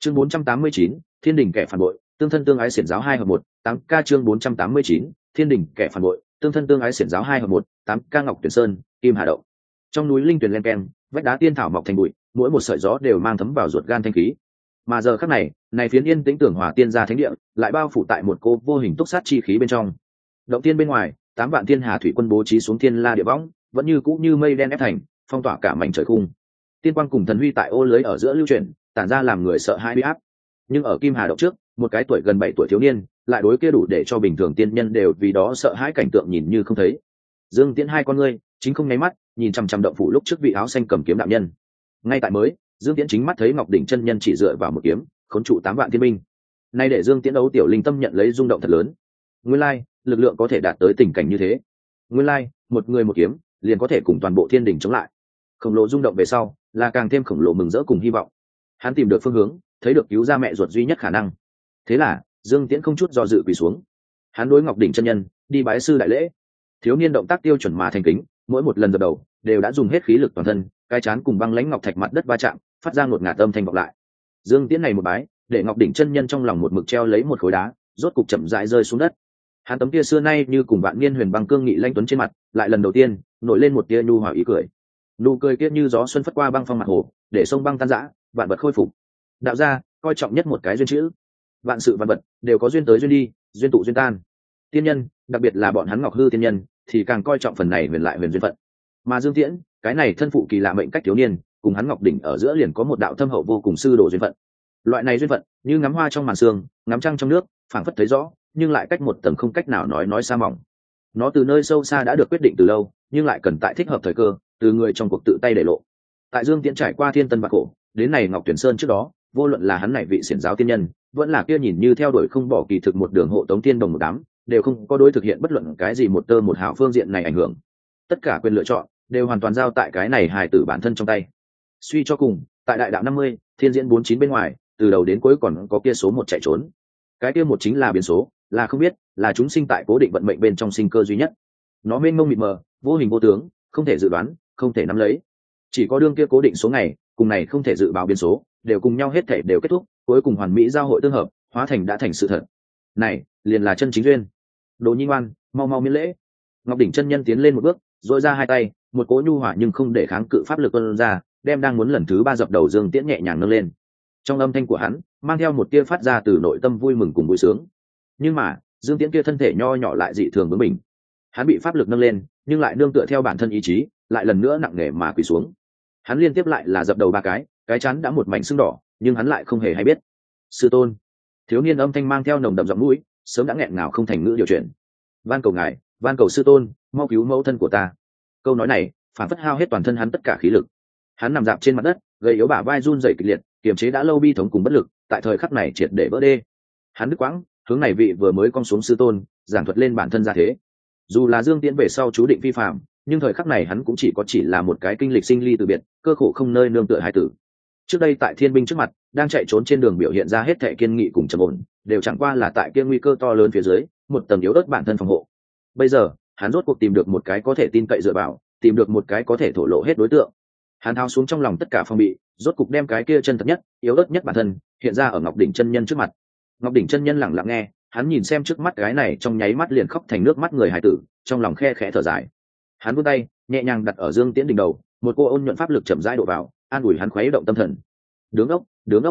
Chương 489, Thiên đình kẻ phản bội, tương thân tương ái xiển giáo 2 hợp 1, 8K chương 489, Thiên đình kẻ phản bội, tương thân tương ái xiển giáo 2 hợp 1, 8K Ngọc Tuyển Sơn, Kim Hà Động. Trong núi linh tuyền len keng, vách đá tiên thảo mọc thành bụi, mỗi một sợi gió đều mang thấm vào ruột gan thanh khí. Mà giờ khắc này phiến yên tĩnh tưởng hòa tiên gia thánh địa, lại bao phủ tại một cô vô hình túc sát chi khí bên trong. Động tiên bên ngoài, 8 vạn thiên hà thủy quân bố trí xuống thiên la địa võng, vẫn như cũ như mây đen ép thành, phong tỏa cả mảnh trời khung. Tiên quang cùng thần huy tại ô lưới ở giữa lưu chuyển, tản ra làm người sợ hãi uy áp. Nhưng ở Kim Hà Động trước, một cái tuổi gần 7 tuổi thiếu niên, lại đối kia đủ để cho bình thường tiên nhân đều vì đó sợ hãi cảnh tượng nhìn như không thấy. Dương Tiễn hai con ngươi chính không nháy mắt, nhìn chằm chằm động phủ lúc trước vị áo xanh cầm kiếm đạo nhân. Ngay tại mới, Dương Tiễn chính mắt thấy Ngọc đỉnh chân nhân chỉ dựa vào một kiếm, khốn trụ 8 vạn thiên binh. Nay để Dương Tiễn đấu tiểu linh tâm nhận lấy rung động thật lớn. Nguyên lai, lực lượng có thể đạt tới tình cảnh như thế. Nguyên lai, một người một kiếm, liền có thể cùng toàn bộ thiên đình chống lại. Khổng lồ rung động về sau, là càng thêm khổng lồ mừng rỡ cùng hy vọng. Hắn tìm được phương hướng, thấy được cứu ra mẹ ruột duy nhất khả năng. Thế là, Dương Tiễn không chút do dự quỳ xuống. Hắn đối Ngọc đỉnh chân nhân, đi bái sư đại lễ. Thiếu niên động tác tiêu chuẩn mà thành kính, mỗi một lần dập đầu, đều đã dùng hết khí lực toàn thân, cái chán cùng băng lãnh ngọc thạch mặt đất va chạm, phát ra ngột ngạt âm thanh vọng lại. Dương Tiễn này một bái, để Ngọc đỉnh chân nhân trong lòng một mực treo lấy một khối đá, rốt cục chậm rãi rơi xuống đất. Hắn tấm kia xưa nay như cùng vạn niên huyền băng cương nghị lanh tuấn trên mặt, lại lần đầu tiên nổi lên một tia nhu hòa ý cười. Nụ cười kia như gió xuân phất qua băng phong mặt hồ, để sông băng tan rã, vạn vật khôi phục. Đạo gia coi trọng nhất một cái duyên chữ, vạn sự vạn vật đều có duyên tới duyên đi, duyên tụ duyên tan. Tiên nhân, đặc biệt là bọn hắn Ngọc hư tiên nhân, thì càng coi trọng phần này huyền lại huyền duyên phận. Mà Dương Tiễn, cái này thân phụ kỳ lạ mệnh cách thiếu niên, cùng hắn Ngọc đỉnh ở giữa liền có một đạo thâm hậu vô cùng sư đồ duyên phận. Loại này duyên phận, như ngắm hoa trong màn sương, ngắm trăng trong nước, phảng phất thấy rõ, nhưng lại cách một tầng không cách nào nói xa mỏng. Nó từ nơi sâu xa đã được quyết định từ lâu, nhưng lại cần tại thích hợp thời cơ, từ người trong cuộc tự tay để lộ. Tại Dương Tiễn trải qua thiên tân vạn khổ, đến này Ngọc Tuyển Sơn trước đó, vô luận là hắn này vị xiển giáo tiên nhân, vẫn là kia nhìn như theo đuổi không bỏ kỳ thực một đường hộ tống tiên đồng một đám, đều không có đối thực hiện bất luận cái gì một tơ một hào phương diện này ảnh hưởng. Tất cả quyền lựa chọn đều hoàn toàn giao tại cái này hài tử bản thân trong tay. Suy cho cùng, tại đại đạo 50, thiên diễn 49 bên ngoài, từ đầu đến cuối còn có kia số một chạy trốn. Cái kia một chính là biến số, là không biết, là chúng sinh tại cố định vận mệnh bên trong sinh cơ duy nhất. Nó mênh mông mịt mờ, vô hình vô tướng, không thể dự đoán, không thể nắm lấy. Chỉ có đương kia cố định số ngày, cùng này không thể dự báo biến số, đều cùng nhau hết thể đều kết thúc, cuối cùng hoàn mỹ giao hội tương hợp, hóa thành đã thành sự thật. Này, liền là chân chính duyên. Đồ Nhi ngoan, mau mau miễn lễ. Ngọc đỉnh chân nhân tiến lên một bước, duỗi ra hai tay, một cỗ nhu hòa nhưng không để kháng cự pháp lực tuôn ra, đem đang muốn lần thứ 3 dập đầu Dương Tiễn nhẹ nhàng nâng lên. Trong âm thanh của hắn, mang theo một tia phát ra từ nội tâm vui mừng cùng vui sướng. Nhưng mà, Dương Tiễn kia thân thể nho nhỏ lại dị thường với mình. Hắn bị pháp lực nâng lên, nhưng lại nương tựa theo bản thân ý chí, lại lần nữa nặng nề mà quỳ xuống. Hắn liên tiếp lại là dập đầu 3 cái chán đã một mảnh sưng đỏ, nhưng hắn lại không hề hay biết. Sư tôn. Thiếu niên âm thanh mang theo nồng đậm giọng mũi, sớm đã nghẹn ngào không thành ngữ điều chuyển. Van cầu ngài, van cầu sư tôn, mau cứu mẫu thân của ta. Câu nói này, phản phất hao hết toàn thân hắn tất cả khí lực. Hắn nằm dạp trên mặt đất, gầy yếu bả vai run rẩy kịch liệt, kiềm chế đã lâu bi thống cùng bất lực, tại thời khắc này triệt để vỡ đê. Hắn đứt quãng, hướng này vị vừa mới cong xuống sư tôn, giảng thuật lên bản thân ra thế. Dù là Dương Tiễn về sau chú định vi phạm, nhưng thời khắc này hắn cũng chỉ là một cái kinh lịch sinh ly từ biệt, cơ khổ không nơi nương tựa hải tử. Trước đây tại thiên binh trước mặt, đang chạy trốn trên đường biểu hiện ra hết thệ kiên nghị cùng trầm ổn, đều chẳng qua là tại kia nguy cơ to lớn phía dưới, một tầng yếu ớt bản thân phòng hộ. Bây giờ, hắn rốt cuộc tìm được một cái có thể tin cậy dựa vào, tìm được một cái có thể thổ lộ hết đối tượng. Hắn tháo xuống trong lòng tất cả phong bị, rốt cục đem cái kia chân thật nhất, yếu ớt nhất bản thân, hiện ra ở Ngọc đỉnh chân nhân trước mặt. Ngọc đỉnh chân nhân lặng lặng nghe, hắn nhìn xem trước mắt cái này trong nháy mắt liền khóc thành nước mắt người hài tử, trong lòng khe khẽ thở dài. Hắn vươn tay, nhẹ nhàng đặt ở Dương Tiễn đỉnh đầu, một cô ôn nhuận pháp lực chậm rãi đổ vào, an ủi hắn khuấy động tâm thần. Đứng ốc.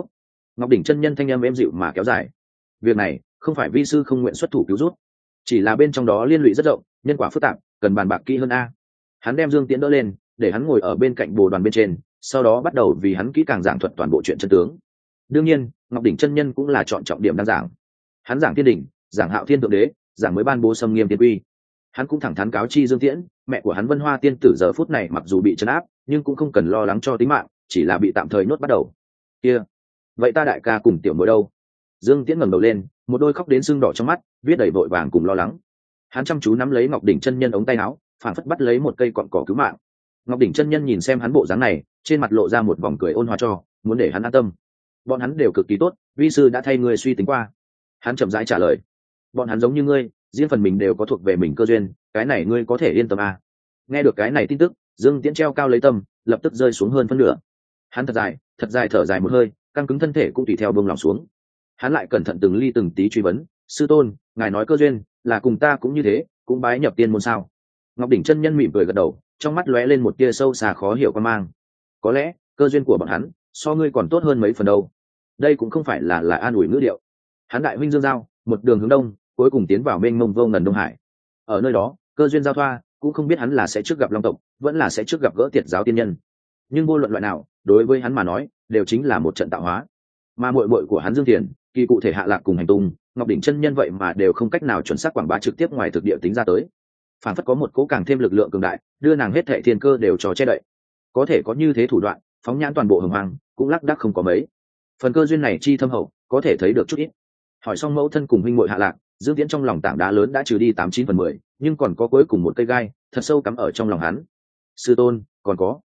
Ngọc đỉnh chân nhân thanh âm êm dịu mà kéo dài. Việc này không phải vi sư không nguyện xuất thủ cứu rút, chỉ là bên trong đó liên lụy rất rộng, nhân quả phức tạp, cần bàn bạc kỹ hơn a. Hắn đem Dương Tiễn đỡ lên, để hắn ngồi ở bên cạnh bồ đoàn bên trên, sau đó bắt đầu vì hắn kỹ càng giảng thuật toàn bộ chuyện chân tướng. Đương nhiên, Ngọc đỉnh chân nhân cũng là chọn trọng điểm đang giảng. Hắn giảng thiên đỉnh, giảng hạo thiên thượng đế, giảng mới ban bố xâm nghiêm tiên quy. Hắn cũng thẳng thắn cáo chi Dương Tiễn, mẹ của hắn Vân Hoa tiên tử giờ phút này mặc dù bị trấn áp, nhưng cũng không cần lo lắng cho tính mạng, chỉ là bị tạm thời nhốt bắt đầu. Kia, vậy ta đại ca cùng tiểu muội đâu? Dương Tiễn ngẩng đầu lên, một đôi khóc đến sưng đỏ trong mắt, viết đầy vội vàng cùng lo lắng. Hắn chăm chú nắm lấy Ngọc đỉnh chân nhân ống tay áo, phảng phất bắt lấy một cây cọn cỏ cứu mạng. Ngọc đỉnh chân nhân nhìn xem hắn bộ dáng này, trên mặt lộ ra một vòng cười ôn hòa cho, muốn để hắn an tâm. Bọn hắn đều cực kỳ tốt, vi sư đã thay ngươi suy tính qua. Hắn chậm rãi trả lời. Bọn hắn giống như ngươi, riêng phần mình đều có thuộc về mình cơ duyên, cái này ngươi có thể yên tâm à. Nghe được cái này tin tức, Dương Tiễn treo cao lấy tâm, lập tức rơi xuống hơn phân nửa. Hắn thật dài thở dài một hơi, căng cứng thân thể cũng tùy theo bông lòng xuống. Hắn lại cẩn thận từng ly từng tí truy vấn: sư tôn, ngài nói cơ duyên là cùng ta cũng như thế, cũng bái nhập tiên môn sao? Ngọc đỉnh chân nhân mỉm cười gật đầu, trong mắt lóe lên một tia sâu xa khó hiểu quan mang. Có lẽ cơ duyên của bọn hắn so ngươi còn tốt hơn mấy phần đâu. Đây cũng không phải là an ủi ngữ điệu. Hắn đại huynh dương giao, một đường hướng đông, cuối cùng tiến vào mênh mông vô ngần Đông Hải. Ở nơi đó cơ duyên giao thoa, cũng không biết hắn là sẽ trước gặp long tộc, vẫn là sẽ trước gặp gỡ tiệt giáo tiên nhân. Nhưng vô luận loại nào, đối với hắn mà nói đều chính là một trận tạo hóa. Mà muội muội của hắn Dương Thiền, kỳ cụ thể hạ lạc cùng hành tung, Ngọc đỉnh chân nhân vậy mà đều không cách nào chuẩn xác quảng bá trực tiếp ngoài thực địa tính ra tới. Phản phất có một cố càng thêm lực lượng cường đại, đưa nàng hết thệ thiên cơ đều cho che đậy. Có thể có như thế thủ đoạn, phóng nhãn toàn bộ hồng hoàng cũng lác đác không có mấy. Phần cơ duyên này chi thâm hậu, có thể thấy được chút ít. Hỏi xong mẫu thân cùng huynh muội hạ lạc, Dương Tiễn trong lòng tảng đá lớn đã trừ đi 89/10, nhưng còn có cuối cùng một cây gai thật sâu cắm ở trong lòng hắn. Sư tôn, còn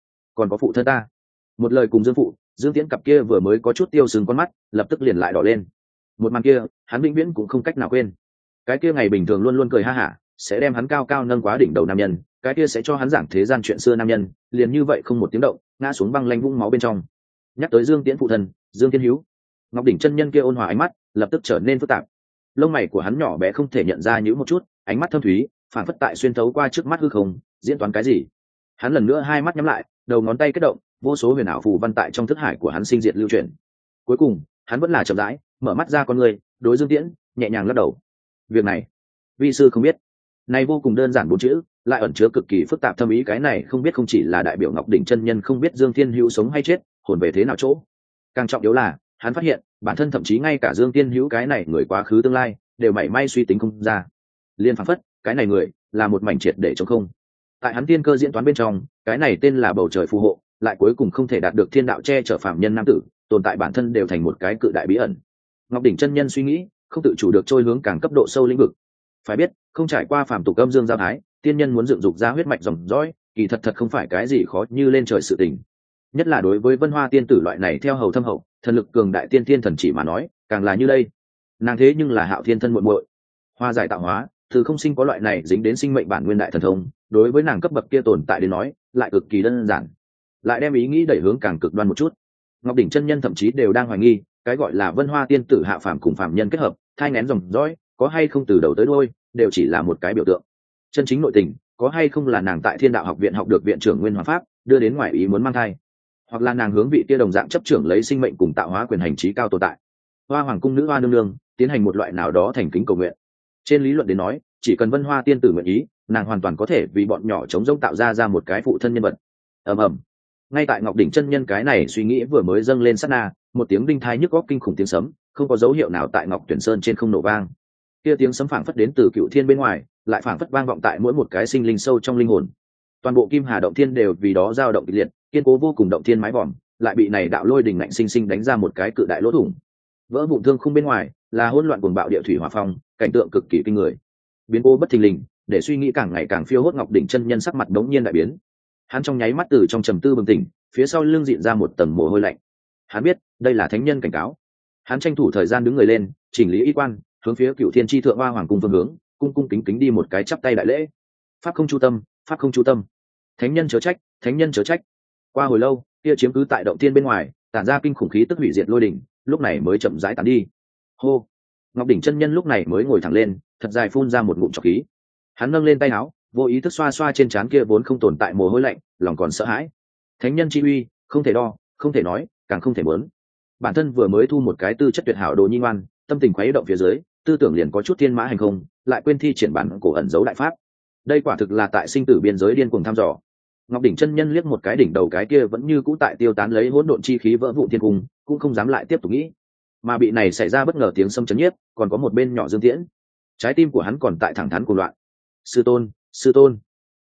có phụ thân ta. Một lời cùng Dương phụ, Dương Tiễn cặp kia vừa mới có chút tiêu sưng con mắt, lập tức liền lại đỏ lên. Một màn kia, hắn vĩnh viễn cũng không cách nào quên. Cái kia ngày bình thường luôn luôn cười ha hả, sẽ đem hắn cao cao nâng quá đỉnh đầu nam nhân, cái kia sẽ cho hắn giảng thế gian chuyện xưa nam nhân, liền như vậy không một tiếng động, ngã xuống băng lanh vũng máu bên trong. Nhắc tới Dương Tiễn phụ thân, Dương Thiên Hữu, Ngọc đỉnh chân nhân kia ôn hòa ánh mắt lập tức trở nên phức tạp. Lông mày của hắn nhỏ bé không thể nhận ra nhíu một chút, ánh mắt thâm thúy, phản phất tại xuyên thấu qua trước mắt hư không, diễn toán cái gì. Hắn lần nữa hai mắt nhắm lại, đầu ngón tay kết động, vô số huyền ảo phù văn tại trong thức hải của hắn sinh diệt lưu chuyển. Cuối cùng hắn vẫn là chậm rãi mở mắt ra con người, đối Dương Tiễn nhẹ nhàng lắc đầu. Việc này vi sư không biết. Này vô cùng đơn giản bốn chữ, lại ẩn chứa cực kỳ phức tạp thâm ý. Cái này không biết không chỉ là đại biểu Ngọc đỉnh chân nhân không biết Dương Thiên Hữu sống hay chết, hồn về thế nào chỗ. Càng trọng yếu là hắn phát hiện bản thân thậm chí ngay cả Dương Thiên Hữu cái này người quá khứ tương lai đều mảy may suy tính không ra. Liên phảng phất cái này người là một mảnh triệt để trống không. Tại hắn tiên cơ diễn toán bên trong, cái này tên là bầu trời phù hộ, lại cuối cùng không thể đạt được thiên đạo che chở phạm nhân nam tử, tồn tại bản thân đều thành một cái cự đại bí ẩn. Ngọc đỉnh chân nhân suy nghĩ, không tự chủ được trôi hướng càng cấp độ sâu lĩnh vực. Phải biết, không trải qua phàm tục âm dương giao thái, tiên nhân muốn dựng dục ra huyết mạch dòng dõi, kỳ thật không phải cái gì khó như lên trời sự tình. Nhất là đối với Vân Hoa tiên tử loại này theo hầu thâm hậu, thần lực cường đại tiên thiên thần chỉ mà nói, càng là như đây. Nàng thế nhưng là Hạo Thiên thân muội muội, hoa giải tạo hóa, từ không sinh có loại này dính đến sinh mệnh bản nguyên đại thần thông, đối với nàng cấp bậc kia tồn tại đến nói, lại cực kỳ đơn giản. Lại đem ý nghĩ đẩy hướng càng cực đoan một chút. Ngọc đỉnh chân nhân thậm chí đều đang hoài nghi, cái gọi là Vân Hoa tiên tử hạ phàm cùng phàm nhân kết hợp, thai nghén dòng dõi, có hay không từ đầu tới đuôi, đều chỉ là một cái biểu tượng. Chân chính nội tình, có hay không là nàng tại Thiên Đạo học viện học được viện trưởng Nguyên Hoàng pháp, đưa đến ngoài ý muốn mang thai, hoặc là nàng hướng vị kia đồng dạng chấp trưởng lấy sinh mệnh cùng tạo hóa quyền hành trí cao tồn tại. Hoa hoàng cung nữ hoa nương nương tiến hành một loại nào đó thành kính cầu nguyện. Trên lý luận đến nói, chỉ cần Vân Hoa tiên tử nguyện ý, nàng hoàn toàn có thể vì bọn nhỏ chống rỗng tạo ra một cái phụ thân nhân vật. ầm ầm. Ngay tại Ngọc đỉnh chân nhân cái này suy nghĩ vừa mới dâng lên sát na, một tiếng đinh thai nhức óc kinh khủng tiếng sấm, không có dấu hiệu nào tại Ngọc Tuyển Sơn trên không nổ vang. Kia tiếng sấm phảng phất đến từ cựu thiên bên ngoài, lại phảng phất vang vọng tại mỗi một cái sinh linh sâu trong linh hồn. Toàn bộ Kim Hà động thiên đều vì đó dao động kịch liệt, kiên cố vô cùng động thiên mái vòm, lại bị này đạo lôi đình ngạnh sinh sinh đánh ra một cái cự đại lỗ thủng. Vỡ vụn thương khung bên ngoài là hỗn loạn cuồng bạo địa thủy hỏa phong, cảnh tượng cực kỳ kinh người. Biến cố bất thình lình, để suy nghĩ càng ngày càng phiêu hốt Ngọc đỉnh chân nhân sắc mặt đống nhiên đại biến. Hắn trong nháy mắt từ trong trầm tư bừng tỉnh, phía sau lưng dịn ra một tầng mồ hôi lạnh. Hắn biết đây là thánh nhân cảnh cáo. Hắn tranh thủ thời gian đứng người lên, chỉnh lý y quan, hướng phía Cựu Thiên chi thượng Hoa Hoàng cung phương hướng, cung cung kính kính đi một cái chắp tay đại lễ. Pháp không chu tâm, pháp không chu tâm. Thánh nhân chớ trách, thánh nhân chớ trách. Qua hồi lâu, kia chiếm cứ tại động thiên bên ngoài, tản ra kinh khủng khí tức hủy diệt lôi đỉnh, lúc này mới chậm rãi tán đi. Hô. Ngọc đỉnh chân nhân lúc này mới ngồi thẳng lên, thật dài phun ra một ngụm trọc khí. Hắn nâng lên tay áo, vô ý thức xoa xoa trên trán kia vốn không tồn tại mồ hôi lạnh, lòng còn sợ hãi. Thánh nhân chi uy, không thể đo, không thể nói, càng không thể muốn. Bản thân vừa mới thu một cái tư chất tuyệt hảo đồ nhi ngoan, tâm tình khuấy động phía dưới, tư tưởng liền có chút thiên mã hành không, lại quên thi triển bản cổ ẩn giấu đại pháp. Đây quả thực là tại sinh tử biên giới điên cuồng thăm dò. Ngọc đỉnh chân nhân liếc một cái đỉnh đầu cái kia vẫn như cũ tại tiêu tán lấy hỗn độn chi khí vỡ vụn thiên cung, cũng không dám lại tiếp tục nghĩ. Mà bị này xảy ra bất ngờ tiếng sấm chấn nhiếp, còn có một bên nhỏ Dương Tiễn, trái tim của hắn còn tại thẳng thắn cuồng loạn. Sư tôn, sư tôn.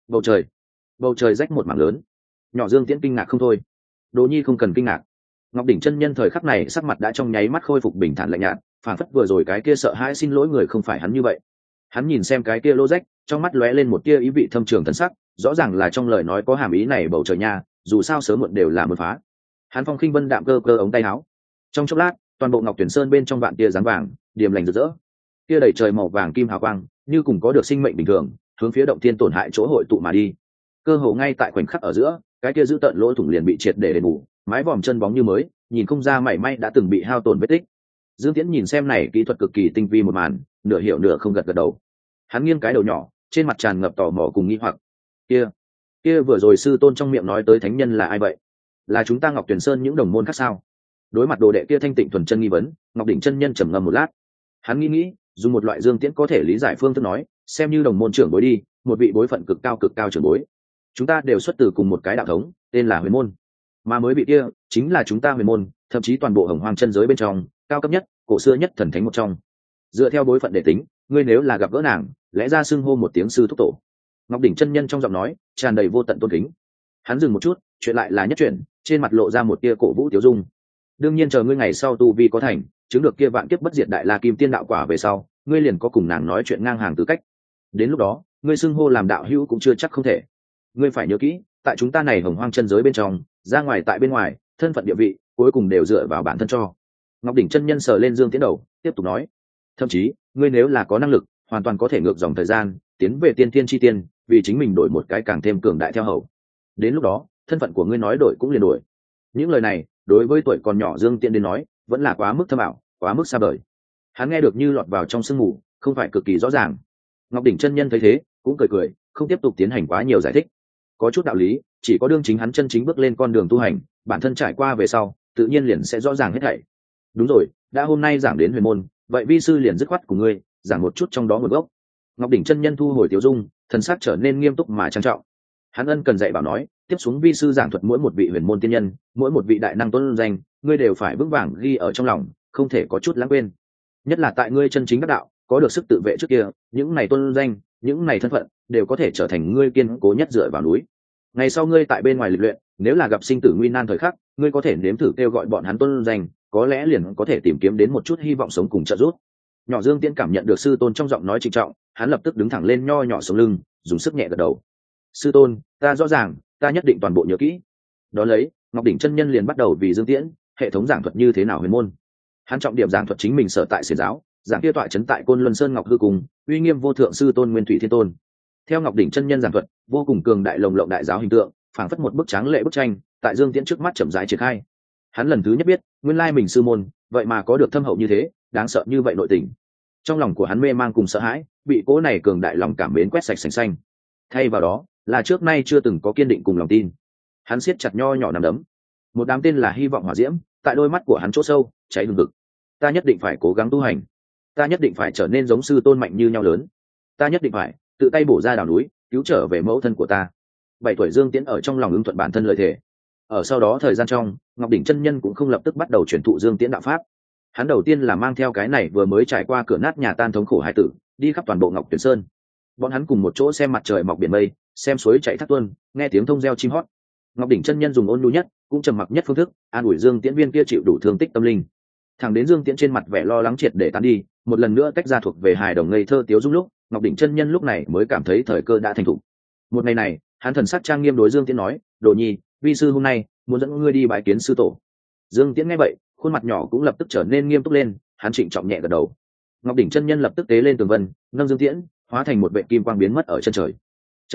Bầu trời rách một mảng lớn. Nhỏ Dương Tiễn kinh ngạc không thôi. Đỗ Nhi không cần kinh ngạc. Ngọc đỉnh chân nhân thời khắc này sắc mặt đã trong nháy mắt khôi phục bình thản lạnh nhạt, phản phất vừa rồi cái kia sợ hãi xin lỗi người không phải hắn như vậy. Hắn nhìn xem cái kia lô rách, trong mắt lóe lên một tia ý vị thâm trường thần sắc, rõ ràng là trong lời nói có hàm ý này bầu trời nha, dù sao sớm muộn đều là muốn phá. Hắn phong khinh vân đạm cơ cơ ống tay áo. Trong chốc lát, toàn bộ Ngọc Tuyển Sơn bên trong vạn tia dáng vàng, điềm lành rực rỡ. Tia đầy trời màu vàng kim hào quang, như cùng có được sinh mệnh bình thường, hướng phía động thiên tổn hại chỗ hội tụ mà đi. Cơ hồ ngay tại khoảnh khắc ở giữa, cái kia giữ tận lỗ thủng liền bị triệt để đền bù, mái vòm chân bóng như mới, nhìn không ra mảy may đã từng bị hao tổn vết tích. Dương Tiễn nhìn xem này kỹ thuật cực kỳ tinh vi một màn, nửa hiểu nửa không gật gật đầu. Hắn nghiêng cái đầu nhỏ, trên mặt tràn ngập tò mò cùng nghi hoặc. Kia vừa rồi sư tôn trong miệng nói tới thánh nhân là ai vậy? Là chúng ta Ngọc Tuyển Sơn những đồng môn khác sao? Đối mặt đồ đệ kia thanh tịnh thuần chân nghi vấn, Ngọc Đỉnh chân nhân trầm ngâm một lát. Hắn nghĩ, dùng một loại Dương Tiễn có thể lý giải phương thức nói, xem như đồng môn trưởng bối đi, một vị bối phận cực cao trưởng bối. Chúng ta đều xuất từ cùng một cái đạo thống, tên là Huyền môn. Mà mới vị kia chính là chúng ta Huyền môn, thậm chí toàn bộ Hồng Hoang chân giới bên trong, cao cấp nhất, cổ xưa nhất thần thánh một trong. Dựa theo bối phận để tính, ngươi nếu là gặp gỡ nàng, lẽ ra xưng hô một tiếng sư thúc tổ. Ngọc Đỉnh chân nhân trong giọng nói tràn đầy vô tận tôn kính. Hắn dừng một chút, chuyện lại là nhất chuyện, trên mặt lộ ra một tia cổ vũ tiểu dung. Đương nhiên chờ ngươi ngày sau tu vi có thành, chứng được kia vạn kiếp bất diệt đại la kim tiên đạo quả về sau, ngươi liền có cùng nàng nói chuyện ngang hàng tư cách. Đến lúc đó, ngươi xưng hô làm đạo hữu cũng chưa chắc không thể. Ngươi phải nhớ kỹ, tại chúng ta này Hồng Hoang chân giới bên trong, ra ngoài tại bên ngoài, thân phận địa vị cuối cùng đều dựa vào bản thân cho. Ngọc Đỉnh chân nhân sờ lên Dương Tiễn đầu, tiếp tục nói, thậm chí, ngươi nếu là có năng lực, hoàn toàn có thể ngược dòng thời gian, tiến về tiên thiên chi tiên, vì chính mình đổi một cái càng thêm cường đại theo hầu. Đến lúc đó, thân phận của ngươi nói đổi cũng liền đổi. Những lời này, đối với tuổi còn nhỏ Dương Tiễn đến nói, vẫn là quá mức thâm ảo, quá mức xa vời. Hắn nghe được như lọt vào trong sương mù, không phải cực kỳ rõ ràng. Ngọc Đỉnh chân nhân thấy thế, cũng cười, không tiếp tục tiến hành quá nhiều giải thích. Có chút đạo lý, chỉ có đương chính hắn chân chính bước lên con đường tu hành, bản thân trải qua về sau, tự nhiên liền sẽ rõ ràng hết thảy. Đúng rồi, đã hôm nay giảng đến huyền môn, vậy vi sư liền dứt khoát của ngươi, giảng một chút trong đó nguồn gốc. Ngọc Đỉnh chân nhân thu hồi tiểu dung, thần sắc trở nên nghiêm túc mà trang trọng. Hắn ân cần dạy bảo nói, tiếp xuống vi sư giảng thuật mỗi một vị huyền môn tiên nhân, mỗi một vị đại năng tôn danh, ngươi đều phải vững vàng ghi ở trong lòng, không thể có chút lãng quên. Nhất là tại ngươi chân chính đắc đạo, có được sức tự vệ trước kia, những này tôn danh, những này thân phận, đều có thể trở thành ngươi kiên cố nhất dựa vào núi. Ngày sau ngươi tại bên ngoài lịch luyện, nếu là gặp sinh tử nguy nan thời khắc, ngươi có thể nếm thử kêu gọi bọn hắn tôn danh, có lẽ liền có thể tìm kiếm đến một chút hy vọng sống cùng trợ giúp. Nhỏ Dương Tiễn cảm nhận được sư tôn trong giọng nói trịnh trọng, hắn lập tức đứng thẳng lên nho nhỏ sống lưng, dùng sức nhẹ gật đầu. Sư tôn, ta rõ ràng, ta nhất định toàn bộ nhớ kỹ. Đó lấy, Ngọc Đỉnh chân nhân liền bắt đầu vì Dương Tiễn, hệ thống giảng thuật như thế nào huyền môn. Hắn trọng điểm giảng thuật chính mình sở tại xiển giáo, giảng kia tọa trấn tại Côn Luân Sơn Ngọc hư cùng, uy nghiêm vô thượng sư tôn Nguyên Thủy Thiên Tôn. Theo Ngọc Đỉnh chân nhân giảng thuật, vô cùng cường đại lồng lộng đại giáo hình tượng, phảng phất một bức tráng lệ bức tranh, tại Dương Tiễn trước mắt chậm rãi triển khai. Hắn lần thứ nhất biết, nguyên lai mình sư môn, vậy mà có được thâm hậu như thế, đáng sợ như vậy nội tình. Trong lòng của hắn mê mang cùng sợ hãi, bị cố này cường đại lòng cảm mến quét sạch sành xanh. Thay vào đó, là trước nay chưa từng có kiên định cùng lòng tin. Hắn siết chặt nho nhỏ nắm đấm. Một đám tên là hy vọng hỏa diễm, tại đôi mắt của hắn chỗ sâu, cháy hừng hực. Ta nhất định phải cố gắng tu hành. Ta nhất định phải trở nên giống sư tôn mạnh như nhau lớn. Ta nhất định phải tự tay bổ ra đào núi, cứu trở về mẫu thân của ta. 7 tuổi Dương Tiễn ở trong lòng ứng thuận bản thân lời thề. Ở sau đó thời gian trong, Ngọc Đỉnh chân nhân cũng không lập tức bắt đầu truyền thụ Dương Tiễn đạo pháp. Hắn đầu tiên là mang theo cái này vừa mới trải qua cửa nát nhà tan thống khổ hải tử, đi khắp toàn bộ Ngọc Tuyển Sơn. Bọn hắn cùng một chỗ xem mặt trời mọc biển mây, xem suối chảy thác tuôn, nghe tiếng thông reo chim hót. Ngọc Đỉnh chân nhân dùng ôn nhu nhất, cũng trầm mặc nhất phương thức, an ủi Dương Tiễn viên kia chịu đủ thương tích tâm linh. Thẳng đến Dương Tiễn trên mặt vẻ lo lắng triệt để tan đi, một lần nữa tách ra thuộc về hài đồng ngây thơ tiếu dung lúc, Ngọc Đỉnh chân nhân lúc này mới cảm thấy thời cơ đã thành thủ. Một ngày này, hắn thần sắc trang nghiêm đối Dương Tiễn nói, "Đồ nhi, vi sư hôm nay muốn dẫn ngươi đi bái kiến sư tổ." Dương Tiễn nghe vậy, khuôn mặt nhỏ cũng lập tức trở nên nghiêm túc lên, hắn trịnh trọng nhẹ gật đầu. Ngọc Đỉnh chân nhân lập tức tế lên tường vân, nâng Dương Tiễn, hóa thành một vệ kim quang biến mất ở chân trời.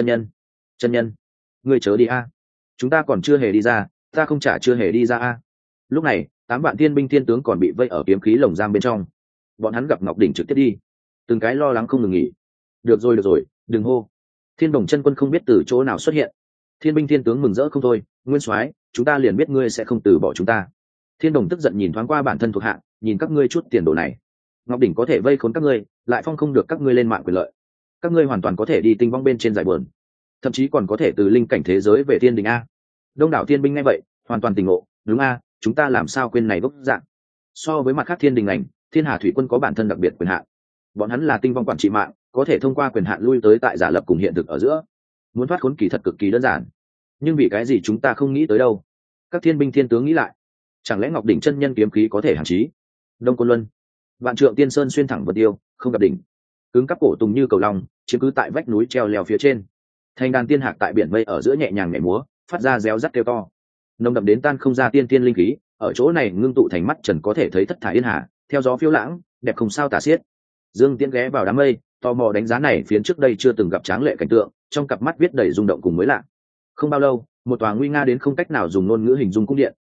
Chân nhân, ngươi chớ đi a. Chúng ta còn chưa hề đi ra, ta không trả chưa hề đi ra a. Lúc này, 8 vạn thiên binh thiên tướng còn bị vây ở kiếm khí lồng giam bên trong. Bọn hắn gặp Ngọc Đỉnh trực tiếp đi, từng cái lo lắng không ngừng nghỉ. Được rồi, đừng hô. Thiên Đồng chân quân không biết từ chỗ nào xuất hiện. Thiên binh thiên tướng mừng rỡ không thôi, Nguyên Soái, chúng ta liền biết ngươi sẽ không từ bỏ chúng ta. Thiên Đồng tức giận nhìn thoáng qua bản thân thuộc hạ, nhìn các ngươi chút tiền đồ này. Ngọc Đỉnh có thể vây khốn các ngươi, lại phong không được các ngươi lên mạng quyền lợi. Các ngươi hoàn toàn có thể đi tinh vong bên trên giải buồn, thậm chí còn có thể từ linh cảnh thế giới về thiên đình a. Đông đảo thiên binh nghe vậy, hoàn toàn tỉnh ngộ, đúng a, chúng ta làm sao quên này gốc dạng. So với mặt khác thiên đình ảnh, Thiên Hà Thủy Quân có bản thân đặc biệt quyền hạn. Bọn hắn là tinh vong quản trị mạng, có thể thông qua quyền hạn lui tới tại giả lập cùng hiện thực ở giữa. Muốn thoát khốn kỳ thật cực kỳ đơn giản. Nhưng vì cái gì chúng ta không nghĩ tới đâu? Các thiên binh thiên tướng nghĩ lại, chẳng lẽ Ngọc Đỉnh chân nhân kiếm khí có thể hạn chí? Đông Côn Luân, Vạn Trượng Tiên Sơn xuyên thẳng vượt tiêu, không gặp đỉnh. Cứng cắp cổ tùng như cầu long, chiếm cứ tại vách núi treo leo phía trên. Thành đàn tiên hạc tại biển mây ở giữa nhẹ nhàng nhảy múa, phát ra réo rắt kêu to. Nồng đậm đến tan không ra tiên tiên linh khí, ở chỗ này ngưng tụ thành mắt trần có thể thấy thất thải yên hà, theo gió phiêu lãng, đẹp không sao tả xiết. Dương Tiễn ghé vào đám mây, tò mò đánh giá này phiến trước đây chưa từng gặp tráng lệ cảnh tượng, trong cặp mắt viết đầy rung động cùng mới lạ. Không bao lâu, một tòa nguy nga đến không cách nào dùng ngôn ngữ hình dung cung điện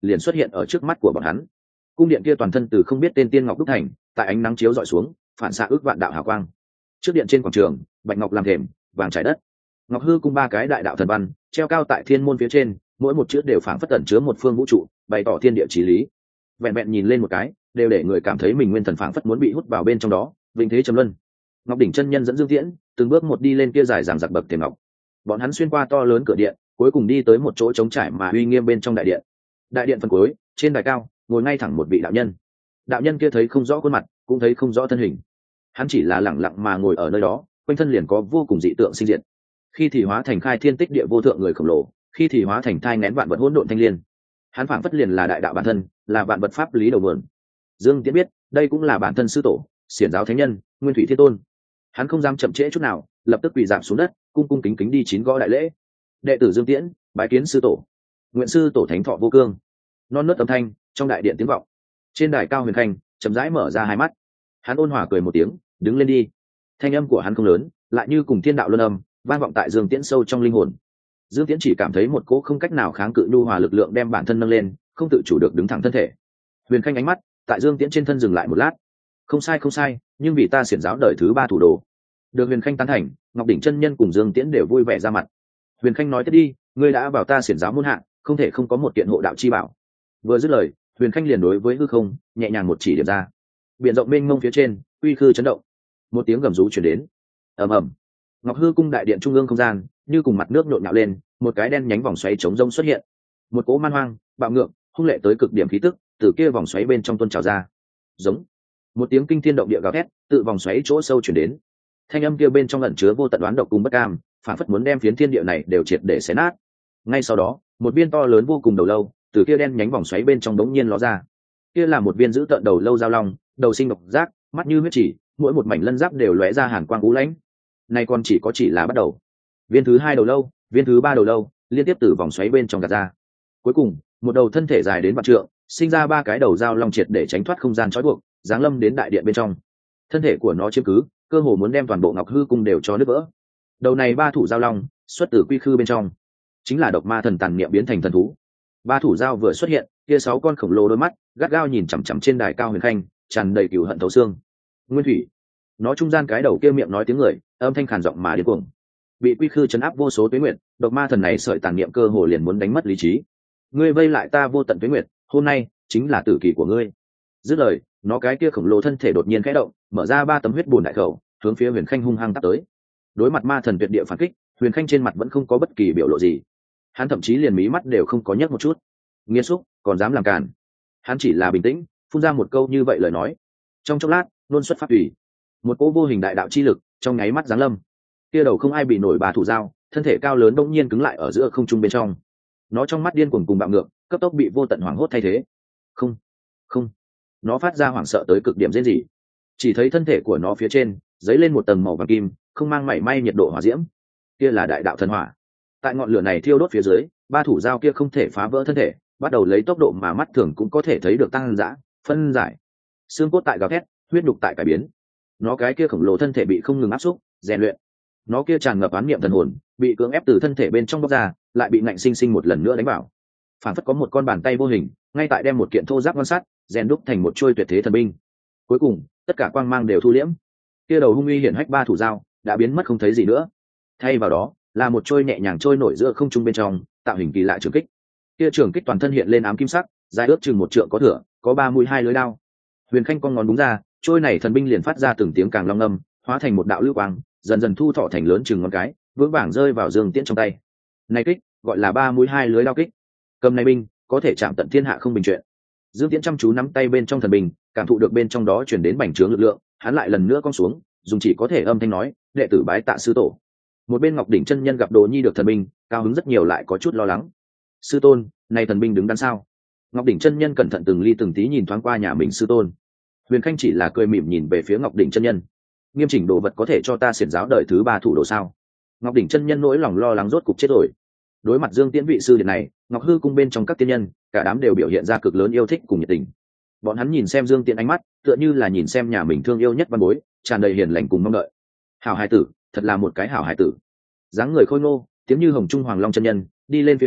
liền xuất hiện ở trước mắt của bọn hắn. Cung điện kia toàn thân từ không biết tên tiên ngọc đúc thành, tại ánh nắng chiếu rọi xuống phản xạ ước vạn đạo hào quang. Trước điện trên quảng trường, bạch ngọc làm thềm, vàng trải đất. Ngọc hư cung ba cái đại đạo thần văn treo cao tại thiên môn phía trên, mỗi một chữ đều phảng phất tẩn chứa một phương vũ trụ, bày tỏ thiên địa chí lý. Vẹn vẹn nhìn lên một cái, đều để người cảm thấy mình nguyên thần phảng phất muốn bị hút vào bên trong đó, vinh thế trầm luân. Ngọc đỉnh chân nhân dẫn Dương Tiễn từng bước một đi lên kia dài dằng dặc bậc thềm ngọc. Bọn hắn xuyên qua to lớn cửa điện, cuối cùng đi tới một chỗ trống trải mà uy nghiêm bên trong đại điện. Đại điện phần cuối, trên đài cao ngồi ngay thẳng một vị đạo nhân. Đạo nhân kia thấy không rõ khuôn mặt, cũng thấy không rõ thân hình. Hắn chỉ là lẳng lặng mà ngồi ở nơi đó, quanh thân liền có vô cùng dị tượng sinh diệt. Khi thì hóa thành khai thiên tích địa vô thượng người khổng lồ, khi thì hóa thành thai nghén vạn vật hỗn độn thanh liên. Hắn phảng phất liền là đại đạo bản thân, là vạn vật pháp lý đầu nguồn. Dương Tiễn biết, đây cũng là bản thân sư tổ, xiển giáo thánh nhân, Nguyên Thủy Thiên Tôn. Hắn không dám chậm trễ chút nào, lập tức quỳ rạp xuống đất, cung cung kính kính đi 9 gõ đại lễ. Đệ tử Dương Tiễn bái kiến sư tổ. Nguyện sư tổ thánh thọ vô cương. Non nớt âm thanh trong đại điện tiếng vọng. Trên đài cao Huyền Khanh chậm rãi mở ra hai mắt. Hắn ôn hòa cười một tiếng, đứng lên đi. Thanh âm của hắn không lớn, lại như cùng thiên đạo luân âm, vang vọng tại Dương Tiễn sâu trong linh hồn. Dương Tiễn chỉ cảm thấy một cỗ không cách nào kháng cự nhu hòa lực lượng đem bản thân nâng lên, không tự chủ được đứng thẳng thân thể. Huyền Khanh ánh mắt tại Dương Tiễn trên thân dừng lại một lát. Không sai không sai, nhưng vì ta xiển giáo đời thứ 3 thủ đồ. Được Huyền Khanh tán thành, Ngọc đỉnh chân nhân cùng Dương Tiễn đều vui vẻ ra mặt. Huyền Khanh nói tiếp đi, ngươi đã vào ta xiển giáo môn hạ, không thể không có một kiện hộ đạo chi bảo. Vừa dứt lời, Huyền Khanh liền đối với hư không nhẹ nhàng một chỉ điểm ra. Biển rộng mênh mông phía trên, uy khư chấn động. Một tiếng gầm rú truyền đến. Ầm ầm. Ngọc hư cung đại điện trung ương không gian như cùng mặt nước nhộn nhạo lên, một cái đen nhánh vòng xoáy chống rông xuất hiện. Một cỗ man hoang, bạo ngược, hung lệ tới cực điểm khí tức từ kia vòng xoáy bên trong tuôn trào ra. Giống. Một tiếng kinh thiên động địa gào thét tự vòng xoáy chỗ sâu truyền đến. Thanh âm kia bên trong ẩn chứa vô tận đoán độc cùng bất cam, phản phất muốn đem phiến thiên địa này đều triệt để xé nát. Ngay sau đó, một viên to lớn vô cùng đầu lâu từ kia đen nhánh vòng xoáy bên trong đống nhiên ló ra. Kia là một viên giữ tợn đầu lâu giao long, đầu sinh độc giác, mắt như huyết chỉ, mỗi một mảnh lân giáp đều lóe ra hàn quang u lãnh. Này còn chỉ là bắt đầu. Viên thứ 2 đầu lâu, viên thứ 3 đầu lâu liên tiếp từ vòng xoáy bên trong gạt ra. Cuối cùng, một đầu thân thể dài đến vạn trượng, sinh ra 3 cái đầu giao long triệt để tránh thoát không gian trói buộc, giáng lâm đến đại điện bên trong. Thân thể của nó chiếm cứ, cơ hồ muốn đem toàn bộ Ngọc hư cung đều cho nứt vỡ. Đầu này 3 thủ giao long xuất từ quy khư bên trong, chính là độc ma thần tàn niệm biến thành thần thú. 3 thủ giao vừa xuất hiện, kia 6 con khổng lồ đôi mắt gắt gao nhìn chằm chằm trên đài cao Huyền Khanh, tràn đầy cừu hận thấu xương. Nguyên Thủy, nó trung gian cái đầu kia miệng nói tiếng người, âm thanh khàn giọng mà điên cuồng. Bị quy khư chấn áp vô số tuế nguyệt, độc ma thần này sợi tàn niệm cơ hồ liền muốn đánh mất lý trí. Ngươi vây lại ta vô tận tuế nguyệt, hôm nay chính là tử kỳ của ngươi. Dứt lời, nó cái kia khổng lồ thân thể đột nhiên khẽ động, mở ra 3 tấm huyết bùn đại khẩu, hướng phía Huyền Khanh hung hăng tát tới. Đối mặt ma thần tuyệt địa phản kích, Huyền Khanh trên mặt vẫn không có bất kỳ biểu lộ gì. Hắn thậm chí liền mí mắt đều không có nhấc một chút. Nghiệt xúc, còn dám làm càn. Hắn chỉ là bình tĩnh, phun ra một câu như vậy lời nói. Trong chốc lát, luôn xuất pháp tùy. Một cỗ vô hình đại đạo chi lực trong nháy mắt giáng lâm. Kia đầu không ai bị nổi 3 thủ dao, thân thể cao lớn bỗng nhiên cứng lại ở giữa không trung bên trong. Nó trong mắt điên cuồng cùng bạo ngược, cấp tốc bị vô tận hoảng hốt thay thế. Không, không. Nó phát ra hoảng sợ tới cực điểm rên rỉ. Chỉ thấy thân thể của nó phía trên dấy lên một tầng màu vàng kim, không mang mảy may nhiệt độ hỏa diễm. Kia là đại đạo thần hỏa. Tại ngọn lửa này thiêu đốt phía dưới, 3 thủ dao kia không thể phá vỡ thân thể, bắt đầu lấy tốc độ mà mắt thường cũng có thể thấy được tăng dã, phân giải. Xương cốt tại gào thét, huyết đục tại cải biến. Nó cái kia khổng lồ thân thể bị không ngừng áp xúc, rèn luyện. Nó kia tràn ngập oán niệm thần hồn, bị cưỡng ép từ thân thể bên trong bóc ra, lại bị ngạnh sinh sinh một lần nữa đánh vào. Phản phất có một con bàn tay vô hình, ngay tại đem một kiện thô giáp ngon sắt, rèn đúc thành một trôi tuyệt thế thần binh. Cuối cùng, tất cả quang mang đều thu liễm. Kia đầu hung uy hiển hách 3 thủ dao đã biến mất không thấy gì nữa. Thay vào đó, là một trôi nhẹ nhàng trôi nổi giữa không trung bên trong, tạo hình kỳ lạ trường kích. Kia trường kích toàn thân hiện lên ám kim sắc, dài ước chừng 1 trượng có thửa, có 3 mũi 2 lưỡi đao. Huyền Khanh con ngón đúng ra, trôi này thần binh liền phát ra từng tiếng càng long ngâm, hóa thành một đạo lưu quang, dần dần thu thọ thành lớn chừng ngón cái, vững vàng rơi vào Dương Tiễn trong tay. Này kích gọi là 3 mũi 2 lưỡi đao kích. Cầm này binh, có thể chạm tận thiên hạ không bình chuyện. Dương Tiễn chăm chú nắm tay bên trong thần binh, cảm thụ được bên trong đó truyền đến bành trướng lực lượng, hắn lại lần nữa cong xuống, dùng chỉ có thể âm thanh nói, đệ tử bái tạ sư tổ. Một bên Ngọc đỉnh chân nhân gặp Đồ Nhi được thần binh, cao hứng rất nhiều lại có chút lo lắng. Sư tôn, này thần binh đứng đắn sao? Ngọc đỉnh chân nhân cẩn thận từng ly từng tí nhìn thoáng qua nhà mình sư tôn. Huyền Khanh chỉ là cười mỉm nhìn về phía Ngọc đỉnh chân nhân. Nghiêm chỉnh đồ vật có thể cho ta xiển giáo đời thứ 3 thủ đồ sao? Ngọc đỉnh chân nhân nỗi lòng lo lắng rốt cục chết rồi. Đối mặt Dương Tiễn vị sư điện này, Ngọc hư cung bên trong các tiên nhân, cả đám đều biểu hiện ra cực lớn yêu thích cùng nhiệt tình. Bọn hắn nhìn xem Dương Tiễn ánh mắt, tựa như là nhìn xem nhà mình thương yêu nhất văn bối, tràn đầy hiền lành cùng mong đợi. Hảo hài tử, thật là một cái hảo hài tử. Dáng người khôi ngô, tiếng như hồng trung hoàng long chân nhân, đi lên phía trước,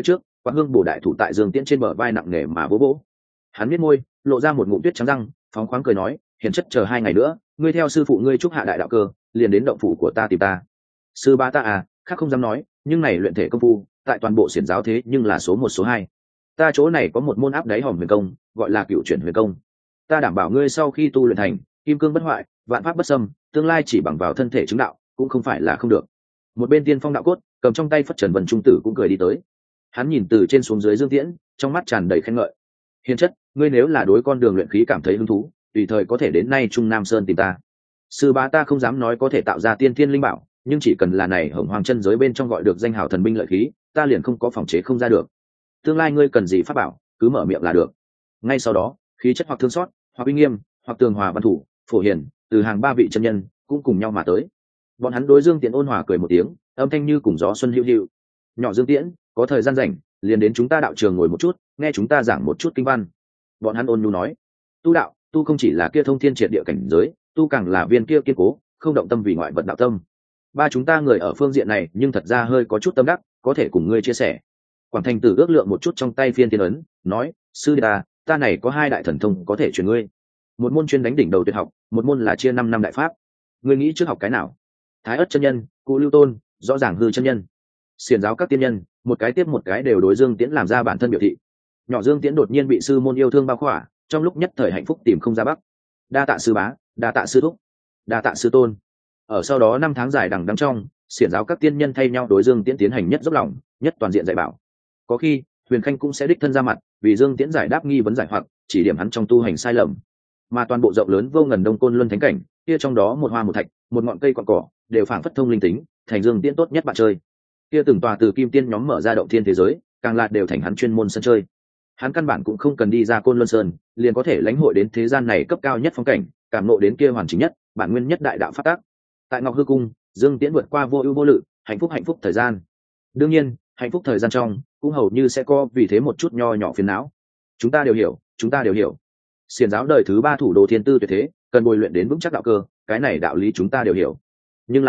quạt hương bổ đại thủ tại Dương Tiễn trên bờ vai nặng nề mà vỗ vỗ. Hắn biết môi, lộ ra một ngụm tuyết trắng răng, phóng khoáng cười nói, hiền chất chờ 2 ngày nữa, ngươi theo sư phụ ngươi trúc hạ đại đạo cơ, liền đến động phủ của ta tìm ta. Sư bá ta à, khác không dám nói, nhưng này luyện thể công phu, tại toàn bộ xiển giáo thế nhưng là số 1 số 2. Ta chỗ này có một môn áp đáy hòm huyền công, gọi là Cựu Chuyển Huyền Công. Ta đảm bảo ngươi sau khi tu luyện thành, kim cương bất hoại, vạn pháp bất xâm, tương lai chỉ bằng vào thân thể chứng đạo, cũng không phải là không được. Một bên tiên phong đạo cốt, cầm trong tay phất trần vân trung tử cũng cười đi tới. Hắn nhìn từ trên xuống dưới Dương Tiễn, trong mắt tràn đầy khen ngợi. Hiền chất, ngươi nếu là đối con đường luyện khí cảm thấy hứng thú, tùy thời có thể đến nay Trung Nam Sơn tìm ta. Sư bá ta không dám nói có thể tạo ra tiên thiên linh bảo, nhưng chỉ cần là này hồng hoàng chân giới bên trong gọi được danh hào thần binh lợi khí, ta liền không có phòng chế không ra được. Tương lai ngươi cần gì pháp bảo, cứ mở miệng là được. Ngay sau đó, khí chất hoặc thương xót, hoặc uy nghiêm, hoặc tường hòa văn thủ, phổ hiền, từ hàng 3 vị chân nhân cũng cùng nhau mà tới. Bọn hắn đối Dương Tiễn ôn hòa cười một tiếng, âm thanh như cùng gió xuân hữu hữu. Nhỏ Dương Tiễn, có thời gian rảnh, liền đến chúng ta đạo trường ngồi một chút, nghe chúng ta giảng một chút kinh văn. Bọn hắn ôn nhu nói, tu đạo, tu không chỉ là kia thông thiên triệt địa cảnh giới, tu càng là viên kia kiên cố, không động tâm vì ngoại vật đạo tâm. Ba chúng ta người ở phương diện này nhưng thật ra hơi có chút tâm đắc, có thể cùng ngươi chia sẻ. Quảng Thành Tử ước lượng một chút trong tay phiên tiên ấn, nói, sư đệ ta này có 2 đại thần thông có thể truyền ngươi. Một môn chuyên đánh đỉnh đầu tuyệt học, một môn là chia 5 năm đại pháp. Ngươi nghĩ trước học cái nào? Thái Ất chân nhân, Cụ Lưu Tôn, rõ ràng hư chân nhân. Xiển giáo các tiên nhân, một cái tiếp một cái đều đối Dương Tiễn làm ra bản thân biểu thị. Nhỏ Dương Tiễn đột nhiên bị sư môn yêu thương bao khỏa, trong lúc nhất thời hạnh phúc tìm không ra bắc. Đa tạ sư bá, đa tạ sư thúc, đa tạ sư tôn. Ở sau đó 5 tháng dài đằng đẵng trong, xiển giáo các tiên nhân thay nhau đối Dương Tiễn tiến hành nhất dốc lòng, nhất toàn diện dạy bảo. Có khi Huyền Khanh cũng sẽ đích thân ra mặt, vì Dương Tiễn giải đáp nghi vấn giải hoặc, chỉ điểm hắn trong tu hành sai lầm. Mà toàn bộ rộng lớn vô ngần Đông Côn Luân thánh cảnh, kia trong đó một hoa một thạch, một ngọn cây cọn cỏ, đều phảng phất thông linh tính, thành Dương Tiễn tốt nhất bạn chơi. Kia từng tòa từ kim tiên nhóm mở ra động thiên thế giới, càng là đều thành hắn chuyên môn sân chơi. Hắn căn bản cũng không cần đi ra Côn Luân Sơn, liền có thể lãnh hội đến thế gian này cấp cao nhất phong cảnh, cảm ngộ đến kia hoàn chỉnh nhất, bản nguyên nhất đại đạo pháp tắc. Tại Ngọc Hư Cung, Dương Tiễn vượt qua vô ưu vô lự, hạnh phúc thời gian. Đương nhiên, hạnh phúc thời gian trong cũng hầu như sẽ có vì thế một chút nho nhỏ phiền não. Chúng ta đều hiểu. Xiển giáo đời thứ 3 thủ đồ thiên tư tuyệt thế, cần bồi luyện đến vững chắc đạo cơ, cái này đạo lý chúng ta đều hiểu. Nhưng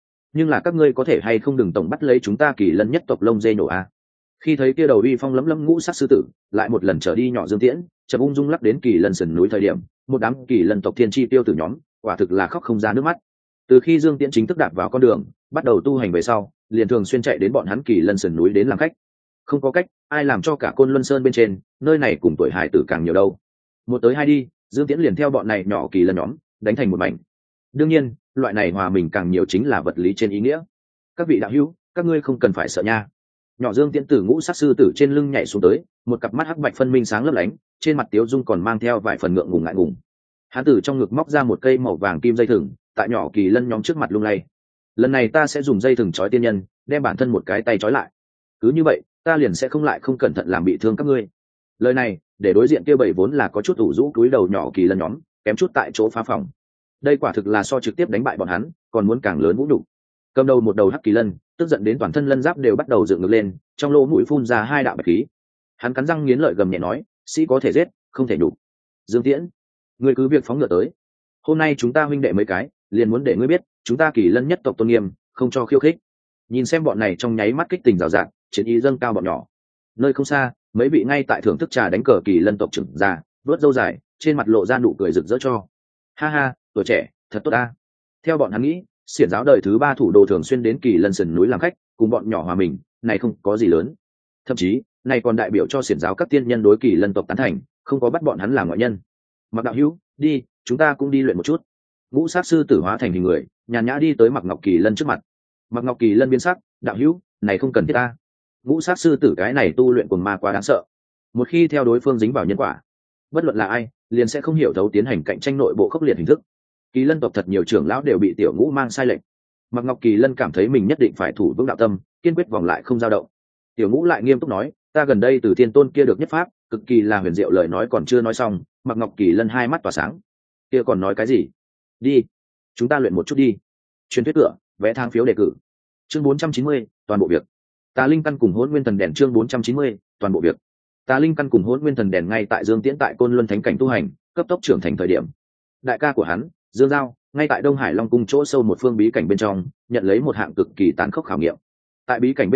là các ngươi có thể hay không đừng tổng bắt lấy chúng ta Kỳ Lân nhất tộc lông dê nổ a. Khi thấy kia đầu uy phong lấm lấm ngũ sắc sư tử, lại một lần trở đi nhỏ Dương Tiễn, chợt ung dung lắc đến Kỳ Lân sườn núi thời điểm, một đám Kỳ Lân tộc thiên chi tiêu tử nhóm, quả thực là khóc không ra nước mắt. Từ khi Dương Tiễn chính thức đạp vào con đường, bắt đầu tu hành về sau, liền thường xuyên chạy đến bọn hắn Kỳ Lân sườn núi đến làm khách. Không có cách, ai làm cho cả Côn Luân Sơn bên trên, nơi này cùng tuổi hài tử càng nhiều đâu. Một tới hai đi, Dương Tiễn liền theo bọn này nhỏ Kỳ Lân nhóm, đánh thành một mảnh. Đương nhiên, loại này hòa mình càng nhiều chính là vật lý trên ý nghĩa. Các vị đạo hữu, các ngươi không cần phải sợ nha. Nhỏ Dương Tiễn từ ngũ sắc sư tử trên lưng nhảy xuống tới, một cặp mắt hắc bạch phân minh sáng lấp lánh, trên mặt tiếu dung còn mang theo vài phần ngượng ngùng ngại ngùng. Hắn từ trong ngực móc ra một cây màu vàng kim dây thừng, tại nhỏ Kỳ Lân nhóm trước mặt lung lay. Lần này ta sẽ dùng dây thừng trói tiên nhân, đem bản thân một cái tay trói lại. Cứ như vậy, ta liền sẽ không lại không cẩn thận làm bị thương các ngươi. Lời này, để đối diện kia bảy vốn là có chút ủ rũ túi đầu nhỏ Kỳ Lân nhóm, kém chút tại chỗ phá phòng. Đây quả thực là so trực tiếp đánh bại bọn hắn, còn muốn càng lớn vũ đủ. Cầm đầu một đầu hắc Kỳ Lân, tức giận đến toàn thân lân giáp đều bắt đầu dựng ngược lên, trong lỗ mũi phun ra 2 đạo bạch khí. Hắn cắn răng nghiến lợi gầm nhẹ nói, sĩ có thể giết, không thể nhục. Dương Tiễn, ngươi cứ việc phóng ngựa tới. Hôm nay chúng ta huynh đệ mấy cái, liền muốn để ngươi biết, chúng ta Kỳ Lân nhất tộc tôn nghiêm, không cho khiêu khích. Nhìn xem bọn này trong nháy mắt kích tình rào rạt, chiến ý dâng cao bọn nhỏ. Nơi không xa, mấy vị ngay tại thưởng thức trà đánh cờ Kỳ Lân tộc trưởng già, vớt râu dài, trên mặt lộ ra nụ cười rực rỡ cho. Ha ha, tuổi trẻ, thật tốt ta. Theo bọn hắn nghĩ, xiển giáo đời thứ 3 thủ đồ thường xuyên đến Kỳ Lân sườn núi làm khách, cùng bọn nhỏ hòa mình, này không có gì lớn. Thậm chí, này còn đại biểu cho xiển giáo các tiên nhân đối Kỳ Lân tộc tán thành, không có bắt bọn hắn làm ngoại nhân. Mặc đạo hữu, đi, chúng ta cũng đi luyện một chút. Ngũ sát sư tử hóa thành hình người, nhàn nhã đi tới Mặc Ngọc Kỳ Lân trước mặt. Mặc Ngọc Kỳ Lân biến sắc, đạo hữu, này không cần thiết ta. Ngũ sát sư tử cái này tu luyện cùng ma quá đáng sợ. Một khi theo đối phương dính vào nhân quả, bất luận là ai, liền sẽ không hiểu thấu tiến hành cạnh tranh nội bộ khốc liệt hình thức. Kỳ Lân tộc thật nhiều trưởng lão đều bị tiểu Ngũ mang sai lệch. Mặc Ngọc Kỳ Lân cảm thấy mình nhất định phải thủ vững đạo tâm, kiên quyết vòng lại không dao động. Tiểu Ngũ lại nghiêm túc nói, ta gần đây từ Thiên Tôn kia được nhất pháp, cực kỳ là huyền diệu, lời nói còn chưa nói xong, Mặc Ngọc Kỳ Lân 2 mắt tỏa sáng. Kia còn nói cái gì? Đi, chúng ta luyện một chút đi. Truyền thuyết cửa, vẽ thang phiếu đề cử. Chương 490, toàn bộ việc. Tà Linh căn cùng Hỗn Nguyên Thần Đèn chương 490, toàn bộ việc. Tà Linh căn cùng Hỗn Nguyên Thần Đèn ngay tại Dương Tiễn tại Côn Luân Thánh cảnh tu hành, cấp tốc trưởng thành thời điểm. Đại ca của hắn, Dương Giao, ngay tại Đông Hải Long cung chỗ sâu một phương bí cảnh bên trong, nhận lấy một hạng cực kỳ tàn khốc khảo nghiệm. Tại bí cảnh bên ngoài,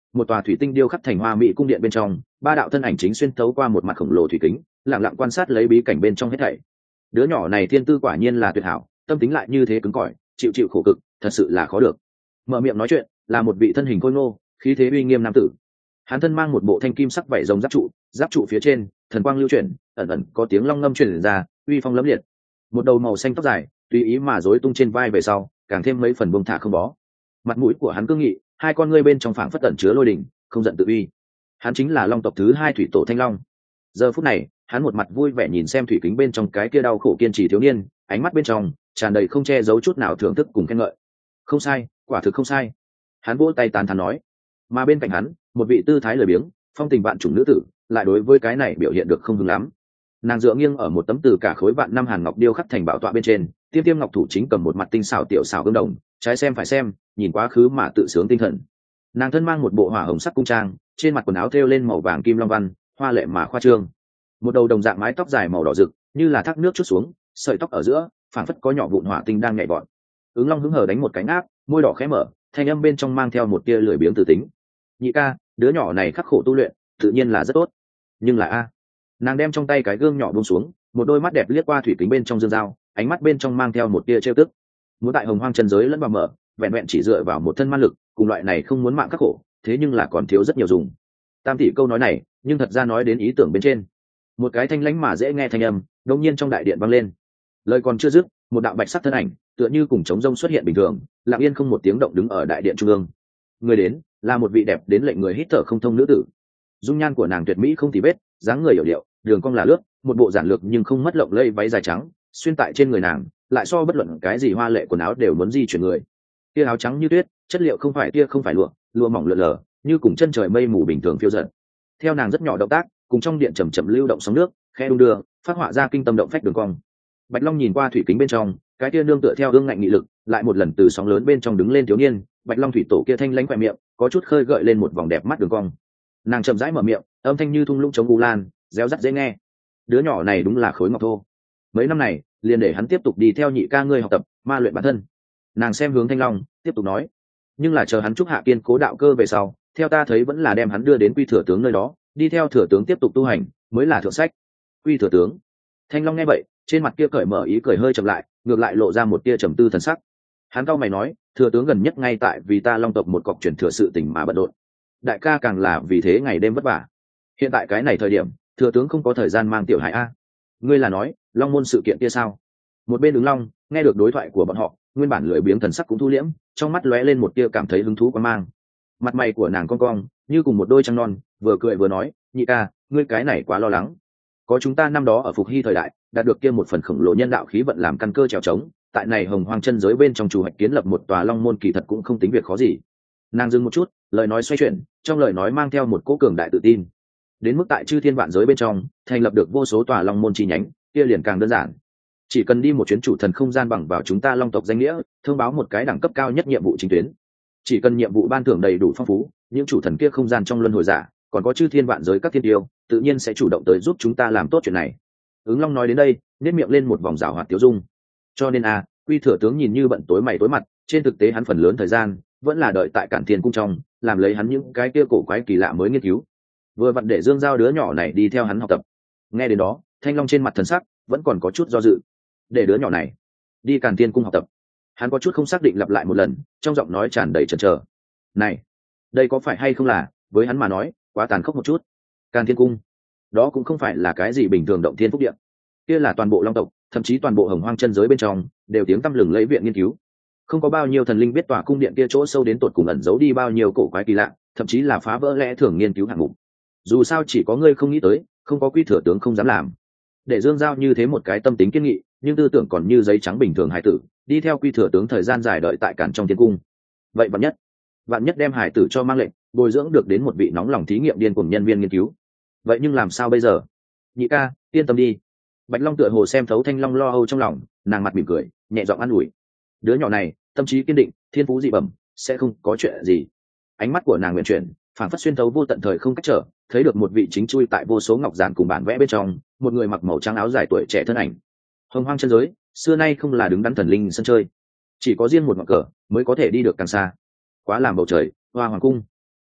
một tòa thủy tinh điêu khắc thành hoa mỹ cung điện bên trong, ba đạo thân ảnh chính xuyên thấu qua một mặt khổng lồ thủy kính, lặng lặng quan sát lấy bí cảnh bên trong hết thảy. Đứa nhỏ này thiên tư quả nhiên là tuyệt hảo, tâm tính lại như thế cứng cỏi, chịu chịu khổ cực, thật sự là khó được. Mở miệng nói chuyện là một vị thân hình khôi ngô, khí thế uy nghiêm nam tử. Hắn thân mang một bộ thanh kim sắc vảy rồng giáp trụ phía trên thần quang lưu chuyển, ẩn ẩn có tiếng long ngâm truyền ra, uy phong lẫm liệt. Một đầu màu xanh tóc dài tùy ý mà rối tung trên vai về sau, càng thêm mấy phần buông thả không bó. Mặt mũi của hắn cương nghị, hai con ngươi bên trong phảng phất tẩn chứa lôi đình, không giận tự uy. Hắn chính là long tộc thứ hai thủy tổ Thanh Long. Giờ phút này, hắn một mặt vui vẻ nhìn xem thủy kính bên trong cái kia đau khổ kiên trì thiếu niên, ánh mắt bên trong tràn đầy không che giấu chút nào thưởng thức cùng khen ngợi. Không sai, quả thực không sai. Hắn vỗ tay tán thán nói. Mà bên cạnh hắn, một vị tư thái lười biếng, phong tình vạn chủng nữ tử, lại đối với cái này biểu hiện được không hứng lắm. Nàng dựa nghiêng ở một tấm từ cả khối vạn năm hàn ngọc điêu khắc thành bảo tọa bên trên, tiêm tiêm ngọc thủ chính cầm một mặt tinh xảo tiểu xảo gương đồng, trái xem phải xem, nhìn quá khứ mà tự sướng tinh thần. Nàng thân mang một bộ hỏa hồng sắc cung trang, trên mặt quần áo thêu lên màu vàng kim long văn, hoa lệ mà khoa trương. Một đầu đồng dạng mái tóc dài màu đỏ rực, như là thác nước chút xuống, sợi tóc ở giữa phảng phất có nhỏ vụn hỏa tinh đang nhảy vọt. Ứng Long hứng hờ đánh một cái áp, môi đỏ khẽ mở, thanh âm bên trong mang theo một tia lười biếng từ tính. Nhị ca, đứa nhỏ này khắc khổ tu luyện, tự nhiên là rất tốt. Nhưng là a, nàng đem trong tay cái gương nhỏ buông xuống, một đôi mắt đẹp liếc qua thủy kính bên trong dương dao, ánh mắt bên trong mang theo một tia trêu tức. Muốn tại hồng hoang chân giới lẫn vào mở, vẹn vẹn chỉ dựa vào một thân man lực, cùng loại này không muốn mạng khắc khổ, thế nhưng là còn thiếu rất nhiều dùng. Tam tỷ câu nói này, nhưng thật ra nói đến ý tưởng bên trên. Một cái thanh lãnh mà dễ nghe thanh âm, đột nhiên trong đại điện vang lên. Lời còn chưa dứt, một đạo bạch sắc thân ảnh, tựa như cùng trống rông xuất hiện bình thường, lặng yên không một tiếng động đứng ở đại điện trung ương. Người đến, là một vị đẹp đến lệnh người hít thở không thông nữ tử. Dung nhan của nàng tuyệt mỹ không tì vết, dáng người hiểu điệu, đường cong là lướt, một bộ giản lược nhưng không mất lộng lẫy váy dài trắng, xuyên tại trên người nàng, lại so bất luận cái gì hoa lệ quần áo đều muốn di chuyển người. Tia áo trắng như tuyết, chất liệu không phải lụa, lụa mỏng lượn lờ, như cùng chân trời mây mù bình thường phiêu dật. Theo nàng rất nhỏ động tác, cùng trong điện chậm chậm lưu động sóng nước, khe đung đưa, phát họa ra kinh tâm động phách đường cong. Bạch Long nhìn qua thủy kính bên trong, cái tia nương tựa theo ương ngạnh nghị lực, lại một lần từ sóng lớn bên trong đứng lên thiếu niên. Bạch Long thủy tổ kia thanh lãnh khỏe miệng, có chút khơi gợi lên một vòng đẹp mắt đường cong. Nàng chậm rãi mở miệng, âm thanh như thung lũng chống u lan, réo rắt dễ nghe. Đứa nhỏ này đúng là khối ngọc thô. Mấy năm này, liền để hắn tiếp tục đi theo nhị ca ngươi học tập, ma luyện bản thân. Nàng xem hướng Thanh Long, tiếp tục nói. Nhưng là chờ hắn trúc hạ kiên cố đạo cơ về sau, theo ta thấy vẫn là đem hắn đưa đến Quy Thừa tướng nơi đó, đi theo thừa tướng tiếp tục tu hành, mới là thượng sách. Quy Thừa tướng. Thanh Long nghe vậy, trên mặt kia cởi mở ý cười hơi chậm lại, ngược lại lộ ra một tia trầm tư thần sắc. Hắn cau mày nói, thừa tướng gần nhất ngay tại vì ta Long tộc một cọc truyền thừa sự tình mà bận rộn. Đại ca càng là vì thế ngày đêm vất vả. Hiện tại cái này thời điểm, thừa tướng không có thời gian mang tiểu hải a. Ngươi là nói Long môn sự kiện kia sao? Một bên Ứng Long nghe được đối thoại của bọn họ, nguyên bản lười biếng thần sắc cũng thu liễm, trong mắt lóe lên một tia cảm thấy hứng thú quan mang. Mặt mày của nàng cong cong, như cùng một đôi trăng non, vừa cười vừa nói, nhị ca, ngươi cái này quá lo lắng. Có chúng ta năm đó ở Phục Hy thời đại, đạt được kia một phần khổng lồ nhân đạo khí vận làm căn cơ trèo trống, tại này hồng hoang chân giới bên trong chủ hoạch kiến lập một tòa Long môn kỳ thật cũng không tính việc khó gì. Nàng dừng một chút, lời nói xoay chuyển, trong lời nói mang theo một cỗ cường đại tự tin. Đến mức tại chư thiên vạn giới bên trong thành lập được vô số tòa Long môn chi nhánh, kia liền càng đơn giản. Chỉ cần đi một chuyến chủ thần không gian bằng vào chúng ta Long tộc danh nghĩa, thông báo một cái đẳng cấp cao nhất nhiệm vụ chính tuyến. Chỉ cần nhiệm vụ ban thưởng đầy đủ phong phú, những chủ thần kia không gian trong luân hồi giả, còn có chư thiên vạn giới các thiên tiêu, tự nhiên sẽ chủ động tới giúp chúng ta làm tốt chuyện này. Ứng Long nói đến đây, nhếch miệng lên một vòng rảo hoạt tiêu dung. Cho nên Quy thừa tướng nhìn như bận tối mày tối mặt, trên thực tế hắn phần lớn thời gian vẫn là đợi tại Cản Thiên cung trong, làm lấy hắn những cái kia cổ quái kỳ lạ mới nghiên cứu. Vừa vặn để Dương Giao đứa nhỏ này đi theo hắn học tập. Nghe đến đó, Thanh Long trên mặt thần sắc vẫn còn có chút do dự. Để đứa nhỏ này đi Càn Thiên cung học tập, hắn có chút không xác định lặp lại một lần, trong giọng nói tràn đầy chần chờ. Này, đây có phải hay không là với hắn mà nói quá tàn khốc một chút? Càn Thiên cung, đó cũng không phải là cái gì bình thường động thiên phúc điện, kia là toàn bộ Long tộc, thậm chí toàn bộ hồng hoang chân giới bên trong đều tiếng tăm lừng lẫy viện nghiên cứu. Không có bao nhiêu thần linh biết tòa cung điện kia chỗ sâu đến tột cùng ẩn giấu đi bao nhiêu cổ quái kỳ lạ, thậm chí là phá vỡ lẽ thường nghiên cứu hạng mục. Dù sao chỉ có ngươi không nghĩ tới, không có Quy thừa tướng không dám làm. Để Dương Giao như thế một cái tâm tính kiên nghị, nhưng tư tưởng còn như giấy trắng bình thường hải tử, đi theo Quy thừa tướng thời gian dài đợi tại Càn trong Thiên cung. Vậy vạn nhất đem hải tử cho mang lệnh, bồi dưỡng được đến một vị nóng lòng thí nghiệm điên cuồng nhân viên nghiên cứu. Vậy nhưng làm sao bây giờ? Nhị ca, yên tâm đi. Bạch Long tựa hồ xem thấu Thanh Long lo âu trong lòng, nàng mặt mỉm cười, nhẹ giọng an ủi. Đứa nhỏ này, tâm trí kiên định, thiên phú dị bẩm, sẽ không có chuyện gì. Ánh mắt của nàng nguyện chuyển, phản phất xuyên thấu vô tận thời không cách trở, thấy được một vị chính chui tại vô số ngọc giản cùng bản vẽ bên trong, một người mặc màu trắng áo dài tuổi trẻ thân ảnh. Hồng hoang chân giới, xưa nay không là đứng đắn thần linh sân chơi, chỉ có riêng một ngọn cờ mới có thể đi được càng xa. Quá làm bầu trời, hoa hoàng cung.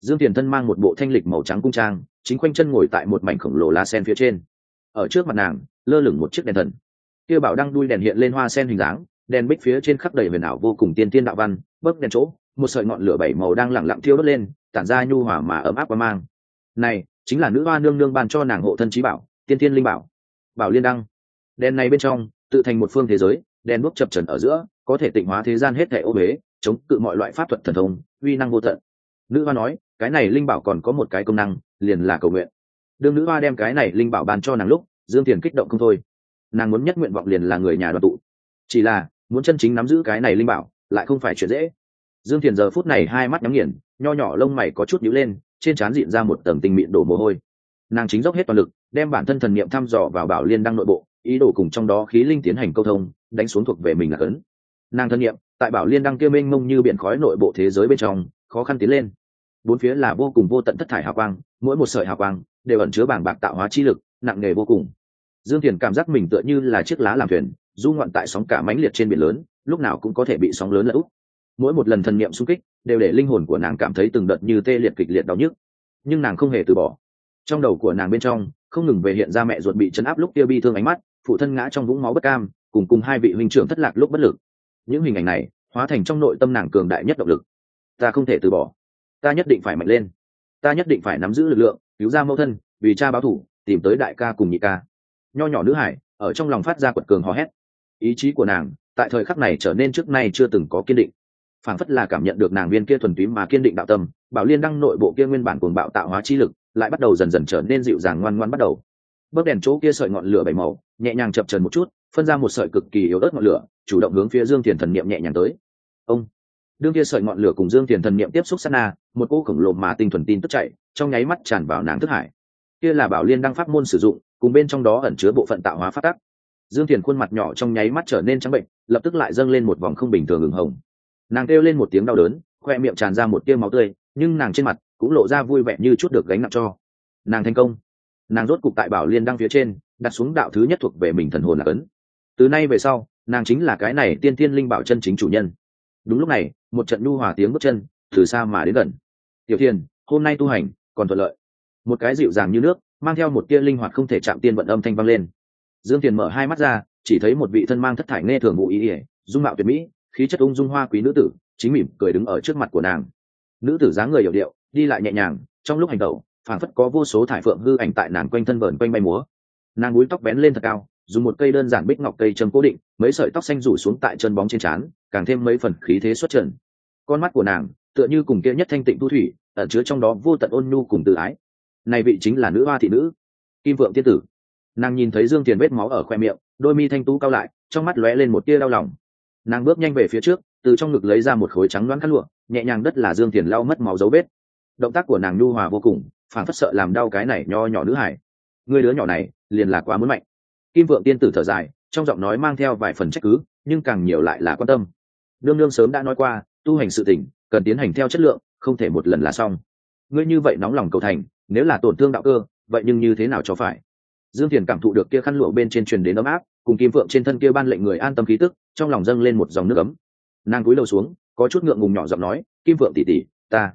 Dương Tiền thân mang một bộ thanh lịch màu trắng cung trang, chính quanh chân ngồi tại một mảnh khổng lồ lá sen phía trên. Ở trước mặt nàng lơ lửng một chiếc đèn thần, kia bảo đăng đuôi đèn hiện lên hoa sen hình dáng, đèn bích phía trên khắc đầy huyền ảo vô cùng tiên tiên đạo văn, bấc đèn chỗ một sợi ngọn lửa bảy màu đang lặng lặng thiêu đốt lên, tản ra nhu hòa mà ấm áp và mang. Này chính là nữ hoa nương nương ban cho nàng hộ thân chí bảo, tiên tiên linh bảo, Bảo Liên đăng. Đèn này bên trong tự thành một phương thế giới, đèn đuốc chập chờn ở giữa, có thể tịnh hóa thế gian hết thảy ô uế, chống cự mọi loại pháp thuật thần thông, uy năng vô tận. Nữ hoa nói, cái này linh bảo còn có một cái công năng, liền là cầu nguyện. Đương nữ hoa đem cái này linh bảo ban cho nàng lúc, Dương Tiền kích động không thôi. Nàng muốn nhất nguyện vọng liền là người nhà đoàn tụ, chỉ là muốn chân chính nắm giữ cái này linh bảo lại không phải chuyện dễ. Dương Tiền giờ phút này hai mắt nhắm nghiền, nho nhỏ lông mày có chút nhíu lên, trên trán dịn ra một tầng tinh mịn đổ mồ hôi. Nàng chính dốc hết toàn lực đem bản thân thần niệm thăm dò vào Bảo Liên đăng nội bộ, ý đồ cùng trong đó khí linh tiến hành câu thông, đánh xuống thuộc về mình là cấn. Nàng thân niệm tại Bảo Liên đăng kia mênh mông như biển khói nội bộ thế giới bên trong khó khăn tiến lên. Bốn phía là vô cùng vô tận thất thải hào quang, mỗi một sợi hào quang đều ẩn chứa bảng bạc tạo hóa chi lực, nặng nề vô cùng. Dương Tiền cảm giác mình tựa như là chiếc lá làm thuyền, du ngoạn tại sóng cả mãnh liệt trên biển lớn, lúc nào cũng có thể bị sóng lớn lật úp. Mỗi một lần thần niệm xung kích đều để linh hồn của nàng cảm thấy từng đợt như tê liệt kịch liệt đau nhức, nhưng nàng không hề từ bỏ. Trong đầu của nàng bên trong không ngừng về hiện ra mẹ ruột bị chấn áp lúc tiêu bi thương ánh mắt, phụ thân ngã trong vũng máu bất cam, cùng hai vị huynh trưởng thất lạc lúc bất lực. Những hình ảnh này hóa thành trong nội tâm nàng cường đại nhất động lực. Ta không thể từ bỏ, ta nhất định phải mạnh lên, ta nhất định phải nắm giữ lực lượng, cứu ra mẫu thân, vì cha báo thù, tìm tới đại ca cùng nhị ca. Nho nhỏ nữ hải ở trong lòng phát ra quật cường hò hét. Ý chí của nàng tại thời khắc này trở nên trước nay chưa từng có kiên định, phảng phất là cảm nhận được nàng viên kia thuần túy mà kiên định đạo tâm. Bảo Liên đăng nội bộ kia nguyên bản cuồng bạo tạo hóa chi lực lại bắt đầu dần dần trở nên dịu dàng ngoan ngoãn bắt đầu. Bấc đèn chỗ kia sợi ngọn lửa bảy màu nhẹ nhàng chập chờn một chút, phân ra một sợi cực kỳ yếu ớt ngọn lửa, chủ động hướng phía Dương Tiền thần niệm nhẹ nhàng tới. Ông đương kia sợi ngọn lửa cùng Dương Tiền thần niệm tiếp xúc sát na, một cỗ khổng lồ mà tinh thuần tin tức chạy trong nháy mắt tràn vào nàng thức hải. Kia là Bảo Liên đăng pháp môn sử dụng, cùng bên trong đó ẩn chứa bộ phận tạo hóa pháp tắc. Dương Tiền khuôn mặt nhỏ trong nháy mắt trở nên trắng bệnh, lập tức lại dâng lên một vòng không bình thường ửng hồng. Nàng kêu lên một tiếng đau đớn, khoe miệng tràn ra một tia máu tươi, nhưng nàng trên mặt cũng lộ ra vui vẻ như chút được gánh nặng cho. Nàng thành công, nàng rốt cục tại Bảo Liên đăng phía trên đặt xuống đạo thứ nhất thuộc về mình thần hồn là ấn. Từ nay về sau, nàng chính là cái này tiên tiên linh bảo chân chính chủ nhân. Đúng lúc này, một trận nhu hòa tiếng bước chân từ xa mà đến gần. Tiểu Thiền, hôm nay tu hành còn thuận lợi. Một cái dịu dàng như nước, mang theo một tia linh hoạt không thể chạm tiên vận âm thanh vang lên. Dương Tiền mở hai mắt ra, chỉ thấy một vị thân mang thất thải nghe thường ngụ ý ỉa, dung mạo tuyệt mỹ, khí chất ung dung hoa quý nữ tử chính mỉm cười đứng ở trước mặt của nàng. Nữ tử dáng người hiểu điệu, đi lại nhẹ nhàng, trong lúc hành động phảng phất có vô số thải phượng hư ảnh tại nàng quanh thân vờn quanh bay múa. Nàng búi tóc bén lên thật cao, dùng một cây đơn giản bích ngọc cây châm cố định, mấy sợi tóc xanh rủ xuống tại chân bóng trên trán, càng thêm mấy phần khí thế xuất trần. Con mắt của nàng tựa như cùng kia nhất thanh tịnh thu thủy, ẩn chứa trong đó vô tận ôn nhu cùng từ ái. Này vị chính là nữ hoa thị nữ, Kim Vượng tiên tử. Nàng nhìn thấy Dương Tiền vết máu ở khoe miệng, đôi mi thanh tú cao lại, trong mắt lóe lên một tia đau lòng. Nàng bước nhanh về phía trước, từ trong ngực lấy ra một khối trắng loáng khăn lụa, nhẹ nhàng đất là Dương Tiền lau mất máu dấu vết. Động tác của nàng nhu hòa vô cùng, phảng phất sợ làm đau cái này nho nhỏ nữ hải. Người đứa nhỏ này liền là quá muốn mạnh. Kim Vượng tiên tử thở dài, trong giọng nói mang theo vài phần trách cứ, nhưng càng nhiều lại là quan tâm. Nương nương sớm đã nói qua, tu hành sự tình cần tiến hành theo chất lượng, không thể một lần là xong. Ngươi như vậy nóng lòng cầu thành, nếu là tổn thương đạo cơ, vậy nhưng như thế nào cho phải? Dương Tiền cảm thụ được kia khăn lụa bên trên truyền đến ấm áp, cùng Kim Vượng trên thân kia ban lệnh người an tâm khí tức, trong lòng dâng lên một dòng nước ấm. Nàng cúi đầu xuống, có chút ngượng ngùng nhỏ giọng nói, Kim Vượng tỷ tỷ,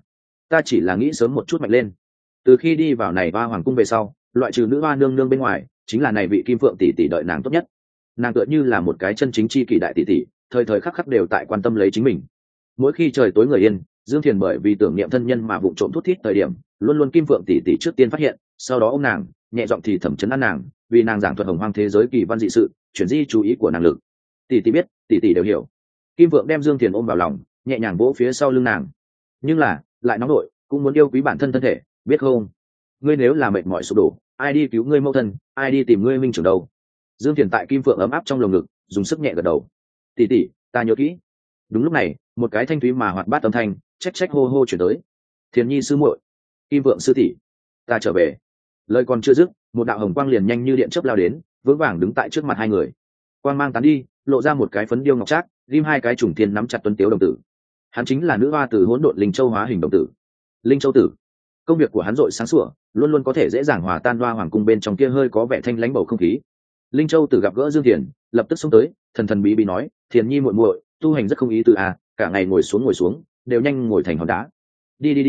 ta chỉ là nghĩ sớm một chút mạnh lên. Từ khi đi vào này Hoa Hoàng cung về sau, loại trừ nữ hoa nương nương bên ngoài, chính là này vị Kim Vượng tỷ tỷ đợi nàng tốt nhất. Nàng tựa như là một cái chân chính chi kỷ đại tỷ tỷ, thời thời khắc khắc đều tại quan tâm lấy chính mình. Mỗi khi trời tối người yên, Dương Thiền bởi vì tưởng niệm thân nhân mà vụng trộm thút thít thời điểm, luôn luôn Kim Vượng tỷ tỷ trước tiên phát hiện, sau đó ôm nàng, nhẹ giọng thì thẩm chấn an nàng, vì nàng giảng thuật hồng hoang thế giới kỳ văn dị sự, chuyển di chú ý của nàng lực. Tỷ tỷ biết, tỷ tỷ đều hiểu. Kim Vượng đem Dương Thiền ôm vào lòng, nhẹ nhàng vỗ phía sau lưng nàng. Nhưng là, lại nóng nổi, cũng muốn yêu quý bản thân thân thể, biết không? Ngươi nếu là mệt mỏi sụp đổ, ai đi cứu ngươi mẫu thân, ai đi tìm ngươi minh trưởng đâu? Dương Thiền tại Kim Vượng ấm áp trong lồng ngực, dùng sức nhẹ gật đầu. Tỷ tỷ, ta nhớ kỹ. Đúng lúc này, một cái thanh thúy mà hoạt bát âm thanh, trách trách hô hô chuyển tới. Thiền nhi sư muội, Kim Vượng sư tỷ, ta trở về. Lời còn chưa dứt, một đạo hồng quang liền nhanh như điện chớp lao đến, vững vàng đứng tại trước mặt hai người. Quang mang tán đi, lộ ra một cái phấn điêu ngọc trác, ghim hai cái trùng thiên nắm chặt tuấn tiếu đồng tử. Hắn chính là nữ hoa từ hỗn độn linh châu hóa hình đồng tử. Linh châu tử. Công việc của hắn rọi sáng sủa, luôn luôn có thể dễ dàng hòa tan hoa hoàng cung bên trong kia hơi có vẻ thanh lãnh bầu không khí. Linh châu tử gặp gỡ Dương Thiền, lập tức xông tới, thần thần bí bí nói, Thiền nhi muội muội, tu hành rất không ý tứ à, cả ngày ngồi xuống, đều nhanh ngồi thành hòn đá. Đi,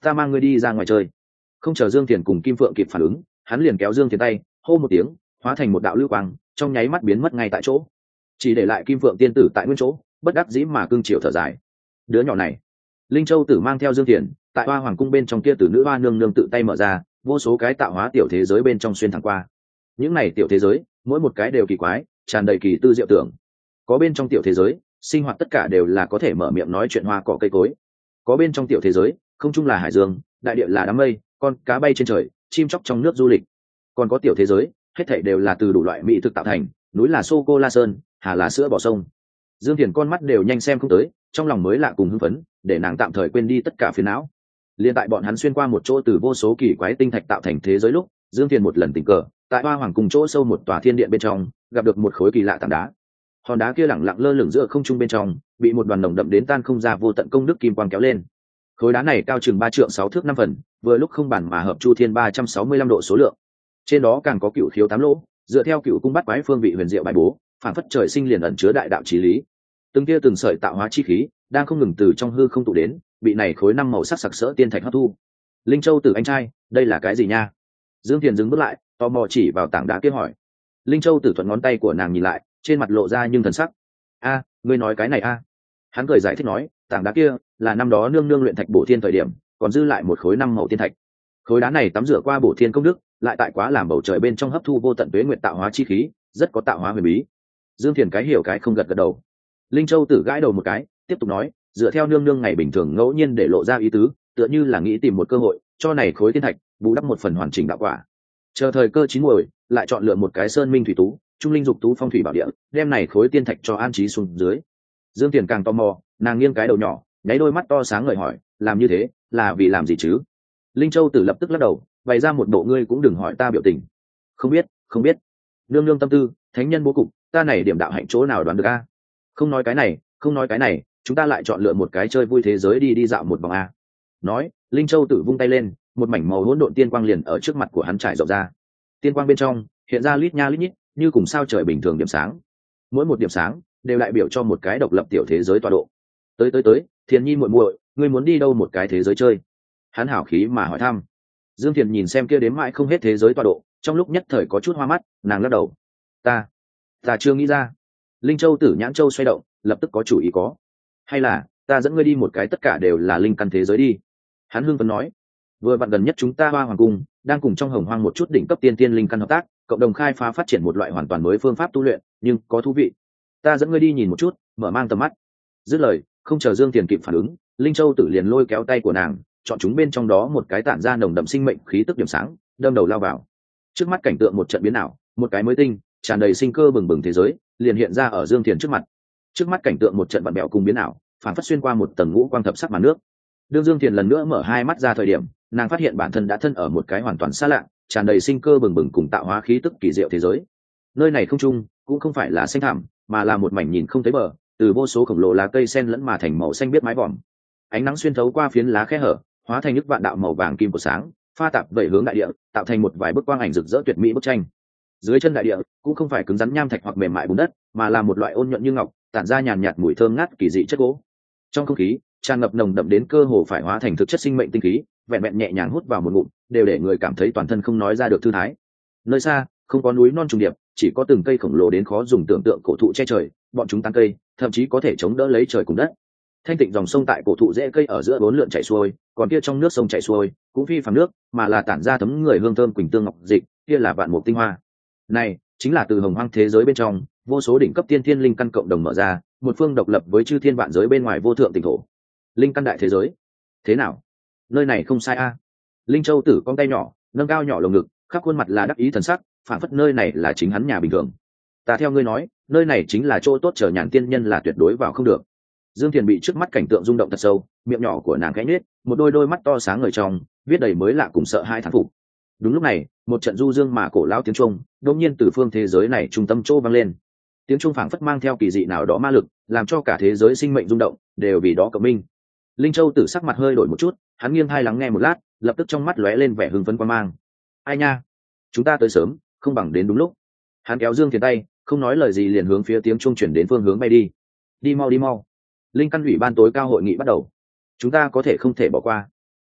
ta mang ngươi đi ra ngoài chơi. Không chờ Dương Thiền cùng Kim Phượng kịp phản ứng, hắn liền kéo Dương Thiền tay, hô một tiếng, hóa thành một đạo lưu quang, trong nháy mắt biến mất ngay tại chỗ, chỉ để lại Kim Phượng tiên tử tại nguyên chỗ, bất đắc dĩ mà cưng chiều thở dài. Đứa nhỏ này. Linh Châu tử mang theo Dương Thiền, tại Hoa Hoàng cung bên trong kia tử nữ hoa nương nương tự tay mở ra, vô số cái tạo hóa tiểu thế giới bên trong xuyên thẳng qua. Những này tiểu thế giới, mỗi một cái đều kỳ quái, tràn đầy kỳ tư diệu tưởng. Có bên trong tiểu thế giới, sinh hoạt tất cả đều là có thể mở miệng nói chuyện hoa cỏ cây cối. Có bên trong tiểu thế giới, không trung là hải dương, đại địa là đám mây, con cá bay trên trời, chim chóc trong nước du lịch. Còn có tiểu thế giới, hết thảy đều là từ đủ loại mỹ thực tạo thành, núi là sô cô la sơn, hà là sữa bò sông. Dương Thiền con mắt đều nhanh xem không tới, trong lòng mới lạ cùng hưng phấn, để nàng tạm thời quên đi tất cả phiền não. Liên tại bọn hắn xuyên qua một chỗ từ vô số kỳ quái tinh thạch tạo thành thế giới lúc, Dương Thiền một lần tình cờ, tại Hoa Hoàng cùng chỗ sâu một tòa thiên điện bên trong, gặp được một khối kỳ lạ tảng đá. Hòn đá kia lẳng lặng lơ lửng giữa không trung bên trong, bị một đoàn nồng đậm đến tan không ra vô tận công đức kim quang kéo lên. Khối đá này cao chừng 3 trượng 6 thước 5 phần, vừa lúc không bản mà hợp chu thiên 365 độ số lượng. Trên đó càng có cửu khiếu 8 lỗ, dựa theo cửu cung bát quái phương vị huyền diệu bài bố, phản phất trời sinh liền ẩn chứa đại đạo chí lý. Từng tia từng sợi tạo hóa chi khí đang không ngừng từ trong hư không tụ đến, bị này khối năm màu sắc sặc sỡ tiên thạch hấp thu. Linh Châu tử anh trai, đây là cái gì nha? Dương Thiền dừng bước lại, tò mò chỉ vào tảng đá kia hỏi. Linh Châu tử thuận ngón tay của nàng nhìn lại, trên mặt lộ ra nhưng thần sắc. A, ngươi nói cái này a? Hắn cười giải thích nói, tảng đá kia là năm đó nương nương luyện thạch bổ thiên thời điểm, còn dư lại một khối năm màu tiên thạch. Khối đá này tắm rửa qua bổ thiên công đức, lại tại quá làm bầu trời bên trong hấp thu vô tận tuế nguyệt tạo hóa chi khí, rất có tạo hóa huyền bí. Dương Thiền cái hiểu cái không gật gật đầu. Linh Châu tử gãi đầu một cái, tiếp tục nói, dựa theo nương nương ngày bình thường ngẫu nhiên để lộ ra ý tứ, tựa như là nghĩ tìm một cơ hội cho này khối tiên thạch bù đắp một phần hoàn chỉnh đạo quả, chờ thời cơ chín muồi lại chọn lựa một cái sơn minh thủy tú, trung linh dục tú phong thủy bảo địa, đem này khối tiên thạch cho an trí xuống dưới. Dương Tiền càng tò mò, nàng nghiêng cái đầu nhỏ, nháy đôi mắt to sáng ngời hỏi, làm như thế là vì làm gì chứ? Linh Châu tử lập tức lắc đầu, bày ra một bộ ngươi cũng đừng hỏi ta biểu tình. Không biết, không biết. Nương nương tâm tư, thánh nhân bố cục, ta này điểm đạo hạnh chỗ nào đoán được a? Không nói cái này, không nói cái này, chúng ta lại chọn lựa một cái chơi vui thế giới đi dạo một vòng a. Nói, Linh Châu tử vung tay lên, một mảnh màu hỗn độn tiên quang liền ở trước mặt của hắn trải rộng ra. Tiên quang bên trong hiện ra lít nha lít nhít, như cùng sao trời bình thường điểm sáng. Mỗi một điểm sáng đều đại biểu cho một cái độc lập tiểu thế giới tọa độ. Tới, Thiền Nhi muội muội, ngươi muốn đi đâu một cái thế giới chơi? Hắn hảo khí mà hỏi thăm. Dương Thiền nhìn xem kia đếm mãi không hết thế giới tọa độ, trong lúc nhất thời có chút hoa mắt, nàng lắc đầu. Ta chưa nghĩ ra. Linh Châu tử nhãn châu xoay động, lập tức có chủ ý có. Hay là ta dẫn ngươi đi một cái tất cả đều là linh căn thế giới đi. Hắn hưng phấn nói. Vừa vặn gần nhất chúng ta Hoa Hoàng cung đang cùng trong Hồng Hoang một chút đỉnh cấp tiên tiên linh căn hợp tác, cộng đồng khai phá phát triển một loại hoàn toàn mới phương pháp tu luyện, nhưng có thú vị. Ta dẫn ngươi đi nhìn một chút, mở mang tầm mắt. Dứt lời, không chờ Dương Tiền kịp phản ứng, Linh Châu tử liền lôi kéo tay của nàng, chọn chúng bên trong đó một cái tản ra nồng đậm sinh mệnh khí tức điểm sáng, đâm đầu lao vào. Trước mắt cảnh tượng một trận biến ảo, một cái mới tinh, tràn đầy sinh cơ bừng bừng thế giới liền hiện ra ở Dương Tiền trước mặt. Trước mắt cảnh tượng một trận vặn bẹo cùng biến ảo, phản phất xuyên qua một tầng ngũ quang thập sắc màn nước. Đương Dương Tiền lần nữa mở hai mắt ra thời điểm, nàng phát hiện bản thân đã thân ở một cái hoàn toàn xa lạ, tràn đầy sinh cơ bừng bừng cùng tạo hóa khí tức kỳ diệu thế giới. Nơi này không trung cũng không phải là xanh thẳm, mà là một mảnh nhìn không thấy bờ, từ vô số khổng lồ lá cây xen lẫn mà thành màu xanh biếc mái vòm. Ánh nắng xuyên thấu qua phiến lá khe hở, hóa thành những vạn đạo màu vàng kim của sáng, pha tạp vẩy hướng đại địa, tạo thành một vài bức quang ảnh rực rỡ tuyệt mỹ bức tranh. Dưới chân đại địa cũng không phải cứng rắn nham thạch hoặc mềm mại bùn đất, mà là một loại ôn nhuận như ngọc, tản ra nhàn nhạt mùi thơm ngát kỳ dị chất gỗ. Trong không khí tràn ngập nồng đậm đến cơ hồ phải hóa thành thực chất sinh mệnh tinh khí, vẹn vẹn nhẹ nhàng hút vào một ngụm, đều để người cảm thấy toàn thân không nói ra được thư thái. Nơi xa không có núi non trùng điệp, chỉ có từng cây khổng lồ đến khó dùng tưởng tượng cổ thụ che trời, bọn chúng tán cây thậm chí có thể chống đỡ lấy trời cùng đất. Thanh tịnh dòng sông tại cổ thụ rễ cây ở giữa bốn lượn chảy xuôi, còn kia trong nước sông chảy xuôi cũng phi phàm nước, mà là tản ra thấm người hương thơm quỳnh tương ngọc dịch, kia là vạn mục tinh hoa. Này chính là từ Hồng Hoang thế giới bên trong vô số đỉnh cấp tiên thiên linh căn cộng đồng mở ra, một phương độc lập với chư thiên vạn giới bên ngoài vô thượng tỉnh thổ. Linh căn đại thế giới. Thế nào? Nơi này không sai a. Linh Châu tử con tay nhỏ, nâng cao nhỏ lồng ngực, khắp khuôn mặt là đắc ý thần sắc, phản phất nơi này là chính hắn nhà bình thường. Ta theo ngươi nói, nơi này chính là chỗ tốt chờ nhàn tiên nhân là tuyệt đối vào không được. Dương Thiền bị trước mắt cảnh tượng rung động thật sâu, miệng nhỏ của nàng khẽ nhếch, một đôi mắt to sáng ngời trong, viết đầy mới lạ cùng sợ hai thán phục. Đúng lúc này, một trận du dương mà cổ lão tiếng chuông đột nhiên từ phương thế giới này trung tâm chỗ vang lên. Tiếng chuông phảng phất mang theo kỳ dị nào đó ma lực, làm cho cả thế giới sinh mệnh rung động, đều vì đó cộng minh. Linh Châu tử sắc mặt hơi đổi một chút, hắn nghiêng tai lắng nghe một lát, lập tức trong mắt lóe lên vẻ hưng phấn quan mang. Ai nha, chúng ta tới sớm, không bằng đến đúng lúc. Hắn kéo Dương Thiền tay, không nói lời gì liền hướng phía tiếng chuông chuyển đến phương hướng bay đi. Đi mau. Linh căn ủy ban tối cao hội nghị bắt đầu. Chúng ta có thể không thể bỏ qua.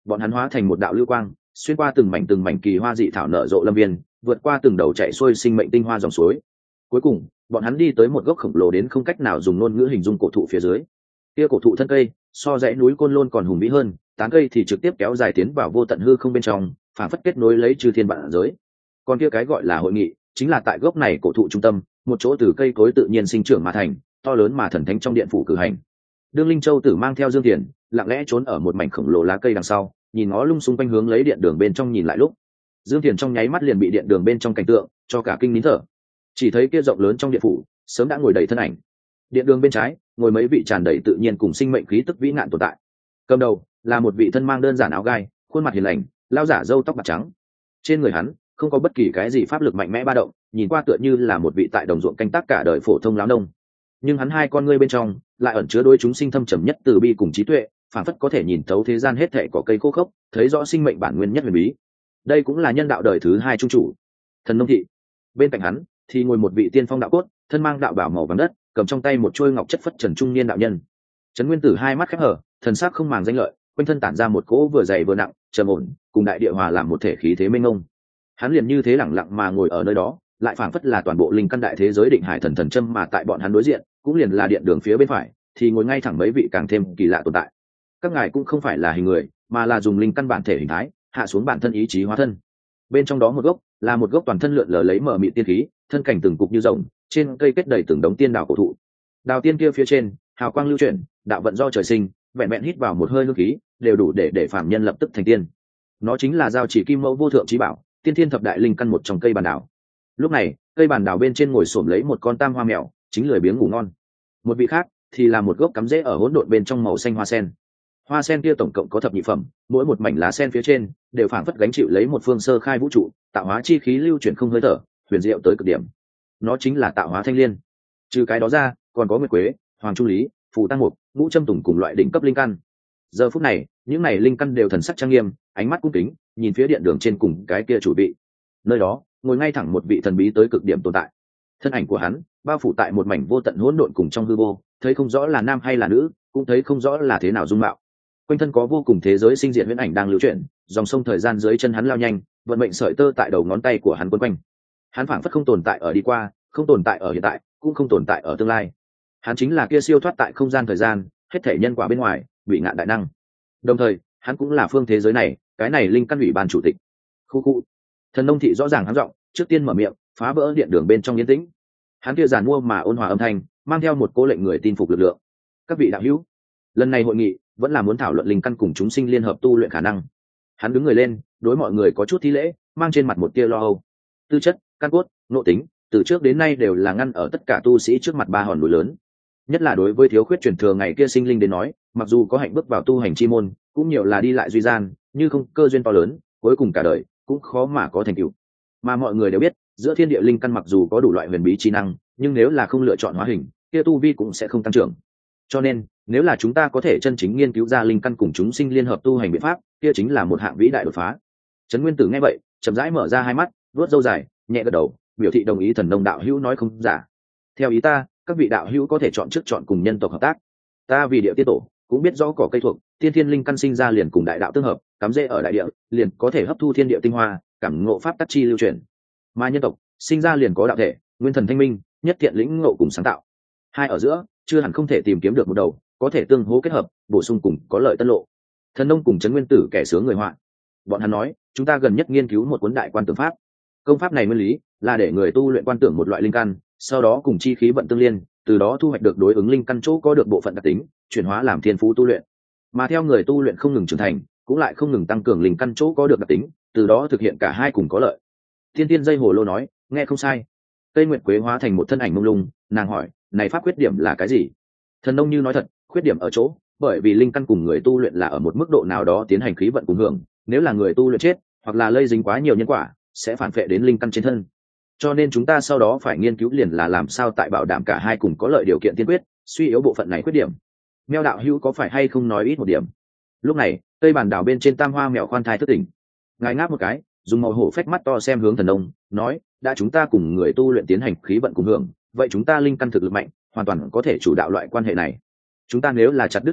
bọn hắn hóa thành một đạo lưu quang, xuyên qua từng mảnh kỳ hoa dị thảo nở rộ lâm viên, vượt qua từng đầu chạy xuôi sinh mệnh tinh hoa dòng suối. Cuối cùng bọn hắn đi tới một gốc khổng lồ đến không cách nào dùng ngôn ngữ hình dung cổ thụ phía dưới. Kia cổ thụ thân cây so dãy núi Côn Lôn còn hùng vĩ hơn, tán cây thì trực tiếp kéo dài tiến vào vô tận hư không bên trong, phản phất kết nối lấy chư thiên vạn giới. Còn kia cái gọi là hội nghị, chính là tại gốc này cổ thụ trung tâm, một chỗ từ cây cối tự nhiên sinh trưởng mà thành, to lớn mà thần thánh trong điện phủ cử hành. Đương Linh Châu Tử mang theo Dương Tiền, lặng lẽ trốn ở một mảnh khổng lồ lá cây đằng sau, nhìn ngó lung xung quanh hướng lấy điện đường bên trong nhìn lại lúc, Dương Tiền trong nháy mắt liền bị điện đường bên trong cảnh tượng cho cả kinh nín thở. Chỉ thấy kia rộng lớn trong điện phủ, sớm đã ngồi đầy thân ảnh. Điện đường bên trái, ngồi mấy vị tràn đầy tự nhiên cùng sinh mệnh khí tức vĩ ngạn tồn tại. Cầm đầu là một vị thân mang đơn giản áo gai, khuôn mặt hiền lành, lao giả râu tóc bạc trắng. Trên người hắn không có bất kỳ cái gì pháp lực mạnh mẽ ba động, nhìn qua tựa như là một vị tại đồng ruộng canh tác cả đời phổ thông lão nông. Nhưng hắn hai con ngươi bên trong lại ẩn chứa đôi chúng sinh thâm trầm nhất từ bi cùng trí tuệ, phản phất có thể nhìn thấu thế gian hết thảy cỏ cây khô khốc, thấy rõ sinh mệnh bản nguyên nhất huyền bí. Đây cũng là nhân đạo đời thứ hai trung chủ, Thần Nông Thị. Bên cạnh hắn thì ngồi một vị tiên phong đạo cốt, thân mang đạo bào màu vàng đất, cầm trong tay một chuôi ngọc chất phất trần trung niên đạo nhân. Trấn Nguyên Tử hai mắt khép hở, thần sắc không màng danh lợi, quanh thân tản ra một cỗ vừa dày vừa nặng, trầm ổn, cùng đại địa hòa làm một thể khí thế mênh mông. Hắn liền như thế lẳng lặng mà ngồi ở nơi đó, lại phảng phất là toàn bộ linh căn đại thế giới định hải thần thần châm mà tại bọn hắn đối diện, cũng liền là điện đường phía bên phải, thì ngồi ngay thẳng mấy vị càng thêm kỳ lạ tồn tại. Các ngài cũng không phải là hình người, mà là dùng linh căn bản thể hình thái, hạ xuống bản thân ý chí hóa thân. Bên trong đó một gốc là một gốc toàn thân lượn lờ lấy mở mịt tiên khí, thân cảnh từng cục như rồng, trên cây kết đầy từng đống tiên đào cổ thụ. Đào tiên kia phía trên, hào quang lưu chuyển, đạo vận do trời sinh, vẹn vẹn hít vào một hơi hương khí, đều đủ để phàm nhân lập tức thành tiên. Nó chính là giao chỉ kim mẫu vô thượng chí bảo, tiên thiên thập đại linh căn một trong cây bàn đào. Lúc này, cây bàn đào bên trên ngồi xổm lấy một con tam hoa mèo, chính lười biếng ngủ ngon. Một vị khác thì là một gốc cắm rễ ở hỗn độn bên trong màu xanh hoa sen. Hoa sen kia tổng cộng có thập nhị phẩm, mỗi một mảnh lá sen phía trên đều phảng phất gánh chịu lấy một phương sơ khai vũ trụ, tạo hóa chi khí lưu chuyển không hơi thở, huyền diệu tới cực điểm. Nó chính là tạo hóa thanh liên. Trừ cái đó ra, còn có nguyệt quế, hoàng trung lý, phù tăng mục, ngũ châm tùng cùng loại đỉnh cấp linh căn. Giờ phút này, những này linh căn đều thần sắc trang nghiêm, ánh mắt cung kính, nhìn phía điện đường trên cùng cái kia chủ vị. Nơi đó, ngồi ngay thẳng một vị thần bí tới cực điểm tồn tại. Thân ảnh của hắn bao phủ tại một mảnh vô tận hỗn độn cùng trong hư vô, thấy không rõ là nam hay là nữ, cũng thấy không rõ là thế nào dung mạo. Quanh thân có vô cùng thế giới sinh diệt huyễn ảnh đang lưu chuyển, dòng sông thời gian dưới chân hắn lao nhanh, vận mệnh sợi tơ tại đầu ngón tay của hắn quấn quanh. Hắn phảng phất không tồn tại ở đi qua, không tồn tại ở hiện tại, cũng không tồn tại ở tương lai. Hắn chính là kia siêu thoát tại không gian thời gian, hết thể nhân quả bên ngoài, bị ngạn đại năng. Đồng thời, hắn cũng là phương thế giới này, cái này linh căn ủy ban chủ tịch. Khu khu. Thần Nông Thị rõ ràng hắn giọng, trước tiên mở miệng, phá vỡ điện đường bên trong yên tĩnh. Hắn kia giàn mua mà ôn hòa âm thanh, mang theo một cố lệnh người tin phục lực lượng. Các vị đạo hữu, lần này hội nghị vẫn là muốn thảo luận linh căn cùng chúng sinh liên hợp tu luyện khả năng. Hắn đứng người lên, đối mọi người có chút thi lễ, mang trên mặt một tia lo âu. Tư chất, căn cốt, nội tính, từ trước đến nay đều là ngăn ở tất cả tu sĩ trước mặt ba hòn núi lớn. Nhất là đối với thiếu khuyết truyền thừa ngày kia sinh linh đến nói, mặc dù có hạnh bước vào tu hành chi môn, cũng nhiều là đi lại duy gian, như không cơ duyên to lớn, cuối cùng cả đời cũng khó mà có thành tựu. Mà mọi người đều biết, giữa thiên địa linh căn mặc dù có đủ loại huyền bí chi năng, nhưng nếu là không lựa chọn hóa hình, kia tu vi cũng sẽ không tăng trưởng. Cho nên, nếu là chúng ta có thể chân chính nghiên cứu ra linh căn cùng chúng sinh liên hợp tu hành biện pháp, kia chính là một hạng vĩ đại đột phá. Trấn Nguyên Tử nghe vậy, chậm rãi mở ra hai mắt, vuốt râu dài, nhẹ gật đầu, biểu thị đồng ý. Thần Nông đạo hữu nói không giả. Theo ý ta, các vị đạo hữu có thể chọn trước chọn cùng nhân tộc hợp tác. Ta vì địa tiên tổ, cũng biết rõ cỏ cây thuộc, tiên thiên linh căn sinh ra liền cùng đại đạo tương hợp, cắm rễ ở đại địa, liền có thể hấp thu thiên địa tinh hoa, cảm ngộ pháp tắc chi lưu truyền. Mà nhân tộc, sinh ra liền có đạo thể, nguyên thần thanh minh, nhất thiện lĩnh ngộ cùng sáng tạo. Hai ở giữa, chưa hẳn không thể tìm kiếm được một đầu, có thể tương hỗ kết hợp, bổ sung cùng có lợi tân lộ. Thần Nông cùng Trấn Nguyên Tử kẻ sướng người họa. Bọn hắn nói, chúng ta gần nhất nghiên cứu một cuốn đại quan tưởng pháp. Công pháp này nguyên lý là để người tu luyện quan tưởng một loại linh căn, sau đó cùng chi khí vận tương liên, từ đó thu hoạch được đối ứng linh căn chỗ có được bộ phận đặc tính, chuyển hóa làm thiên phú tu luyện. Mà theo người tu luyện không ngừng trưởng thành, cũng lại không ngừng tăng cường linh căn chỗ có được đặc tính, từ đó thực hiện cả hai cùng có lợi. Thiên Tiên dây hồ lô nói, nghe không sai. Cây nguyệt quế hóa thành một thân ảnh mông lung, nàng hỏi, này pháp khuyết điểm là cái gì? Thần Nông như nói thật, khuyết điểm ở chỗ, bởi vì linh căn cùng người tu luyện là ở một mức độ nào đó tiến hành khí vận cùng hưởng, nếu là người tu luyện chết, hoặc là lây dính quá nhiều nhân quả, sẽ phản phệ đến linh căn trên thân. Cho nên chúng ta sau đó phải nghiên cứu liền là làm sao tại bảo đảm cả hai cùng có lợi điều kiện tiên quyết, suy yếu bộ phận này khuyết điểm. Mèo đạo hữu có phải hay không nói ít một điểm? Lúc này, cây bàn đảo bên trên tam hoa mèo khoan thai thức tỉnh. Ngài ngáp một cái, dùng màu hổ phách mắt to xem hướng Thần Nông, nói, đã chúng ta cùng người tu luyện tiến hành khí vận cùng hưởng, vậy chúng ta linh căn thực lực mạnh, hoàn toàn có thể chủ đạo loại quan hệ này. Chúng ta nếu là chặt đứt khí vận,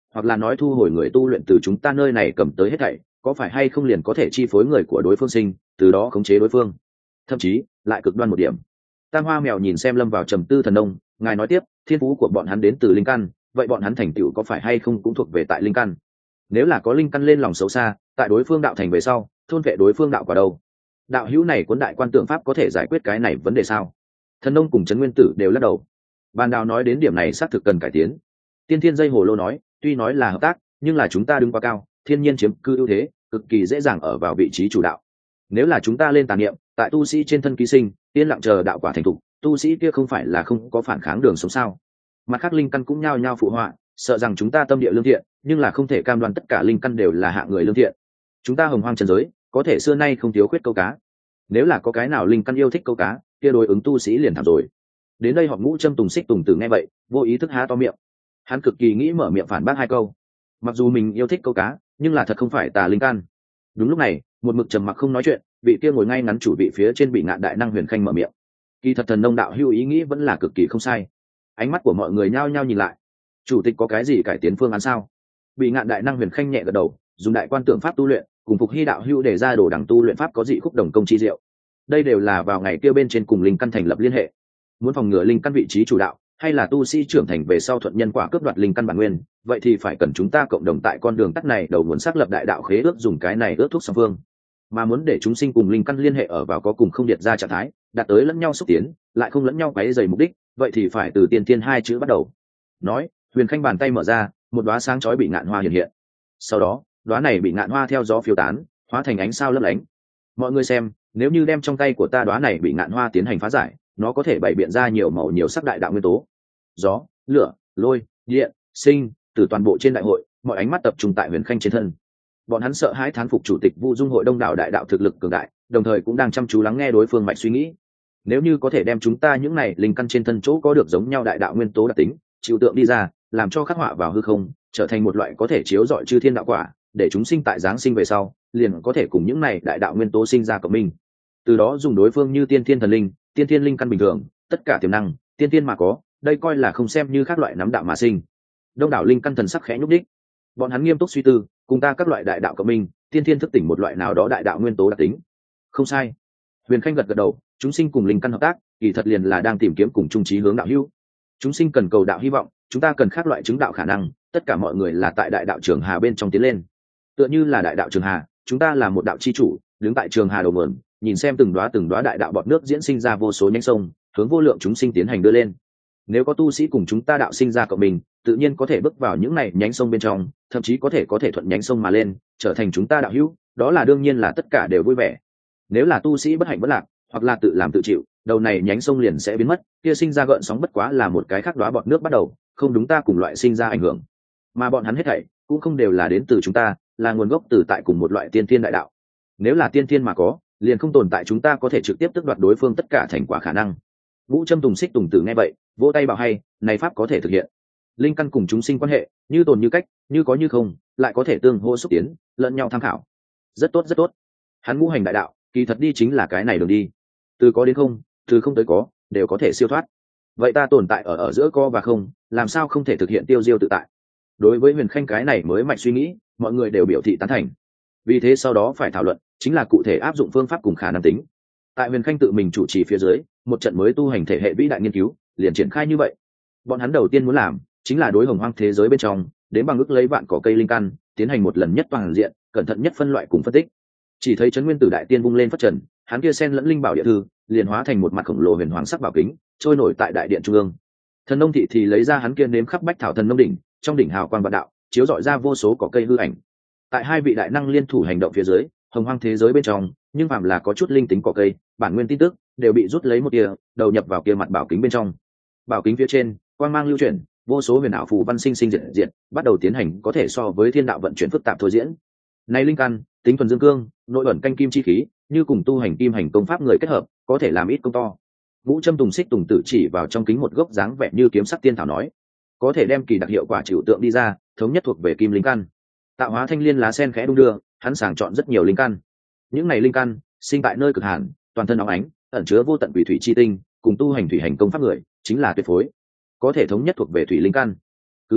hoặc là nói thu hồi người tu luyện từ chúng ta nơi này cầm tới hết thảy, có phải hay không liền có thể chi phối người của đối phương sinh, từ đó khống chế đối phương. Thậm chí lại cực đoan một điểm. Tam Hoa Mèo nhìn xem lâm vào trầm tư thần nông, ngài nói tiếp, thiên phú của bọn hắn đến từ linh căn, vậy bọn hắn thành tựu có phải hay không cũng thuộc về tại linh căn? Nếu là có linh căn lên lòng xấu xa, tại đối phương đạo thành về sau, thôn vệ đối phương đạo quả đâu? Đạo hữu này cuốn đại quan tượng pháp có thể giải quyết cái này vấn đề sao? Thần nông cùng Trấn Nguyên Tử đều lắc đầu. Bàn đào nói đến điểm này xác thực cần cải tiến. Tiên Thiên Dây Hồ Lô nói, tuy nói là hợp tác, nhưng là chúng ta đứng quá cao, thiên nhiên chiếm cư ưu thế, cực kỳ dễ dàng ở vào vị trí chủ đạo. Nếu là chúng ta lên tà niệm, tại tu sĩ trên thân ký sinh, yên lặng chờ đạo quả thành thục, tu sĩ kia không phải là không có phản kháng đường sống sao? Mặt khác linh căn cũng nhao nhao phụ họa, sợ rằng chúng ta tâm địa lương thiện, nhưng là không thể cam đoan tất cả linh căn đều là hạng người lương thiện. Chúng ta hồng hoang trần giới, có thể xưa nay không thiếu khuyết câu cá. Nếu là có cái nào linh căn yêu thích câu cá, kia đối ứng tu sĩ liền thảm rồi. Đến đây họ Ngũ Châm Tùng Xích Tùng Tử nghe vậy, vô ý thức há to miệng. Hắn cực kỳ nghĩ mở miệng phản bác hai câu. Mặc dù mình yêu thích câu cá, nhưng là thật không phải tà linh căn. Đúng lúc này, một mực trầm mặc không nói chuyện, vị kia ngồi ngay ngắn chủ vị phía trên Bị Ngạn Đại Năng Huyền Khanh mở miệng. Kỳ thật thần nông đạo hữu ý nghĩ vẫn là cực kỳ không sai. Ánh mắt của mọi người nhao nhao nhìn lại. Chủ tịch có cái gì cải tiến phương án sao? Bị Ngạn Đại Năng Huyền Khanh nhẹ gật đầu, dùng đại quan tượng pháp tu luyện, cùng Phục Hy đạo hữu để ra đồ đẳng tu luyện pháp có dị khúc đồng công chi diệu. Đây đều là vào ngày kia bên trên cùng linh căn thành lập liên hệ. Muốn phòng ngừa linh căn vị trí chủ đạo, hay là tu sĩ trưởng thành về sau thuận nhân quả cướp đoạt linh căn bản nguyên, vậy thì phải cần chúng ta cộng đồng tại con đường tắt này đầu muốn xác lập đại đạo khế ước, dùng cái này ước thúc song phương. Mà muốn để chúng sinh cùng linh căn liên hệ ở vào có cùng không điệt ra trạng thái, đạt tới lẫn nhau xúc tiến, lại không lẫn nhau quấy rầy mục đích, vậy thì phải từ tiên tiên hai chữ bắt đầu. Nói, Huyền Khanh bàn tay mở ra, một đóa sáng chói bị ngạn hoa hiện hiện. Sau đó, đóa này bị ngạn hoa theo gió phiêu tán, hóa thành ánh sao lấp lánh. Mọi người xem, nếu như đem trong tay của ta đóa này bị ngạn hoa tiến hành phá giải, nó có thể bày biện ra nhiều màu nhiều sắc đại đạo nguyên tố. Gió, lửa, lôi, điện, sinh, từ toàn bộ trên đại hội, mọi ánh mắt tập trung tại Huyền Khanh trên thân. Bọn hắn sợ hãi thán phục chủ tịch Vu Dung hội đông đảo đại đạo thực lực cường đại, đồng thời cũng đang chăm chú lắng nghe đối phương mạch suy nghĩ. Nếu như có thể đem chúng ta những này linh căn trên thân chỗ có được giống nhau đại đạo nguyên tố đặc tính, chịu tượng đi ra, làm cho khắc họa vào hư không, trở thành một loại có thể chiếu rọi chư thiên đạo quả, để chúng sinh tại giáng sinh về sau, liền có thể cùng những này đại đạo nguyên tố sinh ra cộng minh. Từ đó dùng đối phương như tiên thiên thần linh, tiên thiên linh căn bình thường, tất cả tiềm năng, tiên thiên mà có, đây coi là không xem như các loại nắm đạo mà sinh. Đông đảo linh căn thần sắc khẽ nhúc đích. Bọn hắn nghiêm túc suy tư, cùng ta các loại đại đạo cộng minh, tiên thiên thức tỉnh một loại nào đó đại đạo nguyên tố đặc tính. Không sai. Huyền Khanh gật gật đầu, chúng sinh cùng linh căn hợp tác, kỳ thật liền là đang tìm kiếm cùng chung chí hướng đạo hữu. Chúng sinh cần cầu đạo hy vọng, chúng ta cần các loại chứng đạo khả năng, tất cả mọi người là tại đại đạo trường hà bên trong tiến lên. Tựa như là đại đạo trường hà, chúng ta là một đạo chi chủ, đứng tại trường hà đầu nguồn, nhìn xem từng đóa đại đạo bọt nước diễn sinh ra vô số nhánh sông, hướng vô lượng chúng sinh tiến hành đưa lên. Nếu có tu sĩ cùng chúng ta đạo sinh ra cộng mình, tự nhiên có thể bước vào những này nhánh sông bên trong, thậm chí có thể thuận nhánh sông mà lên, trở thành chúng ta đạo hữu, đó là đương nhiên là tất cả đều vui vẻ. Nếu là tu sĩ bất hạnh bất lạc, hoặc là tự làm tự chịu, đầu này nhánh sông liền sẽ biến mất, kia sinh ra gợn sóng bất quá là một cái khác đóa bọt nước bắt đầu, không đúng ta cùng loại sinh ra ảnh hưởng. Mà bọn hắn hết thảy cũng không đều là đến từ chúng ta, là nguồn gốc từ tại cùng một loại tiên thiên đại đạo. Nếu là tiên thiên mà có, liền không tồn tại chúng ta có thể trực tiếp tước đoạt đối phương tất cả thành quả khả năng. Ngũ Châm Tùng Xích Tùng Tử nghe vậy, vỗ tay bảo hay, này pháp có thể thực hiện. Linh căn cùng chúng sinh quan hệ, như tồn như cách, như có như không, lại có thể tương hỗ xúc tiến, lẫn nhau tham khảo. Rất tốt rất tốt. Hắn ngũ hành đại đạo, kỳ thật đi chính là cái này đường đi. Từ có đến không, từ không tới có, đều có thể siêu thoát. Vậy ta tồn tại ở giữa có và không, làm sao không thể thực hiện tiêu diêu tự tại? Đối với Huyền Khanh cái này mới mạch suy nghĩ, mọi người đều biểu thị tán thành. Vì thế sau đó phải thảo luận, chính là cụ thể áp dụng phương pháp cùng khả năng tính. Tại Huyền Khanh tự mình chủ trì phía dưới, một trận mới tu hành thể hệ vĩ đại nghiên cứu liền triển khai như vậy. Bọn hắn đầu tiên muốn làm chính là đối hồng hoang thế giới bên trong đến bằng ước lấy vạn cỏ cây linh căn, tiến hành một lần nhất toàn diện, cẩn thận nhất phân loại cùng phân tích. Chỉ thấy Trấn Nguyên Tử đại tiên vung lên phất trần, hắn kia sen lẫn linh bảo địa thư liền hóa thành một mặt khổng lồ huyền hoàng sắc bảo kính, trôi nổi tại đại điện trung ương. Thần nông thị thì lấy ra hắn kia nếm khắp bách thảo thần nông đỉnh, trong đỉnh hào quang vạn đạo chiếu rọi ra vô số cỏ cây hư ảnh. Tại hai vị đại năng liên thủ hành động phía dưới, hồng hoang thế giới bên trong nhưng phàm là có chút linh tính cỏ cây, bản nguyên tin tức đều bị rút lấy một tia, đầu nhập vào kia mặt bảo kính bên trong. Bảo kính phía trên quang mang lưu chuyển, vô số huyền ảo phù văn sinh sinh diệt, bắt đầu tiến hành có thể so với thiên đạo vận chuyển phức tạp thôi diễn. Này linh căn, tính thuần dương cương, nội ẩn canh kim chi khí, như cùng tu hành kim hành công pháp người kết hợp, có thể làm ít công to. Ngũ Châm Tùng Xích Tùng Tử chỉ vào trong kính một gốc dáng vẻ như kiếm sắc tiên thảo nói, có thể đem kỳ đặc hiệu quả chịu tượng đi ra, thống nhất thuộc về kim linh căn. Tạo hóa thanh liên lá sen khẽ đung đưa, hắn sàng chọn rất nhiều linh căn. Những này linh căn sinh tại nơi cực hàn, toàn thân óng ánh, ẩn chứa vô tận quỷ thủy chi tinh, cùng tu hành thủy hành công pháp người chính là tuyệt phối, có thể thống nhất thuộc về thủy linh căn. Cứ như vậy,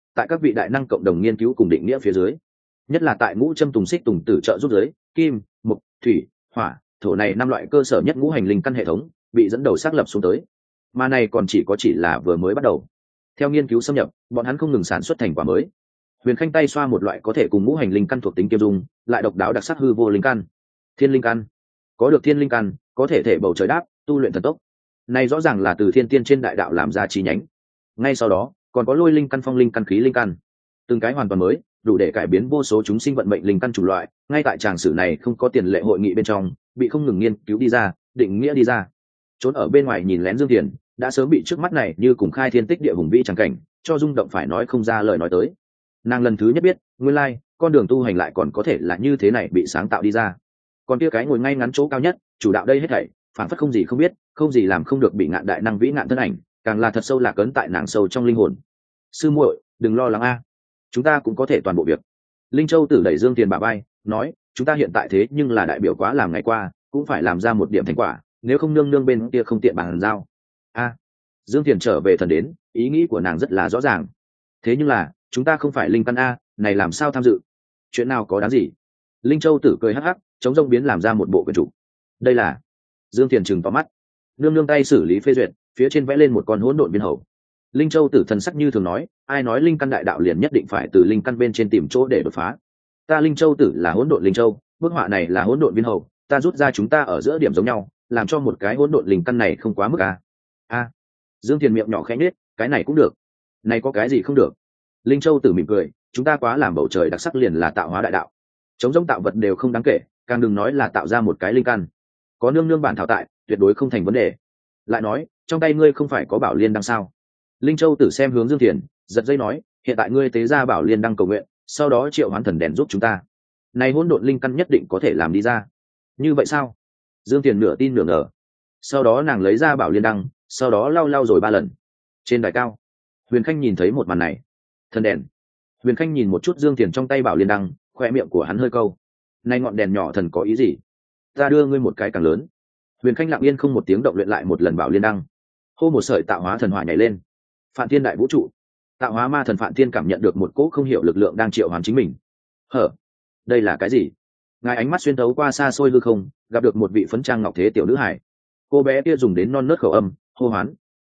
tại các vị đại năng cộng đồng nghiên cứu cùng định nghĩa phía dưới, nhất là tại ngũ châm tùng xích tùng tử trợ giúp giới kim mộc thủy hỏa thổ này năm loại cơ sở nhất ngũ hành linh căn hệ thống bị dẫn đầu xác lập xuống tới, mà này còn chỉ là vừa mới bắt đầu. Theo nghiên cứu xâm nhập, bọn hắn không ngừng sản xuất thành quả mới. Huyền Khanh tay xoa một loại có thể cùng ngũ hành linh căn thuộc tính kiêm dung, lại độc đáo đặc sắc hư vô linh căn. Thiên linh căn. Có được thiên linh căn, có thể thể bầu trời đáp, tu luyện thần tốc. Này rõ ràng là từ thiên tiên trên đại đạo làm ra chi nhánh. Ngay sau đó, còn có lôi linh căn, phong linh căn, khí linh căn. Từng cái hoàn toàn mới, đủ để cải biến vô số chúng sinh vận mệnh linh căn chủng loại, ngay tại tràng sử này không có tiền lệ hội nghị bên trong, bị không ngừng nghiên cứu đi ra, định nghĩa đi ra. Trốn ở bên ngoài nhìn lén Dương Tiền, đã sớm bị trước mắt này như cùng khai thiên tích địa hùng vĩ chẳng cảnh, cho rung động phải nói không ra lời nói tới. Nàng lần thứ nhất biết, nguyên lai, con đường tu hành lại còn có thể là như thế này bị sáng tạo đi ra. Còn kia cái ngồi ngay ngắn chỗ cao nhất, chủ đạo đây hết thảy, phản phất không gì không biết, không gì làm không được bị ngạn đại năng vĩ ngạn thân ảnh, càng là thật sâu lạc ấn tại nàng sâu trong linh hồn. Sư muội, đừng lo lắng a, chúng ta cũng có thể toàn bộ việc. Linh Châu Tử đẩy Dương Tiền bả vai, nói, chúng ta hiện tại thế nhưng là đại biểu quá làm ngày qua, cũng phải làm ra một điểm thành quả, nếu không nương nương bên kia không tiện bàn giao. A, Dương Tiền trở về thần đến, ý nghĩ của nàng rất là rõ ràng. Thế nhưng là, chúng ta không phải linh căn a, này làm sao tham dự? Chuyện nào có đáng gì? Linh Châu Tử cười hắc hắc, chống rông biến làm ra một bộ quyển trục. Đây là. Dương Tiền trừng to mắt. Nương nương tay xử lý phê duyệt, phía trên vẽ lên một con hỗn độn viên hầu. Linh Châu Tử thần sắc như thường nói, ai nói linh căn đại đạo liền nhất định phải từ linh căn bên trên tìm chỗ để đột phá. Ta Linh Châu Tử là hỗn độn linh châu, bức họa này là hỗn độn viên hầu, ta rút ra chúng ta ở giữa điểm giống nhau, làm cho một cái hỗn độn linh căn này không quá mức a. A. Dương Tiền miệng nhỏ khẽ nhếch, cái này cũng được. Này có cái gì không được? Linh Châu Tử mỉm cười, chúng ta quá làm bầu trời đặc sắc liền là tạo hóa đại đạo. Chống giống tạo vật đều không đáng kể, càng đừng nói là tạo ra một cái linh căn. Có nương nương bản thảo tại, tuyệt đối không thành vấn đề. Lại nói, trong tay ngươi không phải có bảo liên đăng sao? Linh Châu Tử xem hướng Dương Tiền, giật dây nói, hiện tại ngươi tế ra bảo liên đăng cầu nguyện, sau đó triệu hoán thần đèn giúp chúng ta. Này hỗn độn linh căn nhất định có thể làm đi ra. Như vậy sao? Dương Tiền nửa tin nửa ngờ. Sau đó nàng lấy ra bảo liên đăng, sau đó lau rồi 3 lần. Trên đài cao, Huyền Khanh nhìn thấy một màn này. Thần đèn. Huyền Khanh nhìn một chút Dương Tiền trong tay bảo liên đăng, khoe miệng của hắn hơi câu. Này ngọn đèn nhỏ thần có ý gì? Ta đưa ngươi một cái càng lớn. Huyền Khanh lặng yên không một tiếng động luyện lại một lần bảo liên đăng. Hô một sợi tạo hóa thần hỏa nhảy lên. Phạn Thiên đại vũ trụ. Tạo hóa ma thần Phạn Thiên cảm nhận được một cỗ không hiểu lực lượng đang triệu hoán chính mình. Hở, đây là cái gì? Ngài ánh mắt xuyên thấu qua xa xôi hư không, gặp được một vị phấn trang ngọc thế tiểu nữ hải. Cô bé kia dùng đến non nớt khẩu âm, hô hoán.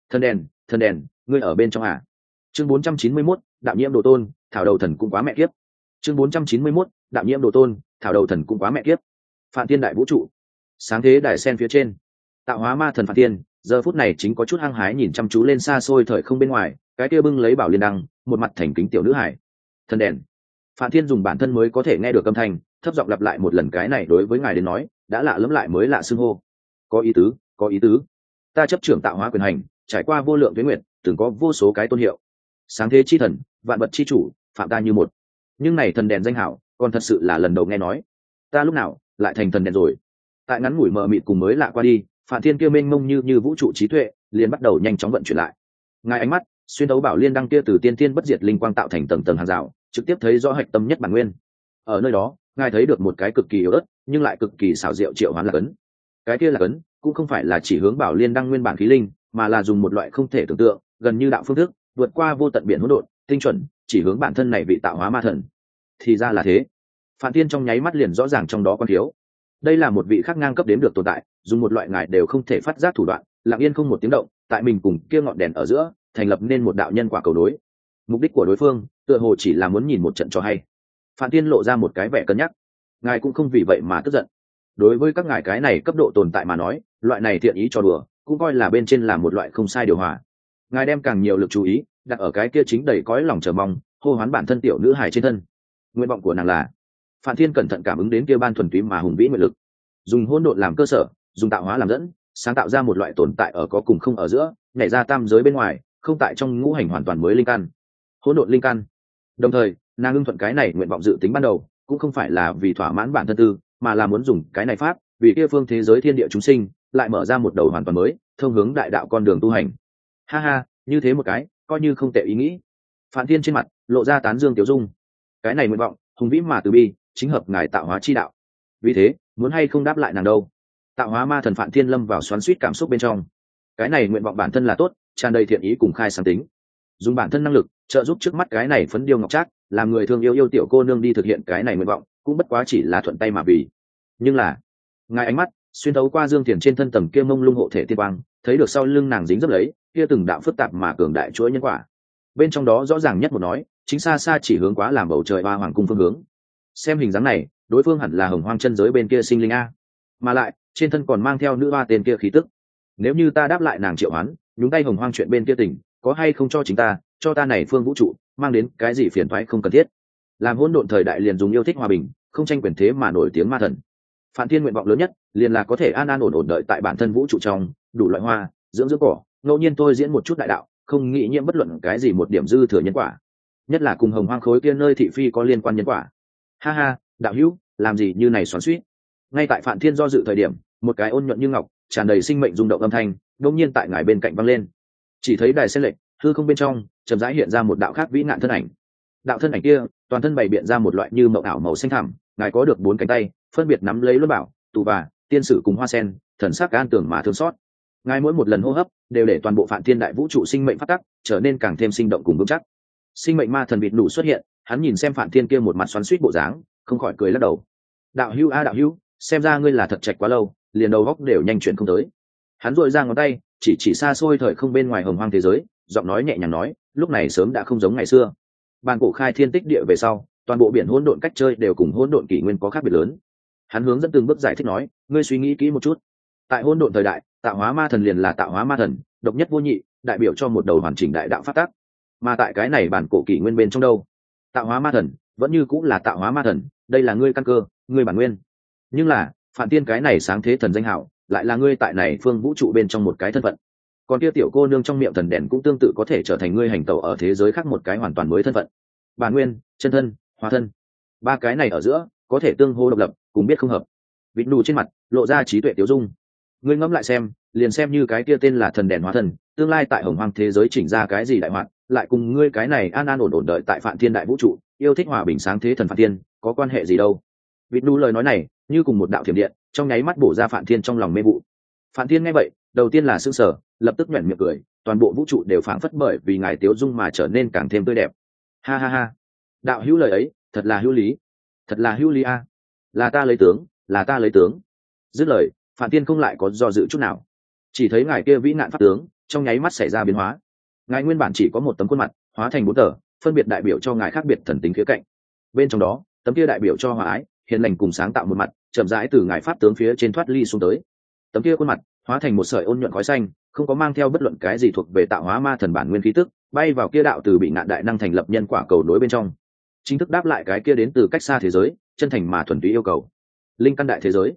Thần đèn, ngươi ở bên trong à? Chương 491, đạo nhiễm đồ tôn, thảo đầu thần cũng quá mẹ kiếp. Chương 491, đạo nhiễm đồ tôn, thảo đầu thần cũng quá mẹ kiếp. Phạn Thiên đại vũ trụ. Sáng thế đài sen phía trên. Tạo hóa ma thần Phạn Thiên, giờ phút này chính có chút hăng hái nhìn chăm chú lên xa xôi thời không bên ngoài, cái kia bưng lấy bảo liên đăng, một mặt thành kính tiểu nữ hải. Thần đèn. Phạn Thiên dùng bản thân mới có thể nghe được âm thanh, thấp giọng lặp lại một lần cái này đối với ngài đến nói, đã lạ lẫm lại mới lạ xưng hô. Có ý tứ. Ta chấp trưởng tạo hóa quyền hành, trải qua vô lượng tuế nguyệt, từng có vô số cái tôn hiệu. Sáng thế chi thần, vạn vật chi chủ, phạm ta như một. Nhưng này thần đèn danh hảo, còn thật sự là lần đầu nghe nói. Ta lúc nào lại thành thần đèn rồi? Tại ngắn ngủi mờ mịt cùng mới lạ qua đi, Phạn Thiên kia mênh mông như vũ trụ trí tuệ, liền bắt đầu nhanh chóng vận chuyển lại. Ngài ánh mắt xuyên thấu bảo liên đăng kia từ tiên tiên bất diệt linh quang tạo thành tầng tầng hàng rào, trực tiếp thấy rõ hạch tâm nhất bản nguyên. Ở nơi đó, ngài thấy được một cái cực kỳ yếu ớt, nhưng lại cực kỳ xảo diệu triệu hoán lạc ấn. Cái kia lạc ấn cũng không phải là chỉ hướng bảo liên đăng nguyên bản khí linh, mà là dùng một loại không thể tưởng tượng, gần như đạo phương thức, vượt qua vô tận biển hỗn độn, tinh chuẩn, chỉ hướng bản thân này vị tạo hóa ma thần. Thì ra là thế. Phạn Thiên trong nháy mắt liền rõ ràng trong đó quan thiếu. Đây là một vị khác ngang cấp đếm được tồn tại, dùng một loại ngài đều không thể phát giác thủ đoạn, lặng yên không một tiếng động, tại mình cùng kia ngọn đèn ở giữa, thành lập nên một đạo nhân quả cầu đối. Mục đích của đối phương, tựa hồ chỉ là muốn nhìn một trận cho hay. Phạn Thiên lộ ra một cái vẻ cân nhắc. Ngài cũng không vì vậy mà tức giận. Đối với các ngài cái này cấp độ tồn tại mà nói, loại này thiện ý cho đùa, cũng coi là bên trên là một loại không sai điều hòa. Ngài đem càng nhiều lực chú ý đặt ở cái kia chính đầy cõi lòng chờ mong, hô hoán bản thân tiểu nữ hài trên thân. Nguyện vọng của nàng là. Phạn Thiên cẩn thận cảm ứng đến kia ban thuần túy mà hùng vĩ nguyện lực, dùng hỗn độn làm cơ sở, dùng tạo hóa làm dẫn, sáng tạo ra một loại tồn tại ở có cùng không ở giữa, nhảy ra tam giới bên ngoài, không tại trong ngũ hành hoàn toàn mới linh căn, hỗn độn linh căn. Đồng thời, nàng ưng thuận cái này nguyện vọng dự tính ban đầu, cũng không phải là vì thỏa mãn bản thân tư, mà là muốn dùng cái này pháp, vì kia phương thế giới thiên địa chúng sinh, lại mở ra một đầu hoàn toàn mới, thông hướng đại đạo con đường tu hành. Ha ha, như thế một cái, coi như không tệ ý nghĩ. Phạn Thiên trên mặt lộ ra tán dương tiểu dung. Cái này nguyện vọng, hùng vĩ mà từ bi, chính hợp ngài tạo hóa chi đạo. Vì thế, muốn hay không đáp lại nàng đâu? Tạo hóa ma thần Phạn Thiên lâm vào xoắn xuýt cảm xúc bên trong. Cái này nguyện vọng bản thân là tốt, tràn đầy thiện ý cùng khai sáng tính. dùng bản thân năng lực trợ giúp trước mắt cái này phấn điêu ngọc trác làm người thương yêu tiểu cô nương đi thực hiện cái này nguyện vọng, cũng bất quá chỉ là thuận tay mà vì. Nhưng là ngài ánh mắt xuyên thấu qua Dương Thiền trên thân tầng kia mông lung hộ thể tiên quang, thấy được sau lưng nàng dính dấp lấy kia từng đạo phức tạp mà cường đại chuỗi nhân quả. Bên trong đó rõ ràng nhất một nói, chính xa xa chỉ hướng quá làm bầu trời ba hoàng cung phương hướng. Xem hình dáng này, đối phương hẳn là Hồng Hoang chân giới bên kia sinh linh a, mà lại trên thân còn mang theo nữ hoa tên kia khí tức. Nếu như ta đáp lại nàng triệu hoán, nhúng tay Hồng Hoang chuyện bên kia tỉnh, có hay không cho chính ta, cho ta này phương vũ trụ mang đến cái gì phiền toái không cần thiết. Làm hỗn độn thời đại liền dùng yêu thích hòa bình, không tranh quyền thế mà nổi tiếng ma thần. Phạm Thiên nguyện vọng lớn nhất liền là có thể an an ổn ổn đợi tại bản thân vũ trụ trong, đủ loại hoa, dưỡng dưỡng cỏ, ngẫu nhiên tôi diễn một chút đại đạo, không nghĩ nhiễm bất luận cái gì một điểm dư thừa nhân quả, nhất là cùng Hồng Hoang khối kia nơi thị phi có liên quan nhân quả. Ha ha, đạo hữu, làm gì như này xoắn xuýt. Ngay tại Phạm Thiên do dự thời điểm, một cái ôn nhuận như ngọc, tràn đầy sinh mệnh rung động âm thanh, đột nhiên tại ngài bên cạnh vang lên. Chỉ thấy đài sen lệch, hư không bên trong, chậm rãi hiện ra một đạo khác vĩ ngạn thân ảnh. Đạo thân ảnh kia, toàn thân bày biện ra một loại như mộng ảo màu xanh thẳm, ngài có được 4 cánh tay, phân biệt nắm lấy luân bảo, tù bà, tiên sử cùng hoa sen, thần sắc an tưởng mà thương xót. Ngài mỗi một lần hô hấp đều để toàn bộ Phạm Thiên đại vũ trụ sinh mệnh phát tắc trở nên càng thêm sinh động cùng vững chắc. Sinh mệnh ma thần vịt nụ xuất hiện, hắn nhìn xem Phạm Thiên kia một mặt xoắn xuýt bộ dáng, không khỏi cười lắc đầu. Đạo hữu a đạo hữu, xem ra ngươi là thật trạch quá lâu, liền đầu góc đều nhanh chuyển không tới. Hắn duỗi ra ngón tay, chỉ xa xôi thời không bên ngoài Hồng Hoang thế giới, giọng nói nhẹ nhàng nói, lúc này sớm đã không giống ngày xưa. Bàn cổ khai thiên tích địa về sau, toàn bộ biển hỗn độn cách chơi đều cùng hỗn độn kỷ nguyên có khác biệt lớn. Hắn hướng dẫn từng bước giải thích nói, ngươi suy nghĩ kỹ một chút. Tại hỗn độn thời đại, tạo hóa ma thần liền là tạo hóa ma thần, độc nhất vô nhị, đại biểu cho một đầu hoàn chỉnh đại đạo pháp tắc. Mà tại cái này bản cổ kỷ nguyên bên trong đâu, tạo hóa ma thần vẫn như cũng là tạo hóa ma thần, đây là ngươi căn cơ, ngươi bản nguyên. Nhưng là Phạm Tiên cái này sáng thế thần danh hảo, lại là ngươi tại này phương vũ trụ bên trong một cái thân phận. Còn kia tiểu cô nương trong miệng thần đèn cũng tương tự có thể trở thành ngươi hành tẩu ở thế giới khác một cái hoàn toàn mới thân phận. Bản nguyên, chân thân, hóa thân, ba cái này ở giữa có thể tương hô độc lập, cùng biết không hợp. Vịt nụ trên mặt lộ ra trí tuệ tiêu dung. Ngươi ngẫm lại xem, liền xem như cái kia tên là thần đèn hóa thân, tương lai tại Hồng Hoang thế giới chỉnh ra cái gì đại hoạt, lại cùng ngươi cái này an an ổn ổn đợi tại Phạm Thiên đại vũ trụ, yêu thích hòa bình sáng thế thần Phạm Thiên, có quan hệ gì đâu. Vịt nụ lời nói này như cùng một đạo thiểm điện, trong nháy mắt bổ ra Phạm Thiên trong lòng mê vụ. Phạm Thiên nghe vậy, đầu tiên là sững sờ, lập tức nhếch miệng cười, toàn bộ vũ trụ đều phảng phất bởi vì ngài tiếu dung mà trở nên càng thêm tươi đẹp. Ha ha ha, đạo hữu lời ấy thật là hữu lý, thật là hữu lý a. Là ta lấy tướng, là ta lấy tướng. Dứt lời, Phạm Thiên không lại có do dự chút nào, chỉ thấy ngài kia vĩ nạn pháp tướng trong nháy mắt xảy ra biến hóa. Ngài nguyên bản chỉ có một tấm khuôn mặt, hóa thành 4 tờ, phân biệt đại biểu cho ngài khác biệt thần tính khía cạnh. Bên trong đó, tấm kia đại biểu cho hòa ái, hiền lành cùng sáng tạo một mặt, chậm rãi từ ngài pháp tướng phía trên thoát ly xuống tới. Tấm kia khuôn mặt hóa thành một sợi ôn nhuận khói xanh, không có mang theo bất luận cái gì thuộc về tạo hóa ma thần bản nguyên khí tức, bay vào kia đạo từ bị ngạn đại năng thành lập nhân quả cầu nối bên trong, chính thức đáp lại cái kia đến từ cách xa thế giới, chân thành mà thuần túy yêu cầu. Linh căn đại thế giới,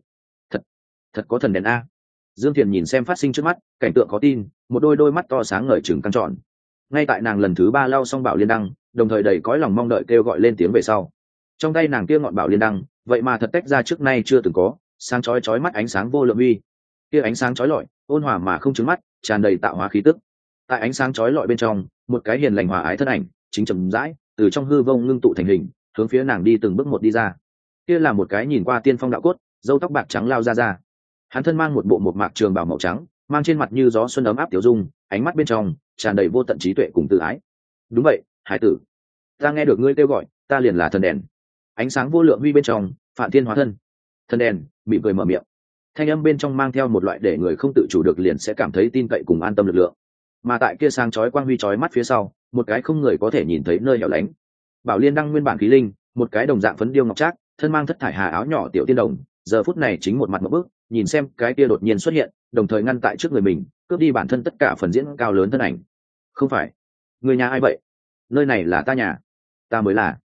thật có thần đèn a. Dương Thiền nhìn xem phát sinh trước mắt, cảnh tượng khó tin, một đôi mắt to sáng ngời trừng căng tròn. Ngay tại nàng lần thứ 3 lau xong bảo liên đăng, đồng thời đầy cõi lòng mong đợi kêu gọi lên tiếng về sau, trong tay nàng kia ngọn bảo liên đăng vậy mà thật tách ra trước nay chưa từng có, sáng chói mắt ánh sáng vô lượng uy. Kia ánh sáng chói lọi, ôn hòa mà không trứng mắt, tràn đầy tạo hóa khí tức. Tại ánh sáng chói lọi bên trong, một cái hiền lành hòa ái thân ảnh chính chậm rãi từ trong hư vô ngưng tụ thành hình, hướng phía nàng đi từng bước một đi ra. Kia là một cái nhìn qua tiên phong đạo cốt, râu tóc bạc trắng lao ra. Hắn thân mang một bộ một mạc trường bào màu trắng, mang trên mặt như gió xuân ấm áp tiểu dung, ánh mắt bên trong tràn đầy vô tận trí tuệ cùng tự ái. Đúng vậy, hải tử, ta nghe được ngươi kêu gọi, ta liền là thần đèn. Ánh sáng vô lượng huy bên trong, Phạm Thiên hóa thân. Thần đèn mỉm cười mở miệng, thanh âm bên trong mang theo một loại để người không tự chủ được liền sẽ cảm thấy tin cậy cùng an tâm lực lượng. Mà tại kia sáng chói quang huy chói mắt phía sau, một cái không người có thể nhìn thấy nơi hẻo lánh. Bảo liên đăng nguyên bản khí linh, một cái đồng dạng phấn điêu ngọc trác, thân mang thất thải hà áo nhỏ tiểu tiên đồng, giờ phút này chính một mặt một bước, nhìn xem cái kia đột nhiên xuất hiện, đồng thời ngăn tại trước người mình, cướp đi bản thân tất cả phần diễn cao lớn thân ảnh. Không phải, người nhà ai vậy? Nơi này là ta nhà, ta mới là.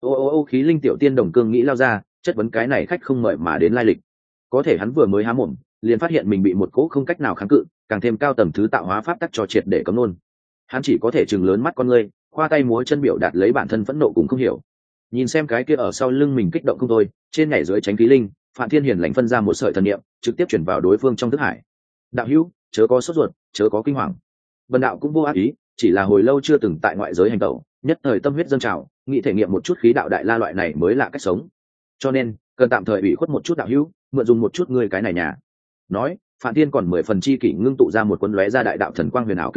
Ô khí linh tiểu tiên đồng cương nghĩ lao ra, chất vấn cái này khách không mời mà đến lai lịch. Có thể hắn vừa mới há mồm, liền phát hiện mình bị một cỗ không cách nào kháng cự, càng thêm cao tầng thứ tạo hóa pháp tắc cho triệt để cấm luôn. Hắn chỉ có thể chừng lớn mắt con ngươi, khoa tay múa chân biểu đạt lấy bản thân phẫn nộ cùng không hiểu. Nhìn xem cái kia ở sau lưng mình kích động không thôi, trên nhảy dưới tránh khí linh, Phạm Thiên hiền lành phân ra một sợi thần niệm, trực tiếp chuyển vào đối phương trong thức hải. Đạo hữu, chớ có sốt ruột, chớ có kinh hoàng. Vân đạo cũng vô ác ý, chỉ là hồi lâu chưa từng tại ngoại giới hành tẩu, nhất thời tâm huyết dâng trào, nghĩ thể nghiệm một chút khí đạo đại la loại này mới là cách sống. Cho nên, cần tạm thời ủy khuất một chút đạo hữu, mượn dùng một chút ngươi cái này nhà. Nói, Phạm Thiên còn 10 phần chi kỷ ngưng tụ ra một cuốn lóe ra đại đạo thần quang huyền ảo kinh thư,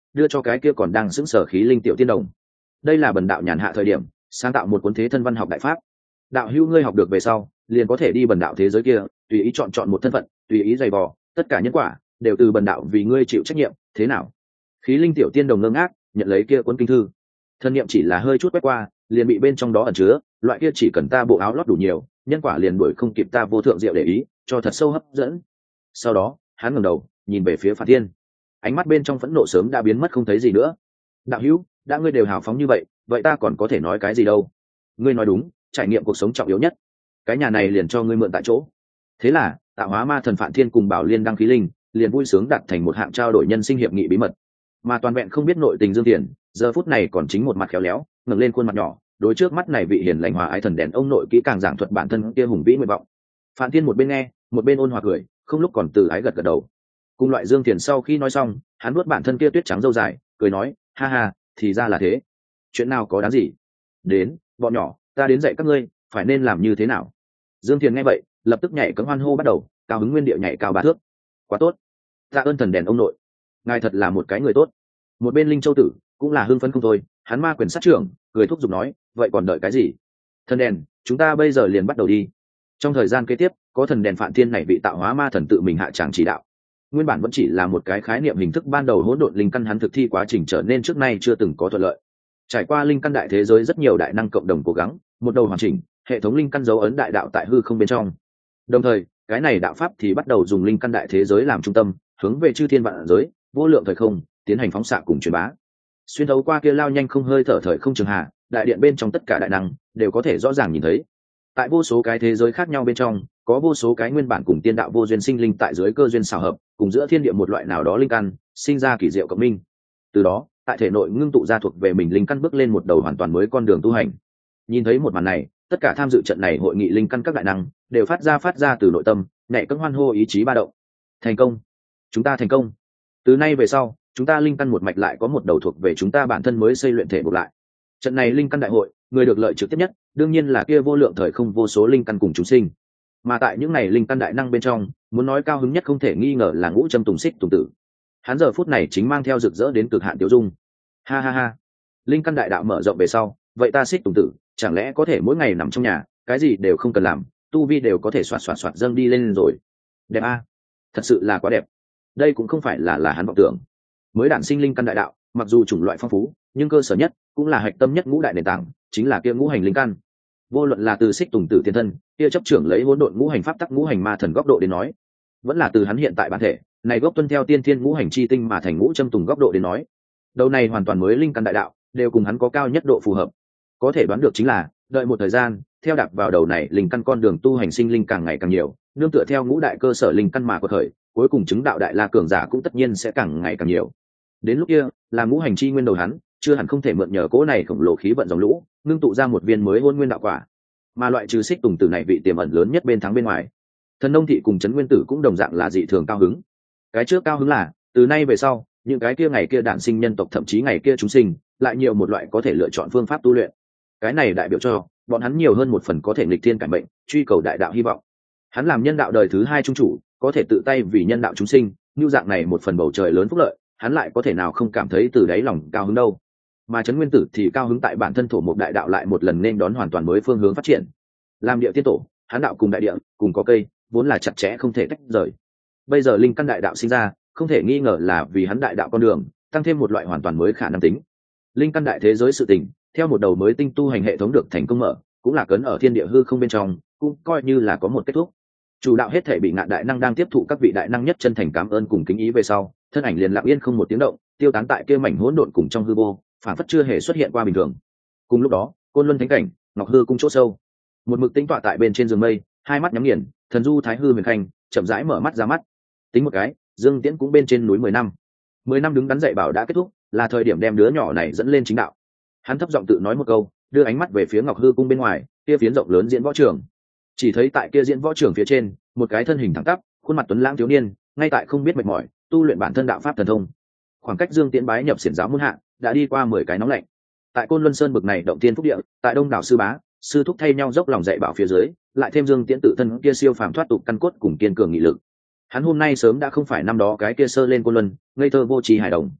đưa cho cái kia còn đang sững sờ khí linh tiểu tiên đồng. Đây là bần đạo nhàn hạ thời điểm sáng tạo một cuốn thế thân văn học đại pháp, đạo hữu ngươi học được về sau liền có thể đi bần đạo thế giới kia, tùy ý chọn một thân phận, tùy ý dày vò, tất cả nhân quả đều từ bần đạo vì ngươi chịu trách nhiệm, thế nào? Khí linh tiểu tiên đồng ngơ ngác nhận lấy kia cuốn kinh thư, thân nhiệm chỉ là hơi chút quét qua liền bị bên trong đó ẩn chứa loại kia chỉ cần ta bộ áo lót đủ nhiều, nhân quả liền đuổi không kịp ta vô thượng diệu để ý, cho thật sâu hấp dẫn. Sau đó hắn ngẩng đầu nhìn về phía Phản Thiên, ánh mắt bên trong phẫn nộ sớm đã biến mất không thấy gì nữa. Đạo hữu, đã ngươi đều hào phóng như vậy, vậy ta còn có thể nói cái gì đâu? Ngươi nói đúng, trải nghiệm cuộc sống trọng yếu nhất, cái nhà này liền cho ngươi mượn tại chỗ. Thế là tạo hóa ma thần Phản Thiên cùng Bảo Liên đăng khí linh liền vui sướng đặt thành một hạng trao đổi nhân sinh hiệp nghị bí mật. Mà toàn vẹn không biết nội tình Dương Tiền giờ phút này còn chính một mặt khéo léo ngẩng lên khuôn mặt nhỏ, đối trước mắt này vị hiền lành hòa ái thần đèn ông nội kỹ càng giảng thuật bản thân kia hùng vĩ nguyện vọng. Phản Thiên một bên nghe một bên ôn hòa cười, không lúc còn từ ái gật gật đầu. Cùng loại Dương Tiền sau khi nói xong, hắn nuốt bản thân kia tuyết trắng râu dài, cười nói, ha ha, thì ra là thế. Chuyện nào có đáng gì? Đến, bọn nhỏ, ta đến dạy các ngươi phải nên làm như thế nào. Dương Tiền nghe vậy lập tức nhảy cẫng hoan hô bắt đầu, cao hứng nguyên điệu nhảy cao 3 thước. Quá tốt, tạ ơn thần đèn ông nội, ngài thật là một cái người tốt. Một bên Linh Châu Tử cũng là hưng phấn không thôi, hắn ma quyền sát trưởng cười thúc giục nói, vậy còn đợi cái gì? Thần đèn, chúng ta bây giờ liền bắt đầu đi. Trong thời gian kế tiếp, có thần đèn Phản Thiên này bị tạo hóa ma thần tự mình hạ tràng chỉ đạo. Nguyên bản vẫn chỉ là một cái khái niệm hình thức ban đầu hỗn độn linh căn, hắn thực thi quá trình trở nên trước nay chưa từng có thuận lợi. Trải qua linh căn đại thế giới rất nhiều đại năng cộng đồng cố gắng, một đầu hoàn chỉnh hệ thống linh căn dấu ấn đại đạo tại hư không bên trong. Đồng thời, cái này đạo pháp thì bắt đầu dùng linh căn đại thế giới làm trung tâm, hướng về chư thiên vạn giới, vô lượng thời không, tiến hành phóng xạ cùng truyền bá. Xuyên thấu qua kia lao nhanh không hơi thở thời không trường hạ, đại điện bên trong tất cả đại năng đều có thể rõ ràng nhìn thấy. Tại vô số cái thế giới khác nhau bên trong, có vô số cái nguyên bản cùng tiên đạo vô duyên sinh linh tại dưới cơ duyên xảo hợp, cùng giữa thiên địa một loại nào đó linh căn, sinh ra kỳ diệu cộng minh. Từ đó, tại thể nội ngưng tụ ra thuộc về mình linh căn, bước lên một đầu hoàn toàn mới con đường tu hành. Nhìn thấy một màn này, tất cả tham dự trận này hội nghị linh căn các đại năng đều phát ra từ nội tâm, nhảy cẫng hoan hô, ý chí ba động. Thành công, chúng ta thành công. Từ nay về sau, chúng ta linh căn một mạch lại có một đầu thuộc về chúng ta bản thân mới xây luyện thể buộc lại. Trận này linh căn đại hội, người được lợi trực tiếp nhất đương nhiên là kia vô lượng thời không vô số linh căn cùng chúng sinh. Mà tại những này linh căn đại năng bên trong, muốn nói cao hứng nhất không thể nghi ngờ là Ngũ Trâm Tùng Xích Tùng Tử. Hắn giờ phút này chính mang theo rực rỡ đến cực hạn tiêu dung. Ha ha ha, linh căn đại đạo mở rộng về sau, vậy ta Xích Tùng Tử chẳng lẽ có thể mỗi ngày nằm trong nhà, cái gì đều không cần làm, tu vi đều có thể xoạt dâng đi lên rồi. Đẹp a, thật sự là quá đẹp. Đây cũng không phải là hắn vọng tưởng. Mới đản sinh linh căn đại đạo, mặc dù chủng loại phong phú, nhưng cơ sở nhất cũng là hạch tâm nhất ngũ đại nền tảng, chính là kia ngũ hành linh căn. Vô luận là từ Xích Tùng Tử tiên thân, kia chấp trưởng lấy hỗn độn ngũ hành pháp tắc ngũ hành ma thần góc độ đến nói, vẫn là từ hắn hiện tại bản thể, này gốc tuân theo tiên thiên ngũ hành chi tinh mà thành Ngũ Trâm Tùng góc độ đến nói, đầu này hoàn toàn mới linh căn đại đạo, đều cùng hắn có cao nhất độ phù hợp. Có thể đoán được chính là, đợi một thời gian, theo đạp vào đầu này linh căn con đường tu hành sinh linh càng ngày càng nhiều, nương tựa theo ngũ đại cơ sở linh căn mà có thời, cuối cùng chứng đạo đại la cường giả cũng tất nhiên sẽ càng ngày càng nhiều. Đến lúc kia, là ngũ hành chi nguyên đầu hắn, chưa hẳn không thể mượn nhờ cỗ này khổng lồ khí vận dòng lũ, ngưng tụ ra một viên mới hôn nguyên đạo quả. Mà loại trừ Xích Tùng Tử này vị tiềm ẩn lớn nhất bên thắng bên ngoài, Thần Nông Thị cùng Trấn Nguyên Tử cũng đồng dạng là dị thường cao hứng. Cái trước cao hứng là, từ nay về sau, những cái kia ngày kia đản sinh nhân tộc, thậm chí ngày kia chúng sinh, lại nhiều một loại có thể lựa chọn phương pháp tu luyện. Cái này đại biểu cho bọn hắn nhiều hơn một phần có thể nghịch thiên cải mệnh, truy cầu đại đạo hy vọng. Hắn làm nhân đạo đời thứ 2 trung chủ, có thể tự tay vì nhân đạo chúng sinh, như dạng này một phần bầu trời lớn phúc lợi, hắn lại có thể nào không cảm thấy từ đáy lòng cao hứng đâu. Mà Trấn Nguyên Tử thì cao hứng tại bản thân thổ một đại đạo lại một lần nên đón hoàn toàn mới phương hướng phát triển. Làm địa tiên tổ, hắn đạo cùng đại địa, cùng có cây, vốn là chặt chẽ không thể tách rời. Bây giờ linh căn đại đạo sinh ra, không thể nghi ngờ là vì hắn đại đạo con đường, tăng thêm một loại hoàn toàn mới khả năng tính. Linh căn đại thế giới sự tình, theo một đầu mới tinh tu hành hệ thống được thành công mở, cũng là cấn ở thiên địa hư không bên trong, cũng coi như là có một kết thúc. Chủ đạo hết thể bị ngạn đại năng đang tiếp thụ các vị đại năng nhất chân thành cảm ơn cùng kính ý về sau, thân ảnh liền lặng yên không một tiếng động, tiêu tán tại kia mảnh hỗn độn cùng trong hư vô, phản phất chưa hề xuất hiện qua bình thường. Cùng lúc đó, Côn Luân thánh cảnh, Ngọc Hư cung chỗ sâu, một mực tĩnh tọa tại bên trên giường mây, hai mắt nhắm nghiền, thần du thái hư huyền khanh chậm rãi mở mắt ra mắt. Tính một cái, Dương Tiễn cũng bên trên núi 10 năm đứng đắn dạy bảo đã kết thúc, là thời điểm đem đứa nhỏ này dẫn lên chính đạo. Hắn thấp giọng tự nói một câu, đưa ánh mắt về phía Ngọc Hư cung bên ngoài, kia phiến rộng lớn diễn võ trường. Chỉ thấy tại kia diễn võ trường phía trên, một cái thân hình thẳng tắp, khuôn mặt tuấn lãng thiếu niên, ngay tại không biết mệt mỏi, tu luyện bản thân đạo pháp thần thông. Khoảng cách Dương Tiễn bái nhập xiển giáo môn hạ, đã đi qua 10 cái nóng lạnh. Tại Côn Luân Sơn bực này động tiên phúc địa, tại đông đảo sư bá, sư thúc thay nhau dốc lòng dạy bảo phía dưới, lại thêm Dương Tiễn tự thân kia siêu phàm thoát tục căn cốt cùng kiên cường nghị lực. Hắn hôm nay sớm đã không phải năm đó cái kia sơ lên Côn Luân, ngây thơ vô tri hài đồng.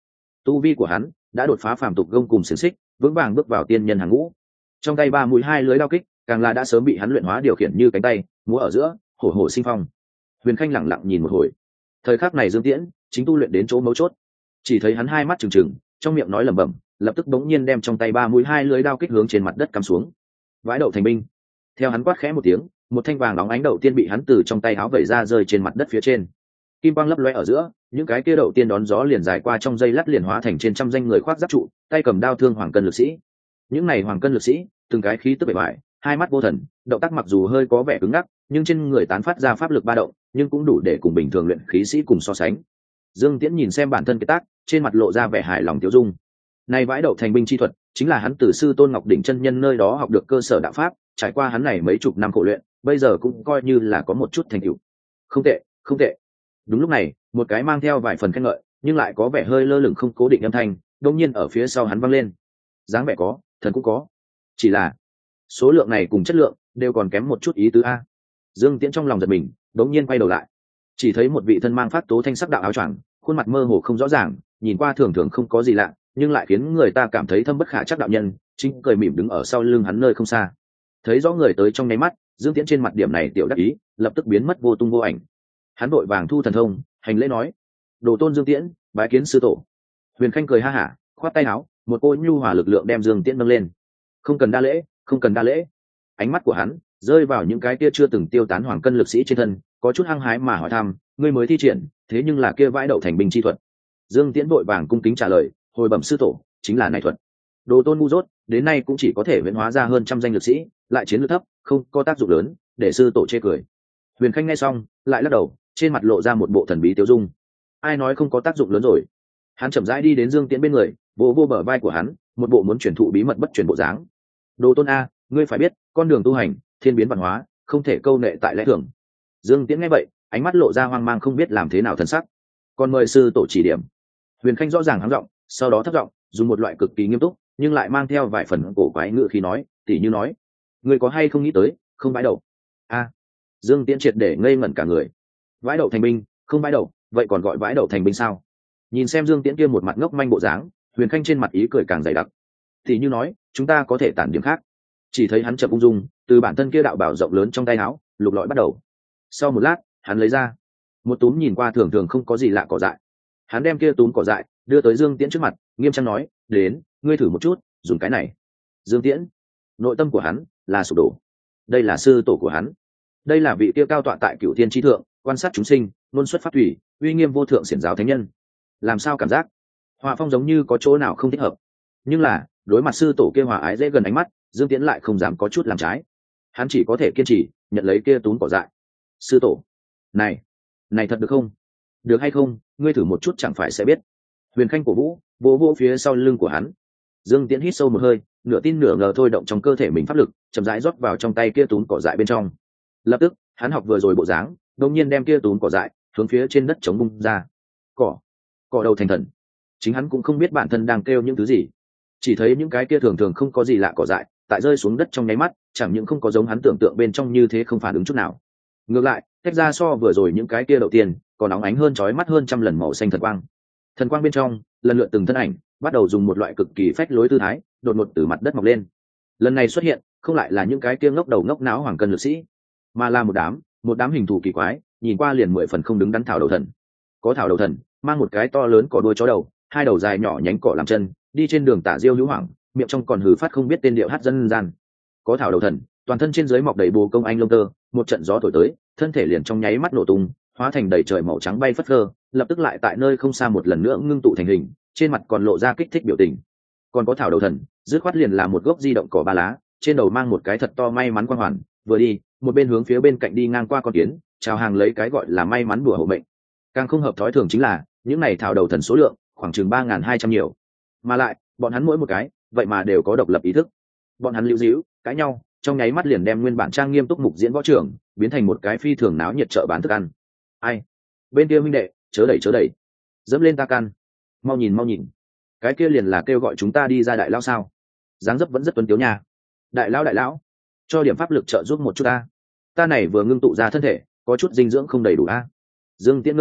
tu vi của hắn đã đột phá phàm tục gông cùng xiềng xích, vững vàng bước vào tiên nhân hàng ngũ. Trong tay 3 mũi 2 lưới đao kích càng là đã sớm bị hắn luyện hóa điều khiển như cánh tay múa ở giữa, hổ hổ sinh phong. Huyền Khanh lẳng lặng nhìn một hồi. Thời khắc này Dương Tiễn chính tu luyện đến chỗ mấu chốt, chỉ thấy hắn hai mắt trừng trừng, trong miệng nói lẩm bẩm, lập tức bỗng nhiên đem trong tay 3 mũi 2 lưới đao kích hướng trên mặt đất cắm xuống. Vãi đậu thành binh. Theo hắn quát khẽ một tiếng, một thanh vàng óng ánh đậu tiên bị hắn từ trong tay áo vẩy ra rơi trên mặt đất phía trên. Kim quang lấp lóe ở giữa, những cái kia đậu tiên đón gió liền dài qua trong dây lát liền hóa thành trên trăm danh người khoác giáp trụ, tay cầm đao thương hoàng cân lực sĩ. Những này hoàng cân lực sĩ, từng cái khí tức bề ngoài, hai mắt vô thần, động tác mặc dù hơi có vẻ cứng ngắc, nhưng trên người tán phát ra pháp lực ba động, nhưng cũng đủ để cùng bình thường luyện khí sĩ cùng so sánh. Dương Tiễn nhìn xem bản thân cái tác, trên mặt lộ ra vẻ hài lòng tiêu dung. Này vãi đậu thành binh chi thuật, chính là hắn từ sư Tôn Ngọc Đỉnh chân nhân nơi đó học được cơ sở đạo pháp, trải qua hắn này mấy chục năm khổ luyện, bây giờ cũng coi như là có một chút thành tựu. Không tệ, không tệ. Đúng lúc này, một cái mang theo vài phần khen ngợi, nhưng lại có vẻ hơi lơ lửng không cố định âm thanh, đột nhiên ở phía sau hắn vang lên. Dáng vẻ có, thần cũng có. Chỉ là số lượng này cùng chất lượng đều còn kém một chút ý tứ a. Dương Tiễn trong lòng giật mình, đột nhiên quay đầu lại, chỉ thấy một vị thân mang phát tố thanh sắc đạo áo choàng, khuôn mặt mơ hồ không rõ ràng, nhìn qua thường thường không có gì lạ, nhưng lại khiến người ta cảm thấy thâm bất khả chắc đạo nhân, chính cười mỉm đứng ở sau lưng hắn nơi không xa. Thấy rõ người tới trong nháy mắt, Dương Tiễn trên mặt điểm này tiểu đắc ý lập tức biến mất vô tung vô ảnh. Hắn vội vàng thu thần thông, hành lễ nói: "Đồ tôn Dương Tiễn, bái kiến sư tổ." Huyền Khanh cười ha hả, khoát tay áo, một cô nhu hòa lực lượng đem Dương Tiễn nâng lên. "Không cần đa lễ, không cần đa lễ." Ánh mắt của hắn rơi vào những cái kia chưa từng tiêu tán hoàng cân lực sĩ trên thân, có chút hăng hái mà hỏi thăm: "Ngươi mới thi triển, thế nhưng là kia vãi đậu thành binh chi thuật?" Dương Tiễn vội vàng cung kính trả lời: "Hồi bẩm sư tổ, chính là này thuật." Đồ tôn ngu dốt, đến nay cũng chỉ có thể huyễn hóa ra hơn trăm danh lực sĩ, lại chiến lược thấp, không có tác dụng lớn, để sư tổ chê cười. Huyền Khanh nghe xong, lại lắc đầu, trên mặt lộ ra một bộ thần bí tiêu dung. Ai nói không có tác dụng lớn rồi? Hắn chậm rãi đi đến Dương Tiễn bên người, vỗ vô bờ vai của hắn, một bộ muốn truyền thụ bí mật bất truyền bộ dáng. Đồ tôn a, ngươi phải biết, con đường tu hành, thiên biến văn hóa, không thể câu nệ tại lẽ thường. Dương Tiễn nghe vậy, ánh mắt lộ ra hoang mang không biết làm thế nào thân sắc. Còn mời sư tổ chỉ điểm. Huyền Khanh rõ ràng hắng giọng, sau đó thấp giọng, dùng một loại cực kỳ nghiêm túc, nhưng lại mang theo vài phần cổ quái ngữ khí nói, tỉ như nói: "Ngươi có hay không nghĩ tới, không bãi đậu?" A. Dương Tiễn triệt để ngây ngẩn cả người. Vãi đậu thành binh, không bãi đậu, vậy còn gọi vãi đậu thành binh sao? Nhìn xem Dương Tiễn kia một mặt ngốc manh bộ dáng, Huyền Khanh trên mặt ý cười càng dày đặc. Thì như nói, chúng ta có thể tản điểm khác. Chỉ thấy hắn chậm ung dung, từ bản thân kia đạo bảo rộng lớn trong tay áo, lục lọi bắt đầu. Sau một lát, hắn lấy ra một túm nhìn qua thường thường không có gì lạ cỏ dại. Hắn đem kia túm cỏ dại đưa tới Dương Tiễn trước mặt, nghiêm trang nói: "Đến, ngươi thử một chút, dùng cái này." Dương Tiễn, nội tâm của hắn là sụp đổ. Đây là sư tổ của hắn, đây là vị kia cao tọa tại Cửu Thiên chi thượng, quan sát chúng sinh, luôn xuất pháp thủy, uy nghiêm vô thượng xiển giáo thánh nhân. Làm sao cảm giác Họa phong giống như có chỗ nào không thích hợp? Nhưng là đối mặt sư tổ kia hòa ái dễ gần ánh mắt, Dương Tiễn lại không dám có chút làm trái. Hắn chỉ có thể kiên trì nhận lấy kia túm cỏ dại. "Sư tổ, này thật được không? Được hay không, ngươi thử một chút chẳng phải sẽ biết." Huyền Khanh cổ vũ, vỗ vỗ phía sau lưng của hắn. Dương Tiễn hít sâu một hơi, nửa tin nửa ngờ thôi động trong cơ thể mình pháp lực, chậm rãi rót vào trong tay kia túm cỏ dại bên trong. Lập tức, hắn học vừa rồi bộ dáng, đột nhiên đem kia túm cỏ dại hướng phía trên đất chống bung ra. Cỏ đầu thành thần. Chính hắn cũng không biết bản thân đang kêu những thứ gì, chỉ thấy những cái kia thường thường không có gì lạ cỏ dại, tại rơi xuống đất trong nháy mắt, chẳng những không có giống hắn tưởng tượng bên trong như thế không phản ứng chút nào. Ngược lại, tách ra so vừa rồi những cái kia đầu tiên, còn óng ánh hơn, chói mắt hơn trăm lần màu xanh thần quang. Thần quang bên trong, lần lượt từng thân ảnh bắt đầu dùng một loại cực kỳ phách lối tư thái, đột ngột từ mặt đất mọc lên. Lần này xuất hiện, không lại là những cái kia ngốc đầu ngốc não hoàng cân lực sĩ, mà là một đám hình thù kỳ quái, nhìn qua liền 10 phần không đứng đắn thảo đầu thần. Có thảo đầu thần mang một cái to lớn cỏ đuôi chó đầu, hai đầu dài nhỏ nhánh cỏ làm chân, đi trên đường tả diêu hữu hoảng, miệng trong còn hừ phát không biết tên điệu hát dân gian. Có thảo đầu thần toàn thân trên dưới mọc đầy bồ công anh lông tơ, một trận gió thổi tới, thân thể liền trong nháy mắt nổ tung, hóa thành đầy trời màu trắng bay phất phơ, lập tức lại tại nơi không xa một lần nữa ngưng tụ thành hình, trên mặt còn lộ ra kích thích biểu tình. Còn có thảo đầu thần dứt khoát liền là một gốc di động cỏ ba lá, trên đầu mang một cái thật to may mắn quang hoàn, vừa đi một bên hướng phía bên cạnh đi ngang qua con kiến, chào hàng lấy cái gọi là may mắn đùa hộ mệnh. Càng không hợp thói thường chính là những này thảo đầu thần số lượng khoảng chừng 3.200 nhiều, mà lại bọn hắn mỗi một cái vậy mà đều có độc lập ý thức. Bọn hắn lưu díu cãi nhau, trong nháy mắt liền đem nguyên bản trang nghiêm túc mục diễn võ trường biến thành một cái phi thường náo nhiệt chợ bán thức ăn. Ai bên kia huynh đệ, chớ đẩy dẫm lên ta căn, mau nhìn, cái kia liền là kêu gọi chúng ta đi ra đại lao sao? Dáng dấp vẫn rất tuấn tiếu nha. Đại lão, cho điểm pháp lực trợ giúp một chút ta này vừa ngưng tụ ra thân thể có chút dinh dưỡng không đầy đủ a. Dương Tiễn ngơ ngác,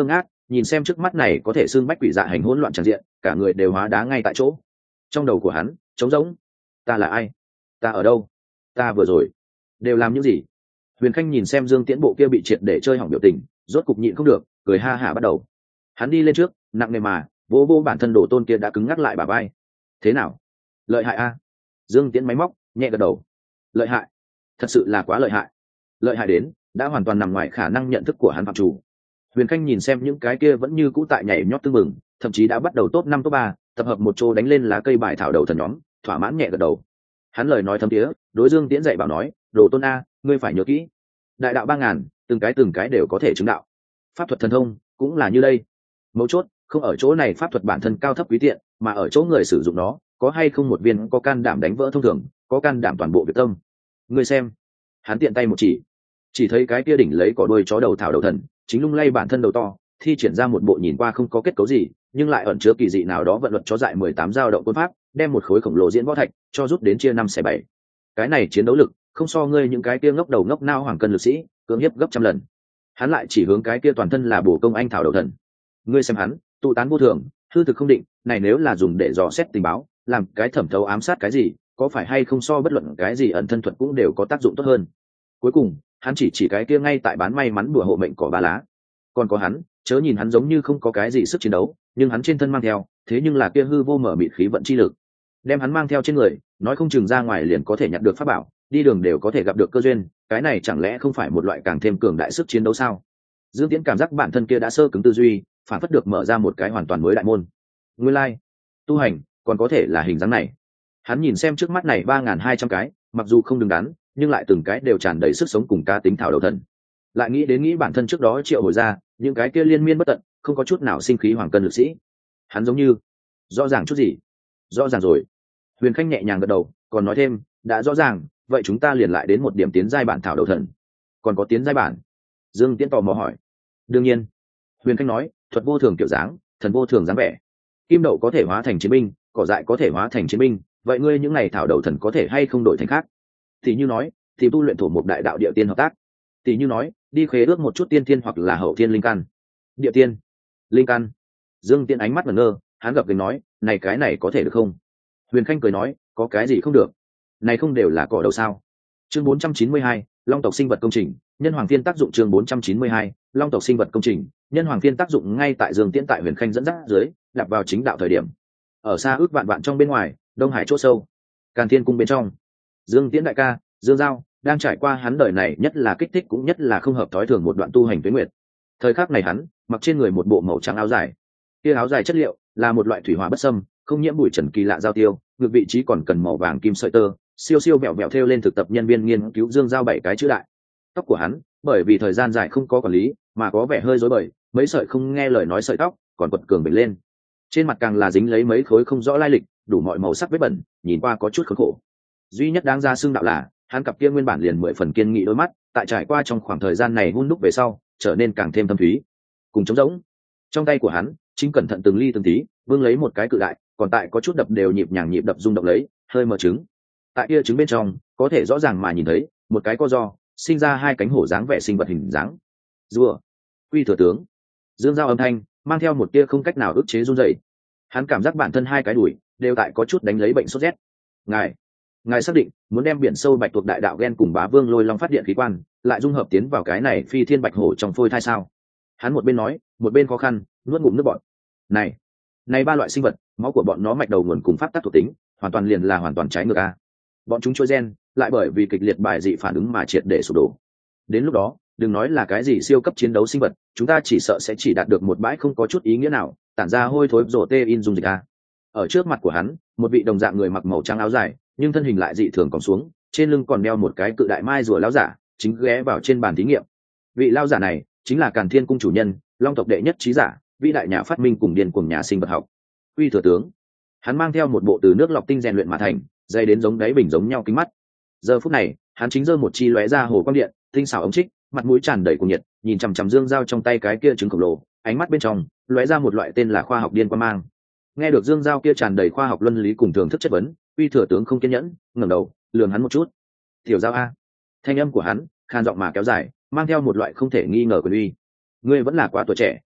nhìn xem trước mắt này có thể xưng bách quỷ dạ hành hỗn loạn tràn diện, cả người đều hóa đá ngay tại chỗ. Trong đầu của hắn trống rỗng. Ta là ai? Ta ở đâu? Ta vừa rồi đều làm những gì? Huyền Khanh nhìn xem Dương Tiễn bộ kia bị triệt để chơi hỏng biểu tình, rốt cục nhịn không được, cười ha hả bắt đầu. Hắn đi lên trước, nặng nề mà vỗ vỗ bản thân Đồ Tôn kia đã cứng ngắc lại bả vai. Thế nào? Lợi hại a? Dương Tiễn máy móc nhẹ gật đầu. Lợi hại, thật sự là quá lợi hại. Lợi hại đến đã hoàn toàn nằm ngoài khả năng nhận thức của hắn phạm chủ. Huyền Khanh nhìn xem những cái kia vẫn như cũ tại nhảy nhót tưng bừng, thậm chí đã bắt đầu top 5 top 3, tập hợp một chỗ đánh lên lá cây bài thảo đầu thần nhóm, thỏa mãn nhẹ gật đầu. Hắn lời nói thấm thiế, đối Dương Tiễn dạy bảo nói, Đồ Tôn a, ngươi phải nhớ kỹ, đại đạo 3000, từng cái đều có thể chứng đạo. Pháp thuật thần thông cũng là như đây. Mấu chốt không ở chỗ này pháp thuật bản thân cao thấp quý tiện, mà ở chỗ người sử dụng nó có hay không một viên có can đảm đánh vỡ thông thường, có can đảm toàn bộ việc tâm. Ngươi xem, hắn tiện tay một chỉ thấy cái kia đỉnh lấy cỏ đuôi chó đầu thảo đầu thần chính lung lay bản thân đầu to, thi triển ra một bộ nhìn qua không có kết cấu gì nhưng lại ẩn chứa kỳ dị nào đó vận luật chó dại 18 dao động quân pháp, đem một khối khổng lồ diễn võ thạch cho rút đến chia 5/7. Cái này chiến đấu lực không so ngươi những cái kia ngốc đầu ngốc nao hoàng cân lực sĩ cưỡng hiếp gấp trăm lần. Hắn lại chỉ hướng cái kia toàn thân là bổ công anh thảo đầu thần. Ngươi xem hắn tụ tán vô thường, hư thực không định, này nếu là dùng để dò xét tình báo, làm cái thẩm thấu ám sát cái gì, có phải hay không so bất luận cái gì ẩn thân thuật cũng đều có tác dụng tốt hơn. Cuối cùng hắn chỉ cái kia ngay tại bán may mắn đùa hộ mệnh cỏ ba lá. Còn có hắn, chớ nhìn hắn giống như không có cái gì sức chiến đấu, nhưng hắn trên thân mang theo thế nhưng là kia hư vô mở mịt khí vận chi lực. Đem hắn mang theo trên người, nói không chừng ra ngoài liền có thể nhặt được pháp bảo, đi đường đều có thể gặp được cơ duyên, cái này chẳng lẽ không phải một loại càng thêm cường đại sức chiến đấu sao? Dương Tiễn cảm giác bản thân kia đã sơ cứng tư duy, phản phất được mở ra một cái hoàn toàn mới đại môn. Nguyên lai, tu hành còn có thể là hình dáng này. Hắn nhìn xem trước mắt này 3200 cái, mặc dù không đứng đắn, nhưng lại từng cái đều tràn đầy sức sống cùng cá tính thảo đầu thần. Lại nghĩ bản thân trước đó triệu hồi ra, những cái kia liên miên bất tận, không có chút nào sinh khí hoàng cân lực sĩ. Hắn giống như rõ ràng chút gì? Rõ ràng rồi. Huyền Khanh nhẹ nhàng gật đầu, còn nói thêm, đã rõ ràng, vậy chúng ta liền lại đến một điểm tiến giai bản thảo đầu thần. Còn có tiến giai bản? Dương Tiễn tò mò hỏi. Đương nhiên. Huyền Khanh nói, thuật vô thường kiểu dáng, thần vô thường dáng vẻ. Kim đậu có thể hóa thành chiến binh, cỏ dại có thể hóa thành chiến binh, vậy ngươi những này thảo đầu thần có thể hay không đổi thành khác? Thì như nói, thì tu luyện thổ một đại đạo địa tiên hợp tác. Thì như nói, đi khế ước một chút tiên thiên hoặc là hậu thiên linh căn. Địa tiên, linh căn. Dương Tiễn ánh mắt ngẩn ngơ, hắn gập gành nói, này cái này có thể được không? Huyền Khanh cười nói, có cái gì không được? Này không đều là cỏ đầu sao? Chương 492, Long tộc sinh vật công trình, nhân hoàng phiên tác dụng. Chương 492, Long tộc sinh vật công trình, nhân hoàng phiên tác dụng. Ngay tại Dương Tiễn tại Huyền Khanh dẫn dắt dưới, đạp vào chính đạo thời điểm. Ở xa ước vạn vạn trong bên ngoài, Đông Hải chỗ sâu, Càn Thiên cung bên trong, Dương Tiễn đại ca, Dương Giao, đang trải qua hắn đời này nhất là kích thích cũng nhất là không hợp thói thường một đoạn tu hành tuế nguyệt. Thời khắc này hắn mặc trên người một bộ màu trắng áo dài, kia áo dài chất liệu là một loại thủy hỏa bất xâm, không nhiễm bụi trần kỳ lạ giao tiêu, ngược vị trí còn cần màu vàng kim sợi tơ, siêu siêu vẹo vẹo thêu lên thực tập nhân viên nghiên cứu Dương Giao 7 cái chữ đại. Tóc của hắn bởi vì thời gian dài không có quản lý mà có vẻ hơi rối bời, mấy sợi không nghe lời nói sợi tóc còn quật cường bền lên, trên mặt càng là dính lấy mấy khối không rõ lai lịch, đủ mọi màu sắc vết bẩn, nhìn qua có chút khốn khổ. Duy nhất đáng ra xưng đạo là hắn cặp kia nguyên bản liền 10 phần kiên nghị đôi mắt, tại trải qua trong khoảng thời gian này hun đúc về sau, trở nên càng thêm thâm thúy, cùng trống rỗng. Trong tay của hắn, chính cẩn thận từng ly từng tí, vương lấy một cái cự đại, còn tại có chút đập đều nhịp nhàng nhịp đập rung động lấy, hơi mở trứng. Tại kia trứng bên trong, có thể rõ ràng mà nhìn thấy một cái co do, sinh ra hai cánh hổ dáng vẻ sinh vật hình dáng. Rùa, Quy thừa tướng. Dương Giao âm thanh mang theo một tia không cách nào ức chế run rẩy. Hắn cảm giác bản thân hai cái đùi đều tại có chút đánh lấy bệnh sốt rét. Ngài xác định muốn đem biển sâu bạch tuộc đại đạo gen cùng bá vương lôi long phát điện khí quan lại dung hợp tiến vào cái này phi thiên bạch hổ trong phôi thai sao? Hắn một bên nói một bên khó khăn nuốt ngụm nước bọt. Này ba loại sinh vật, máu của bọn nó mạch đầu nguồn cùng pháp tắc thuộc tính hoàn toàn liền là hoàn toàn trái ngược a. Bọn chúng trôi gen lại bởi vì kịch liệt bài dị phản ứng mà triệt để sụp đổ. Đến lúc đó đừng nói là cái gì siêu cấp chiến đấu sinh vật, chúng ta chỉ sợ sẽ chỉ đạt được một bãi không có chút ý nghĩa nào, tản ra hôi thối rổ tê in dung dịch a. Ở trước mặt của hắn, một vị đồng dạng người mặc màu trắng áo dài, nhưng thân hình lại dị thường còn xuống, trên lưng còn đeo một cái cự đại mai rùa lão giả, chính ghé vào trên bàn thí nghiệm. Vị lão giả này chính là Càn Thiên cung chủ nhân, Long tộc đệ nhất trí giả, vĩ đại nhà phát minh cùng điên cuồng nhà sinh vật học, Uy thừa tướng. Hắn mang theo một bộ từ nước lọc tinh rèn luyện mà thành, dày đến giống đáy bình giống nhau kính mắt. Giờ phút này, hắn chính giơ một chi lóe ra hồ quang điện, tinh xảo ống trích, mặt mũi tràn đầy cuồng nhiệt, nhìn chằm chằm Dương Giao trong tay cái kia trứng khổng lồ, ánh mắt bên trong lóe ra một loại tên là khoa học điên quang mang. Nghe được Dương Giao kia tràn đầy khoa học luân lý cùng thưởng thức chất vấn, Uy thừa tướng không kiên nhẫn, ngẩng đầu lườm hắn một chút. Tiểu Giao a. Thanh âm của hắn khan giọng mà kéo dài, mang theo một loại không thể nghi ngờ quyền uy. Ngươi vẫn là quá tuổi trẻ,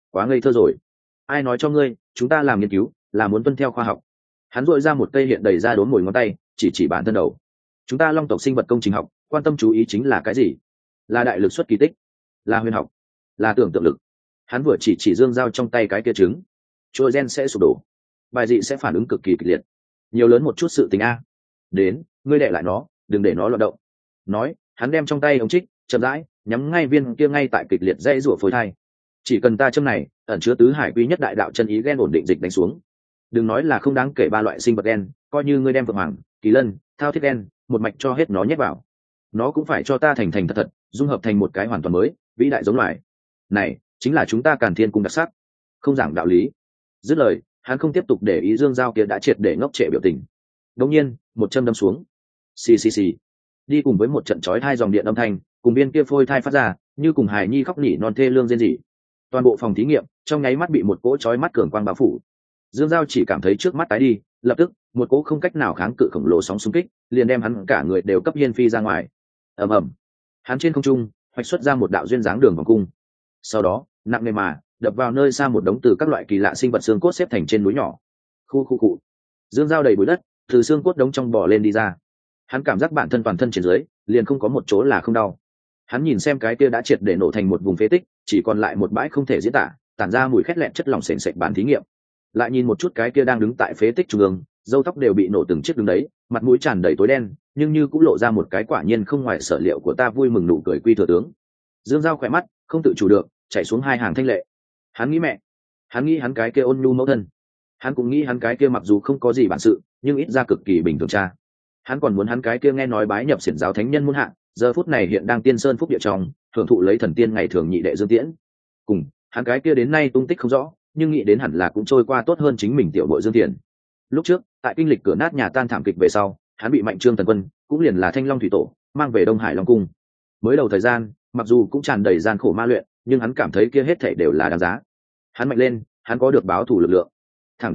Quá ngây thơ rồi. Ai nói cho ngươi chúng ta làm nghiên cứu là muốn tuân theo khoa học? Hắn dội ra một cây hiện đầy ra đốn mồi ngón tay, chỉ bản thân đầu. Chúng ta long tộc sinh vật công trình học quan tâm chú ý chính là cái gì? Là đại lực xuất kỳ tích, là huyền học, là tưởng tượng lực. Hắn vừa chỉ Dương Giao trong tay cái kia trứng, chuỗi gen sẽ sụp đổ, bài dị sẽ phản ứng cực kỳ kịch liệt. Nhiều lớn một chút sự tình a. Đến, ngươi đè lại nó, đừng để nó loạn động. Nói, hắn đem trong tay ống trích chậm rãi nhắm ngay viên kia ngay tại kịch liệt dãy rủa phôi thai. Chỉ cần ta châm này ẩn chứa tứ hải quy nhất đại đạo chân ý gen ổn định dịch đánh xuống, đừng nói là không đáng kể ba loại sinh vật gen, coi như ngươi đem vượng hoàng, kỳ lân, thao thiết gen một mạch cho hết nó nhét vào, nó cũng phải cho ta thành thật thật dung hợp thành một cái hoàn toàn mới vĩ đại giống loài. Này chính là chúng ta Càn Thiên cung đặc sắc, không giảng đạo lý. Dứt lời, hắn không tiếp tục để ý Dương Giao kia đã triệt để ngốc trệ biểu tình. Đột nhiên, một châm đâm xuống, xì xì xì, đi cùng với một trận chói tai dòng điện âm thanh, cùng viên kia phôi thai phát ra, như cùng hài nhi khóc nỉ non thê lương rên rỉ. Toàn bộ phòng thí nghiệm trong nháy mắt bị một cỗ chói mắt cường quang bao phủ. Dương Giao chỉ cảm thấy trước mắt tái đi, lập tức một cỗ không cách nào kháng cự khổng lồ sóng xung kích liền đem hắn cả người đều cấp hiên phi ra ngoài. Ầm ầm, hắn trên không trung hoạch xuất ra một đạo duyên dáng đường vòng cung, sau đó nặng nề mà đập vào nơi xa một đống từ các loại kỳ lạ sinh vật xương cốt xếp thành trên núi nhỏ. Khu cụ. Dương Giao đầy bụi đất từ xương cốt đống trong bò lên đi ra. Hắn cảm giác bản thân toàn thân trên dưới liền không có một chỗ là không đau. Hắn nhìn xem cái kia đã triệt để nổ thành một vùng phế tích, chỉ còn lại một bãi không thể diễn tả, tản ra mùi khét lẹn chất lỏng sền sệt bàn thí nghiệm. Lại nhìn một chút cái kia đang đứng tại phế tích trung ương, râu tóc đều bị nổ từng chiếc đứng đấy, mặt mũi tràn đầy tối đen, nhưng như cũng lộ ra một cái quả nhiên không ngoài sở liệu của ta vui mừng nụ cười quy thừa tướng. Dương Giao khỏe mắt không tự chủ được chảy xuống hai hàng thanh lệ. Hắn nghĩ mẹ, hắn nghĩ hắn cái kia ôn nhu mẫu thân, hắn cũng nghĩ hắn cái kia mặc dù không có gì bản sự nhưng ít ra cực kỳ bình thường cha. Hắn còn muốn hắn cái kia nghe nói bái nhập xiển giáo thánh nhân muôn hạ, giờ phút này hiện đang tiên sơn phúc địa trong hưởng thụ lấy thần tiên ngày thường nhị đệ Dương Tiễn. Cùng hắn cái kia đến nay tung tích không rõ, nhưng nghĩ đến hẳn là cũng trôi qua tốt hơn chính mình tiểu bội Dương Tiền. Lúc trước tại kinh lịch cửa nát nhà tan thảm kịch về sau, hắn bị Mạnh Trương Thần Quân, cũng liền là Thanh Long thủy tổ, mang về Đông Hải Long Cung. Mới đầu thời gian mặc dù cũng tràn đầy gian khổ ma luyện, nhưng hắn cảm thấy kia hết thảy đều là đáng giá. Hắn mạnh lên, hắn có được báo thù lực lượng. Thẳng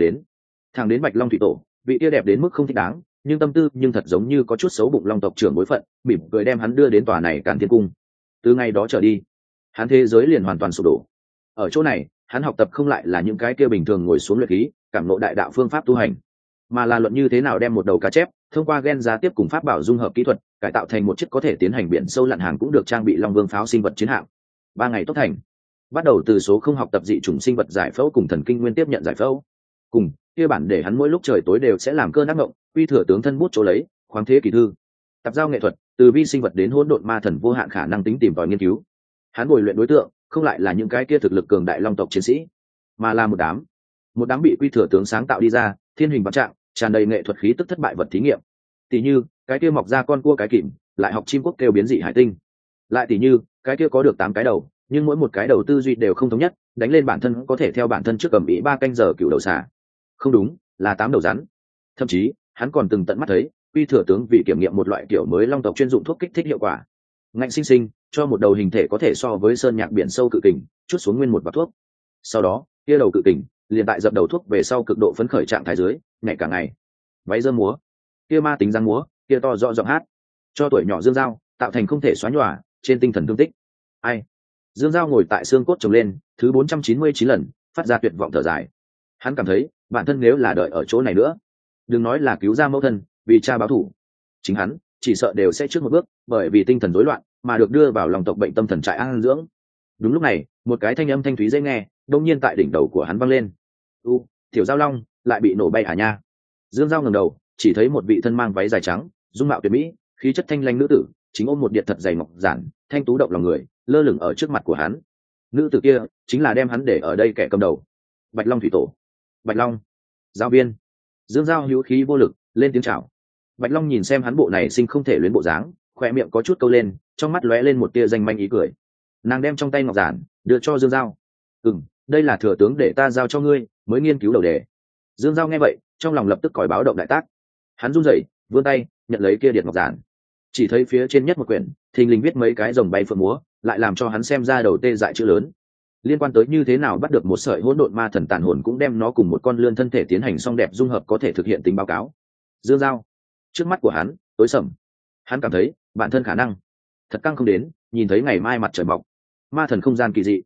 đến Bạch Long thủy tổ, vị kia đẹp đến mức không thích đáng, nhưng tâm tư nhưng thật giống như có chút xấu bụng long tộc trưởng bối phận, mỉm cười đem hắn đưa đến tòa này Càn Thiên cung. Từ ngày đó trở đi, hắn thế giới liền hoàn toàn sụp đổ. Ở chỗ này, hắn học tập không lại là những cái kia bình thường ngồi xuống luyện khí, cảm ngộ đại đạo phương pháp tu hành, mà là luận như thế nào đem một đầu cá chép thông qua gen giá tiếp cùng pháp bảo dung hợp kỹ thuật, cải tạo thành một chiếc có thể tiến hành biển sâu lặn hàng cũng được trang bị long vương pháo sinh vật chiến hạm. 3 ngày tốc thành. Bắt đầu từ số không học tập dị chủng sinh vật giải phẫu cùng thần kinh nguyên tiếp nhận giải phẫu. Cùng kia bản để hắn mỗi lúc trời tối đều sẽ làm cơn ác mộng, quy thừa tướng thân bút chỗ lấy, khoáng thế kỳ thư. Tập giao nghệ thuật, từ vi sinh vật đến hỗn độn ma thần vô hạn khả năng tính tìm tòi nghiên cứu. Hắn bồi luyện đối tượng không lại là những cái kia thực lực cường đại long tộc chiến sĩ, mà là một đám bị quy thừa tướng sáng tạo đi ra, thiên hình vạn trạng, tràn đầy nghệ thuật khí tức thất bại vật thí nghiệm. Tỷ như cái kia mọc ra con cua cái kìm, lại học chim quốc kêu biến dị hải tinh. Lại tỷ như cái kia có được 8 cái đầu, nhưng mỗi một cái đầu tư duy đều không thống nhất, đánh lên bản thân có thể theo bản thân trước cầm ý 3 canh giờ cựu đầu xà. Không đúng, là 8 đầu rắn. Thậm chí hắn còn từng tận mắt thấy quy thừa tướng vì kiểm nghiệm một loại kiểu mới long tộc chuyên dụng thuốc kích thích hiệu quả, ngạnh sinh sinh cho một đầu hình thể có thể so với sơn nhạc biển sâu cự kình chút xuống nguyên một vạt thuốc. Sau đó kia đầu cự kình liền tại dập đầu thuốc về sau cực độ phấn khởi trạng thái dưới ngày cả ngày váy dơ múa, kia ma tính răng múa, kia to rõ giọng hát, cho tuổi nhỏ Dương Giao tạo thành không thể xóa nhòa trên tinh thần thương tích. Ai? Dương Giao ngồi tại xương cốt trồng lên thứ 499 lần, phát ra tuyệt vọng thở dài. Hắn cảm thấy bản thân nếu là đợi ở chỗ này nữa, đừng nói là cứu ra mẫu thân, vì cha báo thù, chính hắn chỉ sợ đều sẽ trước một bước bởi vì tinh thần rối loạn mà được đưa vào lòng tộc bệnh tâm thần trại an dưỡng. Đúng lúc này một cái thanh âm thanh thúy dễ nghe đông nhiên tại đỉnh đầu của hắn vang lên. Tiểu Giao Long lại bị nổ bay à nha. Dương Giao ngẩng đầu chỉ thấy một vị thân mang váy dài trắng, dung mạo tuyệt mỹ, khí chất thanh lanh nữ tử chính ôm một điện thật dày ngọc giản, thanh tú động lòng người, lơ lửng ở trước mặt của hắn. Nữ tử kia chính là đem hắn để ở đây kẻ cầm đầu, Bạch Long thủy tổ. Bạch Long giáo viên. Dương Giao hữu khí vô lực lên tiếng chào. Bạch Long nhìn xem hắn bộ này sinh không thể luyến bộ dáng, khoe miệng có chút câu lên, trong mắt lóe lên một tia danh manh ý cười. Nàng đem trong tay ngọc giản đưa cho Dương Giao. Đây là thừa tướng để ta giao cho ngươi, mới nghiên cứu đầu đề. Dương Giao nghe vậy trong lòng lập tức còi báo động đại tác. Hắn run rẩy vươn tay nhận lấy kia điện ngọc giản, chỉ thấy phía trên nhất một quyển thình lình viết mấy cái rồng bay phượng múa, lại làm cho hắn xem ra đầu tê dại chữ lớn, liên quan tới như thế nào bắt được một sợi hỗn độn ma thần tàn hồn, cũng đem nó cùng một con lươn thân thể tiến hành song đẹp dung hợp có thể thực hiện tính báo cáo. Dương Giao trước mắt của hắn tối sầm, hắn cảm thấy bản thân khả năng thật căng không đến nhìn thấy ngày mai mặt trời mọc. Ma thần không gian kỳ dị,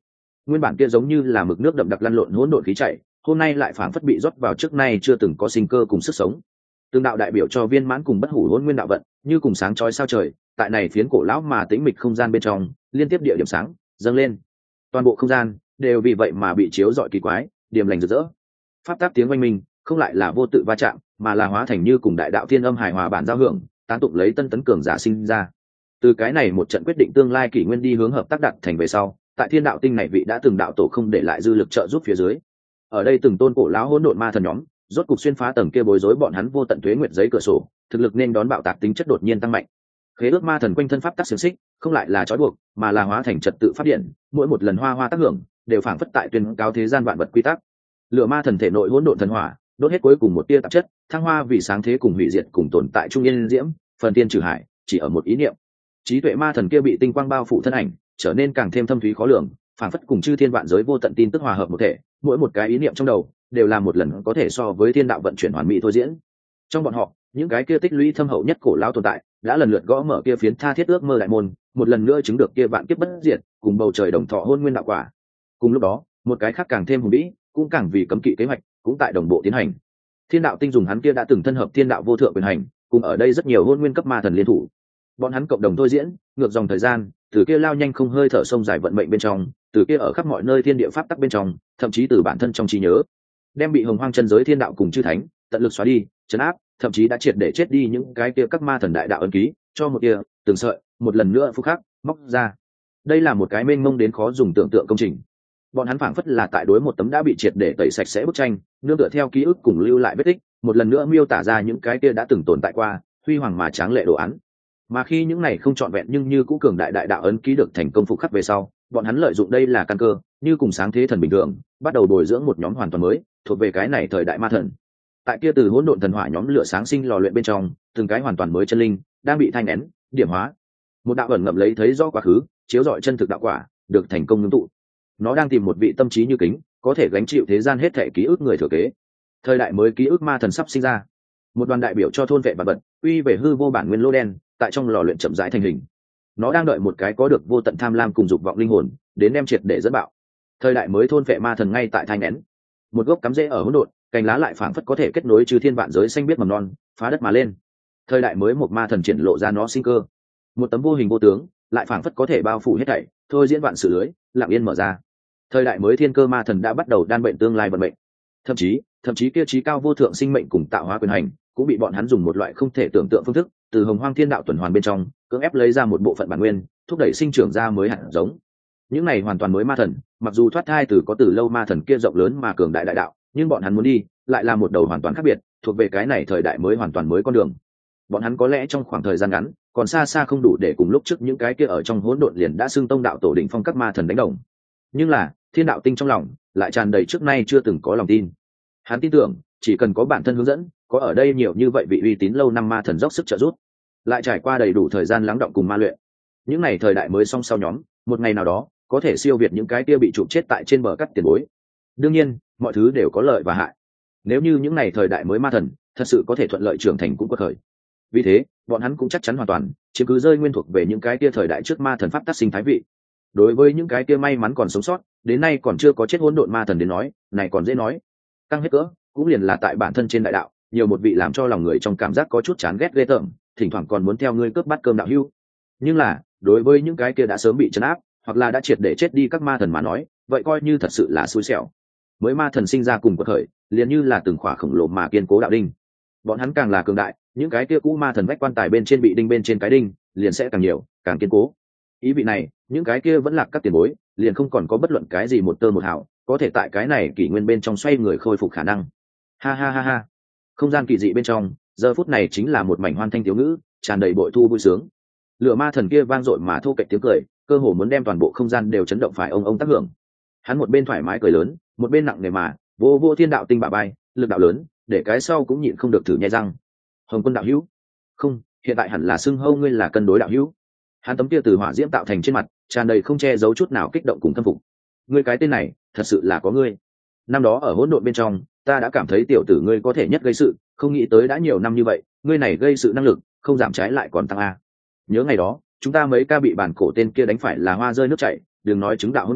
nguyên bản kia giống như là mực nước đậm đặc lăn lộn hỗn độn khí chảy, hôm nay lại phảng phất bị rót vào trước nay chưa từng có sinh cơ cùng sức sống. Từng đạo đại biểu cho viên mãn cùng bất hủ hỗn nguyên đạo vận, như cùng sáng chói sao trời, tại này phiến cổ lão mà tĩnh mịch không gian bên trong, liên tiếp địa điểm sáng dâng lên. Toàn bộ không gian đều vì vậy mà bị chiếu rọi kỳ quái, điềm lành rực rỡ. Pháp tắc tiếng oanh minh, không lại là vô tự va chạm, mà là hóa thành như cùng đại đạo thiên âm hài hòa bản giao hưởng, tán tụng lấy tân tấn cường giả sinh ra. Từ cái này một trận quyết định tương lai kỷ nguyên đi hướng hợp tác đạt thành về sau, tại thiên đạo tinh này vị đã từng đạo tổ không để lại dư lực trợ giúp phía dưới. Ở đây từng tôn cổ lão hỗn độn ma thần nhóm, rốt cục xuyên phá tầng kia bối rối bọn hắn vô tận tuế nguyệt giấy cửa sổ, thực lực nên đón bạo tạc tính chất đột nhiên tăng mạnh. Khế ước ma thần quanh thân pháp tắc xiềng xích, không lại là trói buộc, mà là hóa thành trật tự phát điện, mỗi một lần hoa hoa tác hưởng, đều phảng phất tại tuyên cáo thế gian vạn vật quy tắc. Lửa ma thần thể nội hỗn độn thần hỏa, đốt hết cuối cùng một tia tạp chất, thăng hoa vì sáng thế cùng hủy diệt cùng tồn tại trung yên diễm, phần tiên trừ hải, chỉ ở một ý niệm. Trí tuệ ma thần kia bị tinh quang bao phủ thân ảnh, trở nên càng thêm thâm thúy khó lường, phảng phất cùng chư thiên vạn giới vô tận tin tức hòa hợp một thể, mỗi một cái ý niệm trong đầu đều là một lần có thể so với thiên đạo vận chuyển hoàn mỹ thôi diễn. Trong bọn họ, những cái kia tích lũy thâm hậu nhất cổ lão tồn tại, đã lần lượt gõ mở kia phiến tha thiết ước mơ đại môn, một lần nữa chứng được kia vạn kiếp bất diệt, cùng bầu trời đồng thọ hôn nguyên đạo quả. Cùng lúc đó, một cái khác càng thêm hùng vĩ, cũng càng vì cấm kỵ kế hoạch, cũng tại đồng bộ tiến hành. Thiên đạo tinh dùng hắn kia đã từng thân hợp thiên đạo vô thượng quyền hành, cùng ở đây rất nhiều hôn nguyên cấp ma thần liên thủ. Bọn hắn cộng đồng thôi diễn, ngược dòng thời gian, từ kia lao nhanh không hơi thở sông dài vận mệnh bên trong, từ kia ở khắp mọi nơi thiên địa pháp tắc bên trong, thậm chí từ bản thân trong trí nhớ, đem bị hồng hoang chân giới thiên đạo cùng chư thánh tận lực xóa đi, trấn áp, thậm chí đã triệt để chết đi những cái kia các ma thần đại đạo ấn ký, cho một kia từng sợi một lần nữa phúc khắc móc ra. Đây là một cái mênh mông đến khó dùng tưởng tượng công trình. Bọn hắn phảng phất là tại đối một tấm đã bị triệt để tẩy sạch sẽ bức tranh, nương tựa theo ký ức cùng lưu lại vết tích, một lần nữa miêu tả ra những cái kia đã từng tồn tại qua, huy hoàng mà tráng lệ đồ án. Mà khi những này không trọn vẹn nhưng như cũ cường đại đại đạo ấn ký được thành công phục khắc về sau, bọn hắn lợi dụng đây là căn cơ, như cùng sáng thế thần bình thường, bắt đầu bồi dưỡng một nhóm hoàn toàn mới, thuộc về cái này thời đại ma thần. Tại kia từ hỗn độn thần hỏa nhóm lửa sáng sinh lò luyện bên trong, từng cái hoàn toàn mới chân linh đang bị thanh nén, điểm hóa. Một đạo ẩn ngậm lấy thấy rõ quá khứ, chiếu rọi chân thực đạo quả, được thành công ngưng tụ. Nó đang tìm một vị tâm trí như kính, có thể gánh chịu thế gian hết thảy ký ức người thừa kế. Thời đại mới ký ức ma thần sắp sinh ra. Một đoàn đại biểu cho thôn vệ và bật, uy về hư vô bản nguyên lô đen, tại trong lò luyện chậm rãi thành hình. Nó đang đợi một cái có được vô tận tham lam cùng dục vọng linh hồn, đến đem triệt để dẫn bạo. Thời đại mới thôn vệ ma thần ngay tại thanh nén. Một gốc cắm rễ ở hỗn độn, cành lá lại phảng phất có thể kết nối chư thiên vạn giới xanh biết mầm non, phá đất mà lên. Thời đại mới một ma thần triển lộ ra nó sinh cơ. Một tấm vô hình vô tướng, lại phảng phất có thể bao phủ hết thảy, thôi diễn vạn sự lưới, lặng yên mở ra. Thời đại mới thiên cơ ma thần đã bắt đầu đan bệnh tương lai vận mệnh. Thậm chí kia trí cao vô thượng sinh mệnh cùng tạo hóa quyền hành, cũng bị bọn hắn dùng một loại không thể tưởng tượng phương thức, từ hồng hoang thiên đạo tuần hoàn bên trong, cưỡng ép lấy ra một bộ phận bản nguyên, thúc đẩy sinh trưởng ra mới hạt giống. Những này hoàn toàn mới ma thần, mặc dù thoát thai từ có từ lâu ma thần kia rộng lớn mà cường đại đại đạo, nhưng bọn hắn muốn đi, lại là một đầu hoàn toàn khác biệt, thuộc về cái này thời đại mới hoàn toàn mới con đường. Bọn hắn có lẽ trong khoảng thời gian ngắn, còn xa xa không đủ để cùng lúc trước những cái kia ở trong hỗn độn liền đã xưng tông đạo tổ đỉnh phong các ma thần đánh đồng. Nhưng là, thiên đạo tinh trong lòng lại tràn đầy trước nay chưa từng có lòng tin. Hắn tin tưởng, chỉ cần có bản thân hướng dẫn, có ở đây nhiều như vậy vị uy tín lâu năm ma thần dốc sức trợ giúp, lại trải qua đầy đủ thời gian lắng đọng cùng ma luyện, những này thời đại mới song sau nhóm, một ngày nào đó có thể siêu việt những cái kia bị trụ chết tại trên bờ cắt tiền bối. Đương nhiên, mọi thứ đều có lợi và hại. Nếu như những này thời đại mới ma thần thật sự có thể thuận lợi trưởng thành cũng có khởi, vì thế bọn hắn cũng chắc chắn hoàn toàn chiếm cứ rơi nguyên thuộc về những cái kia thời đại trước ma thần pháp tác sinh thái vị. Đối với những cái kia may mắn còn sống sót, đến nay còn chưa có chết hỗn độn ma thần đến nói, này còn dễ nói. Căng hết cỡ, cũng liền là tại bản thân trên đại đạo, nhiều một vị làm cho lòng người trong cảm giác có chút chán ghét ghê tởm, thỉnh thoảng còn muốn theo ngươi cướp bát cơm đạo hưu. Nhưng là, đối với những cái kia đã sớm bị trấn áp, hoặc là đã triệt để chết đi các ma thần mà nói, vậy coi như thật sự là xui xẻo. Mới ma thần sinh ra cùng quật khởi, liền như là từng khỏa khổng lồ mà kiên cố đạo đinh. Bọn hắn càng là cường đại, những cái kia cũ ma thần vách quan tài bên trên bị đinh bên trên cái đinh, liền sẽ càng nhiều, càng kiên cố. Ý vị này, những cái kia vẫn là các tiền bối, liền không còn có bất luận cái gì một tơ một hào, có thể tại cái này kỷ nguyên bên trong xoay người khôi phục khả năng. Ha ha ha ha. Không gian kỳ dị bên trong, giờ phút này chính là một mảnh hoan thanh thiếu ngữ, tràn đầy bội thu vui sướng. Lửa ma thần kia vang dội mà thô kệch tiếng cười, cơ hồ muốn đem toàn bộ không gian đều chấn động phải ông tác hưởng. Hắn một bên thoải mái cười lớn, một bên nặng nề mà vô vô thiên đạo tinh bả bay, lực đạo lớn, để cái sau cũng nhịn không được thử nhai răng. Hồng Quân đạo hữu, không, hiện tại hẳn là xưng hô ngươi là cân đối đạo hữu. Hắn tấm kia từ hỏa diễm tạo thành trên mặt, tràn đầy không che giấu chút nào kích động cùng khâm phục. Ngươi cái tên này, thật sự là có ngươi. Năm đó ở hỗn độn bên trong, ta đã cảm thấy tiểu tử ngươi có thể nhất gây sự, không nghĩ tới đã nhiều năm như vậy, ngươi này gây sự năng lực, không giảm trái lại còn tăng a. Nhớ ngày đó, chúng ta mấy ca bị bản cổ tên kia đánh phải là hoa rơi nước chảy, đừng nói chứng đạo hôn nguyên,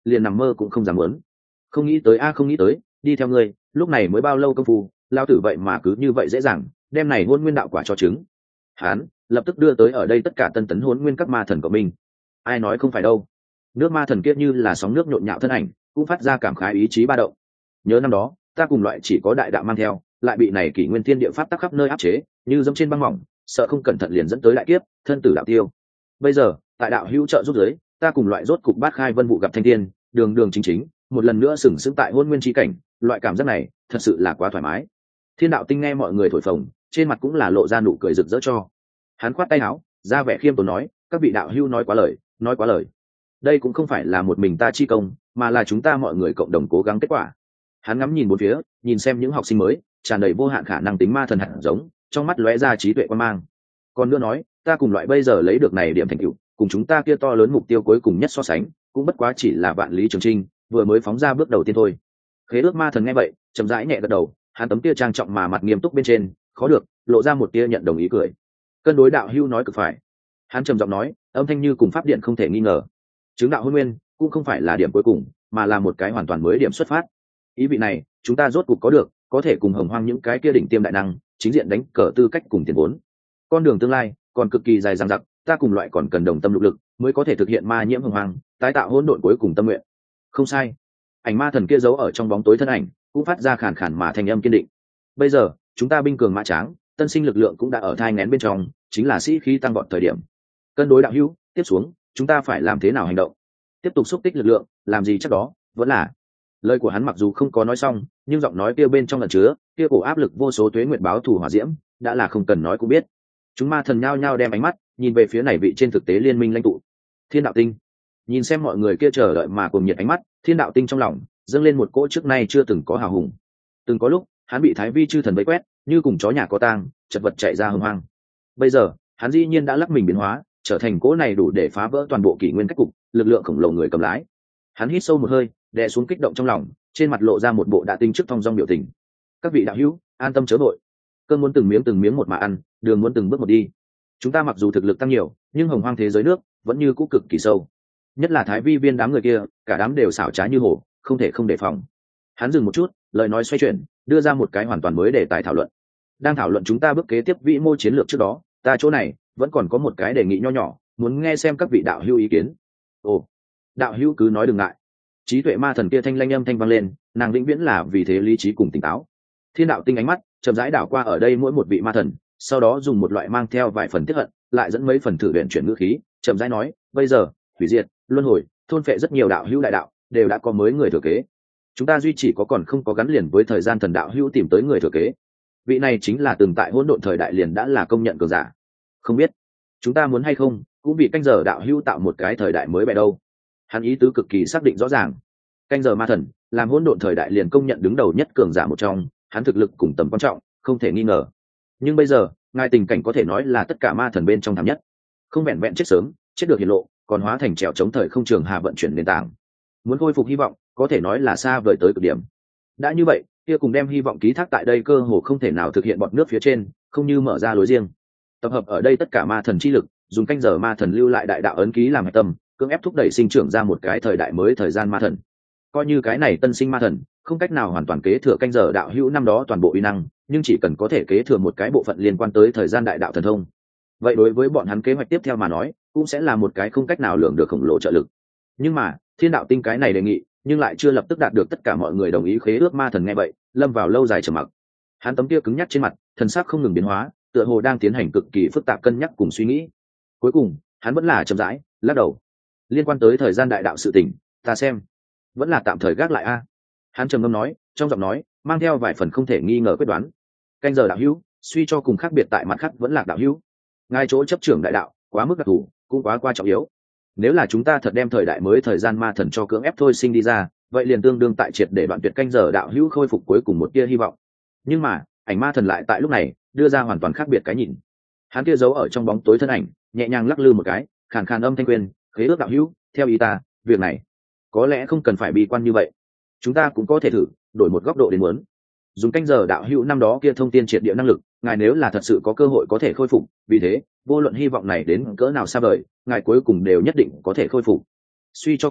liền nằm mơ cũng không dám muốn. Không nghĩ tới a, không nghĩ tới, đi theo ngươi lúc này mới bao lâu công phu, lao tử vậy mà cứ như vậy dễ dàng đem này hôn nguyên đạo quả cho trứng. Hán lập tức đưa tới ở đây tất cả tân tấn hôn nguyên các ma thần của mình. Ai nói không phải đâu. Nước ma thần kia như là sóng nước nhộn nhạo thân ảnh, cũng phát ra cảm khái ý chí ba động. Nhớ năm đó ta cùng loại chỉ có đại đạo mang theo, lại bị này kỷ nguyên thiên địa pháp tắc khắp nơi áp chế, như dẫm trên băng mỏng, sợ không cẩn thận liền dẫn tới đại kiếp, thân tử đạo tiêu. Bây giờ tại đạo hữu trợ giúp giới, ta cùng loại rốt cục bát khai vân vụ gặp thanh thiên, đường đường chính chính, một lần nữa sừng sững tại hôn nguyên chi cảnh, loại cảm giác này thật sự là quá thoải mái. Thiên đạo tinh nghe mọi người thổi phồng, trên mặt cũng là lộ ra nụ cười rực rỡ cho. Hắn khoát tay áo, ra vẻ khiêm tốn nói, các vị đạo hữu nói quá lời, nói quá lời. Đây cũng không phải là một mình ta chi công, mà là chúng ta mọi người cộng đồng cố gắng kết quả. Hắn ngắm nhìn bốn phía, nhìn xem những học sinh mới, tràn đầy vô hạn khả năng tính ma thần hạt giống, trong mắt lóe ra trí tuệ quan mang. Còn nữa nói, ta cùng loại bây giờ lấy được này điểm thành tựu, cùng chúng ta kia to lớn mục tiêu cuối cùng nhất so sánh, cũng bất quá chỉ là vạn lý trường trinh, vừa mới phóng ra bước đầu tiên thôi. Khế ước ma thần nghe vậy, chậm rãi nhẹ gật đầu, hắn tấm tia trang trọng mà mặt nghiêm túc bên trên, khó được lộ ra một tia nhận đồng ý cười. Cân đối đạo hưu nói cực phải. Hắn trầm giọng nói, âm thanh như cùng pháp điện không thể nghi ngờ. Chứng đạo hôn nguyên cũng không phải là điểm cuối cùng, mà là một cái hoàn toàn mới điểm xuất phát. Ý vị này chúng ta rốt cục có được, có thể cùng hồng hoang những cái kia đỉnh tiêm đại năng chính diện đánh cờ tư cách cùng tiền vốn. Con đường tương lai còn cực kỳ dài dằng dặc, ta cùng loại còn cần đồng tâm lục lực mới có thể thực hiện ma nhiễm hồng hoang, tái tạo hỗn độn cuối cùng tâm nguyện. Không sai. Ảnh ma thần kia giấu ở trong bóng tối thân ảnh cũng phát ra khàn khàn mà thành âm kiên định. Bây giờ chúng ta binh cường mã tráng, tân sinh lực lượng cũng đã ở thai nghén bên trong, chính là sĩ khí tăng vọt thời điểm. Cân đối đạo hữu, tiếp xuống chúng ta phải làm thế nào hành động? Tiếp tục xúc tích lực lượng, làm gì chắc đó vẫn là. Lời của hắn mặc dù không có nói xong, nhưng giọng nói kia bên trong ẩn chứa kia cổ áp lực vô số tuế nguyệt báo thù hỏa diễm, đã là không cần nói cũng biết. Chúng ma thần nhao nhao đem ánh mắt nhìn về phía này vị trên thực tế liên minh lãnh tụ Thiên Đạo Tinh. Nhìn xem mọi người kia chờ đợi mà cùng nhiệt ánh mắt, Thiên Đạo Tinh trong lòng dâng lên một cỗ trước nay chưa từng có hào hùng. Từng có lúc hắn bị thái vi chư thần vây quét, như cùng chó nhà có tang, chật vật chạy ra hồng hoang. Bây giờ hắn dĩ nhiên đã lắc mình biến hóa, trở thành cỗ này đủ để phá vỡ toàn bộ kỷ nguyên cách cục, lực lượng khổng lồ người cầm lái. Hắn hít sâu một hơi, đè xuống kích động trong lòng, trên mặt lộ ra một bộ đã tinh trước thong dong biểu tình. Các vị đạo hữu, an tâm chớ vội. Cơn muốn từng miếng một mà ăn, đường muốn từng bước một đi. Chúng ta mặc dù thực lực tăng nhiều, nhưng hồng hoang thế giới nước vẫn như cũ cực kỳ sâu. Nhất là thái vi viên đám người kia, cả đám đều xảo trá như hổ, không thể không đề phòng. Hắn dừng một chút, lời nói xoay chuyển, đưa ra một cái hoàn toàn mới để tài thảo luận. Đang thảo luận chúng ta bước kế tiếp vĩ mô chiến lược trước đó, ta chỗ này vẫn còn có một cái đề nghị nho nhỏ, muốn nghe xem các vị đạo hữu ý kiến. Ồ, đạo hữu cứ nói đừng ngại. Trí tuệ ma thần kia thanh lanh âm thanh vang lên, nàng vĩnh viễn là vì thế lý trí cùng tỉnh táo. Thiên Đạo Tinh ánh mắt chậm rãi đảo qua ở đây mỗi một vị ma thần, sau đó dùng một loại mang theo vài phần tiết hận, lại dẫn mấy phần thử luyện chuyển ngữ khí, chậm rãi nói, bây giờ hủy diệt, luân hồi, thôn phệ rất nhiều đạo hữu đại đạo, đều đã có mới người thừa kế. Chúng ta duy chỉ có còn không có gắn liền với thời gian thần đạo hữu tìm tới người thừa kế. Vị này chính là từng tại hỗn độn thời đại liền đã là công nhận cường giả. Không biết chúng ta muốn hay không cũng vì canh giờ đạo hữu tạo một cái thời đại mới bè đâu. Hắn ý tứ cực kỳ xác định rõ ràng. Canh giờ ma thần làm hỗn độn thời đại liền công nhận đứng đầu nhất cường giả một trong, hắn thực lực cùng tầm quan trọng không thể nghi ngờ. Nhưng bây giờ ngài tình cảnh có thể nói là tất cả ma thần bên trong thảm nhất, không vẹn vẹn chết sớm, chết được hiển lộ, còn hóa thành trèo chống thời không trường hà vận chuyển nền tảng. Muốn khôi phục hy vọng có thể nói là xa vời tới cực điểm. Đã như vậy kia cùng đem hy vọng ký thác tại đây cơ hồ không thể nào thực hiện bọn nước phía trên, không như mở ra lối riêng. Tập hợp ở đây tất cả ma thần chi lực, dùng canh giờ ma thần lưu lại đại đạo ấn ký làm hạch tâm, cưỡng ép thúc đẩy sinh trưởng ra một cái thời đại mới thời gian ma thần. Coi như cái này tân sinh ma thần không cách nào hoàn toàn kế thừa canh giờ đạo hữu năm đó toàn bộ uy năng, nhưng chỉ cần có thể kế thừa một cái bộ phận liên quan tới thời gian đại đạo thần thông, vậy đối với bọn hắn kế hoạch tiếp theo mà nói cũng sẽ là một cái không cách nào lường được khổng lồ trợ lực. Nhưng mà Thiên Đạo Tinh cái này đề nghị nhưng lại chưa lập tức đạt được tất cả mọi người đồng ý. Khế ước ma thần nghe vậy lâm vào lâu dài trầm mặc. Hắn tấm kia cứng nhắc trên mặt thần sắc không ngừng biến hóa, tựa hồ đang tiến hành cực kỳ phức tạp cân nhắc cùng suy nghĩ. Cuối cùng hắn vẫn là chậm rãi lắc đầu. Liên quan tới thời gian đại đạo sự tình, ta xem vẫn là tạm thời gác lại a. Hắn trầm ngâm nói, trong giọng nói mang theo vài phần không thể nghi ngờ quyết đoán. Canh giờ đạo hữu suy cho cùng khác biệt tại mặt khác vẫn là đạo hữu, ngài chỗ chấp trưởng đại đạo quá mức đặc thù, cũng quá quan trọng yếu. Nếu là chúng ta thật đem thời đại mới thời gian ma thần cho cưỡng ép thôi sinh đi ra, vậy liền tương đương tại triệt để đoạn tuyệt canh giờ đạo hữu khôi phục cuối cùng một tia hy vọng. Nhưng mà ảnh ma thần lại tại lúc này đưa ra hoàn toàn khác biệt cái nhìn. Hắn kia giấu ở trong bóng tối thân ảnh nhẹ nhàng lắc lư một cái, khàn khàn âm thanh quyên, khế ước đạo hữu, theo ý ta việc này có lẽ không cần phải bi quan như vậy. Chúng ta cũng có thể thử đổi một góc độ đến muốn dùng canh giờ đạo hữu năm đó kia thông tin triệt địa năng lực, ngài nếu là thật sự có cơ hội có thể khôi phục, vì thế vô luận hy vọng này đến cỡ nào xa vời, ngài cuối cùng đều nhất định có thể khôi phục. Suy cho cùng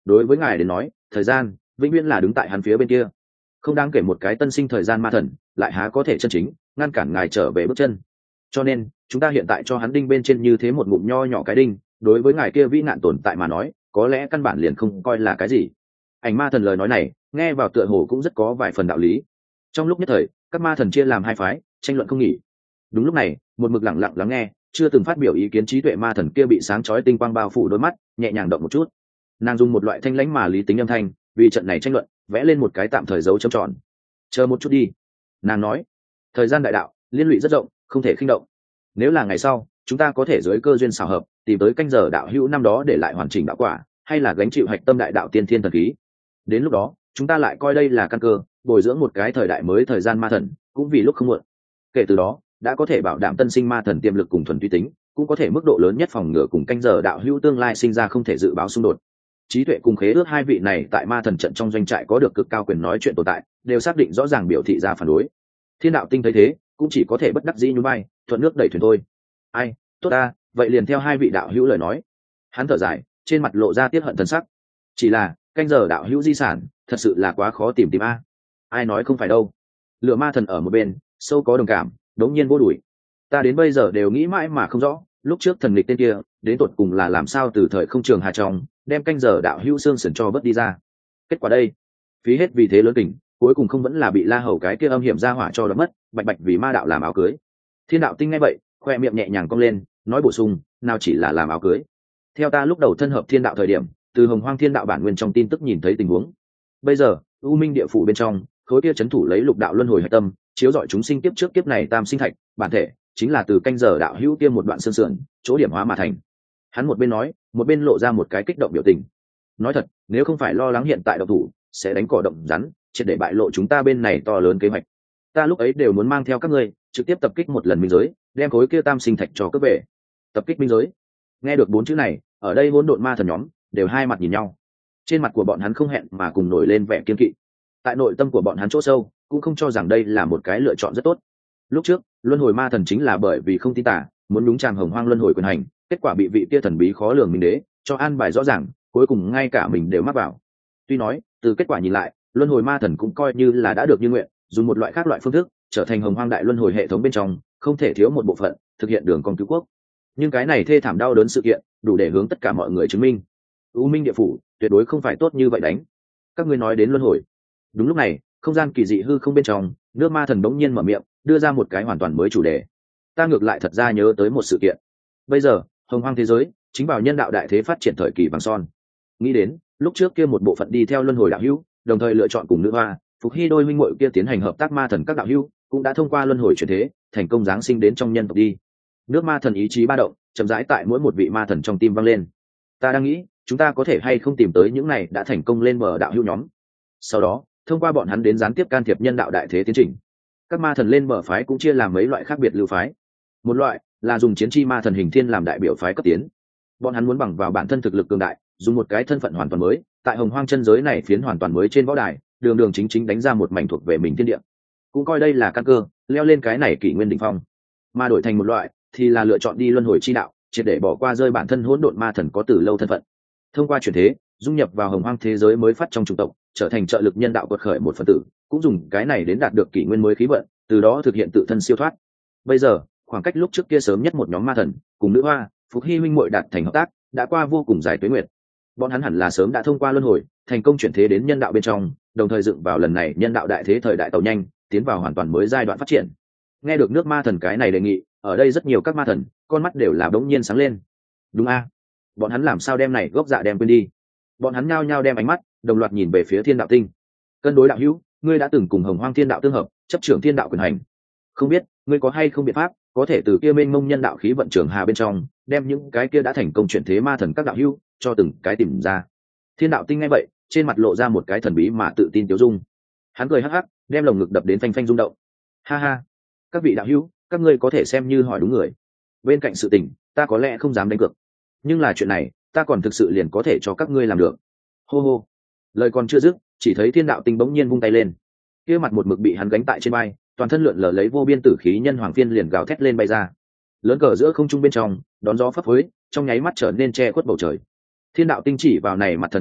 đối với ngài đến nói thời gian vĩnh viễn là đứng tại hắn phía bên kia, không đáng kể một cái tân sinh thời gian ma thần lại há có thể chân chính ngăn cản ngài trở về bước chân. Cho nên chúng ta hiện tại cho hắn đinh bên trên như thế một ngụm nho nhỏ cái đinh, đối với ngài kia vĩ nạn tồn tại mà nói có lẽ căn bản liền không coi là cái gì. Ảnh ma thần lời nói này nghe vào tựa hồ cũng rất có vài phần đạo lý. Trong lúc nhất thời các ma thần chia làm hai phái tranh luận không nghỉ. Đúng lúc này một mực lặng lặng lắng nghe chưa từng phát biểu ý kiến trí tuệ ma thần kia bị sáng chói tinh quang bao phủ đôi mắt nhẹ nhàng động một chút, nàng dùng một loại thanh lãnh mà lý tính âm thanh vì trận này tranh luận vẽ lên một cái tạm thời dấu chấm tròn. Chờ một chút đi, nàng nói, thời gian đại đạo liên lụy rất rộng không thể khinh động. Nếu là ngày sau chúng ta có thể dưới cơ duyên xảo hợp tìm tới canh giờ đạo hữu năm đó để lại hoàn chỉnh đạo quả, hay là gánh chịu hạch tâm đại đạo tiên thiên thần khí, đến lúc đó chúng ta lại coi đây là căn cơ bồi dưỡng một cái thời đại mới thời gian ma thần cũng vì lúc không muộn. Kể từ đó đã có thể bảo đảm tân sinh ma thần tiềm lực cùng thuần túy tính, cũng có thể mức độ lớn nhất phòng ngừa cùng canh giờ đạo hữu tương lai sinh ra không thể dự báo xung đột. Trí tuệ cùng khế ước hai vị này tại ma thần trận trong doanh trại có được cực cao quyền nói chuyện tồn tại đều xác định rõ ràng biểu thị ra phản đối. Thiên đạo tinh thấy thế cũng chỉ có thể bất đắc dĩ nhún vai thuận nước đẩy thuyền thôi. Ai, tốt ta, vậy liền theo hai vị đạo hữu lời nói. Hắn thở dài trên mặt lộ ra tiết hận thân sắc. Chỉ là canh giờ đạo hữu di sản thật sự là quá khó tìm a. Ai nói không phải đâu. Lửa ma thần ở một bên sâu có đồng cảm đống nhiên vô đuổi. Ta đến bây giờ đều nghĩ mãi mà không rõ, lúc trước thần lịch tên kia đến tột cùng là làm sao từ thời không trường hà trong đem canh giờ đạo hữu xương sườn cho bớt đi ra. Kết quả đây phí hết vì thế lớn tình, cuối cùng không vẫn là bị La Hầu cái kia âm hiểm ra hỏa cho đập mất, bạch bạch vì ma đạo làm áo cưới. Thiên đạo tinh nghe vậy khoe miệng nhẹ nhàng cong lên nói bổ sung, nào chỉ là làm áo cưới. Theo ta lúc đầu thân hợp thiên đạo thời điểm từ hồng hoang thiên đạo bản nguyên trong tin tức nhìn thấy tình huống, bây giờ u minh địa phủ bên trong khối kia chấn thủ lấy lục đạo luân hồi hạch tâm chiếu rọi chúng sinh kiếp trước kiếp này tam sinh thạch bản thể chính là từ canh giờ đạo hữu kia một đoạn xương sườn chỗ điểm hóa mà thành. Hắn một bên nói một bên lộ ra một cái kích động biểu tình. Nói thật, nếu không phải lo lắng hiện tại độc thủ sẽ đánh cỏ động rắn triệt để bại lộ chúng ta bên này to lớn kế hoạch, ta lúc ấy đều muốn mang theo các ngươi trực tiếp tập kích một lần minh giới, đem khối kia tam sinh thạch cho cướp về. Tập kích minh giới. Nghe được 4 chữ này ở đây hỗn độn ma thần nhóm đều hai mặt nhìn nhau, trên mặt của bọn hắn không hẹn mà cùng nổi lên vẻ kiên kỵ. Tại nội tâm của bọn hắn chỗ sâu cũng không cho rằng đây là một cái lựa chọn rất tốt. Lúc trước luân hồi ma thần chính là bởi vì không tin tả muốn đúng tràng hồng hoang luân hồi quyền hành, kết quả bị vị kia thần bí khó lường minh đế cho an bài rõ ràng, cuối cùng ngay cả mình đều mắc vào. Tuy nói từ kết quả nhìn lại luân hồi ma thần cũng coi như là đã được như nguyện, dùng một loại khác loại phương thức trở thành hồng hoang đại luân hồi hệ thống bên trong không thể thiếu một bộ phận thực hiện đường con cứu quốc, nhưng cái này thê thảm đau đớn sự kiện đủ để hướng tất cả mọi người chứng minh u minh địa phủ tuyệt đối không phải tốt như vậy đánh. Các ngươi nói đến luân hồi. Đúng lúc này không gian kỳ dị hư không bên trong nước ma thần đống nhiên mở miệng đưa ra một cái hoàn toàn mới chủ đề. Ta ngược lại thật ra nhớ tới một sự kiện. Bây giờ hồng hoang thế giới chính vào nhân đạo đại thế phát triển thời kỳ vàng son. Nghĩ đến lúc trước kia một bộ phận đi theo luân hồi đạo hữu đồng thời lựa chọn cùng nữ hoa phục hy đôi minh muội kia tiến hành hợp tác ma thần các đạo hữu cũng đã thông qua luân hồi chuyển thế thành công giáng sinh đến trong nhân tộc đi. Nước ma thần ý chí ba động chậm rãi tại mỗi một vị ma thần trong tim vang lên. Ta đang nghĩ chúng ta có thể hay không tìm tới những này đã thành công lên bờ đạo hữu nhóm, sau đó thông qua bọn hắn đến gián tiếp can thiệp nhân đạo đại thế tiến trình. Các ma thần lên bờ phái cũng chia làm mấy loại khác biệt lưu phái. Một loại là dùng chiến chi ma thần hình thiên làm đại biểu phái cấp tiến, bọn hắn muốn bằng vào bản thân thực lực cường đại dùng một cái thân phận hoàn toàn mới tại hồng hoang chân giới này phiến hoàn toàn mới trên võ đài đường đường chính chính đánh ra một mảnh thuộc về mình thiên địa, cũng coi đây là căn cơ leo lên cái này kỷ nguyên đỉnh phong. Mà đổi thành một loại thì là lựa chọn đi luân hồi chi đạo, triệt để bỏ qua rơi bản thân hỗn độn ma thần có từ lâu thân phận, thông qua chuyển thế dung nhập vào hồng hoang thế giới mới phát trong chủng tộc, trở thành trợ lực nhân đạo quật khởi một phần tử, cũng dùng cái này đến đạt được kỷ nguyên mới khí vận, từ đó thực hiện tự thân siêu thoát. Bây giờ khoảng cách lúc trước kia sớm nhất một nhóm ma thần cùng nữ hoa phục hy minh muội đạt thành hợp tác đã qua vô cùng dài tuế nguyệt. Bọn hắn hẳn là sớm đã thông qua luân hồi thành công chuyển thế đến nhân đạo bên trong, đồng thời dựng vào lần này nhân đạo đại thế thời đại tàu nhanh tiến vào hoàn toàn mới giai đoạn phát triển. Nghe được nước ma thần cái này đề nghị, ở đây rất nhiều các ma thần con mắt đều là bỗng nhiên sáng lên. Đúng a, bọn hắn làm sao đem này gốc dạ đem quên đi. Bọn hắn nhao nhao đem ánh mắt đồng loạt nhìn về phía thiên đạo tinh. Cân đối đạo hữu, ngươi đã từng cùng hồng hoang thiên đạo tương hợp chấp trưởng thiên đạo quyền hành, không biết ngươi có hay không biện pháp có thể từ kia mênh mông nhân đạo khí vận trường hà bên trong đem những cái kia đã thành công chuyển thế ma thần các đạo hữu cho từng cái tìm ra. Thiên đạo tinh nghe vậy trên mặt lộ ra một cái thần bí mà tự tin tiêu dung. Hắn cười hắc hắc đem lồng ngực đập đến phanh phanh rung động. Ha ha, các vị đạo hữu, các ngươi có thể xem như hỏi đúng người. Bên cạnh sự tình ta có lẽ không dám đánh cược, nhưng là chuyện này ta còn thực sự liền có thể cho các ngươi làm được. Hô hô, lời còn chưa dứt chỉ thấy thiên đạo tinh bỗng nhiên vung tay lên, kia mặt một mực bị hắn gánh tại trên vai toàn thân lượn lờ lấy vô biên tử khí nhân hoàng phiên liền gào thét lên bay ra, lớn cờ giữa không trung bên trong đón gió phấp phới, trong nháy mắt trở nên che khuất bầu trời. Thiên đạo tinh chỉ vào này mặt thần khí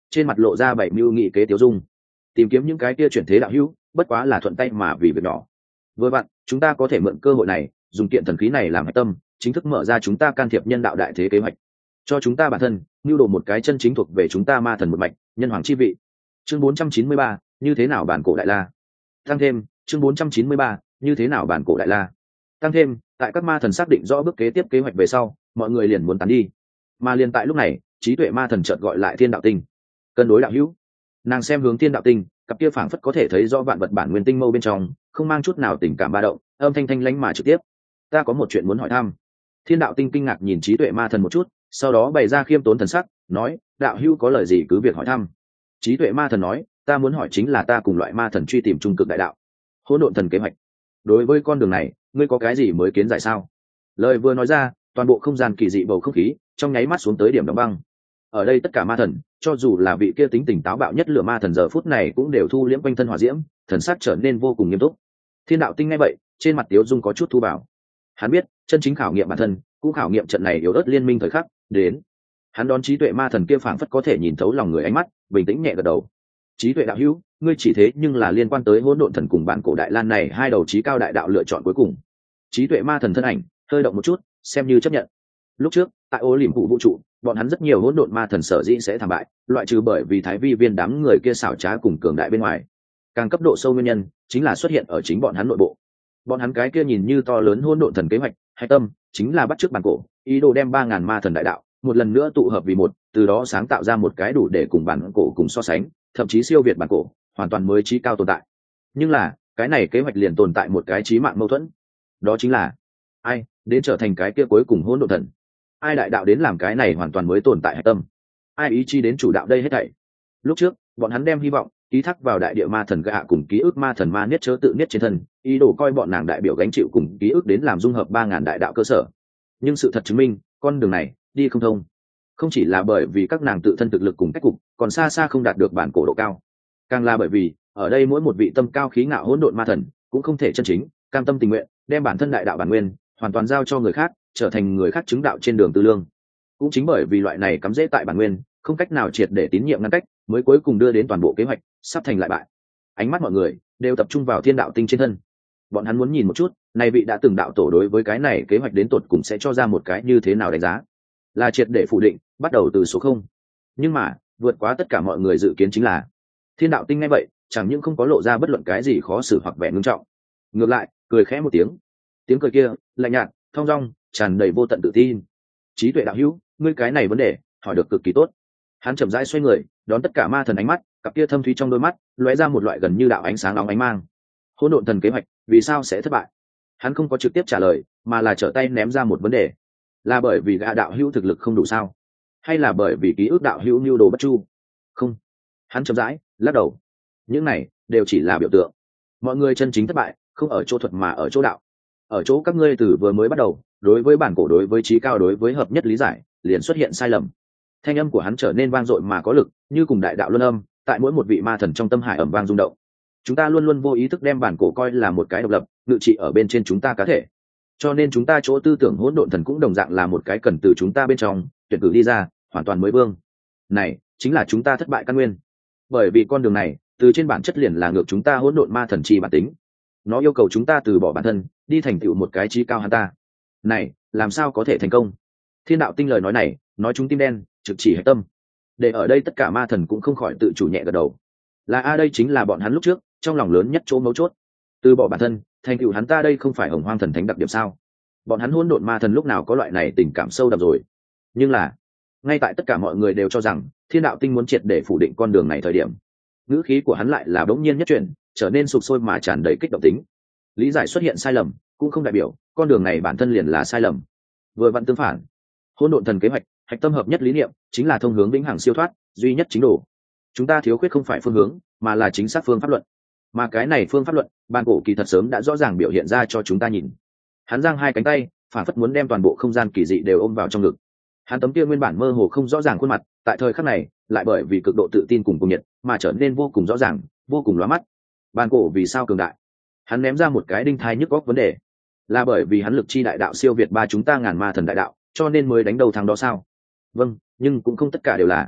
trên mặt lộ ra bảy mưu nghị kế tiêu dung. Tìm kiếm những cái kia chuyển thế đạo hữu bất quá là thuận tay mà vì việc nhỏ. Vừa vặn chúng ta có thể mượn cơ hội này dùng kiện thần khí này làm hạch tâm, chính thức mở ra chúng ta can thiệp nhân đạo đại thế kế hoạch, cho chúng ta bản thân nưu đồ một cái chân chính thuộc về chúng ta ma thần một mạch, nhân hoàng chi vị. Chương 493, như thế nào bản cổ đại la tăng thêm. Chương 493, như thế nào bản cổ đại la tăng thêm. Tại các ma thần xác định rõ bước kế tiếp kế hoạch về sau, mọi người liền muốn tán đi. Mà liền tại lúc này, trí tuệ ma thần chợt gọi lại Thiên Đạo Tinh. Cân đối đạo hữu. Nàng xem hướng Thiên Đạo Tinh, cặp kia phảng phất có thể thấy rõ vạn vật bản nguyên tinh mâu bên trong, không mang chút nào tình cảm ba động, âm thanh thanh lãnh mà trực tiếp. Ta có một chuyện muốn hỏi thăm. Thiên Đạo Tinh kinh ngạc nhìn trí tuệ ma thần một chút, sau đó bày ra khiêm tốn thần sắc, nói: đạo hữu có lời gì cứ việc hỏi thăm. Trí tuệ ma thần nói: ta muốn hỏi chính là ta cùng loại ma thần truy tìm trung cực đại đạo, hỗn độn thần kế hoạch. Đối với con đường này, ngươi có cái gì mới kiến giải sao? Lời vừa nói ra, toàn bộ không gian kỳ dị bầu không khí trong nháy mắt xuống tới điểm đóng băng. Ở đây tất cả ma thần, cho dù là vị kia tính tình táo bạo nhất lửa ma thần giờ phút này cũng đều thu liễm quanh thân hỏa diễm, thần sắc trở nên vô cùng nghiêm túc. Thiên Đạo Tinh nghe vậy, trên mặt tiếu dung có chút thu bảo. Hắn biết, chân chính khảo nghiệm bản thân, cũng khảo nghiệm trận này yếu ớt liên minh thời khắc đến. Hắn đón trí tuệ ma thần kia phảng phất có thể nhìn thấu lòng người ánh mắt, bình tĩnh nhẹ gật đầu. Trí tuệ đạo hữu, ngươi chỉ thế nhưng là liên quan tới hỗn độn thần cùng bản cổ đại lan này hai đầu trí cao đại đạo lựa chọn cuối cùng. Trí tuệ ma thần thân ảnh hơi động một chút, xem như chấp nhận. Lúc trước tại ô liềm phủ vũ trụ, bọn hắn rất nhiều hỗn độn ma thần sở dĩ sẽ thảm bại, loại trừ bởi vì thái vi viên đám người kia xảo trá cùng cường đại bên ngoài, càng cấp độ sâu nguyên nhân chính là xuất hiện ở chính bọn hắn nội bộ. Bọn hắn cái kia nhìn như to lớn hỗn độn thần kế hoạch hay tâm chính là bắt chước bản cổ, ý đồ đem 3000 ma thần đại đạo một lần nữa tụ hợp vì một, từ đó sáng tạo ra một cái đủ để cùng bản cổ cùng so sánh, thậm chí siêu việt bản cổ, hoàn toàn mới trí cao tồn tại. Nhưng là cái này kế hoạch liền tồn tại một cái chí mạng mâu thuẫn, đó chính là ai đến trở thành cái kia cuối cùng hỗn độn thần, ai đại đạo đến làm cái này hoàn toàn mới tồn tại hạch tâm, ai ý chí đến chủ đạo đây hết thảy. Lúc trước bọn hắn đem hy vọng ký thác vào đại địa ma thần gạ cùng ký ức ma thần ma niết chớ tự niết trên thân, ý đồ coi bọn nàng đại biểu gánh chịu cùng ký ức đến làm dung hợp 3000 đại đạo cơ sở. Nhưng sự thật chứng minh con đường này đi không thông, không chỉ là bởi vì các nàng tự thân thực lực cùng cách cục còn xa xa không đạt được bản cổ độ cao, càng là bởi vì ở đây mỗi một vị tâm cao khí ngạo hỗn độn ma thần cũng không thể chân chính cam tâm tình nguyện đem bản thân đại đạo bản nguyên hoàn toàn giao cho người khác, trở thành người khác chứng đạo trên đường tư lương. Cũng chính bởi vì loại này cắm rễ tại bản nguyên, không cách nào triệt để tín nhiệm ngăn cách, mới cuối cùng đưa đến toàn bộ kế hoạch sắp thành lại bại. Ánh mắt mọi người đều tập trung vào Thiên Đạo Tinh trên thân. Bọn hắn muốn nhìn một chút, này vị đã từng đạo tổ đối với cái này kế hoạch đến tột cùng sẽ cho ra một cái như thế nào đánh giá, là triệt để phủ định, bắt đầu từ số 0. Nhưng mà vượt quá tất cả mọi người dự kiến chính là Thiên Đạo Tinh nghe vậy, chẳng những không có lộ ra bất luận cái gì khó xử hoặc vẻ ngưng trọng, ngược lại cười khẽ một tiếng. Tiếng cười kia lạnh nhạt, thong dong, tràn đầy vô tận tự tin. Trí tuệ đạo hữu, ngươi cái này vấn đề hỏi được cực kỳ tốt. Hắn chậm rãi xoay người, đón tất cả ma thần ánh mắt, cặp kia thâm thúy trong đôi mắt lóe ra một loại gần như đạo ánh sáng nóng ánh mang. Hỗn độn thần kế hoạch vì sao sẽ thất bại? Hắn không có trực tiếp trả lời, mà là trở tay ném ra một vấn đề. Là bởi vì gã đạo hữu thực lực không đủ sao? Hay là bởi vì ký ức đạo hữu nưu đồ bất chu? Không. Hắn chậm rãi lắc đầu. Những này đều chỉ là biểu tượng. Mọi người chân chính thất bại không ở chỗ thuật mà ở chỗ đạo. Ở chỗ các ngươi từ vừa mới bắt đầu, đối với bản cổ, đối với trí cao, đối với hợp nhất lý giải liền xuất hiện sai lầm. Thanh âm của hắn trở nên vang dội mà có lực, như cùng đại đạo luân âm, tại mỗi một vị ma thần trong tâm hải ầm vang rung động. Chúng ta luôn luôn vô ý thức đem bản cổ coi là một cái độc lập, ngự trị ở bên trên chúng ta cá thể. Cho nên chúng ta chỗ tư tưởng hỗn độn thần cũng đồng dạng là một cái cần từ chúng ta bên trong tuyển cử đi ra, hoàn toàn mới vương. Này chính là chúng ta thất bại căn nguyên. Bởi vì con đường này, từ trên bản chất liền là ngược chúng ta hỗn độn ma thần chi bản tính. Nó yêu cầu chúng ta từ bỏ bản thân, đi thành tựu một cái trí cao hắn ta. Này, làm sao có thể thành công? Thiên Đạo Tinh lời nói này, nói chúng tim đen, trực chỉ hệ tâm. Để ở đây tất cả ma thần cũng không khỏi tự chủ nhẹ gật đầu. Là đây chính là bọn hắn lúc trước trong lòng lớn nhất chỗ mấu chốt. Từ bỏ bản thân, thành tựu hắn ta, đây không phải Hồng Hoang thần thánh đặc điểm sao? Bọn hắn hỗn độn ma thần lúc nào có loại này tình cảm sâu đậm rồi? Nhưng là, ngay tại tất cả mọi người đều cho rằng Thiên Đạo Tinh muốn triệt để phủ định con đường này thời điểm, ngữ khí của hắn lại là bỗng nhiên nhất chuyển, trở nên sục sôi mà tràn đầy kích động tính. Lý giải xuất hiện sai lầm, cũng không đại biểu con đường này bản thân liền là sai lầm. Vừa vặn tương phản, hỗn độn thần kế hoạch, hạch tâm hợp nhất lý niệm, chính là thông hướng vĩnh hằng siêu thoát, duy nhất chính đồ. Chúng ta thiếu khuyết không phải phương hướng, mà là chính xác phương pháp luận. Mà cái này phương pháp luận, bản cổ kỳ thật sớm đã rõ ràng biểu hiện ra cho chúng ta nhìn. Hắn giang hai cánh tay, phản phất muốn đem toàn bộ không gian kỳ dị đều ôm vào trong ngực. Hắn tấm kia nguyên bản mơ hồ không rõ ràng khuôn mặt, tại thời khắc này, lại bởi vì cực độ tự tin cùng cuồng nhiệt, mà trở nên vô cùng rõ ràng, vô cùng lóa mắt. Bản cổ vì sao cường đại? Hắn ném ra một cái đinh thai nhức góc vấn đề. Là bởi vì hắn lực chi đại đạo siêu việt chúng ta ngàn ma thần đại đạo, cho nên mới đánh đầu thắng đó sao? Vâng, nhưng cũng không tất cả đều là.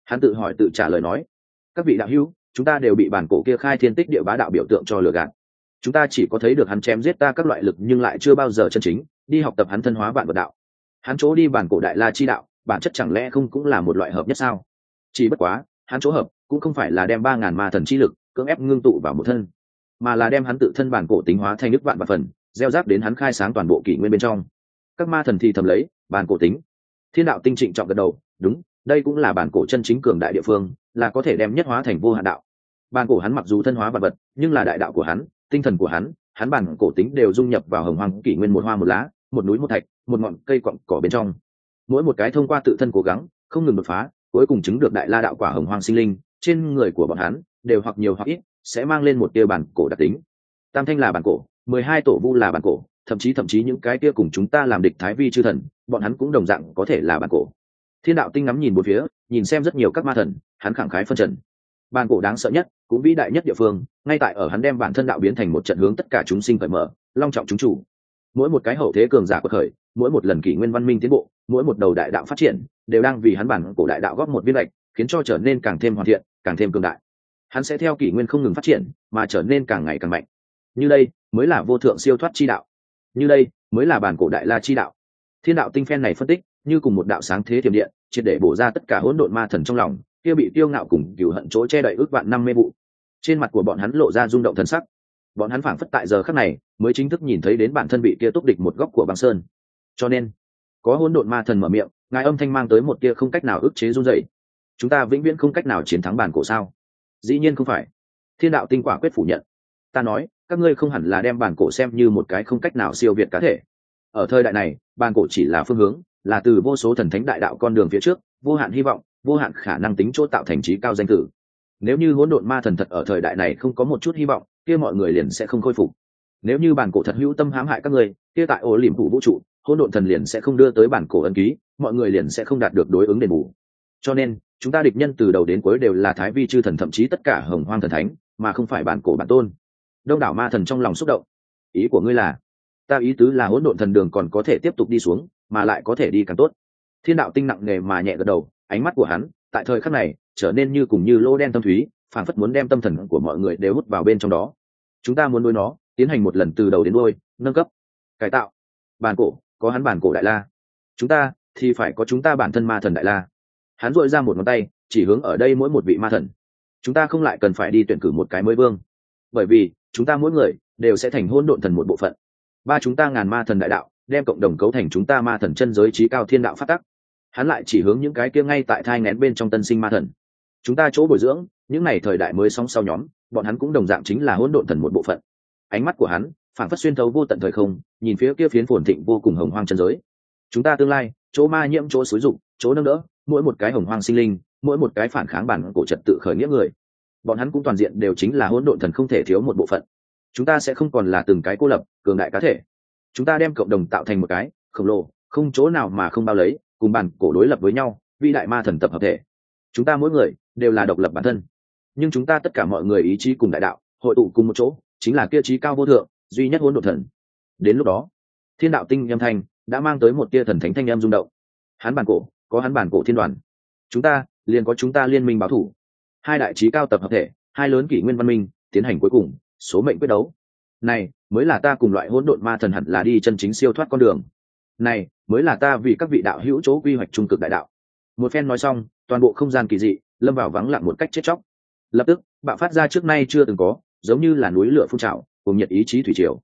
Hắn tự hỏi tự trả lời nói, các vị đạo hữu, chúng ta đều bị bản cổ kia khai thiên tích địa bá đạo biểu tượng cho lừa gạt. Chúng ta chỉ có thấy được hắn chém giết ta các loại lực, nhưng lại chưa bao giờ chân chính đi học tập hắn thân hóa vạn vật đạo. Hắn chỗ đi bản cổ đại la chi đạo, bản chất chẳng lẽ không cũng là một loại hợp nhất sao? Chỉ bất quá hắn chỗ hợp cũng không phải là đem 3.000 ma thần chi lực cưỡng ép ngưng tụ vào một thân, mà là đem hắn tự thân bản cổ tính hóa thành nước vạn và phần, gieo rắc đến hắn khai sáng toàn bộ kỷ nguyên bên trong. Các ma thần thì thầm lấy bản cổ tính. Thiên đạo tinh trịnh trọng gật đầu, đúng, đây cũng là bản cổ chân chính cường đại địa phương, là có thể đem nhất hóa thành vô hạn đạo. Bản cổ hắn mặc dù thân hóa vật vật, nhưng là đại đạo của hắn, tinh thần của hắn, hắn bản cổ tính đều dung nhập vào hồng hoang kỷ nguyên, một hoa một lá, một núi một thạch, một ngọn cây quặng cỏ bên trong. Mỗi một cái thông qua tự thân cố gắng, không ngừng đột phá, cuối cùng chứng được đại la đạo quả hồng hoang sinh linh, trên người của bọn hắn đều hoặc nhiều hoặc ít sẽ mang lên một tia bản cổ đặc tính. Tam thanh là bản cổ, 12 tổ vu là bản cổ, thậm chí những cái kia cùng chúng ta làm địch thái vi chư thần, bọn hắn cũng đồng dạng có thể là bản cổ. Thiên đạo tinh ngắm nhìn một phía, nhìn xem rất nhiều các ma thần, hắn khẳng khái phân trần. Bản cổ đáng sợ nhất, cũng vĩ đại nhất địa phương, ngay tại ở hắn đem bản thân đạo biến thành một trận hướng tất cả chúng sinh cởi mở, long trọng chúng chủ. Mỗi một cái hậu thế cường giả quật khởi, mỗi một lần kỷ nguyên văn minh tiến bộ, mỗi một đầu đại đạo phát triển, đều đang vì hắn bản cổ đại đạo góp một viên lệch, khiến cho trở nên càng thêm hoàn thiện, càng thêm cường đại. Hắn sẽ theo kỷ nguyên không ngừng phát triển, mà trở nên càng ngày càng mạnh. Như đây mới là vô thượng siêu thoát chi đạo, như đây mới là bản cổ đại la chi đạo. Thiên đạo tinh phen này phân tích, như cùng một đạo sáng thế thiểm điện, triệt để bổ ra tất cả hỗn độn ma thần trong lòng, kia bị tiêu ngạo cùng cừu hận chỗ che đậy ước vạn năm mê vụ. Trên mặt của bọn hắn lộ ra rung động thần sắc. Bọn hắn phảng phất tại giờ khắc này mới chính thức nhìn thấy đến bản thân bị kia túc địch một góc của băng sơn. Cho nên, có hỗn độn ma thần mở miệng, ngài âm thanh mang tới một kia không cách nào ức chế run rẩy. Chúng ta vĩnh viễn không cách nào chiến thắng bản cổ sao? Dĩ nhiên không phải. Thiên đạo tinh quả quyết phủ nhận. Ta nói, các ngươi không hẳn là đem bản cổ xem như một cái không cách nào siêu việt cá thể. Ở thời đại này, bản cổ chỉ là phương hướng, là từ vô số thần thánh đại đạo con đường phía trước, vô hạn hy vọng, vô hạn khả năng tính chỗ tạo thành trí cao danh tử. Nếu như hỗn độn ma thần thật ở thời đại này không có một chút hy vọng, kia mọi người liền sẽ không khôi phục. Nếu như bản cổ thật hữu tâm hãm hại các ngươi, kia tại ô liềm phủ vũ trụ, hỗn độn thần liền sẽ không đưa tới bản cổ ân ký, mọi người liền sẽ không đạt được đối ứng đền bù. Cho nên, chúng ta địch nhân từ đầu đến cuối đều là thái vi chư thần, thậm chí tất cả hồng hoang thần thánh, mà không phải bản cổ bản tôn. Đông đảo ma thần trong lòng xúc động. Ý của ngươi là? Ta ý tứ là hỗn độn thần đường còn có thể tiếp tục đi xuống, mà lại có thể đi càng tốt. Thiên đạo tinh nặng nề mà nhẹ gật đầu, ánh mắt của hắn tại thời khắc này trở nên như cùng như lỗ đen thâm thúy, phảng phất muốn đem tâm thần của mọi người đều hút vào bên trong đó. Chúng ta muốn đối nó tiến hành một lần từ đầu đến đuôi, nâng cấp, cải tạo. Bản cổ có hắn bản cổ đại la, chúng ta thì phải có chúng ta bản thân ma thần đại la. Hắn dội ra một ngón tay chỉ hướng ở đây mỗi một vị ma thần. Chúng ta không lại cần phải đi tuyển cử một cái mới vương, bởi vì chúng ta mỗi người đều sẽ thành hỗn độn thần một bộ phận. Chúng ta ngàn ma thần đại đạo đem cộng đồng cấu thành chúng ta ma thần chân giới trí cao thiên đạo phát tắc. Hắn lại chỉ hướng những cái kia ngay tại thai nghén bên trong tân sinh ma thần. Chúng ta chỗ bồi dưỡng những này thời đại mới song sau nhóm, bọn hắn cũng đồng dạng chính là hỗn độn thần một bộ phận. Ánh mắt của hắn phảng phất xuyên thấu vô tận thời không, nhìn phía kia phiến phồn thịnh vô cùng hồng hoang chân giới. Chúng ta tương lai chỗ ma nhiễm, chỗ xúi dụng, chỗ nâng đỡ mỗi một cái hồng hoang sinh linh, mỗi một cái phản kháng bản cổ trật tự khởi nghĩa người, bọn hắn cũng toàn diện đều chính là hỗn độn thần không thể thiếu một bộ phận. Chúng ta sẽ không còn là từng cái cô lập cường đại cá thể. Chúng ta đem cộng đồng tạo thành một cái khổng lồ không chỗ nào mà không bao lấy, cùng bản cổ đối lập với nhau, vĩ đại ma thần tập hợp thể. Chúng ta mỗi người đều là độc lập bản thân, nhưng chúng ta tất cả mọi người ý chí cùng đại đạo hội tụ cùng một chỗ, chính là kia trí cao vô thượng duy nhất hỗn độn thần. Đến lúc đó, thiên đạo tinh âm thanh đã mang tới một tia thần thánh thanh âm rung động. Hắn bản cổ có hắn bản cổ thiên đoàn, chúng ta liền có chúng ta liên minh báo thủ. Hai đại trí cao tập hợp thể, hai lớn kỷ nguyên văn minh tiến hành cuối cùng số mệnh quyết đấu. Này mới là ta cùng loại hỗn độn ma thần hẳn là đi chân chính siêu thoát con đường. Này mới là ta vì các vị đạo hữu chỗ quy hoạch trung cực đại đạo. Một phen nói xong, toàn bộ không gian kỳ dị lâm vào vắng lặng một cách chết chóc. Lập tức bạo phát ra trước nay chưa từng có, giống như là núi lửa phun trào cùng nhiệt ý chí thủy triều.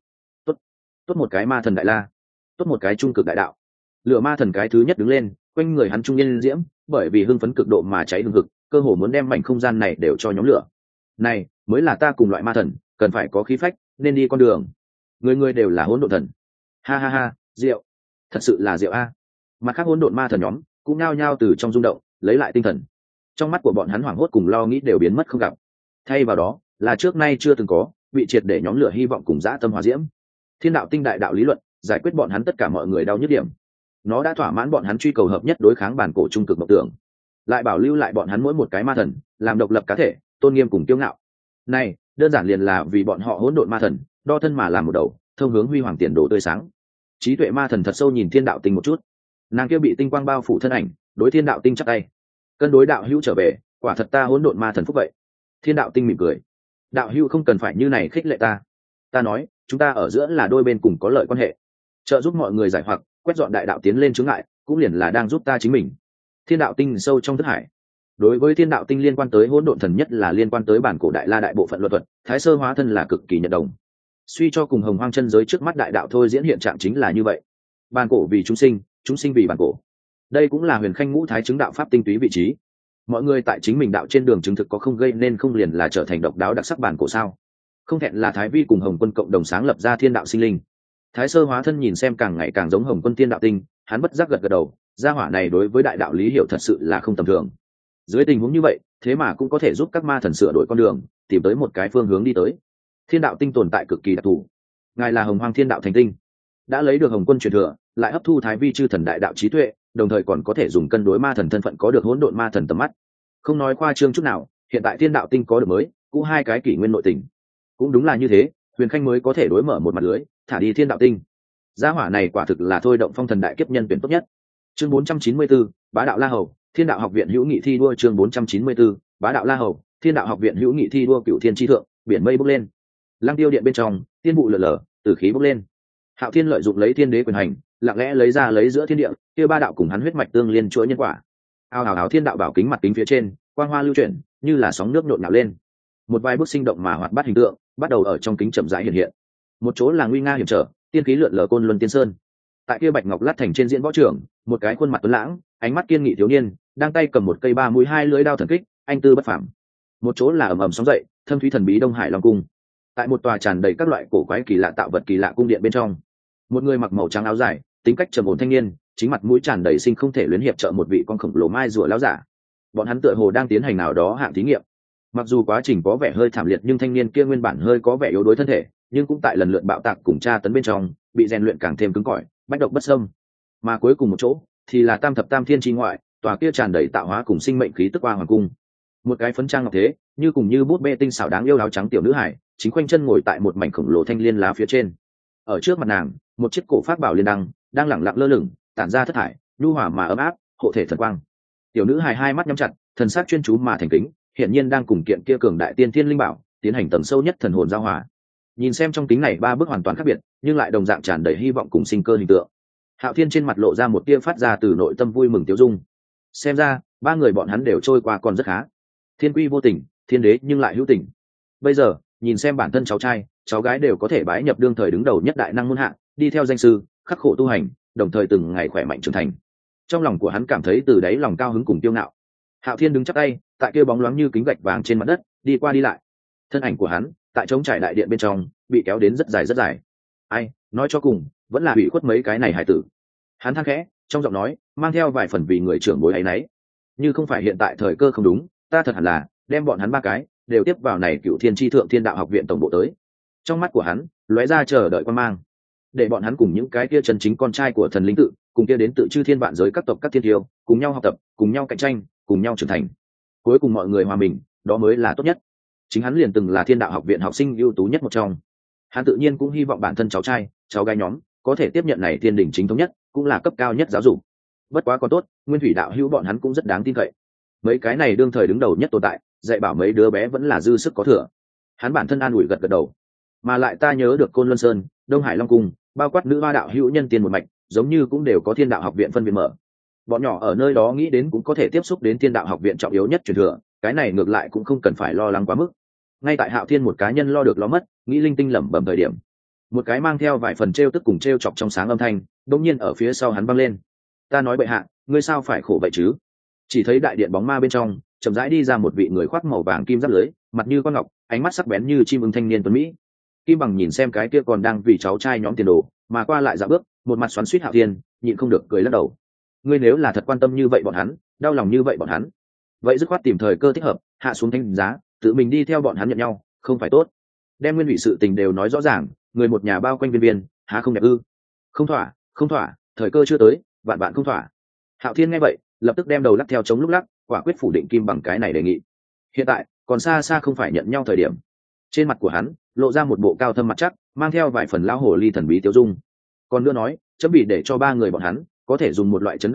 Tốt một cái ma thần đại la, tốt một cái trung cực đại đạo. Lửa ma thần cái thứ nhất đứng lên, quanh người hắn trung niên diễm, bởi vì hưng phấn cực độ mà cháy hừng hực, cơ hồ muốn đem mảnh không gian này đều cho nhóm lửa. Này mới là ta cùng loại ma thần cần phải có khí phách, nên đi con đường. Người người đều là hỗn độn thần. Ha ha ha, diệu, thật sự là diệu a. Mặt khác hỗn độn ma thần nhóm cũng nhao nhao từ trong rung động lấy lại tinh thần. Trong mắt của bọn hắn hoảng hốt cùng lo nghĩ đều biến mất không gặp, thay vào đó là trước nay chưa từng có bị triệt để nhóm lửa hy vọng cùng dã tâm hòa diễm. Thiên đạo tinh đại đạo lý luận giải quyết bọn hắn tất cả mọi người đau nhức điểm. Nó đã thỏa mãn bọn hắn truy cầu hợp nhất đối kháng bản cổ trung cực mộng tưởng, lại bảo lưu lại bọn hắn mỗi một cái ma thần làm độc lập cá thể, tôn nghiêm cùng kiêu ngạo. Này đơn giản liền là vì bọn họ hỗn độn ma thần đo thân mà làm một đầu thông hướng huy hoàng tiền đồ tươi sáng. Trí tuệ ma thần thật sâu nhìn thiên đạo tinh một chút, nàng kia bị tinh quang bao phủ thân ảnh đối thiên đạo tinh chắp tay. cân đối đạo hữu trở về, quả thật ta hỗn độn ma thần phúc vậy. Thiên đạo tinh mỉm cười, đạo hữu không cần phải như này khích lệ ta. Ta nói chúng ta ở giữa là đôi bên cùng có lợi quan hệ, trợ giúp mọi người giải hoặc quét dọn đại đạo tiến lên chướng ngại, cũng liền là đang giúp ta chính mình. Thiên đạo tinh sâu trong thức hải. Đối với thiên đạo tinh liên quan tới hỗn độn thần, nhất là liên quan tới bản cổ đại la đại bộ phận luật thuật, thái sơ hóa thân là cực kỳ nhận đồng. Suy cho cùng hồng hoang chân giới trước mắt đại đạo thôi diễn hiện trạng chính là như vậy. Bản cổ vì chúng sinh vì bản cổ. Đây cũng là huyền khanh ngũ thái chứng đạo pháp tinh túy vị trí. Mọi người tại chính mình đạo trên đường chứng thực có không gây nên không liền là trở thành độc đáo đặc sắc bản cổ sao? Không thẹn là thái vi cùng hồng quân cộng đồng sáng lập ra thiên đạo sinh linh. Thái sơ hóa thân nhìn xem càng ngày càng giống hồng quân thiên đạo tinh, hắn bất giác gật gật đầu, gia hỏa này đối với đại đạo lý hiểu thật sự là không tầm thường. Dưới tình huống như vậy, thế mà cũng có thể giúp các ma thần sửa đổi con đường, tìm tới một cái phương hướng đi tới. Thiên đạo tinh tồn tại cực kỳ đặc thù. Ngài là hồng hoang thiên đạo thành tinh, đã lấy được hồng quân truyền thừa, lại hấp thu thái vi chư thần đại đạo trí tuệ, đồng thời còn có thể dùng cân đối ma thần thân phận, có được hỗn độn ma thần tầm mắt. Không nói khoa trương chút nào, hiện tại thiên đạo tinh có được mới cũng hai cái kỷ nguyên nội tình. Cũng đúng là như thế, huyền khanh mới có thể đối mở một mặt lưới, thả đi thiên đạo tinh. Gia hỏa này quả thực là thôi động phong thần đại kiếp nhân tuyển tốt nhất. Chương 494, bá đạo la hầu, thiên đạo học viện hữu nghị thi đua. Chương 494, bá đạo la hầu, thiên đạo học viện hữu nghị thi đua. Cửu thiên chi thượng, biển mây bốc lên, lăng tiêu điện bên trong tiên vụ lở lở, tử khí bốc lên. Hạo Thiên lợi dụng lấy thiên đế quyền hành, lặng lẽ lấy giữa thiên địa kia ba đạo cùng hắn huyết mạch tương liên chuỗi nhân quả. Ao hào hào thiên đạo bảo kính mặt kính phía trên, quang hoa lưu chuyển như là sóng nước nhộn nhạo lên. Một vài bức sinh động mà hoạt bát hình tượng bắt đầu ở trong kính chậm rãi hiện hiện. Một chỗ là nguy nga hiểm trở, tiên khí lượn lờ côn luân tiên sơn. Tại kia bạch ngọc lát thành trên diễn võ trường, một cái khuôn mặt tuấn lãng, ánh mắt kiên nghị thiếu niên, đang tay cầm một cây ba mũi hai lưỡi đao thần kích, anh tư bất phàm. Một chỗ là ầm ầm sóng dậy, thâm thúy thần bí Đông Hải Long cung. Tại một tòa tràn đầy các loại cổ quái kỳ lạ tạo vật kỳ lạ cung điện bên trong, một người mặc màu trắng áo dài, tính cách trầm ổn thanh niên, chính mặt mũi tràn đầy sinh không thể luyến hiệp trợ một vị con khổng lồ mai rùa lão giả. Bọn hắn tựa hồ đang tiến hành nào đó hạng thí nghiệm. Mặc dù quá trình có vẻ hơi thảm liệt, nhưng thanh niên kia nguyên bản hơi có vẻ yếu đuối thân thể, nhưng cũng tại lần lượt bạo tạc cùng tra tấn bên trong bị rèn luyện càng thêm cứng cỏi, bách độc bất xâm. Mà cuối cùng một chỗ thì là tam thập tam thiên chi ngoại, tòa kia tràn đầy tạo hóa cùng sinh mệnh khí tức qua hoàng cung. Một cái phấn trang ngọc thế, như cùng như bút bê tinh xảo đáng yêu áo trắng tiểu nữ hải, chính khoanh chân ngồi tại một mảnh khổng lồ thanh liên lá phía trên. Ở trước mặt nàng, một chiếc cổ pháp bảo liên đăng đang lẳng lặng lơ lửng, tản ra thất thải, nhu hòa mà ấm áp, hộ thể thần quang. Tiểu nữ hài hai mắt nhắm chặt, thần sắc chuyên chú mà thành kính, hiện nhiên đang cùng kiện kia cường đại tiên thiên linh bảo tiến hành tầng sâu nhất thần hồn giao hòa. Nhìn xem trong kính này ba bức hoàn toàn khác biệt, nhưng lại đồng dạng tràn đầy hy vọng cùng sinh cơ hình tượng. Hạo Thiên trên mặt lộ ra một tia phát ra từ nội tâm vui mừng tiêu dung. Xem ra, ba người bọn hắn đều trôi qua còn rất khá. Thiên quy vô tình, thiên đế nhưng lại hữu tình. Bây giờ, nhìn xem bản thân cháu trai, cháu gái đều có thể bái nhập đương thời đứng đầu nhất đại năng muôn hạ, đi theo danh sư, khắc khổ tu hành, đồng thời từng ngày khỏe mạnh trưởng thành. Trong lòng của hắn cảm thấy từ đáy lòng cao hứng cùng kiêu ngạo. Hạo Thiên đứng chắp tay, tại kia bóng loáng như kính gạch vàng trên mặt đất, đi qua đi lại. Thân ảnh của hắn, tại trống trải đại điện bên trong, bị kéo đến rất dài rất dài. Ai, nói cho cùng, vẫn là ủy khuất mấy cái này hải tử. Hắn than khẽ, trong giọng nói mang theo vài phần vì người trưởng bối ấy nấy. Như không phải hiện tại thời cơ không đúng, ta thật hẳn là đem bọn hắn ba cái đều tiếp vào này Cựu Thiên Chi Thượng Thiên Đạo Học viện tổng bộ tới. Trong mắt của hắn lóe ra chờ đợi quan mang, để bọn hắn cùng những cái kia chân chính con trai của thần linh tự, cùng kia đến tự chư thiên vạn giới các tộc các thiên tiêu, cùng nhau học tập, cùng nhau cạnh tranh, cùng nhau trưởng thành. Cuối cùng mọi người hòa mình, đó mới là tốt nhất. Chính hắn liền từng là Thiên Đạo Học viện học sinh ưu tú nhất một trong. Hắn tự nhiên cũng hy vọng bản thân cháu trai, cháu gái nhóm có thể tiếp nhận này thiên đỉnh chính thống nhất, cũng là cấp cao nhất giáo dục. Bất quá còn tốt, Nguyên Thủy đạo hữu bọn hắn cũng rất đáng tin cậy. Mấy cái này đương thời đứng đầu nhất tồn tại, dạy bảo mấy đứa bé vẫn là dư sức có thừa. Hắn bản thân an ủi gật gật đầu. Mà lại ta nhớ được Côn Luân Sơn, Đông Hải Long Cung, bao quát nữ hoa đạo hữu nhân tiên một mạch, giống như cũng đều có Thiên Đạo Học viện phân viện mở. Bọn nhỏ ở nơi đó nghĩ đến cũng có thể tiếp xúc đến Thiên Đạo Học viện trọng yếu nhất truyền thừa, cái này ngược lại cũng không cần phải lo lắng quá mức. Ngay tại Hạo Thiên một cá nhân lo được lo mất, nghĩ linh tinh lẩm bẩm thời điểm, một cái mang theo vài phần trêu tức cùng trêu chọc trong sáng âm thanh đột nhiên ở phía sau hắn vang lên. Ta nói bệ hạ, ngươi sao phải khổ vậy chứ? Chỉ thấy đại điện bóng ma bên trong chậm rãi đi ra một vị người khoác màu vàng kim giáp lưới, mặt như con ngọc, ánh mắt sắc bén như chim ưng thanh niên tuấn mỹ. Kim Bằng nhìn xem cái kia còn đang vì cháu trai nhóm tiền đồ mà qua lại dạo bước, một mặt xoắn xuýt Hạo Thiên, nhịn không được cười lắc đầu. Ngươi nếu là thật quan tâm như vậy bọn hắn, đau lòng như vậy bọn hắn, vậy dứt khoát tìm thời cơ thích hợp, hạ xuống thanh giá, tự mình đi theo bọn hắn nhận nhau, không phải tốt? Đem nguyên vị sự tình đều nói rõ ràng, người một nhà bao quanh viên viên, há không đẹp ư? Không thỏa, không thỏa, thời cơ chưa tới, vạn bạn không thỏa. Hạo Thiên nghe vậy, lập tức đem đầu lắc theo chống lúc lắc, quả quyết phủ định Kim Bằng cái này đề nghị. Hiện tại còn xa xa không phải nhận nhau thời điểm. Trên mặt của hắn lộ ra một bộ cao thâm mặt chắc, mang theo vài phần lão hồ ly thần bí tiêu dung. Còn nữa nói, chấm bị để cho ba người bọn hắn có thể dùng một loại chấn động nhất,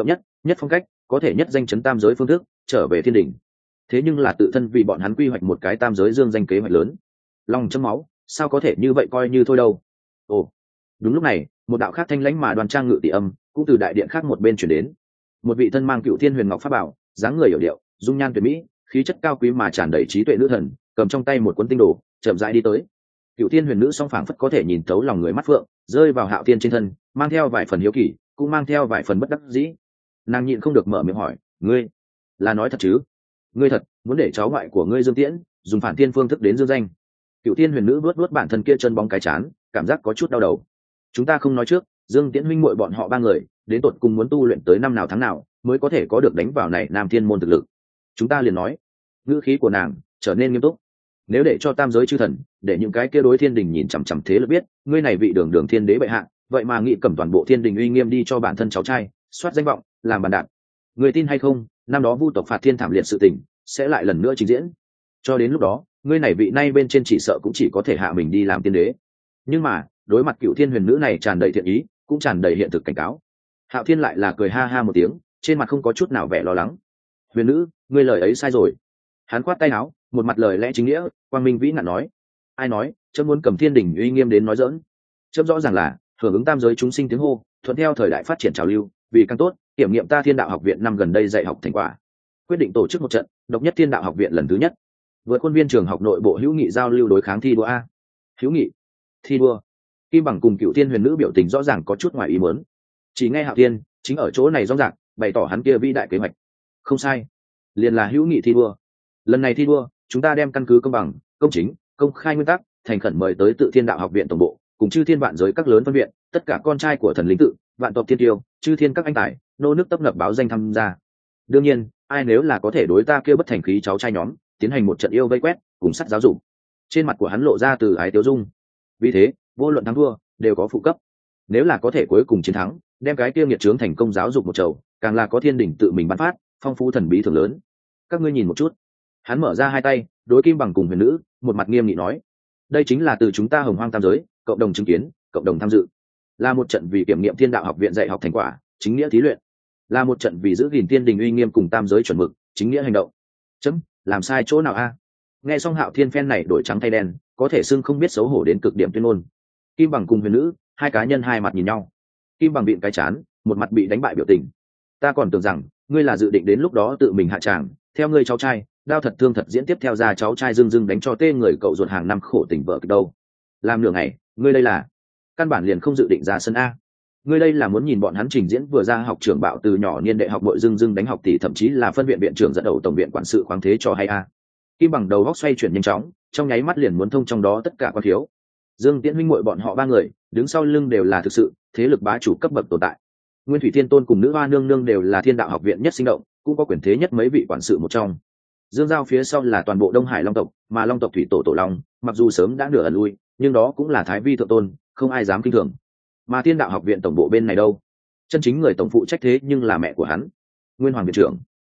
nhất phong cách, có thể nhất danh chấn tam giới phương thức trở về thiên đình. Thế nhưng là tự thân vì bọn hắn quy hoạch một cái tam giới dương danh kế hoạch lớn, lòng châm máu, sao có thể như vậy coi như thôi đâu. Ồ, đúng lúc này một đạo khác thanh lãnh mà đoan trang ngự tỷ âm cũng từ đại điện khác một bên chuyển đến. Một vị thân mang cựu thiên huyền ngọc pháp bảo, dáng người hiểu điệu, dung nhan tuyệt mỹ, khí chất cao quý mà tràn đầy trí tuệ nữ thần, cầm trong tay một cuốn tinh đồ, chậm rãi đi tới. Cựu thiên huyền nữ song phảng phất có thể nhìn thấu lòng người mắt phượng, rơi vào Hạo Thiên trên thân, mang theo vài phần hiếu kỳ, cũng mang theo vài phần bất đắc dĩ. Nàng nhịn không được mở miệng hỏi, ngươi là nói thật chứ? Ngươi thật muốn để cháu ngoại của ngươi Dương Tiễn dùng phản thiên phương thức đến dương danh? Cựu thiên huyền nữ vuốt vuốt bản thân kia chân bóng cái chán, cảm giác có chút đau đầu. Chúng ta không nói trước, Dương Tiễn huynh muội bọn họ ba người đến tột cùng muốn tu luyện tới năm nào tháng nào mới có thể có được đánh vào này Nam Thiên môn thực lực. Chúng ta liền nói. Ngữ khí của nàng trở nên nghiêm túc. Nếu để cho tam giới chư thần, để những cái kia đối thiên đình nhìn chằm chằm thế lực biết, ngươi này vị đường đường thiên đế bệ hạ, vậy mà nghĩ cầm toàn bộ thiên đình uy nghiêm đi cho bản thân cháu trai, soát danh vọng, làm bàn đạp. Người tin hay không, năm đó vu tộc phạt thiên thảm liệt sự tình sẽ lại lần nữa trình diễn. Cho đến lúc đó, ngươi này vị nay bên trên chỉ sợ cũng chỉ có thể hạ mình đi làm tiên đế. Nhưng mà, đối mặt cựu thiên huyền nữ này tràn đầy thiện ý, cũng tràn đầy hiện thực cảnh cáo. Hạo Thiên lại là cười ha ha một tiếng, trên mặt không có chút nào vẻ lo lắng. Huyền nữ, ngươi lời ấy sai rồi. Hắn khoát tay áo, một mặt lời lẽ chính nghĩa, quang minh vĩ ngạn nói. Ai nói, chấm muốn cầm thiên đình uy nghiêm đến nói dỡn. Chấm rõ ràng là hưởng ứng tam giới chúng sinh tiếng hô, thuận theo thời đại phát triển trào lưu, vì càng tốt, kiểm nghiệm ta Thiên Đạo Học viện năm gần đây dạy học thành quả, quyết định tổ chức một trận độc nhất Thiên Đạo Học viện lần thứ nhất, vượt khuôn viên trường học nội bộ hữu nghị giao lưu đối kháng thi đua a. Hữu nghị thi đua. Kim Bằng cùng cựu thiên huyền nữ biểu tình rõ ràng có chút ngoài ý muốn. Chỉ nghe Hạo Thiên chính ở chỗ này rõ ràng bày tỏ hắn kia vĩ đại kế hoạch. Không sai, liền là hữu nghị thi đua. Lần này thi đua, chúng ta đem căn cứ công bằng, công chính, công khai nguyên tắc, thành khẩn mời tới tự Thiên Đạo Học viện tổng bộ, cùng chư thiên vạn giới các lớn phân viện, tất cả con trai của thần linh tự, vạn tộc thiên tiêu, chư thiên các anh tài, nô nước tấp nập báo danh tham gia. Đương nhiên, ai nếu là có thể đối ta kia bất thành khí cháu trai nhóm, tiến hành một trận yêu vây quét, cùng sắt giáo dục. Trên mặt của hắn lộ ra từ ái tiêu dung. Vì thế, vô luận thắng thua, đều có phụ cấp. Nếu là có thể cuối cùng chiến thắng, đem cái kia nghiệt trướng thành công giáo dục một chầu, càng là có thiên đỉnh tự mình ban phát, phong phú thần bí thường lớn. Các ngươi nhìn một chút. Hắn mở ra hai tay, đối Kim Bằng cùng huyền nữ, một mặt nghiêm nghị nói: đây chính là từ chúng ta Hồng Hoang tam giới, cộng đồng chứng kiến, cộng đồng tham dự, là một trận vì kiểm nghiệm Thiên Đạo Học viện dạy học thành quả, chính nghĩa thí luyện, là một trận vì giữ gìn thiên đình uy nghiêm cùng tam giới chuẩn mực, chính nghĩa hành động. Chấm, làm sai chỗ nào a? Nghe xong Hạo Thiên phen này đổi trắng thay đen, có thể xưng không biết xấu hổ đến cực điểm tuyên ngôn. Kim Bằng cùng huyền nữ, hai cá nhân hai mặt nhìn nhau. Kim Bằng bịn cái chán, một mặt bị đánh bại biểu tình. Ta còn tưởng rằng ngươi là dự định đến lúc đó tự mình hạ tràng, theo ngươi cháu trai, đao thật thương thật diễn tiếp theo ra cháu trai dưng dưng đánh cho tê người cậu ruột hàng năm khổ tình vợ kịch đâu. Làm nửa ngày, ngươi đây là căn bản liền không dự định ra sân a. Ngươi đây là muốn nhìn bọn hắn trình diễn vừa ra học trưởng bạo từ nhỏ niên đệ học bội dưng dưng đánh học tỷ, thậm chí là phân viện viện trưởng dẫn đầu tổng viện quản sự khoáng thế cho hay a. Kim Bằng đầu góc xoay chuyển nhanh chóng, trong nháy mắt liền muốn thông trong đó tất cả quan thiếu. Dương Tiễn huynh muội bọn họ ba người, đứng sau lưng đều là thực sự thế lực bá chủ cấp bậc tồn tại. Nguyên Thủy Thiên Tôn cùng Nữ Hoa Nương Nương đều là Thiên Đạo Học viện nhất sinh động, cũng có quyền thế nhất mấy vị quản sự một trong. Dương Giao phía sau là toàn bộ Đông Hải Long tộc, mà Long tộc thủy tổ tổ long, mặc dù sớm đã nửa ẩn lui, nhưng đó cũng là Thái Vi thượng tôn, không ai dám kinh thường. Mà Thiên Đạo Học viện tổng bộ bên này đâu? Chân chính người tổng phụ trách thế nhưng là mẹ của hắn, Nguyên Hoàng viện trưởng.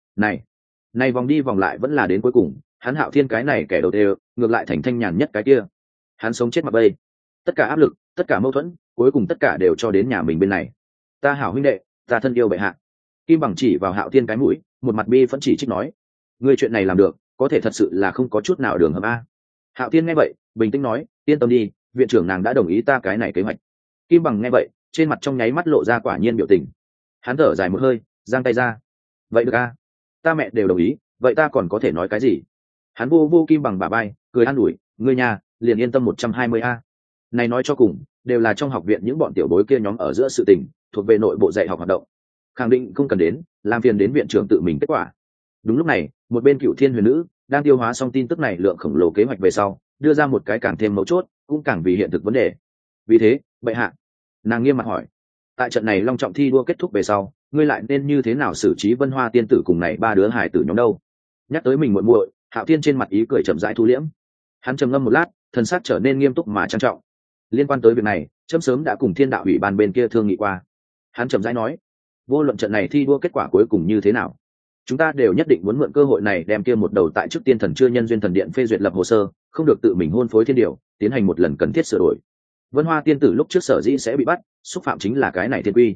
Này vòng đi vòng lại vẫn là đến cuối cùng, hắn Hạo Thiên cái này kẻ đầu tiên, ngược lại thành thanh nhàn nhất cái kia. Hắn sống chết mặc bay, tất cả áp lực, tất cả mâu thuẫn, cuối cùng tất cả đều cho đến nhà mình bên này. Ta hảo huynh đệ, ta thân yêu bệ hạ. Kim Bằng chỉ vào Hạo Thiên cái mũi, một mặt bi phẫn chỉ trích nói: ngươi chuyện này làm được, có thể thật sự là không có chút nào đường hầm a. Hạo Thiên nghe vậy, bình tĩnh nói: yên tâm đi, viện trưởng nàng đã đồng ý ta cái này kế hoạch. Kim Bằng nghe vậy, trên mặt trong nháy mắt lộ ra quả nhiên biểu tình. Hắn thở dài một hơi, giang tay ra: vậy được a, ta mẹ đều đồng ý, vậy ta còn có thể nói cái gì? Hắn vô Kim Bằng bả vai, cười an ủi: ngươi nhà liền yên tâm 120 a. Này nói cho cùng, đều là trong học viện những bọn tiểu bối kia nhóm ở giữa sự tình, thuộc về nội bộ dạy học hoạt động, khẳng định không cần đến làm phiền đến viện trưởng tự mình kết quả. Đúng lúc này, một bên Cựu Thiên huyền nữ đang tiêu hóa xong tin tức này lượng khổng lồ kế hoạch về sau, đưa ra một cái càng thêm mấu chốt, cũng càng vì hiện thực vấn đề. Vì thế, bệ hạ, nàng nghiêm mặt hỏi: tại trận này long trọng thi đua kết thúc về sau, ngươi lại nên như thế nào xử trí Vân Hoa tiên tử cùng này ba đứa hải tử nhóm đâu? Nhắc tới mình muội muội, Hạo Thiên trên mặt ý cười chậm rãi thu liễm. Hắn trầm ngâm một lát, thần sắc trở nên nghiêm túc mà trang trọng. Liên quan tới việc này, chấm sớm đã cùng Thiên Đạo ủy ban bên kia thương nghị qua. Hắn chậm rãi nói: vô luận trận này thi đua kết quả cuối cùng như thế nào, chúng ta đều nhất định muốn mượn cơ hội này đem kia một đầu tại chức tiên thần chưa nhân duyên thần điện phê duyệt lập hồ sơ, không được tự mình hôn phối thiên điều, tiến hành một lần cần thiết sửa đổi. Vân Hoa tiên tử lúc trước sở dĩ sẽ bị bắt, xúc phạm chính là cái này thiên quy.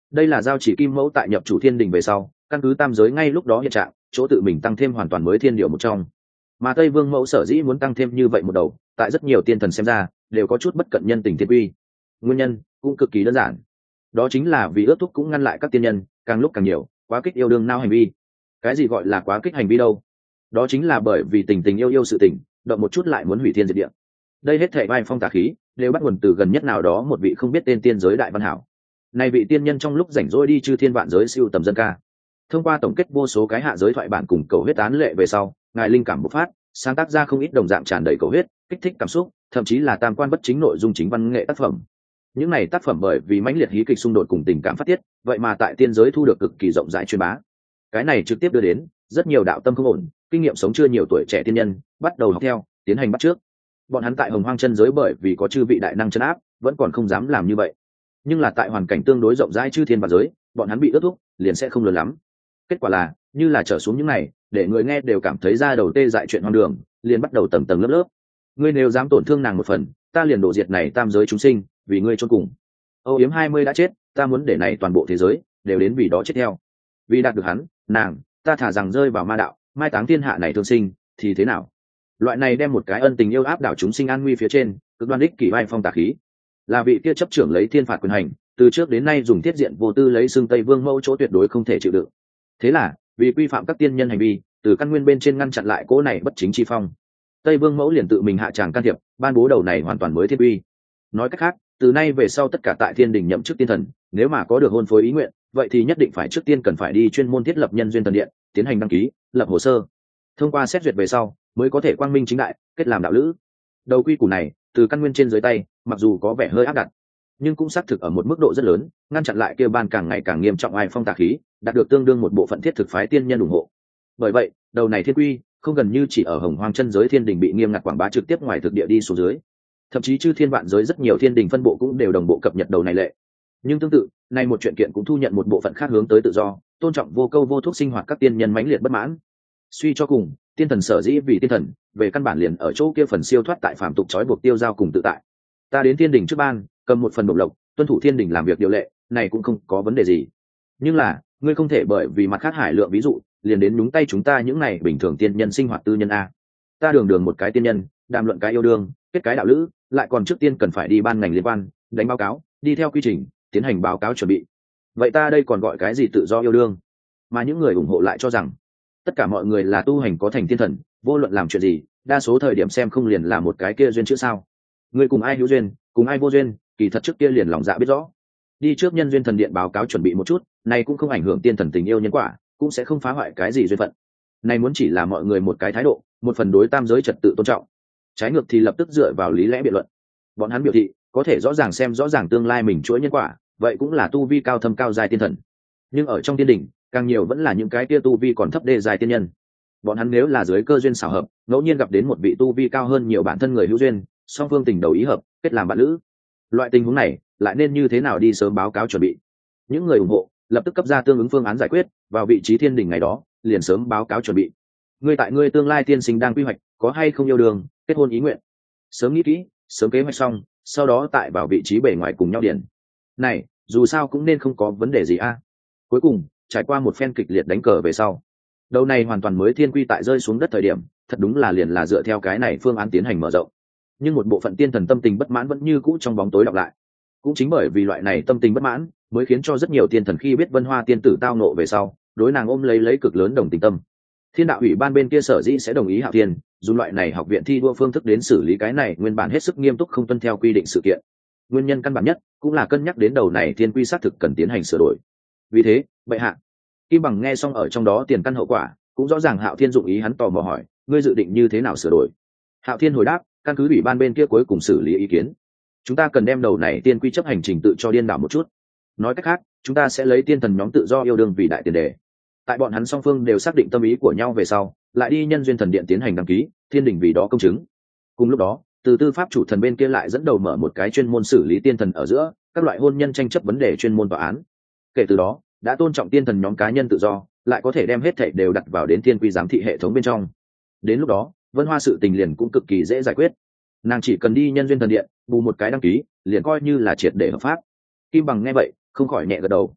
đây là giao chỉ kim mẫu tại nhập chủ thiên đình về sau căn cứ tam giới ngay lúc đó hiện trạng chỗ tự mình tăng thêm hoàn toàn mới thiên điều một trong. Mà Tây Vương mẫu sở dĩ muốn tăng thêm như vậy một đầu, tại rất nhiều tiên thần xem ra đều có chút bất cận nhân tình thiên quy. Nguyên nhân cũng cực kỳ đơn giản, đó chính là vì ước thúc cũng ngăn lại các tiên nhân càng lúc càng nhiều quá kích yêu đương nao hành vi. Cái gì gọi là quá kích hành vi đâu? Đó chính là bởi vì tình tình yêu yêu sự tình, động một chút lại muốn hủy thiên diệt địa. Đây hết thảy vai phong tà khí đều bắt nguồn từ gần nhất nào đó một vị không biết tên tiên giới đại văn hảo. Này vị tiên nhân trong lúc rảnh rỗi đi chư thiên vạn giới siêu tầm dân ca, thông qua tổng kết vô số cái hạ giới thoại bản cùng cầu huyết án lệ về sau, ngài linh cảm bộc phát, sáng tác ra không ít đồng dạng tràn đầy cầu huyết, kích thích cảm xúc, thậm chí là tam quan bất chính nội dung chính văn nghệ tác phẩm. Những này tác phẩm bởi vì mãnh liệt hí kịch xung đột cùng tình cảm phát tiết, vậy mà tại tiên giới thu được cực kỳ rộng rãi truyền bá. Cái này trực tiếp đưa đến rất nhiều đạo tâm không ổn, kinh nghiệm sống chưa nhiều tuổi trẻ tiên nhân bắt đầu học theo, tiến hành bắt chước. Bọn hắn tại Hồng Hoang chân giới bởi vì có chư vị đại năng trấn áp, vẫn còn không dám làm như vậy. Nhưng là tại hoàn cảnh tương đối rộng rãi chư thiên vạn giới, bọn hắn bị ước thúc, liền sẽ không lớn lắm. Kết quả là, như là trở xuống những này, để người nghe đều cảm thấy ra đầu tê dại chuyện hoang đường, liền bắt đầu tầng tầng lớp lớp. Ngươi nếu dám tổn thương nàng một phần, ta liền đổ diệt này tam giới chúng sinh, vì ngươi chôn cùng. Âu Yếm 20 đã chết, ta muốn để này toàn bộ thế giới đều đến vì đó chết theo. Vì đạt được hắn, nàng, ta thả rằng rơi vào ma đạo, mai táng thiên hạ này thương sinh, thì thế nào? Loại này đem một cái ân tình yêu áp đảo chúng sinh an nguy phía trên, cực đoan ích kỷ vai phong tà khí. Là vị kia chấp trưởng lấy thiên phạt quyền hành, từ trước đến nay dùng thiết diện vô tư lấy xưng Tây Vương mẫu chỗ tuyệt đối không thể chịu đựng. Thế là, vì quy phạm các tiên nhân hành vi, từ căn nguyên bên trên ngăn chặn lại cỗ này bất chính chi phong, Tây Vương mẫu liền tự mình hạ tràng can thiệp, ban bố đầu này hoàn toàn mới thiên uy. Nói cách khác, từ nay về sau tất cả tại thiên đình nhậm chức tiên thần, nếu mà có được hôn phối ý nguyện, vậy thì nhất định phải trước tiên cần phải đi chuyên môn thiết lập nhân duyên thần điện, tiến hành đăng ký, lập hồ sơ. Thông qua xét duyệt về sau, mới có thể quang minh chính đại kết làm đạo lữ. Đầu quy củ này, từ căn nguyên trên dưới tay, mặc dù có vẻ hơi áp đặt, nhưng cũng xác thực ở một mức độ rất lớn, ngăn chặn lại kia ban càng ngày càng nghiêm trọng ai phong tà khí, đạt được tương đương một bộ phận thiết thực phái tiên nhân ủng hộ. Bởi vậy, đầu này thiên quy không gần như chỉ ở Hồng Hoang chân giới thiên đình bị nghiêm ngặt quảng bá trực tiếp ngoài thực địa đi xuống dưới, thậm chí chư thiên vạn giới rất nhiều thiên đình phân bộ cũng đều đồng bộ cập nhật đầu này lệ. Nhưng tương tự, nay một chuyện kiện cũng thu nhận một bộ phận khác hướng tới tự do, tôn trọng vô câu vô thúc sinh hoạt các tiên nhân mãnh liệt bất mãn. Suy cho cùng, tiên thần sở dĩ vì tiên thần, về căn bản liền ở chỗ kia phần siêu thoát tại phàm tục trói buộc tiêu giao cùng tự tại. Ta đến thiên đình trước ban, cầm một phần bổng lộc, tuân thủ thiên đình làm việc điều lệ, này cũng không có vấn đề gì. Nhưng là, ngươi không thể bởi vì mặt khác hải lượng ví dụ, liền đến nhúng tay chúng ta những này bình thường tiên nhân sinh hoạt tư nhân a. Ta đường đường một cái tiên nhân, đàm luận cái yêu đương, kết cái đạo lữ, lại còn trước tiên cần phải đi ban ngành liên quan, đánh báo cáo, đi theo quy trình, tiến hành báo cáo chuẩn bị. Vậy ta đây còn gọi cái gì tự do yêu đương? Mà những người ủng hộ lại cho rằng tất cả mọi người là tu hành có thành tiên thần, vô luận làm chuyện gì, đa số thời điểm xem không liền là một cái kia duyên chữ sao? Người cùng ai hữu duyên, cùng ai vô duyên, kỳ thật trước kia liền lòng dạ biết rõ. Đi trước nhân duyên thần điện báo cáo chuẩn bị một chút, này cũng không ảnh hưởng tiên thần tình yêu nhân quả, cũng sẽ không phá hoại cái gì duyên phận. Này muốn chỉ là mọi người một cái thái độ, một phần đối tam giới trật tự tôn trọng. Trái ngược thì lập tức dựa vào lý lẽ biện luận. Bọn hắn biểu thị có thể rõ ràng xem rõ ràng tương lai mình chuỗi nhân quả, vậy cũng là tu vi cao thâm cao dài tiên thần. Nhưng ở trong tiên đỉnh, càng nhiều vẫn là những cái kia tu vi còn thấp đê dài tiên nhân. Bọn hắn nếu là dưới cơ duyên xảo hợp, ngẫu nhiên gặp đến một vị tu vi cao hơn nhiều bản thân người hữu duyên, song phương tình đầu ý hợp, kết làm bạn lữ. Loại tình huống này, lại nên như thế nào đi sớm báo cáo chuẩn bị. Những người ủng hộ lập tức cấp ra tương ứng phương án giải quyết, vào vị trí thiên đỉnh ngày đó, liền sớm báo cáo chuẩn bị. Ngươi tại ngươi tương lai tiên sinh đang quy hoạch, có hay không yêu đương, kết hôn ý nguyện. Sớm nghĩ kỹ, sớm kế hoạch xong, sau đó tại vào vị trí bề ngoài cùng nhau điển. Này, dù sao cũng nên không có vấn đề gì a. Cuối cùng, trải qua một phen kịch liệt đánh cờ về sau, đầu này hoàn toàn mới thiên quy tại rơi xuống đất thời điểm, thật đúng là liền là dựa theo cái này phương án tiến hành mở rộng. Nhưng một bộ phận tiên thần tâm tình bất mãn vẫn như cũ trong bóng tối đọc lại. Cũng chính bởi vì loại này tâm tình bất mãn, mới khiến cho rất nhiều tiên thần khi biết Vân Hoa tiên tử tao nộ về sau, đối nàng ôm lấy cực lớn đồng tình tâm. Thiên đạo ủy ban bên kia sở dĩ sẽ đồng ý Hạo Thiên dùng loại này học viện thi đua phương thức đến xử lý cái này nguyên bản hết sức nghiêm túc không tuân theo quy định sự kiện. Nguyên nhân căn bản nhất cũng là cân nhắc đến đầu này thiên quy xác thực cần tiến hành sửa đổi. Vì thế, bệ hạ, Kim Bằng nghe xong ở trong đó tiền căn hậu quả, cũng rõ ràng Hạo Thiên dụng ý, hắn tò mò hỏi, ngươi dự định như thế nào sửa đổi? Hạo Thiên hồi đáp, căn cứ ủy ban bên kia cuối cùng xử lý ý kiến, chúng ta cần đem đầu này tiên quy chấp hành trình tự cho điên đảo một chút. Nói cách khác, chúng ta sẽ lấy tiên thần nhóm tự do yêu đương vì đại tiền đề. Tại bọn hắn song phương đều xác định tâm ý của nhau về sau, lại đi nhân duyên thần điện tiến hành đăng ký, thiên đình vì đó công chứng. Cùng lúc đó, từ tư pháp chủ thần bên kia lại dẫn đầu mở một cái chuyên môn xử lý tiên thần ở giữa các loại hôn nhân tranh chấp vấn đề chuyên môn tòa án. Kể từ đó, đã tôn trọng tiên thần nhóm cá nhân tự do, lại có thể đem hết thảy đều đặt vào đến thiên quy giám thị hệ thống bên trong. Đến lúc đó, Vân Hoa sự tình liền cũng cực kỳ dễ giải quyết. Nàng chỉ cần đi nhân duyên thần điện, bù một cái đăng ký, liền coi như là triệt để hợp pháp. Kim Bằng nghe vậy, không khỏi nhẹ gật đầu.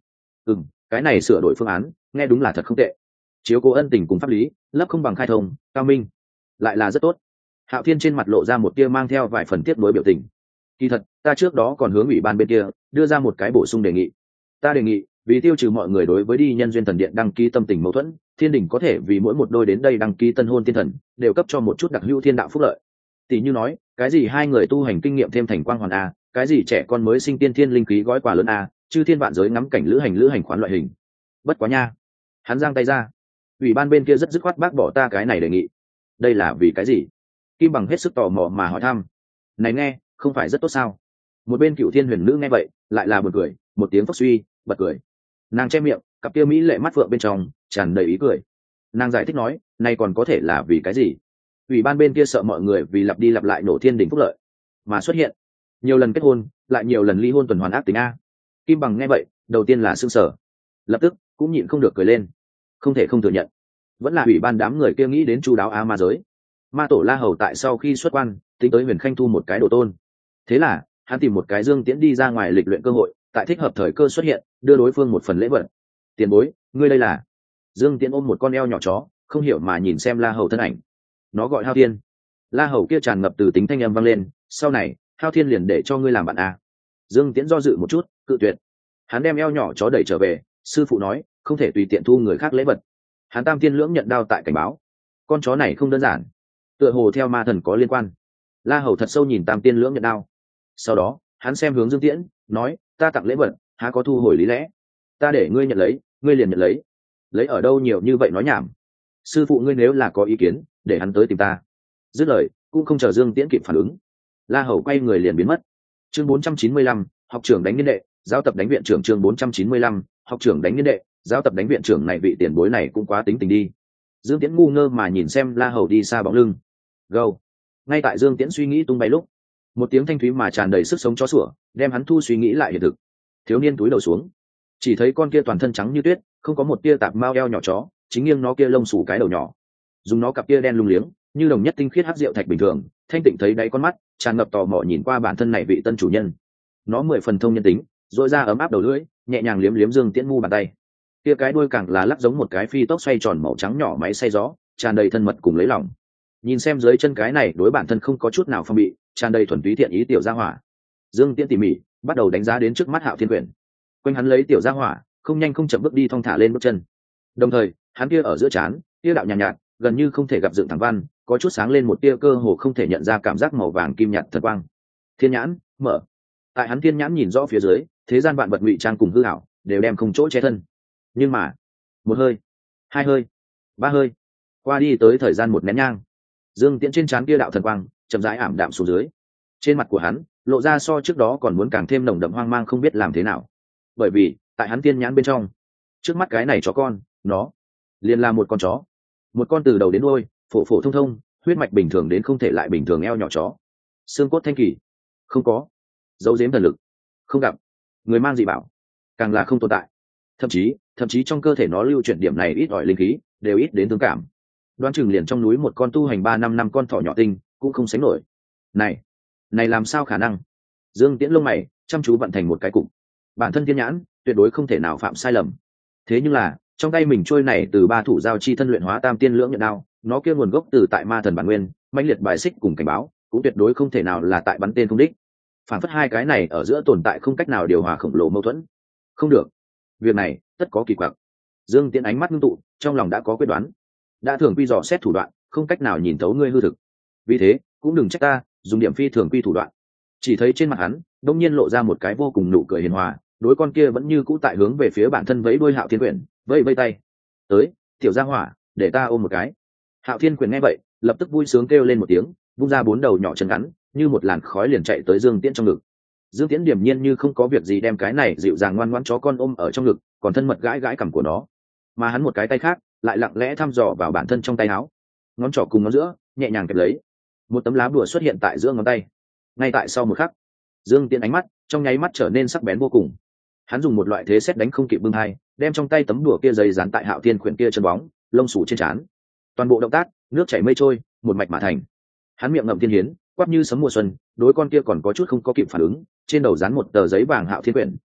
Cái này sửa đổi phương án nghe đúng là thật không tệ, chiếu cố ân tình cùng pháp lý, lấp không bằng khai thông, cao minh, lại là rất tốt. Hạo Thiên trên mặt lộ ra một tia mang theo vài phần tiếc nuối biểu tình. Kỳ thật ta trước đó còn hướng ủy ban bên kia đưa ra một cái bổ sung đề nghị. Ta đề nghị vì tiêu trừ mọi người đối với đi nhân duyên thần điện đăng ký tâm tình mâu thuẫn, thiên đình có thể vì mỗi một đôi đến đây đăng ký tân hôn tiên thần đều cấp cho một chút đặc hữu thiên đạo phúc lợi. Tỷ như nói cái gì hai người tu hành kinh nghiệm thêm thành quang hoàn a, cái gì trẻ con mới sinh tiên thiên linh khí gói quà lớn a, chư thiên vạn giới ngắm cảnh lữ hành khoán loại hình. Bất quá nha, hắn giang tay ra, ủy ban bên kia rất dứt khoát bác bỏ ta cái này đề nghị. Đây là vì cái gì? Kim Bằng hết sức tò mò mà hỏi thăm. Này nghe không phải rất tốt sao? Một bên Cựu Thiên Huyền Nữ nghe vậy lại là buồn cười, một tiếng phốc suy bật cười. Nàng che miệng, cặp kia mỹ lệ mắt phượng bên trong tràn đầy ý cười. Nàng giải thích nói, này còn có thể là vì cái gì? Ủy ban bên kia sợ mọi người vì lặp đi lặp lại nổ thiên đình phúc lợi mà xuất hiện nhiều lần kết hôn lại nhiều lần ly hôn tuần hoàn ác tính a. Kim Bằng nghe vậy đầu tiên là sững sờ, lập tức cũng nhịn không được cười lên. Không thể không thừa nhận, vẫn là ủy ban đám người kia nghĩ đến chu đáo a ma giới. Ma tổ La Hầu tại sau khi xuất quan tính tới Huyền Khanh thu một cái đồ tôn, thế là hắn tìm một cái Dương Tiễn đi ra ngoài lịch luyện cơ hội, tại thích hợp thời cơ xuất hiện đưa đối phương một phần lễ vật. Tiền bối, ngươi đây là? Dương Tiễn ôm một con eo nhỏ chó, không hiểu mà nhìn xem La Hầu thân ảnh. Nó gọi Hao Thiên. La Hầu kia tràn ngập từ tính thanh âm vang lên, sau này Hao Thiên liền để cho ngươi làm bạn a. Dương Tiễn do dự một chút, cự tuyệt. Hắn đem eo nhỏ chó đẩy trở về, sư phụ nói không thể tùy tiện thu người khác lễ vật. Hắn Tam Thiên Lưỡng nhận đao tại cảnh báo, con chó này không đơn giản, tựa hồ theo ma thần có liên quan. La Hầu thật sâu nhìn Tam Tiên Lưỡng nhận đao, sau đó hắn xem hướng Dương Tiễn, nói ta tặng lễ vật há có thu hồi lý lẽ, ta để ngươi nhận lấy ngươi liền nhận lấy ở đâu nhiều như vậy nói nhảm. Sư phụ ngươi nếu là có ý kiến để hắn tới tìm ta. Dứt lời cũng không chờ Dương Tiễn kịp phản ứng, La Hầu quay người liền biến mất. Chương 495, học trưởng đánh niên đệ, giáo tập đánh viện trưởng. Chương 495, học trưởng đánh niên đệ, giáo tập đánh viện trưởng. Này vị tiền bối này cũng quá tính tình đi. Dương Tiễn ngu ngơ mà nhìn xem La Hầu đi xa bóng lưng. Gâu. Ngay tại Dương Tiễn suy nghĩ tung bay lúc, một tiếng thanh thúy mà tràn đầy sức sống chó sủa đem hắn thu suy nghĩ lại hiện thực. Thiếu niên túi đầu xuống, chỉ thấy con kia toàn thân trắng như tuyết, không có một tia tạp mao eo nhỏ chó chính nghiêng nó kia lông xù cái đầu nhỏ, dùng nó cặp kia đen lung liếng như đồng nhất tinh khiết hắc rượu thạch bình thường thanh tịnh thấy đáy con mắt tràn ngập tò mò nhìn qua bản thân này vị tân chủ nhân. Nó 10 phần thông nhân tính, dội ra ấm áp đầu lưỡi nhẹ nhàng liếm liếm Dương Tiễn mu bàn tay, kia cái đuôi càng là lắc giống một cái phi tốc xoay tròn màu trắng nhỏ máy xay gió, tràn đầy thân mật cùng lấy lòng. Nhìn xem dưới chân cái này đối bản thân không có chút nào phong bị, tràn đầy thuần túy thiện ý tiểu gia hỏa, Dương Tiễn tỉ mỉ bắt đầu đánh giá đến trước mắt Hạo Thiên Quyển. Quanh hắn lấy tiểu gia hỏa không nhanh không chậm bước đi thong thả lên bước chân, đồng thời hắn kia ở giữa trán kia đạo nhàn nhạt, gần như không thể gặp dựng thẳng văn, có chút sáng lên một tia cơ hồ không thể nhận ra cảm giác màu vàng kim nhạt thật quang. Thiên nhãn mở, tại hắn thiên nhãn nhìn rõ phía dưới thế gian vạn vật ngụy trang cùng hư ảo đều đem không chỗ che thân. Nhưng mà một hơi, hai hơi, ba hơi qua đi, tới thời gian một nén nhang, Dương Tiễn trên trán kia đạo thần quang chậm rãi ảm đạm xuống dưới. Trên mặt của hắn lộ ra so trước đó còn muốn càng thêm nồng đậm hoang mang không biết làm thế nào, bởi vì tại hắn tiên nhãn bên trong, trước mắt cái này chó con, nó liền là một con chó, một con từ đầu đến đuôi phổ phổ thông thông, huyết mạch bình thường đến không thể lại bình thường eo nhỏ chó, xương cốt thanh kỳ không có, dấu giếm thần lực không gặp, người mang dị bảo càng là không tồn tại, thậm chí trong cơ thể nó lưu chuyển điểm này ít ỏi linh khí đều ít đến thương cảm, đoán chừng liền trong núi một con tu hành 3-5 năm con thỏ nhỏ tinh cũng không sánh nổi. Này làm sao khả năng? Dương Tiễn lông mày chăm chú vận thành một cái cục, bản thân thiên nhãn tuyệt đối không thể nào phạm sai lầm. Thế nhưng là trong tay mình trôi này từ ba thủ giao chi thân luyện hóa Tam Tiên Lưỡng nhận đao, nó kia nguồn gốc từ tại ma thần bản nguyên, mãnh liệt bài xích cùng cảnh báo, cũng tuyệt đối không thể nào là tại bắn tên không đích. Phản phất hai cái này ở giữa tồn tại không cách nào điều hòa khổng lồ mâu thuẫn. Không được, việc này tất có kỳ quặc. Dương Tiễn ánh mắt ngưng tụ, trong lòng đã có quyết đoán. Đã thường quy dò xét thủ đoạn, không cách nào nhìn thấu ngươi hư thực, vì thế cũng đừng trách ta dùng điểm phi thường quy thủ đoạn. Chỉ thấy trên mặt hắn đông nhiên lộ ra một cái vô cùng nụ cười hiền hòa, đối con kia vẫn như cũ tại hướng về phía bản thân vẫy đuôi Hạo Thiên Quyển vẫy vẫy tay, tới tiểu gia hỏa, để ta ôm một cái. Hạo Thiên Quyển nghe vậy lập tức vui sướng kêu lên một tiếng, vung ra 4 đầu nhỏ chân ngắn như một làn khói liền chạy tới Dương Tiễn trong ngực. Dương Tiễn điềm nhiên như không có việc gì đem cái này dịu dàng ngoan ngoãn chó con ôm ở trong ngực, còn thân mật gãi gãi cằm của nó, mà hắn một cái tay khác lại lặng lẽ thăm dò vào bản thân trong tay áo, ngón trỏ cùng ngón giữa nhẹ nhàng kẹp lấy một tấm lá bùa xuất hiện tại giữa ngón tay. Ngay tại sau một khắc, Dương Tiễn ánh mắt trong nháy mắt trở nên sắc bén vô cùng, hắn dùng một loại thế xét đánh không kịp bưng hai, đem trong tay tấm đùa kia dày dán tại Hạo Thiên Quyển kia chân bóng lông sủ trên trán. Toàn bộ động tác nước chảy mây trôi, một mạch mà thành. Hắn miệng ngậm thiên hiến, quát như sấm mùa xuân, đối con kia còn có chút không có kịp phản ứng, trên đầu dán một tờ giấy vàng Hạo Thiên Quyển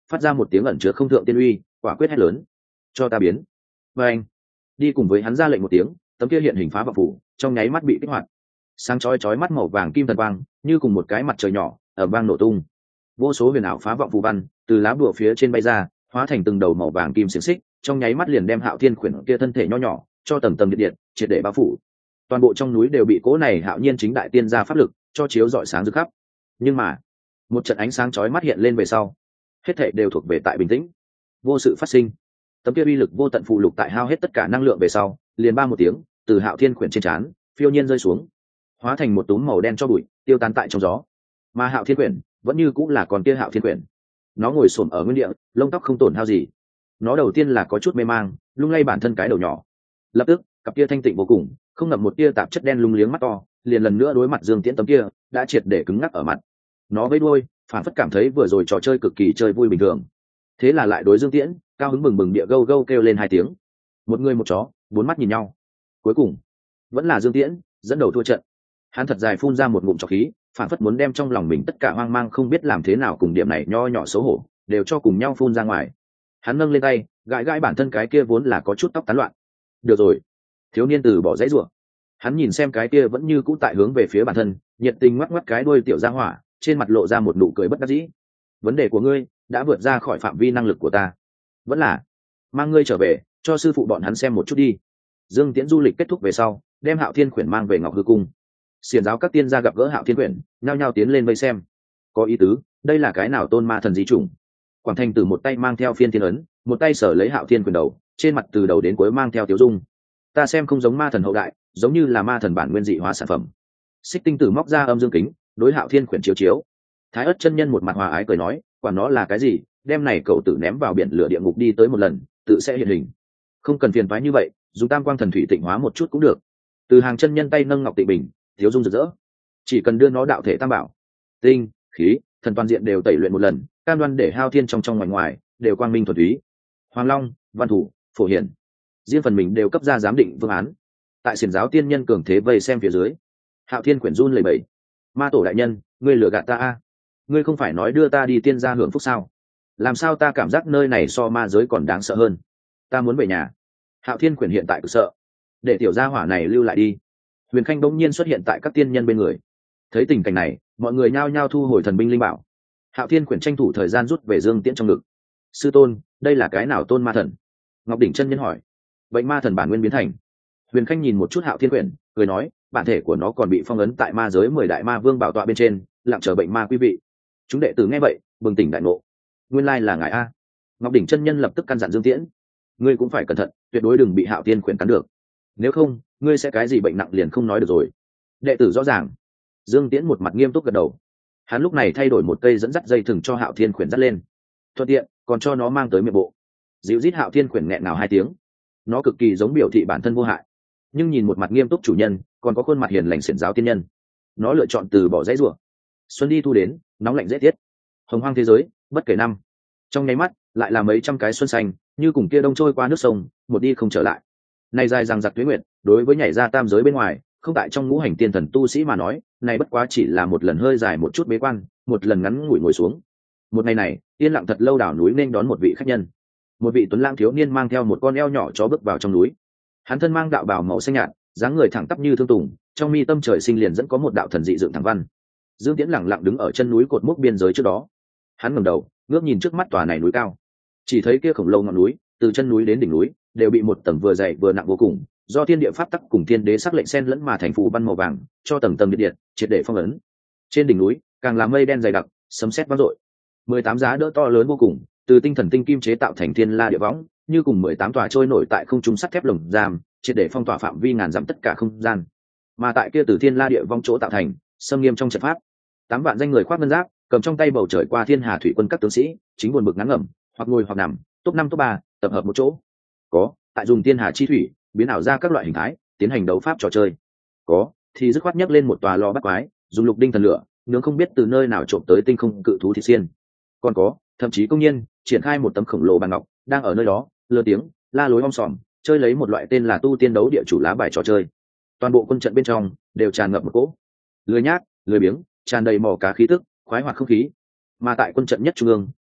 phát ra một tiếng ẩn chứa không thượng tiên uy, quả quyết hét lớn: cho ta biến! Và anh đi cùng với hắn ra lệnh một tiếng, tấm kia hiện hình phá vọng phủ trong nháy mắt bị kích hoạt, sáng chói mắt màu vàng kim thần quang như cùng một cái mặt trời nhỏ ở bang nổ tung. Vô số huyền ảo phá vọng phù văn từ lá bùa phía trên bay ra, hóa thành từng đầu màu vàng kim xiềng xích, trong nháy mắt liền đem Hạo Thiên Khuyển kia thân thể nho nhỏ cho tầng tầng điện điện triệt để bao phủ. Toàn bộ trong núi đều bị cỗ này hạo nhiên chính đại tiên gia pháp lực cho chiếu rọi sáng rực khắp. Nhưng mà một trận ánh sáng chói mắt hiện lên về sau, hết thảy đều thuộc về tại bình tĩnh, vô sự phát sinh. Tấm kia uy lực vô tận phụ lục tại hao hết tất cả năng lượng về sau, liền ba một tiếng từ Hạo Thiên Khuyển trên trán phiêu nhiên rơi xuống, hóa thành một túm màu đen cho bụi tiêu tán tại trong gió. Mà Hạo Thiên Khuyển vẫn như cũng là con kia Hạo Thiên Khuyển, nó ngồi xổm ở nguyên địa, lông tóc không tổn hao gì. Nó đầu tiên là có chút mê mang, lung lay bản thân cái đầu nhỏ, lập tức cặp kia thanh tịnh vô cùng, không ngậm một tia tạp chất đen lung liếng mắt to liền lần nữa đối mặt Dương Tiễn tấm kia đã triệt để cứng ngắc ở mặt. Nó với đuôi phản phất cảm thấy vừa rồi trò chơi cực kỳ chơi vui bình thường, thế là lại đối Dương Tiễn cao hứng bừng bừng địa gâu gâu kêu lên hai tiếng. Một người một chó bốn mắt nhìn nhau, cuối cùng vẫn là Dương Tiễn dẫn đầu thua trận. Hắn thật dài phun ra một ngụm trọc khí, phản phất muốn đem trong lòng mình tất cả hoang mang không biết làm thế nào cùng điểm này nho nhỏ xấu hổ đều cho cùng nhau phun ra ngoài. Hắn nâng lên tay gãi gãi bản thân cái kia vốn là có chút tóc tán loạn. Được rồi, thiếu niên từ bỏ dãy rủa. Hắn nhìn xem cái kia vẫn như cũ tại hướng về phía bản thân, nhiệt tình ngoắc ngoắc cái đuôi tiểu gia hỏa, trên mặt lộ ra một nụ cười bất đắc dĩ. Vấn đề của ngươi đã vượt ra khỏi phạm vi năng lực của ta, vẫn là mang ngươi trở về cho sư phụ bọn hắn xem một chút đi. Dương Tiễn du lịch kết thúc về sau, đem Hạo Thiên Khuyển mang về Ngọc Hư Cung. Xiển giáo các tiên gia gặp gỡ Hạo Thiên Khuyển, nhao nhao tiến lên vây xem. Có ý tứ, đây là cái nào tôn ma thần di chủng? Quảng Thành từ một tay mang theo phiên thiên ấn, một tay sở lấy Hạo Thiên Khuyển đầu, trên mặt từ đầu đến cuối mang theo tiểu dung. Ta xem không giống ma thần hậu đại, giống như là ma thần bản nguyên dị hóa sản phẩm. Xích Tinh Tử móc ra âm dương kính, đối Hạo Thiên Khuyển chiếu chiếu. Thái Ức chân nhân một mặt hòa ái cười nói, quản nó là cái gì, đem này cậu tử ném vào biển lửa địa ngục đi tới một lần, tự sẽ hiện hình. Không cần phiền toái như vậy, dùng Tam Quang Thần Thủy tịnh hóa một chút cũng được. Từ Hàng chân nhân tay nâng ngọc tịnh bình, thiếu dung rực rỡ. Chỉ cần đưa nó đạo thể tam bảo, tinh, khí, thần toàn diện đều tẩy luyện một lần, cam đoan để Hao Thiên trong trong ngoài ngoài đều quang minh thuần túy. Hoàng Long, Văn Thủ, Phổ Hiển, riêng phần mình đều cấp ra giám định phương án. Tại xiển giáo tiên nhân cường thế vây xem phía dưới, Hạo Thiên Khuyển run lẩy bẩy. Ma tổ đại nhân, ngươi lừa gạt ta a? Ngươi không phải nói đưa ta đi tiên gia hưởng phúc sao? Làm sao ta cảm giác nơi này so ma giới còn đáng sợ hơn? Ta muốn về nhà. Hạo Thiên Khuyển hiện tại cực sợ, để tiểu gia hỏa này lưu lại đi. Huyền Khanh bỗng nhiên xuất hiện tại các tiên nhân bên người. Thấy tình cảnh này, mọi người nhao nhao thu hồi thần binh linh bảo. Hạo Thiên Khuyển tranh thủ thời gian rút về Dương Tiễn trong ngực. Sư tôn, đây là cái nào tôn ma thần? Ngọc Đỉnh chân nhân hỏi. Bệnh ma thần bản nguyên biến thành. Huyền Khanh nhìn một chút Hạo Thiên Khuyển, cười nói, bản thể của nó còn bị phong ấn tại ma giới 10 đại ma vương bảo tọa bên trên, lặng chờ bệnh ma quý vị. Chúng đệ tử nghe vậy, bừng tỉnh đại ngộ. Nguyên lai là ngài a. Ngọc Đỉnh chân nhân lập tức căn dặn Dương Tiễn, ngươi cũng phải cẩn thận, tuyệt đối đừng bị Hạo Thiên Khuyển cắn được. Nếu không, ngươi sẽ cái gì bệnh nặng liền không nói được rồi. Đệ tử rõ ràng. Dương Tiễn một mặt nghiêm túc gật đầu. Hắn lúc này thay đổi một cây dẫn dắt dây thừng cho Hạo Thiên Khuyển dắt lên, thuận tiện còn cho nó mang tới miệng bộ. Dịu rít Hạo Thiên Khuyển nghẹn ngào hai tiếng. Nó cực kỳ giống biểu thị bản thân vô hại, nhưng nhìn một mặt nghiêm túc chủ nhân, còn có khuôn mặt hiền lành xiển giáo tiên nhân, nó lựa chọn từ bỏ dãy rủa. Xuân đi thu đến, nóng lạnh dễ tiết, hồng hoang thế giới bất kể năm, trong nháy mắt lại là mấy trăm cái xuân xanh, như cùng kia đông trôi qua nước sông, một đi không trở lại. Này dài rằng giặc tuế nguyệt, đối với nhảy ra tam giới bên ngoài, không tại trong ngũ hành tiên thần tu sĩ mà nói, này bất quá chỉ là một lần hơi dài một chút bế quan, một lần ngắn ngủi ngồi xuống. Một ngày này, yên lặng thật lâu đảo núi nên đón một vị khách nhân. Một vị tuấn lãng thiếu niên mang theo một con eo nhỏ chó bước vào trong núi. Hắn thân mang đạo bào màu xanh nhạt, dáng người thẳng tắp như thương tùng, trong mi tâm trời sinh liền dẫn có một đạo thần dị dựng thẳng văn. Dương Tiễn lẳng lặng đứng ở chân núi cột mốc biên giới trước đó. Hắn ngẩng đầu, ngước nhìn trước mắt tòa này núi cao. Chỉ thấy kia khổng lồ ngọn núi, từ chân núi đến đỉnh núi, đều bị một tầng vừa dày vừa nặng vô cùng, do thiên địa pháp tắc cùng thiên đế sắc lệnh xen lẫn mà thành phù văn màu vàng, cho tầng tầng điện triệt để phong ấn. Trên đỉnh núi, càng là mây đen dày đặc, sấm sét vang dội. 18 giá đỡ to lớn vô cùng, từ tinh thần tinh kim chế tạo thành thiên la địa võng, như cùng 18 tòa trôi nổi tại không trung sắt thép lồng giam, triệt để phong tỏa phạm vi ngàn dặm tất cả không gian. Mà tại kia từ thiên la địa võng chỗ tạo thành, xâm nghiêm trong trận pháp, 8 vạn danh người khoác ngân giáp, cầm trong tay bầu trời qua thiên hà thủy quân các tướng sĩ, chính buồn bực ngắn ngẩm, hoặc ngồi hoặc nằm, top 5 top 3, tập hợp một chỗ. Có, tại dùng thiên hà chi thủy, biến ảo ra các loại hình thái, tiến hành đấu pháp trò chơi. Có, thì dứt khoát nhấc lên một tòa lò bắt quái, dùng lục đinh thần lửa, nướng không biết từ nơi nào trộm tới tinh không cự thú thịt xiên. Còn có, thậm chí công nhân triển khai một tấm khổng lồ bàn ngọc, đang ở nơi đó, lơ tiếng, la lối om sòm, chơi lấy một loại tên là tu tiên đấu địa chủ lá bài trò chơi. Toàn bộ quân trận bên trong đều tràn ngập một cỗ lười nhác, lười biếng, tràn đầy mỏ cá khí tức, khoái hoạt không khí. Mà tại quân trận nhất trung ương,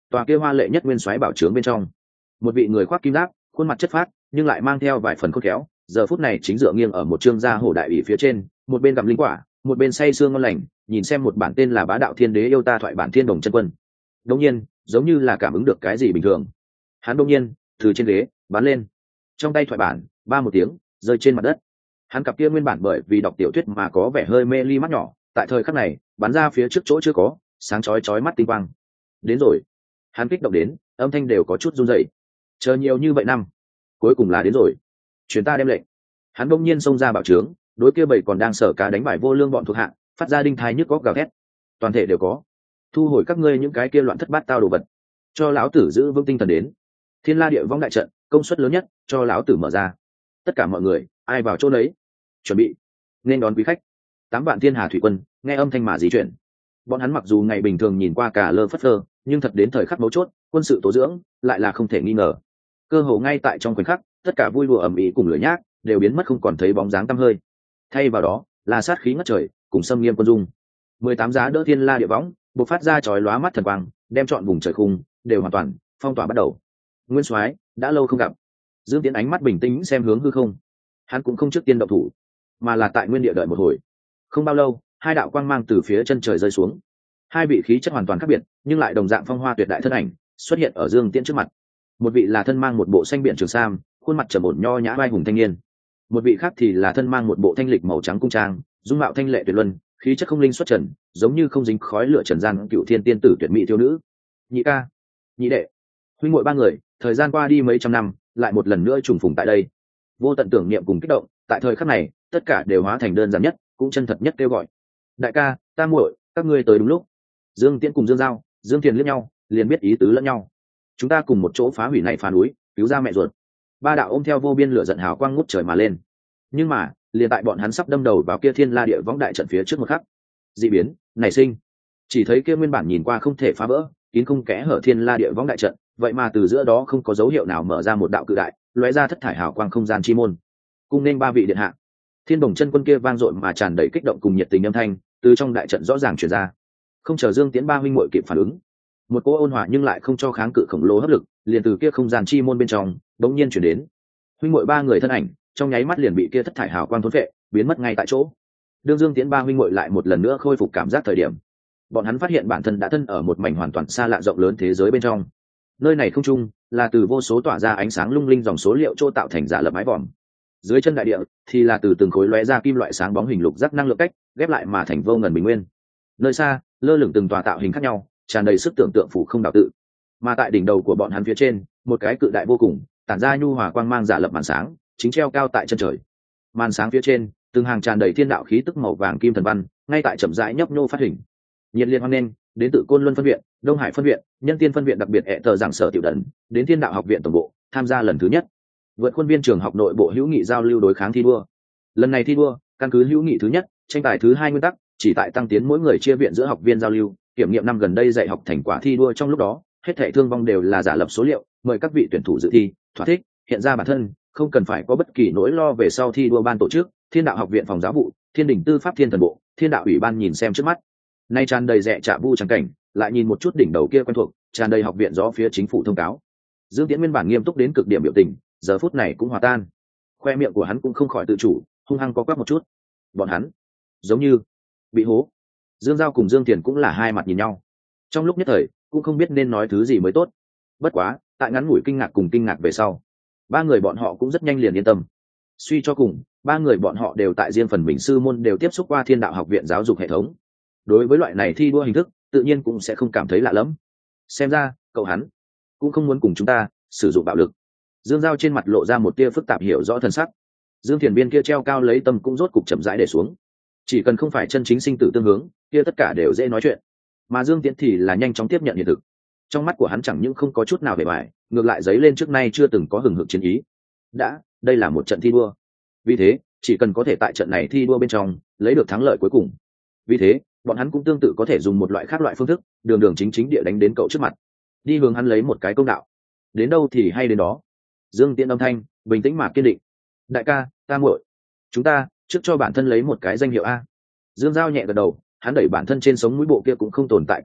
tòa kia hoa lệ nhất nguyên soái bảo trướng bên trong, một vị người khoác kim giáp, khuôn mặt chất phác nhưng lại mang theo vài phần khôn khéo, giờ phút này chính dựa nghiêng ở một trương gia hổ đại ủy phía trên, một bên gặm linh quả, một bên say sương ngon lành, nhìn xem một bản tên là Bá Đạo Thiên Đế yêu ta thoại bản Thiên Đồng chân quân. Đống nhiên, giống như là cảm ứng được cái gì bình thường, hắn đống nhiên từ trên ghế bắn lên, trong tay thoại bản ba một tiếng rơi trên mặt đất. Hắn cặp kia nguyên bản bởi vì đọc tiểu thuyết mà có vẻ hơi mê ly mắt nhỏ, tại thời khắc này bắn ra phía trước chỗ chưa có, sáng chói chói mắt tinh quang. Đến rồi. Hắn kích động đến, âm thanh đều có chút run rẩy. Chờ nhiều như vậy năm, cuối cùng là đến rồi. Truyền ta đem lệnh. Hắn bỗng nhiên xông ra bảo trướng, đối kia bảy còn đang sở cá đánh bại vô lương bọn thuộc hạ, phát ra đinh thái nhức góc gào thét. Toàn thể đều có. Thu hồi các ngươi những cái kia loạn thất bát tao đồ vật, cho lão tử giữ vững tinh thần đến. Thiên La Địa Võng đại trận, công suất lớn nhất, cho lão tử mở ra. Tất cả mọi người, ai vào chỗ đấy, chuẩn bị nên đón quý khách. 8 vạn thiên hà thủy quân nghe âm thanh mà di chuyển. Bọn hắn mặc dù ngày bình thường nhìn qua cả lơ phất lơ, nhưng thật đến thời khắc mấu chốt, quân sự tố dưỡng lại là không thể nghi ngờ. Cơ hồ ngay tại trong khoảnh khắc, tất cả vui đùa ầm ĩ cùng lửa nhác đều biến mất không còn thấy bóng dáng tăm hơi. Thay vào đó là sát khí ngất trời cùng xâm nghiêm quân dung. 18 giá đỡ thiên la địa võng bộc phát ra chói lóa mắt thần quang, đem trọn vùng trời khung đều hoàn toàn phong tỏa bắt đầu. Nguyên soái đã lâu không gặp. Dương Tiễn ánh mắt bình tĩnh xem hướng hư không. Hắn cũng không trước tiên động thủ, mà là tại nguyên địa đợi một hồi. Không bao lâu, hai đạo quang mang từ phía chân trời rơi xuống. Hai vị khí chất hoàn toàn khác biệt, nhưng lại đồng dạng phong hoa tuyệt đại thân ảnh xuất hiện ở Dương Tiễn trước mặt. Một vị là thân mang một bộ xanh biển trường sam, khuôn mặt trầm ổn nho nhã vai hùng thanh niên. Một vị khác thì là thân mang một bộ thanh lịch màu trắng cung trang, dung mạo thanh lệ tuyệt luân, khí chất không linh xuất trần, giống như không dính khói lửa trần gian cựu thiên tiên tử tuyệt mỹ thiếu nữ. Nhị ca, nhị đệ, huynh muội ba người, thời gian qua đi mấy trăm năm, lại một lần nữa trùng phùng tại đây. Vô tận tưởng niệm cùng kích động, tại thời khắc này, tất cả đều hóa thành đơn giản nhất, cũng chân thật nhất kêu gọi. Đại ca, ta muội, các ngươi tới đúng lúc. Dương Tiễn cùng Dương Giao, Dương Thiền liếc nhau, liền biết ý tứ lẫn nhau. Chúng ta cùng một chỗ phá hủy này phá núi, cứu ra mẹ ruột. Ba đạo ôm theo vô biên lửa giận hào quang ngút trời mà lên. Nhưng mà, liền tại bọn hắn sắp đâm đầu vào kia thiên la địa võng đại trận phía trước một khắc, dị biến nảy sinh. Chỉ thấy kia nguyên bản nhìn qua không thể phá vỡ, kín không kẽ hở thiên la địa võng đại trận, vậy mà từ giữa đó không có dấu hiệu nào mở ra một đạo cự đại, lóe ra thất thải hào quang không gian chi môn. Cung nên ba vị điện hạ. Thiên Đồng chân quân kia vang dội mà tràn đầy kích động cùng nhiệt tình âm thanh, từ trong đại trận rõ ràng truyền ra. Không chờ Dương Tiễn ba huynh muội kịp phản ứng, một cỗ ôn hòa nhưng lại không cho kháng cự khổng lồ hấp lực liền từ kia không gian chi môn bên trong bỗng nhiên chuyển đến. Huynh muội ba người thân ảnh trong nháy mắt liền bị kia thất thải hào quang thôn vệ, biến mất ngay tại chỗ. Đương Dương Tiễn ba huynh muội lại một lần nữa khôi phục cảm giác thời điểm, bọn hắn phát hiện bản thân đã thân ở một mảnh hoàn toàn xa lạ rộng lớn thế giới bên trong. Nơi này không trung là từ vô số tỏa ra ánh sáng lung linh dòng số liệu chỗ tạo thành giả lập mái vòm. Dưới chân đại địa thì là từ từng khối lóe ra kim loại sáng bóng hình lục giác năng lượng cách ghép lại mà thành vô ngần bình nguyên. Nơi xa lơ lửng từng tòa tạo hình khác nhau, tràn đầy sức tưởng tượng phủ không đảo tự. Mà tại đỉnh đầu của bọn hắn phía trên, một cái cự đại vô cùng tản ra nhu hòa quang mang giả lập màn sáng chính treo cao tại chân trời. Màn sáng phía trên từng hàng tràn đầy thiên đạo khí tức màu vàng kim thần văn ngay tại chậm rãi nhấp nhô phát hình. Nhiệt liệt hoan nghênh đến từ Côn Luân phân viện, Đông Hải phân viện, Nhân Tiên phân viện, đặc biệt hệ tờ giảng sở tiểu đần đến Thiên Đạo học viện tổng bộ tham gia lần thứ nhất vượt khuôn viên trường học nội bộ hữu nghị giao lưu đối kháng thi đua. Lần này thi đua căn cứ hữu nghị thứ nhất, tranh tài thứ hai nguyên tắc, chỉ tại tăng tiến mỗi người chia viện giữa học viên giao lưu, kiểm nghiệm năm gần đây dạy học thành quả thi đua trong lúc đó, hết thảy thương vong đều là giả lập số liệu, mời các vị tuyển thủ dự thi, thỏa thích, hiện ra bản thân, không cần phải có bất kỳ nỗi lo về sau thi đua ban tổ chức, Thiên Đạo học viện phòng giáo vụ, Thiên Đình tư pháp thiên thần bộ, Thiên Đạo ủy ban nhìn xem trước mắt. Nay tràn đầy rẻ trạ vu trắng cảnh, lại nhìn một chút đỉnh đầu kia quen thuộc, tràn đầy học viện gió phía chính phủ thông cáo. Dương Tiễn nguyên bản nghiêm túc đến cực điểm biểu tình, giờ phút này cũng hòa tan. Khoe miệng của hắn cũng không khỏi tự chủ, hung hăng co quắp một chút. Bọn hắn giống như bị hố. Dương Giao cùng Dương Tiền cũng là hai mặt nhìn nhau. Trong lúc nhất thời, cũng không biết nên nói thứ gì mới tốt. Bất quá, tại ngắn ngủi kinh ngạc cùng kinh ngạc về sau, ba người bọn họ cũng rất nhanh liền yên tâm. Suy cho cùng, ba người bọn họ đều tại riêng phần mình sư môn đều tiếp xúc qua Thiên Đạo học viện giáo dục hệ thống. Đối với loại này thi đua hình thức, tự nhiên cũng sẽ không cảm thấy lạ lẫm. Xem ra, cậu hắn cũng không muốn cùng chúng ta sử dụng bạo lực. Dương Giao trên mặt lộ ra một tia phức tạp hiểu rõ thân sắc. Dương Thiền Biên kia treo cao lấy tâm cũng rốt cục chậm rãi để xuống. Chỉ cần không phải chân chính sinh tử tương hướng, kia tất cả đều dễ nói chuyện. Mà Dương Tiễn thì là nhanh chóng tiếp nhận hiện thực. Trong mắt của hắn chẳng những không có chút nào vẻ bại, ngược lại dấy lên trước nay chưa từng có hừng hực chiến ý. Đây là một trận thi đua. Vì thế, chỉ cần có thể tại trận này thi đua bên trong lấy được thắng lợi cuối cùng. Vì thế, bọn hắn cũng tương tự có thể dùng một loại khác loại phương thức, đường đường chính chính địa đánh đến cậu trước mặt, đi hướng hắn lấy một cái công đạo. Đến đâu thì hay đến đó. Dương Tiễn âm thanh bình tĩnh mà kiên định. Đại ca, ta muội, chúng ta trước cho bản thân lấy một cái danh hiệu a. Dương Giao nhẹ gật đầu, hắn đẩy bản thân trên sống mũi bộ kia cũng không tồn tại kính mắt,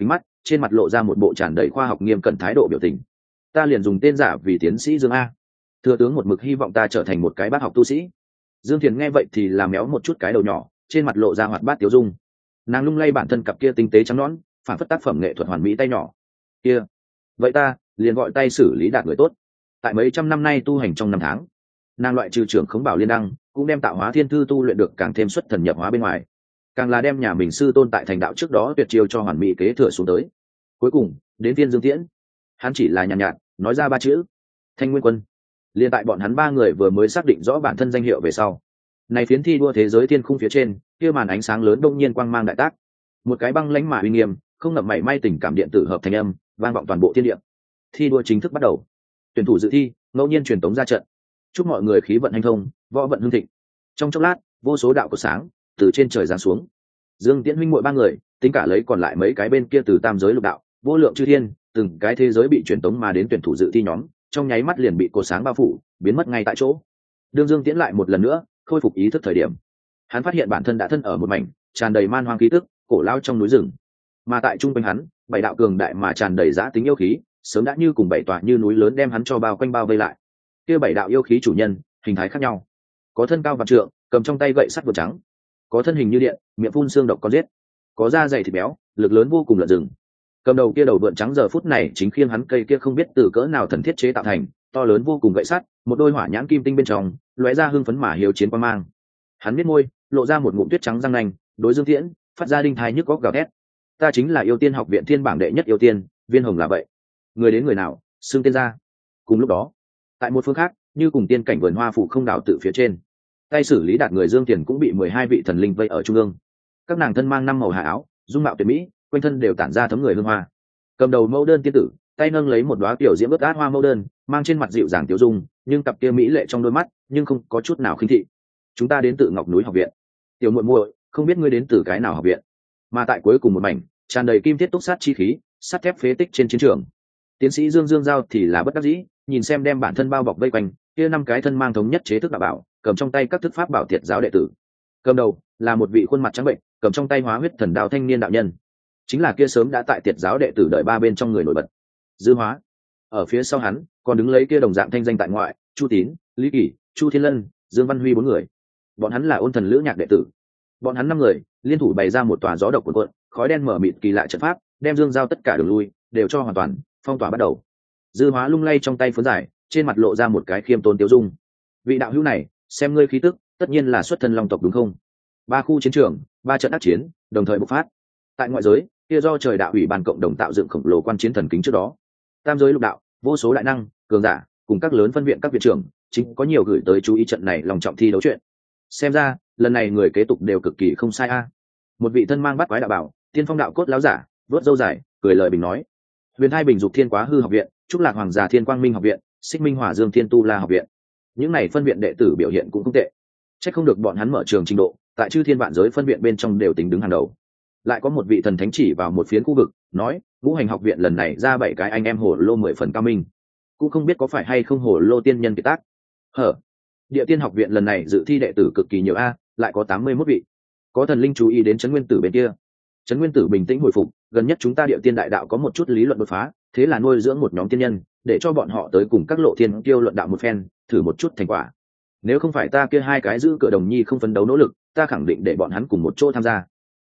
trên mặt lộ ra một bộ tràn đầy khoa học nghiêm cẩn thái độ biểu tình. Ta liền dùng tên giả vì tiến sĩ Dương A. Thừa tướng một mực hy vọng ta trở thành một cái bác học tu sĩ. Dương Thiền nghe vậy thì làm méo một chút cái đầu nhỏ, trên mặt lộ ra hoạt bát tiếu dung. Nàng lung lay bản thân cặp kia tinh tế trắng nõn, phản phất tác phẩm nghệ thuật hoàn mỹ tay nhỏ. Kia, vậy ta liền gọi tay xử lý đạt người tốt. Tại mấy trăm năm nay tu hành trong năm tháng, nàng loại trừ trưởng khống bảo liên đăng, cũng đem tạo hóa thiên thư tu luyện được càng thêm xuất thần nhập hóa bên ngoài, càng là đem nhà mình sư tôn tại thành đạo trước đó tuyệt chiêu cho hoàn mỹ kế thừa xuống tới. Cuối cùng đến Tiên Dương Tiễn, hắn chỉ là nhàn nhạt nói ra ba chữ: Thanh Nguyên Quân. Liên tại bọn hắn ba người vừa mới xác định rõ bản thân danh hiệu về sau, này phiến thi đua thế giới thiên khung phía trên, kia màn ánh sáng lớn đông nhiên quang mang đại tác, một cái băng lãnh mà uy nghiêm, không ngậm mảy may tình cảm điện tử hợp thành âm, vang vọng toàn bộ thiên địa. Thi đua chính thức bắt đầu. Tuyển thủ dự thi ngẫu nhiên truyền tống ra trận, chúc mọi người khí vận hanh thông, võ vận hưng thịnh. Trong chốc lát, vô số đạo của sáng từ trên trời giáng xuống. Dương Tiễn huynh muội ba người, tính cả lấy còn lại mấy cái bên kia từ tam giới lục đạo, vô lượng chư thiên, từng cái thế giới bị truyền tống mà đến tuyển thủ dự thi nhóm, trong nháy mắt liền bị cột sáng bao phủ, biến mất ngay tại chỗ. Đương Dương Tiễn lại một lần nữa khôi phục ý thức thời điểm, hắn phát hiện bản thân đã thân ở một mảnh tràn đầy man hoang khí tức, cổ lao trong núi rừng. Mà tại trung quanh hắn, bảy đạo cường đại mà tràn đầy dã tính yêu khí, sớm đã như cùng bảy tòa như núi lớn đem hắn cho bao quanh bao vây lại. Kia bảy đạo yêu khí chủ nhân, hình thái khác nhau, có thân cao vạn trượng, cầm trong tay gậy sắt vừa trắng, có thân hình như điện, miệng phun xương độc con giết, có da dày thịt béo, lực lớn vô cùng lợn rừng. Cầm đầu kia đầu vượn trắng giờ phút này chính khiêng hắn cây kia không biết từ cỡ nào thần thiết chế tạo thành, to lớn vô cùng gậy sắt, một đôi hỏa nhãn kim tinh bên trong lóe ra hưng phấn mà hiếu chiến quan mang. Hắn biết môi, lộ ra một ngụm tuyết trắng răng nanh, đối Dương Tiễn phát ra đinh thái nhức góc gào thét: Ta chính là yêu tiên học viện thiên bảng đệ nhất yêu tiên, Viên Hồng là vậy. Người đến người nào, xưng tên ra. Cùng lúc đó, tại một phương khác, như cùng tiên cảnh vườn hoa phủ không đảo tự phía trên, tay xử lý đạt người Dương Tiền cũng bị 12 vị thần linh vây ở trung ương. Các nàng thân mang năm màu hạ áo, dung mạo tuyệt mỹ, quanh thân đều tản ra thấm người hương hoa. Cầm đầu mẫu đơn tiên tử, tay nâng lấy một đóa tiểu diễm ướt át hoa mẫu đơn, mang trên mặt dịu dàng tiểu dung, nhưng cặp kia mỹ lệ trong đôi mắt, nhưng không có chút nào khinh thị. Chúng ta đến từ Ngọc Núi học viện. Tiểu muội muội, không biết ngươi đến từ cái nào học viện? Mà tại cuối cùng một mảnh, tràn đầy kim thiết túc sát chi khí, sắt thép phế tích trên chiến trường. Tiến sĩ Dương Dương Giao thì là bất đắc dĩ, nhìn xem đem bản thân bao bọc vây quanh, kia năm cái thân mang thống nhất chế thức đạo bảo, cầm trong tay các thức pháp bảo tiệt giáo đệ tử. Cầm đầu là một vị khuôn mặt trắng bệnh, cầm trong tay hóa huyết thần đạo thanh niên đạo nhân, chính là kia sớm đã tại tiệt giáo đệ tử đợi ba bên trong người nổi bật Dư Hóa. Ở phía sau hắn còn đứng lấy kia đồng dạng thanh danh tại ngoại, Chu Tín, Lý Kỳ, Chu Thiên Lân, Dương Văn Huy bốn người. Bọn hắn là Ôn Thần Lữ Nhạc đệ tử. Bọn hắn năm người liên thủ bày ra một tòa gió độc cuộn cuộn, khói đen mở mịt kỳ lạ trận pháp, đem Dương Giao tất cả đường lui đều cho hoàn toàn phong tỏa bắt đầu. Dư Hóa lung lay trong tay phấn giải, trên mặt lộ ra một cái khiêm tốn tiêu dung. Vị đạo hữu này, xem ngươi khí tức, tất nhiên là xuất thân Long tộc đúng không? Ba khu chiến trường, ba trận ác chiến đồng thời bộc phát. Tại ngoại giới, kia do trời đạo ủy ban cộng đồng tạo dựng khổng lồ quan chiến thần kính trước đó. Tam giới lục đạo, vô số đại năng, cường giả, cùng các lớn phân viện các viện trưởng, chính có nhiều gửi tới chú ý trận này lòng trọng thi đấu chuyện. Xem ra, lần này người kế tục đều cực kỳ không sai a. Một vị thân mang bát quái đạo bảo, tiên phong đạo cốt láo giả, vớt râu dài, cười lời bình nói: Huyền Thai Bình Dục Thiên Quá Hư học viện, Trúc Lạc Hoàng Già Thiên Quang Minh học viện, Xích Minh Hỏa Dương Thiên Tu La học viện. Những này phân viện đệ tử biểu hiện cũng không tệ. Chắc không được bọn hắn mở trường trình độ, tại chư thiên vạn giới phân viện bên trong đều tính đứng hàng đầu. Lại có một vị thần thánh chỉ vào một phiến khu vực, nói: Ngũ Hành học viện lần này ra 7 cái anh em hồ lô 10 phần cao minh, cũng không biết có phải hay không hồ lô tiên nhân kiệt tác. Hở, Địa Tiên học viện lần này dự thi đệ tử cực kỳ nhiều a, lại có 81 vị. Có thần linh chú ý đến Trấn Nguyên Tử bên kia. Trấn Nguyên Tử bình tĩnh hồi phục, gần nhất chúng ta Địa Tiên đại đạo có một chút lý luận đột phá, thế là nuôi dưỡng một nhóm tiên nhân, để cho bọn họ tới cùng các lộ thiên tiêu luận đạo một phen, thử một chút thành quả. Nếu không phải ta kia hai cái giữ cửa đồng nhi không phấn đấu nỗ lực, ta khẳng định để bọn hắn cùng một chỗ tham gia.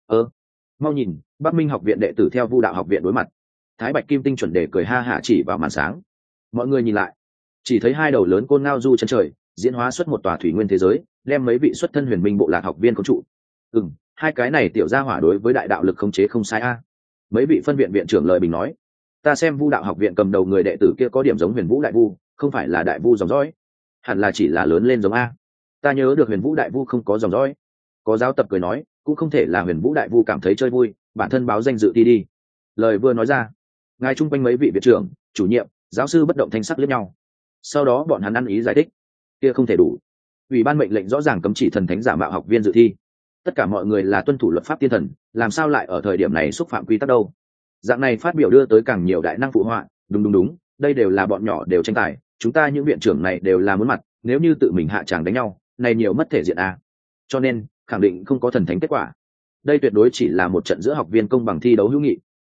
Mau nhìn, Bắc Minh học viện đệ tử theo Vu đạo học viện đối mặt. Thái Bạch Kim Tinh chuẩn đề cười ha hả chỉ vào màn sáng. Mọi người nhìn lại, chỉ thấy hai đầu lớn côn ngao du chân trời, diễn hóa xuất một tòa thủy nguyên thế giới, đem mấy vị xuất thân Huyền Minh bộ lạc học viên có trụ. Hai cái này tiểu gia hỏa đối với đại đạo lực khống chế không sai a. Mấy vị phân viện viện trưởng lời bình nói: Ta xem Vu đạo học viện cầm đầu người đệ tử kia có điểm giống Huyền Vũ đại vu, không phải là đại vu dòng dõi, hẳn là chỉ là lớn lên giống a. Ta nhớ được Huyền Vũ đại vu không có dòng dõi. Có giáo tập cười nói: Cũng không thể là Huyền Vũ đại vu cảm thấy chơi vui, bản thân báo danh dự thi đi. Lời vừa nói ra, ngay chung quanh mấy vị viện trưởng, chủ nhiệm, giáo sư bất động thanh sắc liếc nhau. Sau đó bọn hắn ăn ý giải thích: Kia không thể đủ. Ủy ban mệnh lệnh rõ ràng cấm chỉ thần thánh giả mạo học viên dự thi. Tất cả mọi người là tuân thủ luật pháp tiên thần, làm sao lại ở thời điểm này xúc phạm quy tắc đâu? Dạng này phát biểu đưa tới càng nhiều đại năng phụ họa. Đúng, đây đều là bọn nhỏ đều tranh tài, chúng ta những viện trưởng này đều là muốn mặt, nếu như tự mình hạ tràng đánh nhau, này nhiều mất thể diện a. Cho nên khẳng định không có thần thánh kết quả. Đây tuyệt đối chỉ là một trận giữa học viên công bằng thi đấu hữu nghị.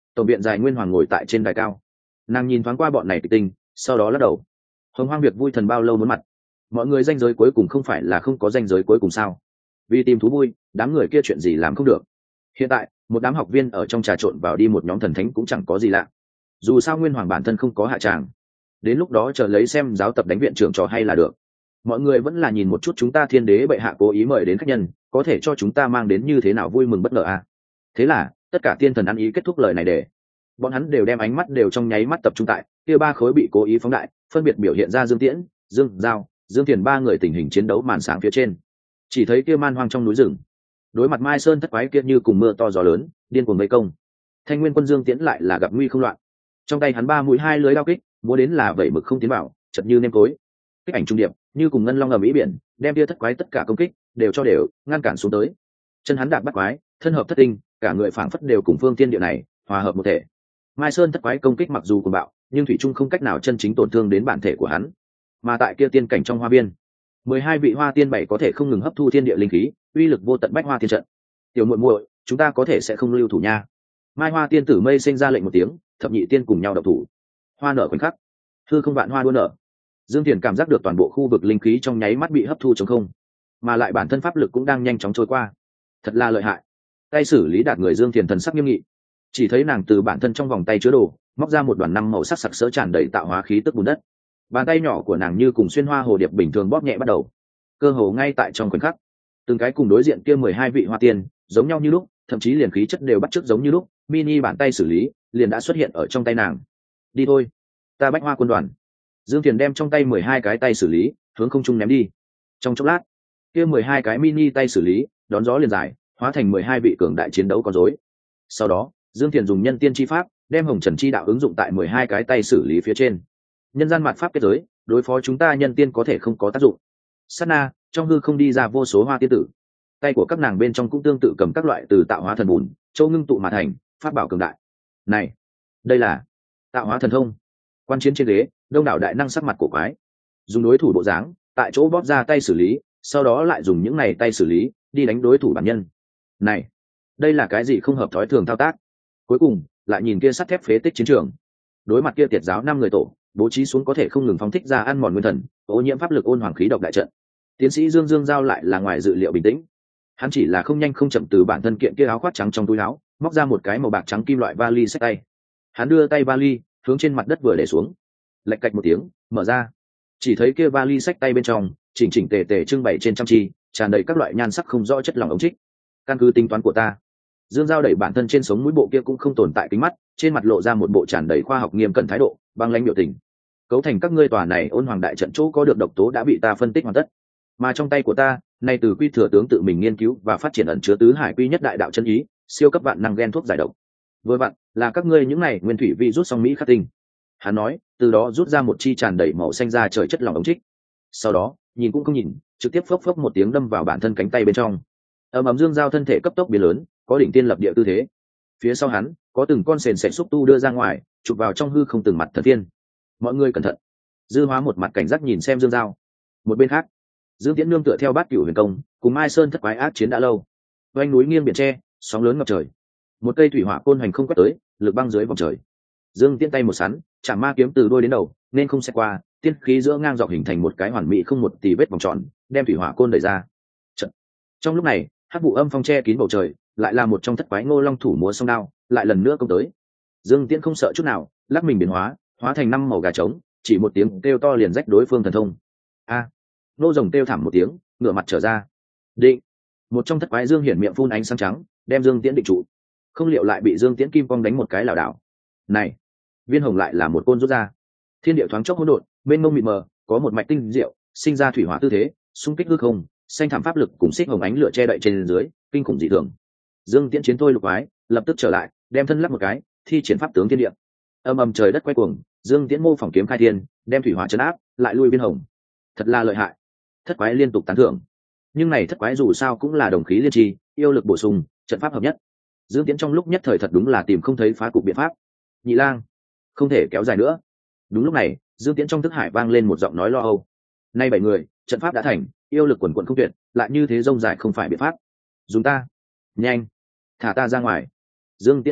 tổng viện dài Nguyên Hoàng ngồi tại trên đài cao, nàng nhìn thoáng qua bọn này kịch tinh, sau đó lắc đầu. Hồng Hoang việc vui thần bao lâu muốn mặt, mọi người danh giới cuối cùng không phải là không có danh giới cuối cùng sao? Vì tìm thú vui, đám người kia chuyện gì làm không được. Hiện tại một đám học viên ở trong trà trộn vào đi một nhóm thần thánh cũng chẳng có gì lạ, dù sao Nguyên Hoàng bản thân không có hạ tràng, đến lúc đó chờ lấy xem giáo tập đánh viện trưởng trò hay là được. Mọi người vẫn là nhìn một chút chúng ta Thiên Đế bệ hạ cố ý mời đến khách nhân, có thể cho chúng ta mang đến như thế nào vui mừng bất ngờ à? Thế là tất cả tiên thần ăn ý kết thúc lời này để bọn hắn đều đem ánh mắt đều trong nháy mắt tập trung tại kia ba khối bị cố ý phóng đại, phân biệt biểu hiện ra Dương Tiễn, Dương Giao, Dương Thiền ba người tình hình chiến đấu màn sáng phía trên. Chỉ thấy kia man hoang trong núi rừng, đối mặt Mai Sơn thất quái kia như cùng mưa to gió lớn, điên cuồng vây công. Thanh Nguyên quân Dương Tiễn lại là gặp nguy không loạn, trong tay hắn ba mũi hai lưới đao kích, múa đến là vẩy mực không tiến vào, chật như nêm cối. Kích ảnh trung điệp, như cùng ngân long ở mỹ biển, đem kia thất quái tất cả công kích đều cho đều ngăn cản xuống tới. Chân hắn đạp bắt quái, thân hợp thất tinh, cả người phảng phất đều cùng phương tiên địa này hòa hợp một thể. Mai Sơn thất quái công kích mặc dù cuồng bạo, nhưng thủy trung không cách nào chân chính tổn thương đến bản thể của hắn. Mà tại kia tiên cảnh trong hoa viên, 12 vị hoa tiên bảy có thể không ngừng hấp thu thiên địa linh khí, uy lực vô tận bách hoa thiên trận. Tiểu muội muội, chúng ta có thể sẽ không lưu thủ nha. Mai Hoa tiên tử mây sinh ra lệnh một tiếng, thập nhị tiên cùng nhau độc thủ. Hoa nở khoảnh khắc, hư không vạn hoa đua nở. Dương Thiền cảm giác được toàn bộ khu vực linh khí trong nháy mắt bị hấp thu trống không, mà lại bản thân pháp lực cũng đang nhanh chóng trôi qua. Thật là lợi hại. Tay xử lý đạt người Dương Thiền thần sắc nghiêm nghị, chỉ thấy nàng từ bản thân trong vòng tay chứa đồ móc ra một đoàn năm màu sắc sặc sỡ tràn đầy tạo hóa khí tức bùn đất. Bàn tay nhỏ của nàng như cùng xuyên hoa hồ điệp bình thường bóp nhẹ bắt đầu, cơ hồ ngay tại trong khoảnh khắc, từng cái cùng đối diện kia 12 vị hoa tiên giống nhau như lúc, thậm chí liền khí chất đều bắt chước giống như lúc. Mini bàn tay xử lý liền đã xuất hiện ở trong tay nàng. Đi thôi, ta bách hoa quân đoàn. Dương Thiền đem trong tay 12 cái tay xử lý hướng không trung ném đi. Trong chốc lát, kia 12 cái mini tay xử lý đón gió liền dài, hóa thành 12 vị cường đại chiến đấu con rối. Sau đó Dương Thiền dùng nhân tiên chi pháp đem hồng trần chi đạo ứng dụng tại 12 cái tay xử lý phía trên. Nhân gian mạt pháp kết giới, đối phó chúng ta nhân tiên có thể không có tác dụng. Sát na, trong hư không đi ra vô số hoa tiên tử, tay của các nàng bên trong cũng tương tự cầm các loại từ tạo hóa thần bùn châu ngưng tụ mà thành pháp bảo cường đại. Này, đây là tạo hóa thần thông. Quan chiến trên ghế, đông đảo đại năng sắc mặt cổ quái, dùng đối thủ bộ dáng tại chỗ bóp ra tay xử lý, sau đó lại dùng những này tay xử lý đi đánh đối thủ bản nhân. Này, đây là cái gì không hợp thói thường thao tác? Cuối cùng lại nhìn kia sắt thép phế tích chiến trường, đối mặt kia tiệt giáo 5 người tổ bố trí xuống có thể không ngừng phóng thích ra ăn mòn nguyên thần, ô nhiễm pháp lực ôn hoàng khí độc đại trận. Tiến sĩ Dương Dương Giao lại là ngoài dự liệu bình tĩnh, hắn chỉ là không nhanh không chậm từ bản thân kiện kia áo khoác trắng trong túi áo móc ra một cái màu bạc trắng kim loại vali xách tay. Hắn đưa tay vali hướng trên mặt đất vừa để xuống, lạch cạch một tiếng mở ra, chỉ thấy kia vali xách tay bên trong chỉnh chỉnh tề tề trưng bày trên trăm chi, tràn đầy các loại nhan sắc không rõ chất lỏng ống trích. Căn cứ tính toán của ta, Dương Giao đẩy bản thân trên sống mũi bộ kia cũng không tồn tại kính mắt, trên mặt lộ ra một bộ tràn đầy khoa học nghiêm cẩn thái độ, băng lãnh biểu tình. Cấu thành các ngươi tòa này ôn hoàng đại trận chỗ có được độc tố đã bị ta phân tích hoàn tất, mà trong tay của ta nay từ quy thừa tướng tự mình nghiên cứu và phát triển ẩn chứa tứ hải quy nhất đại đạo chân ý, siêu cấp vạn năng gen thuốc giải độc. Vừa vặn là các ngươi những này nguyên thủy vi rút xong mỹ khắc tinh. Hắn nói, từ đó rút ra một chi tràn đầy màu xanh ra trời chất lỏng ống trích, sau đó nhìn cũng không nhìn, trực tiếp phốc phốc một tiếng đâm vào bản thân cánh tay bên trong. Ầm Dương Giao thân thể cấp tốc biến lớn, có đỉnh tiên lập địa tư thế. Phía sau hắn có từng con sền sệt xúc tu đưa ra ngoài, chụp vào trong hư không từng mặt thần tiên. Mọi người cẩn thận. Dư Hóa một mặt cảnh giác nhìn xem Dương Giao. Một bên khác, Dương Tiễn nương tựa theo Bát Cửu huyền công cùng Mai Sơn thất quái ác chiến đã lâu. Oanh núi nghiêng biển tre, sóng lớn ngập trời. Một cây thủy hỏa côn hành không quét tới, lực băng dưới vòng trời. Dương Tiễn tay một sắn, chạm ma kiếm từ đuôi đến đầu, nên không sẽ qua, tiên khí giữa ngang dọc hình thành một cái hoàn mỹ không một tì vết vòng tròn, đem thủy hỏa côn đẩy ra. Trận. Trong lúc này, hắc vụ âm phong che kín bầu trời, lại là một trong thất quái Ngô Long thủ múa song đao, lại lần nữa công tới. Dương Tiễn không sợ chút nào, lắc mình biến hóa, hóa thành 5 màu gà trống, chỉ một tiếng kêu to liền rách đối phương thần thông. A! Nô rồng kêu thảm một tiếng, ngửa mặt trở ra. Định! Một trong thất quái Dương hiển miệng phun ánh sáng trắng, đem Dương Tiễn định trụ. Không liệu lại bị Dương Tiễn kim quang đánh một cái lảo đảo. Này! Viên hồng lại là một côn rút ra. Thiên địa thoáng chốc hỗn độn, mênh mông mịt mờ, có một mạch tinh diệu, sinh ra thủy hỏa tư thế, xung kích hư không, xanh thảm pháp lực cùng xích hồng ánh lửa che đậy trên dưới, kinh khủng dị thường. Dương Tiễn chiến thôi lục ái, lập tức trở lại, đem thân lắp một cái, thi triển pháp tướng thiên địa. Âm ầm trời đất quay cuồng, Dương Tiễn mô phỏng kiếm khai thiên, đem thủy hỏa chấn áp, lại lui Viên hồng. Thật là lợi hại. Thất quái liên tục tán thưởng. Nhưng này thất quái dù sao cũng là đồng khí liên tri, yêu lực bổ sung, trận pháp hợp nhất. Dương Tiễn trong lúc nhất thời thật đúng là tìm không thấy phá cục biện pháp. Nhị lang, không thể kéo dài nữa. Đúng lúc này, Dương Tiễn trong thức hải vang lên một giọng nói lo âu. Nay 7 người, trận pháp đã thành, yêu lực quần quần không tuyệt, lại như thế rông dài không phải biện pháp. Dùng ta, nhanh, thả ta ra ngoài. Dương Tiễn nghe vậy,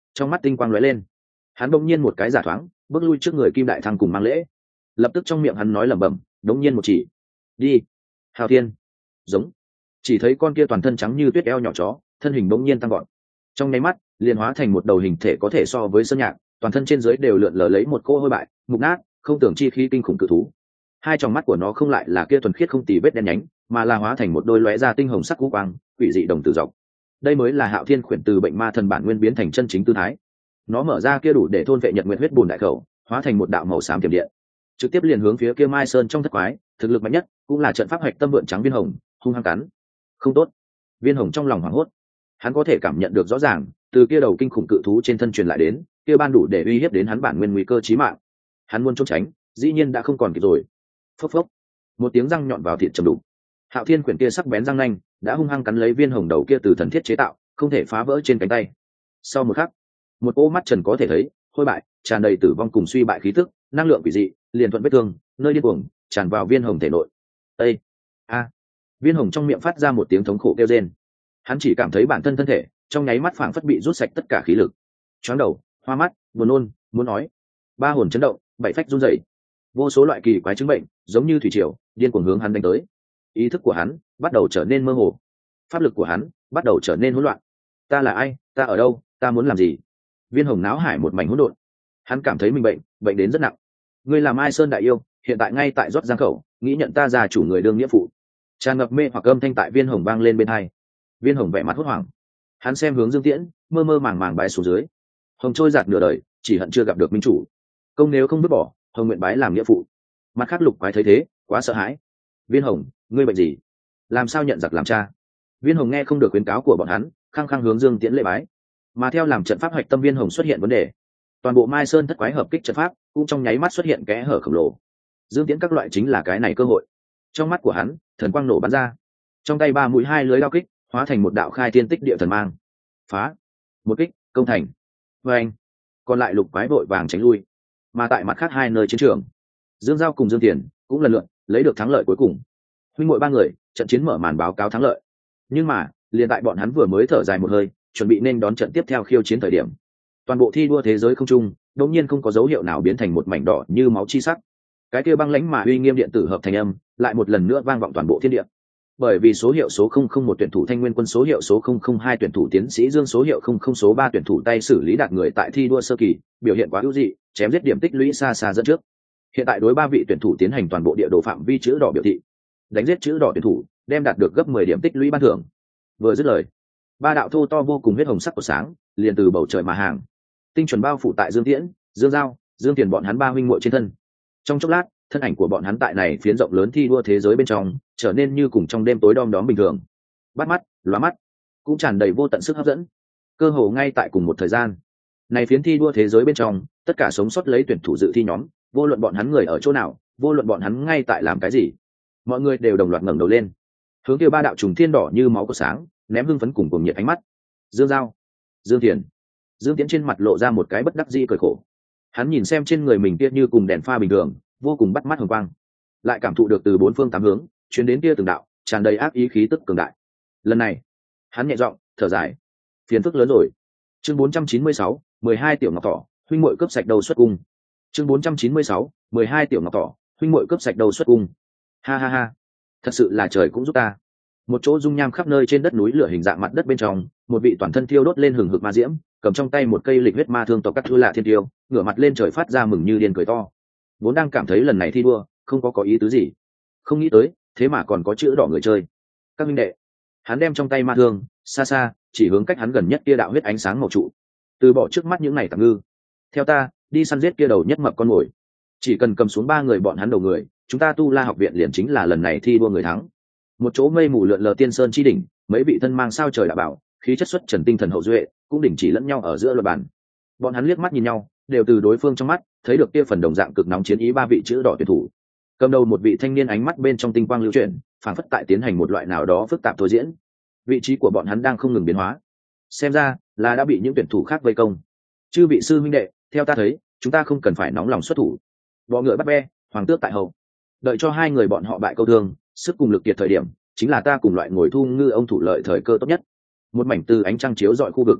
trong mắt tinh quang lóe lên. Hắn bỗng nhiên một cái giả thoáng bước lui trước người Kim Đại Thăng cùng mang lễ, lập tức trong miệng hắn nói lẩm bẩm, đống nhiên một chỉ, đi. Hào Thiên, giống. Chỉ thấy con kia toàn thân trắng như tuyết eo nhỏ chó, thân hình bỗng nhiên tăng gọn, trong nháy mắt liền hóa thành một đầu hình thể có thể so với sơn nhạc, toàn thân trên dưới đều lượn lờ lấy một cỗ hôi bại mục nát không tưởng chi khí kinh khủng cự thú. Hai tròng mắt của nó không lại là kia thuần khiết không tì vết đen nhánh, mà là hóa thành một đôi lóe ra tinh hồng sắc cú quang, quỷ dị đồng tử dọc. Đây mới là Hạo Thiên khuyển từ bệnh ma thần bản nguyên biến thành chân chính tư thái. Nó mở ra kia đủ để thôn vệ nhật nguyện huyết bùn đại khẩu, hóa thành một đạo màu xám tiềm điện, trực tiếp liền hướng phía kia Mai Sơn trong thất quái, thực lực mạnh nhất, cũng là trận pháp hạch tâm vượn trắng Viên Hồng, hung hăng cắn. Không tốt. Viên Hồng trong lòng hoảng hốt. Hắn có thể cảm nhận được rõ ràng, từ kia đầu kinh khủng cự thú trên thân truyền lại đến, kia ban đủ để uy hiếp đến hắn bản nguyên nguy cơ chí mạng. Hắn muốn trốn tránh, dĩ nhiên đã không còn kịp rồi. Phốc phốc. Một tiếng răng nhọn vào thịt trầm đục. Hạo Thiên quyển kia sắc bén răng nanh, đã hung hăng cắn lấy Viên Hồng đầu kia từ thần thiết chế tạo, không thể phá vỡ trên cánh tay. Sau một khắc, một ô mắt trần có thể thấy, hôi bại, tràn đầy tử vong cùng suy bại khí tức, năng lượng quỷ dị, liền thuận vết thương, nơi điên cuồng, tràn vào Viên Hồng thể nội. Ê! A! Viên Hồng trong miệng phát ra một tiếng thống khổ kêu rên. Hắn chỉ cảm thấy bản thân thân thể trong nháy mắt phảng phất bị rút sạch tất cả khí lực, choáng đầu, hoa mắt, buồn nôn, muốn nói, ba hồn chấn động, bảy phách run rẩy, vô số loại kỳ quái chứng bệnh giống như thủy triều điên cuồng hướng hắn đánh tới. Ý thức của hắn bắt đầu trở nên mơ hồ, pháp lực của hắn bắt đầu trở nên hỗn loạn. Ta là ai? Ta ở đâu? Ta muốn làm gì? Viên Hồng náo hải một mảnh hỗn độn. Hắn cảm thấy mình bệnh đến rất nặng. Ngươi là Mai Sơn đại yêu, hiện tại ngay tại rót giang khẩu, nghĩ nhận ta ra chủ người đương nghĩa phụ. Tràn ngập mê hoặc âm thanh tại Viên Hồng vang lên bên hai. Viên Hồng vẻ mặt hốt hoảng, hắn xem hướng Dương Tiễn, mơ mơ màng màng bái xuống dưới. Hồng trôi giạt nửa đời, chỉ hận chưa gặp được minh chủ. Công nếu không vứt bỏ, Hồng nguyện bái làm nghĩa phụ. Mặt khác Lục Quái thấy thế, quá sợ hãi. Viên Hồng, ngươi bệnh gì? Làm sao nhận giặc làm cha? Viên Hồng nghe không được khuyến cáo của bọn hắn, khăng khăng hướng Dương Tiễn lễ bái. Mà theo làm trận pháp hoạch tâm Viên Hồng xuất hiện vấn đề, toàn bộ Mai Sơn thất quái hợp kích trận pháp cũng trong nháy mắt xuất hiện kẽ hở khổng lồ. Dương Tiễn các loại chính là cái này cơ hội. Trong mắt của hắn, thần quang nổ bắn ra, trong tay ba mũi hai lưới đao kích hóa thành một đạo khai thiên tích địa thần mang, phá một kích công thành. Và anh còn lại Lục Quái vội vàng tránh lui. Mà tại mặt khác hai nơi chiến trường, Dương Giao cùng Dương Tiền cũng lần lượt lấy được thắng lợi cuối cùng. Huynh muội ba người trận chiến mở màn báo cáo thắng lợi. Nhưng mà liền tại bọn hắn vừa mới thở dài một hơi, chuẩn bị nên đón trận tiếp theo khiêu chiến thời điểm, toàn bộ thi đua thế giới không trung đột nhiên không có dấu hiệu nào biến thành một mảnh đỏ như máu chi sắc. Cái kia băng lãnh mà uy nghiêm điện tử hợp thành âm lại một lần nữa vang vọng toàn bộ thiên địa. Bởi vì số hiệu số 001 tuyển thủ Thanh Nguyên Quân, số hiệu số 002 tuyển thủ Tiến sĩ Dương, số hiệu 00 số 3 tuyển thủ tay xử lý đạt người tại thi đua sơ kỳ, biểu hiện quá ưu dị, chém giết điểm tích lũy xa xa dẫn trước. Hiện tại đối ba vị tuyển thủ tiến hành toàn bộ địa đồ phạm vi chữ đỏ biểu thị. Đánh giết chữ đỏ tuyển thủ, đem đạt được gấp 10 điểm tích lũy ban thưởng. Vừa dứt lời, ba đạo thô to vô cùng huyết hồng sắc của sáng, liền từ bầu trời mà hàng, tinh chuẩn bao phủ tại Dương Tiễn, Dương Giao, Dương Tiền bọn hắn ba huynh muội trên thân. Trong chốc lát, thân ảnh của bọn hắn tại này phiến rộng lớn thi đua thế giới bên trong trở nên như cùng trong đêm tối đom đóm bình thường, bắt mắt, lóa mắt, cũng tràn đầy vô tận sức hấp dẫn. Cơ hồ ngay tại cùng một thời gian, này phiến thi đua thế giới bên trong, tất cả sống sót lấy tuyển thủ dự thi nhóm, vô luận bọn hắn người ở chỗ nào, vô luận bọn hắn ngay tại làm cái gì, mọi người đều đồng loạt ngẩng đầu lên, hướng kia ba đạo trùng thiên đỏ như máu của sáng, ném hưng phấn cùng nhiệt ánh mắt. Dương Giao, Dương Tiền, Dương Tiễn trên mặt lộ ra một cái bất đắc dĩ cười khổ. Hắn nhìn xem trên người mình kia như cùng đèn pha bình thường, vô cùng bắt mắt hồng quang, lại cảm thụ được từ bốn phương tám hướng chuyến đến kia từng đạo tràn đầy ác ý khí tức cường đại. Lần này hắn nhẹ giọng thở dài, phiền phức lớn rồi. Chương 496, 12 tiểu ngọc thỏ, huynh muội cướp sạch đầu xuất cung. Chương 496, 12 tiểu ngọc thỏ, huynh muội cướp sạch đầu xuất cung. Ha ha ha, thật sự là trời cũng giúp ta. Một chỗ dung nham khắp nơi trên đất núi lửa hình dạng mặt đất bên trong, một vị toàn thân thiêu đốt lên hừng hực ma diễm, cầm trong tay một cây lịch huyết ma thương tộc cắt lạ thiên tiêu, ngửa mặt lên trời phát ra mừng như điên cười to. Vốn đang cảm thấy lần này thi đua không có ý tứ gì, không nghĩ tới thế mà còn có chữ đỏ người chơi. Các minh đệ, hắn đem trong tay ma thương xa xa chỉ hướng cách hắn gần nhất kia đạo huyết ánh sáng màu trụ, từ bỏ trước mắt những này tạm ngư, theo ta đi săn giết kia đầu nhất mập con mồi. Chỉ cần cầm xuống ba người bọn hắn đầu người, chúng ta Tu La học viện liền chính là lần này thi đua người thắng. Một chỗ mây mù lượn lờ tiên sơn chi đỉnh, mấy vị thân mang sao trời đã bảo, khí chất xuất trần tinh thần hậu duệ cũng đỉnh chỉ lẫn nhau ở giữa luật bàn. Bọn hắn liếc mắt nhìn nhau, đều từ đối phương trong mắt thấy được kia phần đồng dạng cực nóng chiến ý ba vị chữ đỏ tuyển thủ. Cầm đầu một vị thanh niên ánh mắt bên trong tinh quang lưu chuyển, phảng phất tại tiến hành một loại nào đó phức tạp thôi diễn. Vị trí của bọn hắn đang không ngừng biến hóa, xem ra là đã bị những tuyển thủ khác vây công. Chư vị sư huynh đệ, theo ta thấy, chúng ta không cần phải nóng lòng xuất thủ. Bọ ngựa bắt be, hoàng tước tại hậu. Đợi cho hai người bọn họ bại câu thương, sức cùng lực kiệt thời điểm, chính là ta cùng loại ngồi thu ngư ông thủ lợi thời cơ tốt nhất. Một mảnh từ ánh trăng chiếu dọi khu vực,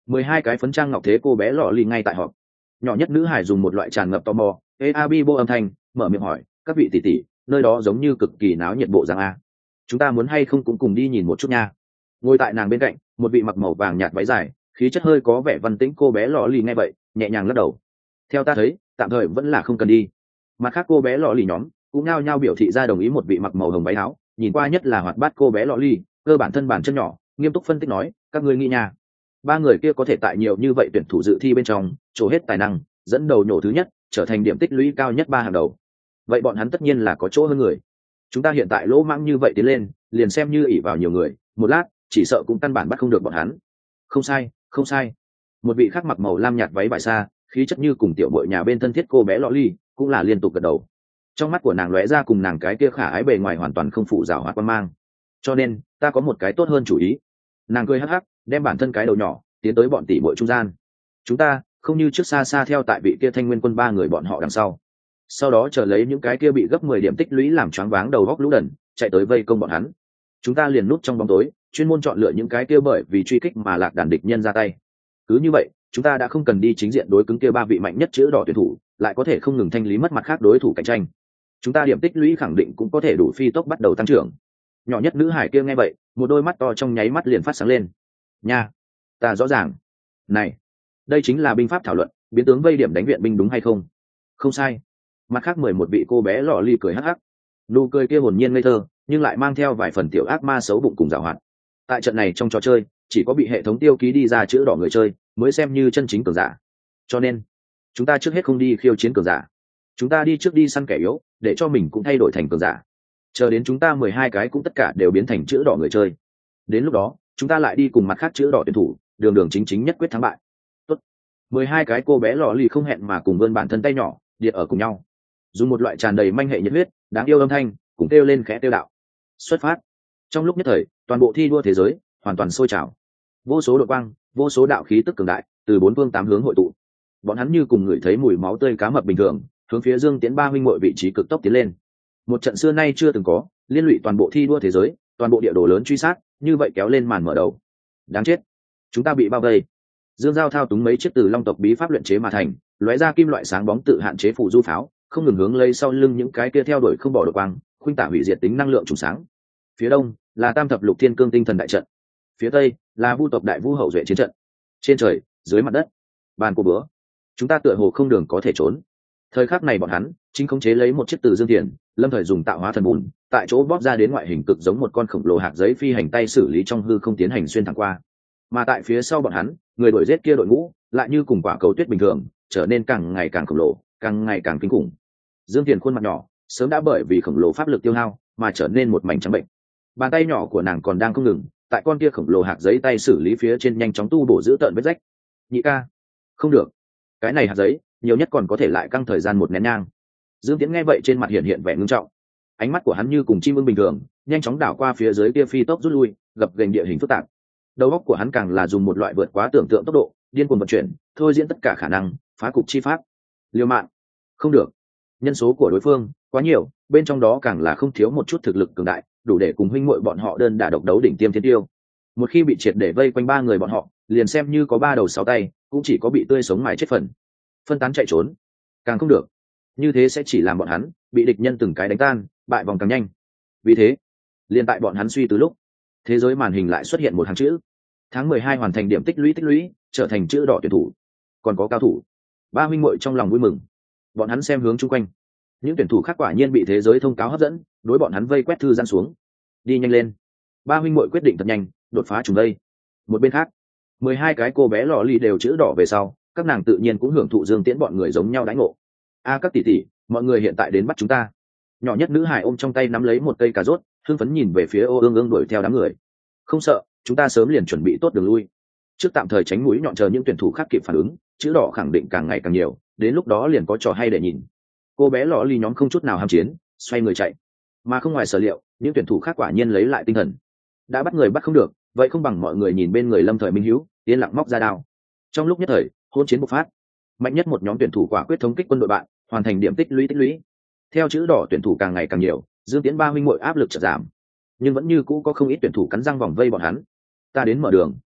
12 cái phấn trang ngọc thế cô bé lọ lì ngay tại họ. Nhỏ nhất nữ hải dùng một loại tràn ngập tò mò Bibo âm thanh mở miệng hỏi, các vị tỷ tỷ, nơi đó giống như cực kỳ náo nhiệt bộ dạng a, chúng ta muốn hay không cũng cùng đi nhìn một chút nha. Ngồi tại nàng bên cạnh một vị mặc màu vàng nhạt váy dài, khí chất hơi có vẻ văn tĩnh cô bé lọ lì nghe vậy nhẹ nhàng lắc đầu, theo ta thấy tạm thời vẫn là không cần đi. Mặt khác cô bé lọ lì nhóm cũng nao nhao biểu thị ra đồng ý. Một vị mặc màu hồng váy áo nhìn qua nhất là hoạt bát cô bé lọ lì, cơ bản thân bản chân nhỏ nghiêm túc phân tích nói, các ngươi nghĩ nha, ba người kia có thể tại nhiều như vậy tuyển thủ dự thi bên trong trổ hết tài năng, dẫn đầu nhổ thứ nhất, trở thành điểm tích lũy cao nhất 3 hàng đầu, vậy bọn hắn tất nhiên là có chỗ hơn người. Chúng ta hiện tại lỗ mãng như vậy tiến lên, liền xem như ỷ vào nhiều người, một lát chỉ sợ cũng căn bản bắt không được bọn hắn. Không sai, không sai. Một vị khác mặc màu lam nhạt váy vải xa, khí chất như cùng tiểu bội nhà bên thân thiết cô bé lọ ly cũng là liên tục gật đầu. Trong mắt của nàng lóe ra cùng nàng cái kia khả ái bề ngoài hoàn toàn không phụ rào hoạt quan mang. Cho nên ta có một cái tốt hơn chủ ý. Nàng cười hắc hắc đem bản thân cái đầu nhỏ tiến tới bọn tỷ bội trung gian. Chúng ta không như trước xa xa theo tại vị kia Thanh Nguyên quân 3 người bọn họ đằng sau đó chờ lấy những cái kia bị gấp 10 điểm tích lũy làm choáng váng đầu góc lũ đần chạy tới vây công bọn hắn. Chúng ta liền núp trong bóng tối, chuyên môn chọn lựa những cái kia bởi vì truy kích mà lạc đàn địch nhân ra tay. Cứ như vậy chúng ta đã không cần đi chính diện đối cứng kia 3 vị mạnh nhất chữ đỏ tuyển thủ, lại có thể không ngừng thanh lý mất mặt khác đối thủ cạnh tranh. Chúng ta điểm tích lũy khẳng định cũng có thể đủ phi tốc bắt đầu tăng trưởng. Nhỏ nhất nữ hải kia nghe vậy một đôi mắt to trong nháy mắt liền phát sáng lên. Nha, ta rõ ràng. Này, đây chính là binh pháp thảo luận, biến tướng vây điểm đánh viện binh đúng hay không? Không sai. Mặt khác 11 vị cô bé lọ ly cười hắc hắc, nụ cười kia hồn nhiên ngây thơ nhưng lại mang theo vài phần tiểu ác ma xấu bụng cùng giảo hoạt. Tại trận này trong trò chơi chỉ có bị hệ thống tiêu ký đi ra chữ đỏ người chơi mới xem như chân chính cường giả, cho nên chúng ta trước hết không đi khiêu chiến cường giả, chúng ta đi trước đi săn kẻ yếu để cho mình cũng thay đổi thành cường giả, chờ đến chúng ta 12 cái cũng tất cả đều biến thành chữ đỏ người chơi, đến lúc đó chúng ta lại đi cùng mặt khác chữ đỏ tuyển thủ đường đường chính chính nhất quyết thắng bại. Tốt. 12 cái cô bé lọ lì không hẹn mà cùng vươn bản thân tay nhỏ điện ở cùng nhau, dùng một loại tràn đầy manh hệ nhiệt huyết đáng yêu âm thanh cùng kêu lên khẽ tiêu đạo. Xuất phát. Trong lúc nhất thời toàn bộ thi đua thế giới hoàn toàn sôi trào, vô số đội quang, vô số đạo khí tức cường đại từ 4 phương 8 hướng hội tụ, bọn hắn như cùng ngửi thấy mùi máu tươi cá mập bình thường hướng phía Dương Tiễn 3 huynh muội vị trí cực tốc tiến lên. Một trận xưa nay chưa từng có, liên lụy toàn bộ thi đua thế giới, toàn bộ địa đồ lớn truy sát như vậy kéo lên màn mở đầu. Đáng chết, chúng ta bị bao vây. Dương Giao thao túng mấy chiếc từ long tộc bí pháp luyện chế mà thành, lóe ra kim loại sáng bóng tự hạn chế phù du pháo, không ngừng hướng lấy sau lưng những cái kia theo đuổi không bỏ đội quang, khuynh tả hủy diệt tính năng lượng trùng sáng. Phía đông là Tam thập lục thiên cương tinh thần đại trận, phía tây là Vu tộc đại vu hậu duệ chiến trận. Trên trời, dưới mặt đất, bàn cô bữa, chúng ta tựa hồ không đường có thể trốn. Thời khắc này bọn hắn chính khống chế lấy một chiếc từ Dương Tiền, lâm thời dùng tạo hóa thần bùn tại chỗ bóp ra đến ngoại hình cực giống một con khổng lồ hạt giấy phi hành tay xử lý trong hư không tiến hành xuyên thẳng qua. Mà tại phía sau bọn hắn, người đuổi giết kia đội ngũ lại như cùng quả cầu tuyết bình thường, trở nên càng ngày càng khổng lồ, càng ngày càng kinh khủng. Dương Tiền khuôn mặt nhỏ sớm đã bởi vì khổng lồ pháp lực tiêu hao mà trở nên một mảnh trắng bệnh. Bàn tay nhỏ của nàng còn đang không ngừng tại con kia khổng lồ hạt giấy tay xử lý phía trên nhanh chóng tu bổ giữ tợn vết rách. Nhị ca, không được, cái này hạt giấy nhiều nhất còn có thể lại căng thời gian 1 nén nhang. Dương Tiễn nghe vậy trên mặt hiện vẻ ngưng trọng, ánh mắt của hắn như cùng chim ưng bình thường nhanh chóng đảo qua phía dưới kia phi tốc rút lui gập ghềnh địa hình phức tạp. Đầu óc của hắn càng là dùng một loại vượt quá tưởng tượng tốc độ điên cuồng vận chuyển, thôi diễn tất cả khả năng phá cục chi pháp. Liều mạng, không được, nhân số của đối phương quá nhiều, bên trong đó càng là không thiếu một chút thực lực cường đại, đủ để cùng huynh muội bọn họ đơn đả độc đấu đỉnh tiêm thiên tiêu. Một khi bị triệt để vây quanh 3 người bọn họ, liền xem như có 3 đầu 6 tay cũng chỉ có bị tươi sống mài chết phần. Phân tán chạy trốn càng không được, như thế sẽ chỉ làm bọn hắn bị địch nhân từng cái đánh tan, bại vòng càng nhanh. Vì thế liền tại bọn hắn suy từ lúc, thế giới màn hình lại xuất hiện một hàng chữ: tháng 12 hoàn thành điểm tích lũy, trở thành chữ đỏ tuyển thủ. Còn có cao thủ. 3 huynh muội trong lòng vui mừng, bọn hắn xem hướng chung quanh, những tuyển thủ khác quả nhiên bị thế giới thông cáo hấp dẫn, đối bọn hắn vây quét thư gian xuống. Đi nhanh lên. 3 huynh muội quyết định thật nhanh đột phá trùng đây. Một bên khác, 12 cái cô bé lọ lì đều chữ đỏ về sau, các nàng tự nhiên cũng hưởng thụ Dương Tiễn bọn người giống nhau đãi ngộ. Các tỷ tỷ, mọi người hiện tại đến bắt chúng ta. Nhỏ nhất nữ hải ôm trong tay nắm lấy một cây cà rốt, hưng phấn nhìn về phía Ô Ương Ương đuổi theo đám người. Không sợ, chúng ta sớm liền chuẩn bị tốt đường lui, trước tạm thời tránh mũi nhọn chờ những tuyển thủ khác kịp phản ứng, chữ đỏ khẳng định càng ngày càng nhiều, đến lúc đó liền có trò hay để nhìn. Cô bé lọ lì nhóm không chút nào ham chiến, xoay người chạy. Mà không ngoài sở liệu, những tuyển thủ khác quả nhiên lấy lại tinh thần. Đã bắt người bắt không được, vậy không bằng mọi người nhìn bên người Lâm Thời Minh Hữu, yên lặng móc ra đao. Trong lúc nhất thời, hỗn chiến bộc phát. Mạnh nhất một nhóm tuyển thủ quả quyết thống kích quân đội bạn, hoàn thành điểm tích lũy. Theo chữ đỏ tuyển thủ càng ngày càng nhiều, Dương Tiễn 3 huynh muội áp lực chợt giảm, nhưng vẫn như cũ có không ít tuyển thủ cắn răng vòng vây bọn hắn. Ta đến mở đường.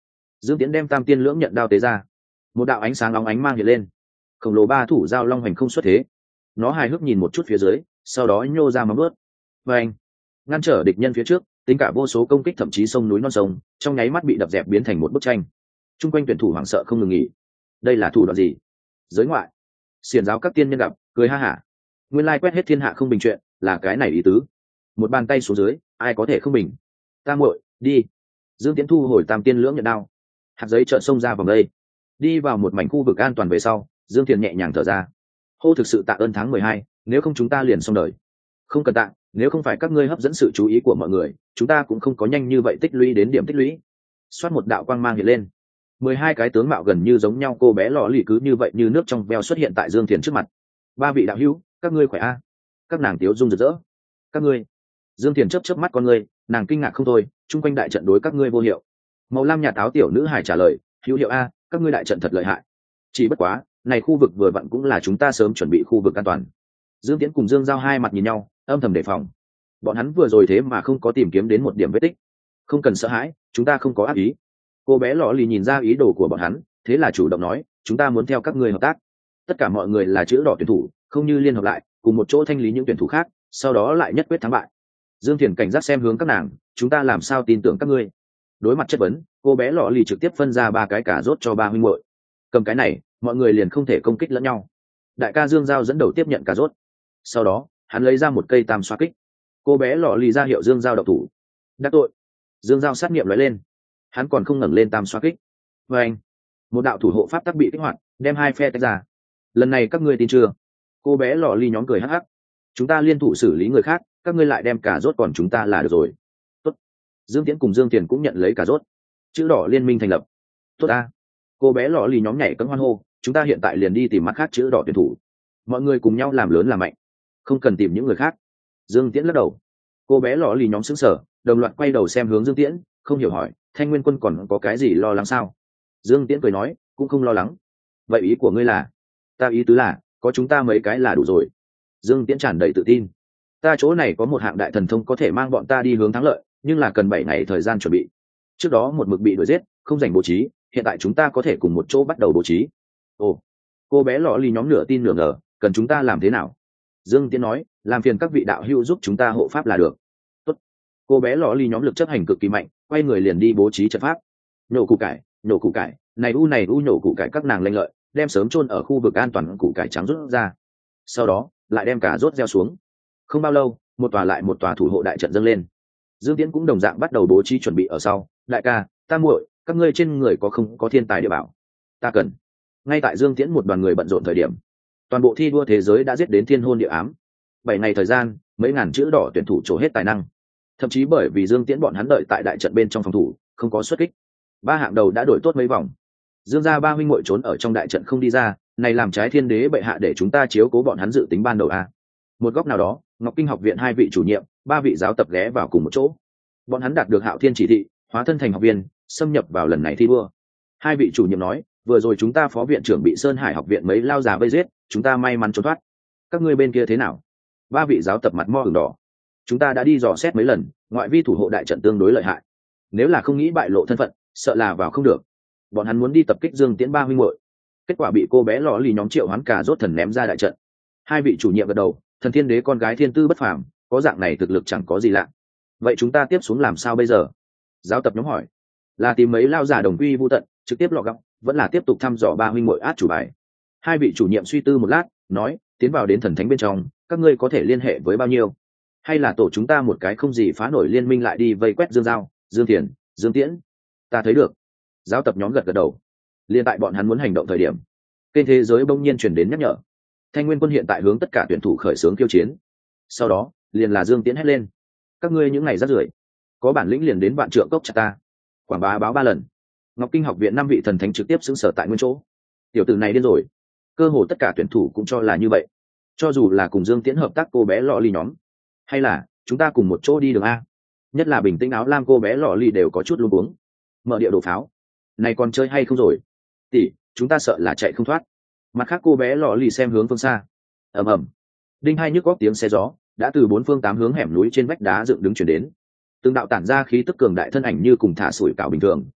Dương Tiễn đem tam tiên lưỡng nhận đao tế ra, một đạo ánh sáng óng ánh mang hiện lên, khổng lồ ba thủ dao long hành không xuất thế. Nó hài hước nhìn một chút phía dưới, sau đó nhô ra móng vuốt, và anh ngăn trở địch nhân phía trước, tính cả vô số công kích thậm chí sông núi non sông trong nháy mắt bị đập dẹp biến thành một bức tranh. Trung quanh tuyển thủ hoảng sợ không ngừng nghỉ. Đây là thủ đoạn gì? Giới ngoại xiển giáo các tiên nhân gặp cười ha hả. Nguyên lai quét hết thiên hạ không bình chuyện là cái này ý tứ. Một bàn tay xuống dưới, ai có thể không bình? Ta muội đi. Dương Tiễn thu hồi tam tiên lưỡng nhận đao, hạt giấy trợn xông ra vòng đây, đi vào một mảnh khu vực an toàn về sau. Dương Thiền nhẹ nhàng thở ra, hô thực sự tạ ơn tháng 12, nếu không chúng ta liền xong đời. Không cần tạ, nếu không phải các ngươi hấp dẫn sự chú ý của mọi người, chúng ta cũng không có nhanh như vậy tích lũy đến điểm tích lũy. Xoát một đạo quang mang hiện lên, 12 cái tướng mạo gần như giống nhau cô bé lọ lì cứ như vậy như nước trong veo xuất hiện tại Dương Thiền trước mặt. Ba vị đạo hữu, các ngươi khỏe a? Các nàng tiếu dung rực rỡ. Các ngươi? Dương Thiền chớp mắt con ngươi, nàng kinh ngạc không thôi, chung quanh đại trận đối các ngươi vô hiệu. Màu lam nhà táo tiểu nữ hài trả lời, hữu hiệu a, các ngươi đại trận thật lợi hại. Chỉ bất quá, này khu vực vừa vặn cũng là chúng ta sớm chuẩn bị khu vực an toàn. Dương Tiễn cùng Dương Giao hai mặt nhìn nhau, âm thầm đề phòng. Bọn hắn vừa rồi thế mà không có tìm kiếm đến một điểm vết tích. Không cần sợ hãi, chúng ta không có ác ý. Cô bé lọ lì nhìn ra ý đồ của bọn hắn, thế là chủ động nói, chúng ta muốn theo các ngươi hợp tác. Tất cả mọi người là chữ đỏ tuyển thủ, không như liên hợp lại, cùng một chỗ thanh lý những tuyển thủ khác, sau đó lại nhất quyết thắng bại. Dương Thiền cảnh giác xem hướng các nàng, chúng ta làm sao tin tưởng các ngươi? Đối mặt chất vấn, cô bé lọ lì trực tiếp phân ra 3 cái cà rốt cho 3 huynh muội. Cầm cái này, mọi người liền không thể công kích lẫn nhau. Đại ca Dương Giao dẫn đầu tiếp nhận cà rốt, sau đó hắn lấy ra một cây tam xoa kích. Cô bé lọ lì ra hiệu Dương Giao độc thủ. Đắc tội. Dương Giao sát nghiệm nói lên, hắn còn không ngẩng lên tam xoa kích. Và anh, một đạo thủ hộ pháp tắc bị kích hoạt, đem hai phe tách ra. Lần này các ngươi tin chưa? Cô bé lọ lì nhóm cười hắc hắc. Chúng ta liên thủ xử lý người khác, các ngươi lại đem cà rốt, còn chúng ta là được rồi. Tốt. Dương Tiễn cùng Dương Tiền cũng nhận lấy cà rốt. Chữ đỏ liên minh thành lập. Tốt a. Cô bé lọ lì nhóm nhảy cẫng hoan hô, chúng ta hiện tại liền đi tìm mắt khác chữ đỏ tuyển thủ. Mọi người cùng nhau làm lớn làm mạnh, không cần tìm những người khác. Dương Tiễn lắc đầu. Cô bé lọ lì nhóm sững sờ, đồng loạt quay đầu xem hướng Dương Tiễn, không hiểu hỏi, Thanh Nguyên Quân còn có cái gì lo lắng sao? Dương Tiễn cười nói, cũng không lo lắng. Vậy ý của ngươi là? Ta ý tứ là, có chúng ta mấy cái là đủ rồi. Dương Tiễn tràn đầy tự tin. Ta chỗ này có một hạng đại thần thông có thể mang bọn ta đi hướng thắng lợi, nhưng là cần 7 ngày thời gian chuẩn bị. Trước đó một mực bị đuổi giết, không dành bố trí, hiện tại chúng ta có thể cùng một chỗ bắt đầu bố trí. Ồ. Cô bé lọ lì nhóm nửa tin nửa ngờ, cần chúng ta làm thế nào? Dương Tiễn nói, làm phiền các vị đạo hữu giúp chúng ta hộ pháp là được. Tốt. Cô bé lọ lì nhóm lực chấp hành cực kỳ mạnh, quay người liền đi bố trí trận pháp. Nhổ củ cải, này u nhổ củ cải, các nàng lanh lợi, đem sớm chôn ở khu vực an toàn củ cải trắng rút ra. Sau đó, lại đem cả rốt gieo xuống. Không bao lâu, một tòa lại một tòa thủ hộ đại trận dâng lên. Dương Tiễn cũng đồng dạng bắt đầu bố trí chuẩn bị ở sau. Đại ca, ta muội, các ngươi trên người có không có thiên tài địa bảo? Ta cần. Ngay tại Dương Tiễn một đoàn người bận rộn thời điểm, toàn bộ thi đua thế giới đã giết đến thiên hôn địa ám. 7 ngày thời gian, mấy ngàn chữ đỏ tuyển thủ trổ hết tài năng. Thậm chí bởi vì Dương Tiễn bọn hắn đợi tại đại trận bên trong phòng thủ, không có xuất kích. 3 hạng đầu đã đổi tốt mấy vòng. Dương gia 3 huynh muội trốn ở trong đại trận không đi ra, này làm trái thiên đế bệ hạ để chúng ta chiếu cố bọn hắn dự tính ban đầu a. Một góc nào đó, Ngọc Kinh học viện 2 vị chủ nhiệm, 3 vị giáo tập ghé vào cùng một chỗ. Bọn hắn đạt được Hạo Thiên chỉ thị, hóa thân thành học viên, xâm nhập vào lần này thi đua. 2 vị chủ nhiệm nói, vừa rồi chúng ta phó viện trưởng bị Sơn Hải học viện mấy lao già vây giết, chúng ta may mắn trốn thoát. Các ngươi bên kia thế nào? 3 vị giáo tập mặt mo ửng đỏ. Chúng ta đã đi dò xét mấy lần, ngoại vi thủ hộ đại trận tương đối lợi hại. Nếu là không nghĩ bại lộ thân phận, sợ là vào không được. Bọn hắn muốn đi tập kích Dương Tiễn 3 huynh muội, kết quả bị cô bé lọ lì nhóm triệu hoán cả rốt thần ném ra đại trận. 2 vị chủ nhiệm gật đầu, thần thiên đế con gái thiên tư bất phàm, có dạng này thực lực chẳng có gì lạ. Vậy chúng ta tiếp xuống làm sao bây giờ? Giáo tập nhóm hỏi. Là tìm mấy lao giả đồng quy vu tận, trực tiếp lọ gọng, vẫn là tiếp tục thăm dò 3 huynh muội át chủ bài? 2 vị chủ nhiệm suy tư một lát, nói, tiến vào đến thần thánh bên trong, các ngươi có thể liên hệ với bao nhiêu? Hay là tổ chúng ta một cái không gì phá nổi liên minh lại đi vây quét Dương Giao, Dương Thiền, Dương Tiễn? Ta thấy được. Giáo tập nhóm gật gật đầu. Liên tại bọn hắn muốn hành động thời điểm, kênh thế giới bỗng nhiên truyền đến nhắc nhở. Thanh Nguyên Quân hiện tại hướng tất cả tuyển thủ khởi xướng khiêu chiến. Sau đó, liền là Dương Tiễn hét lên, các ngươi những ngày rác rưởi, có bản lĩnh liền đến vạn trượng cốc chặt ta. Quảng bá báo 3 lần. Ngọc Kinh học viện 5 vị thần thánh trực tiếp xứng sở tại nguyên chỗ. Tiểu tử này điên rồi. Cơ hồ tất cả tuyển thủ cũng cho là như vậy. Cho dù là cùng Dương Tiễn hợp tác cô bé lọ lì nhóm, hay là chúng ta cùng một chỗ đi đường a. Nhất là bình tĩnh áo lam cô bé lọ lì đều có chút luống cuống. Mở địa đồ pháo, này còn chơi hay không rồi? Tỷ, chúng ta sợ là chạy không thoát. Mặt khác cô bé lọ lì xem hướng phương xa. Ầm ầm. Đinh hai nhức góc tiếng xe gió đã từ 4 phương 8 hướng hẻm núi trên vách đá dựng đứng chuyển đến. Từng đạo tản ra khí tức cường đại thân ảnh như cùng thả sủi cảo bình thường,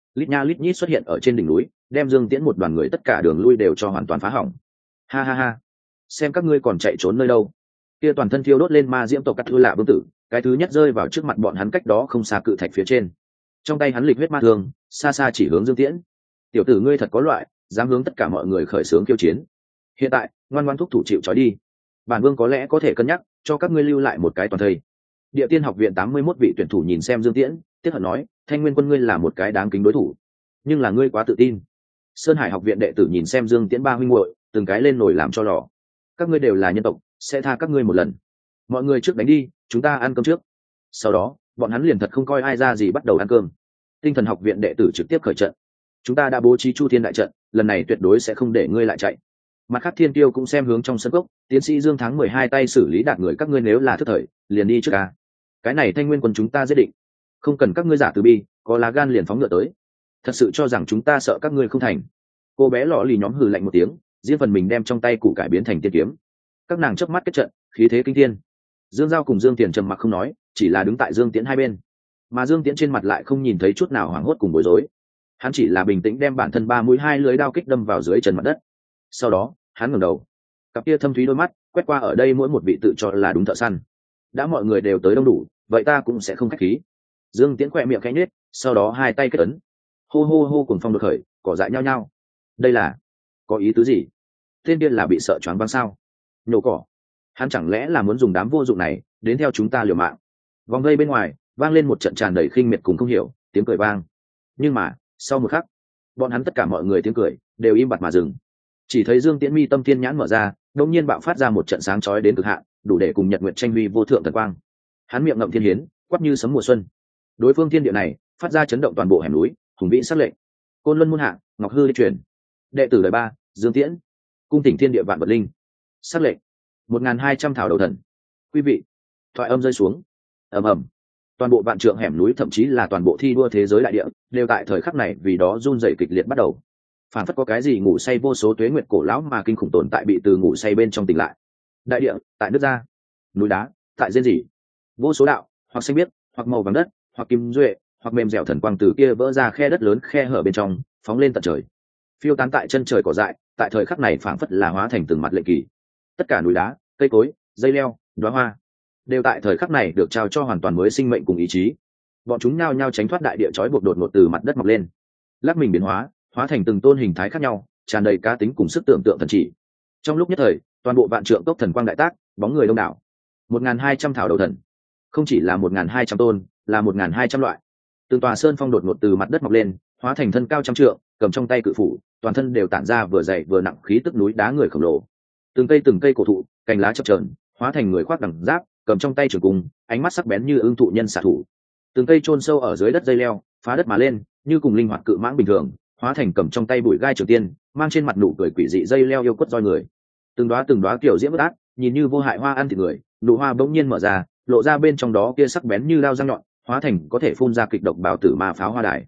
lít nha lít nhít xuất hiện ở trên đỉnh núi, đem Dương Tiễn một đoàn người tất cả đường lui đều cho hoàn toàn phá hỏng. Ha ha ha, xem các ngươi còn chạy trốn nơi đâu. Kia toàn thân thiêu đốt lên ma diễm tộc Cắt Thư Lạ Vương tử, cái thứ nhất rơi vào trước mặt bọn hắn cách đó không xa cự thạch phía trên. Trong tay hắn lịch huyết ma thương, xa xa chỉ hướng Dương Tiễn. Tiểu tử ngươi thật có loại, dám hướng tất cả mọi người khởi xướng khiêu chiến. Hiện tại, ngoan ngoãn thúc thủ chịu trói đi. Bản vương có lẽ có thể cân nhắc cho các ngươi lưu lại một cái toàn thây. Địa Tiên học viện 81 vị tuyển thủ nhìn xem Dương Tiễn, tiếc hận nói, Thanh Nguyên quân ngươi là một cái đáng kính đối thủ, nhưng là ngươi quá tự tin. Sơn Hải học viện đệ tử nhìn xem Dương Tiễn ba huynh muội, từng cái lên nổi làm cho lò. Các ngươi đều là nhân tộc, sẽ tha các ngươi một lần. Mọi người trước đánh đi, chúng ta ăn cơm trước. Sau đó, bọn hắn liền thật không coi ai ra gì bắt đầu ăn cơm. Tinh Thần học viện đệ tử trực tiếp khởi trận. Chúng ta đã bố trí Chu Thiên đại trận, lần này tuyệt đối sẽ không để ngươi lại chạy. Mặt khác Thiên Tiêu cũng xem hướng trong sân cốc, tiến sĩ Dương Thắng 12 tay xử lý đạt người các ngươi nếu là thức thời, liền đi trước ca. Cái này Thanh Nguyên quân chúng ta giết định, không cần các ngươi giả từ bi, có lá gan liền phóng ngựa tới. Thật sự cho rằng chúng ta sợ các ngươi không thành. Cô bé lọ lì nhóm hừ lạnh một tiếng, riêng phần mình đem trong tay củ cải biến thành tiên kiếm. Các nàng chớp mắt kết trận, khí thế kinh thiên. Dương Giao cùng Dương Tiền trầm mặc không nói, chỉ là đứng tại Dương Tiễn hai bên, mà Dương Tiễn trên mặt lại không nhìn thấy chút nào hoảng hốt cùng bối rối. Hắn chỉ là bình tĩnh đem bản thân ba mũi hai lưới đao kích đâm vào dưới chân mặt đất. Sau đó, hắn ngẩng đầu, cặp kia thâm thúy đôi mắt quét qua ở đây mỗi một vị tự cho là đúng thợ săn. Đã mọi người đều tới đông đủ, vậy ta cũng sẽ không khách khí. Dương Tiễn khẽ miệng khẽ nhếch, sau đó hai tay kết ấn. Hô hô hô cuồng phong đột khởi, cỏ dại nhao nhao. Đây là có ý tứ gì? Tên điên là bị sợ choáng váng sao? Nhổ cỏ. Hắn chẳng lẽ là muốn dùng đám vô dụng này đến theo chúng ta liều mạng? Vòng vây bên ngoài vang lên một trận tràn đầy khinh miệt cùng không hiểu tiếng cười vang. Nhưng mà sau một khắc, bọn hắn tất cả mọi người tiếng cười đều im bặt mà dừng. Chỉ thấy Dương Tiễn mi tâm thiên nhãn mở ra, đột nhiên bạo phát ra một trận sáng chói đến cực hạn, đủ để cùng nhật nguyệt tranh huy vô thượng thần quang. Hắn miệng ngậm thiên hiến, quát như sấm mùa xuân. Đối phương thiên địa này phát ra chấn động toàn bộ hẻm núi, hùng vĩ sắc lệnh. Côn Luân muôn hạ, ngọc hư đi truyền. Đệ tử đời 3, Dương Tiễn. Cung thỉnh thiên địa vạn vật linh. Sắc lệnh. 1200 thảo đầu thần. Quý vị. Thoại âm rơi xuống. Ầm ầm. Toàn bộ vạn trượng hẻm núi, thậm chí là toàn bộ thi đua thế giới đại địa, đều tại thời khắc này vì đó run rẩy kịch liệt bắt đầu. Phản phất có cái gì ngủ say vô số tuế nguyệt cổ lão mà kinh khủng tồn tại bị từ ngủ say bên trong tỉnh lại. Đại địa tại nước ra, núi đá tại rên rỉ. Vô số đạo, hoặc xanh biếc, hoặc màu vàng đất, hoặc kim duệ, hoặc mềm dẻo thần quang từ kia vỡ ra khe đất lớn khe hở bên trong, phóng lên tận trời. Phiêu tán tại chân trời cỏ dại, tại thời khắc này phảng phất là hóa thành từng mặt lệnh kỳ. Tất cả núi đá, cây cối, dây leo, đóa hoa, đều tại thời khắc này được trao cho hoàn toàn mới sinh mệnh cùng ý chí. Bọn chúng nhao nhao tránh thoát đại địa trói buộc đột ngột từ mặt đất mọc lên, lắc mình biến hóa, hóa thành từng tôn hình thái khác nhau, tràn đầy cá tính cùng sức tưởng tượng thần chỉ. Trong lúc nhất thời, toàn bộ vạn trượng cốc thần quang đại tác, bóng người đông đảo. 1200 thảo đầu thần, không chỉ là 1200 tôn, là 1200 loại. Từng tòa sơn phong đột ngột từ mặt đất mọc lên, hóa thành thân cao trăm trượng, cầm trong tay cự phủ, toàn thân đều tản ra vừa dày vừa nặng khí tức núi đá người khổng lồ. Từng cây cổ thụ, cành lá chập chờn, hóa thành người khoác đằng giáp, cầm trong tay trường cung, ánh mắt sắc bén như ưng thụ nhân xạ thủ. Từng cây chôn sâu ở dưới đất dây leo, phá đất mà lên, như cùng linh hoạt cự mãng bình thường, hóa thành cầm trong tay bụi gai trường tiên, mang trên mặt nụ cười quỷ dị dây leo yêu quất roi người. Từng đóa kiểu diễm bất ác, nhìn như vô hại hoa ăn thịt người, nụ hoa bỗng nhiên mở ra, lộ ra bên trong đó kia sắc bén như dao răng nhọn, hóa thành có thể phun ra kịch độc bào tử ma pháo hoa đài.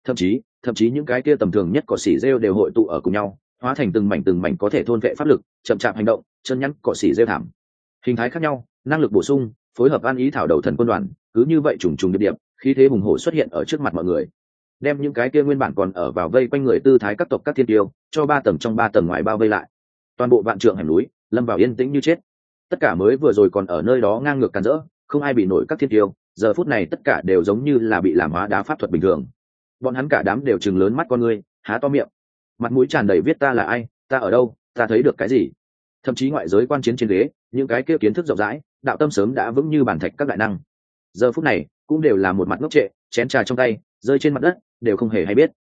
Thậm chí những cái kia tầm thường nhất cỏ xỉ rêu đều hội tụ ở cùng nhau, hóa thành từng mảnh có thể thôn vệ pháp lực, chậm chạp hành động, chân nhắn cỏ xỉ rêu thảm. Hình thái khác nhau, năng lực bổ sung, phối hợp an ý thảo đầu thần quân đoàn, cứ như vậy trùng trùng điệp điệp, khí thế hùng hổ xuất hiện ở trước mặt mọi người, đem những cái kia nguyên bản còn ở vào vây quanh người tư thái các tộc các thiên tiêu cho 3 tầng trong 3 tầng ngoài bao vây lại. Toàn bộ vạn trượng hẻm núi lâm vào yên tĩnh như chết. Tất cả mới vừa rồi còn ở nơi đó ngang ngược càn rỡ, không ai bị nổi các thiên tiêu, giờ phút này tất cả đều giống như là bị làm hóa đá pháp thuật bình thường. Bọn hắn cả đám đều trừng lớn mắt con ngươi, há to miệng, mặt mũi tràn đầy viết ta là ai, ta ở đâu, ta thấy được cái gì. Thậm chí ngoại giới quan chiến trên ghế, những cái kia kiến thức rộng rãi, đạo tâm sớm đã vững như bản thạch các đại năng, giờ phút này cũng đều là một mặt ngốc trệ, chén trà trong tay rơi trên mặt đất, đều không hề hay biết.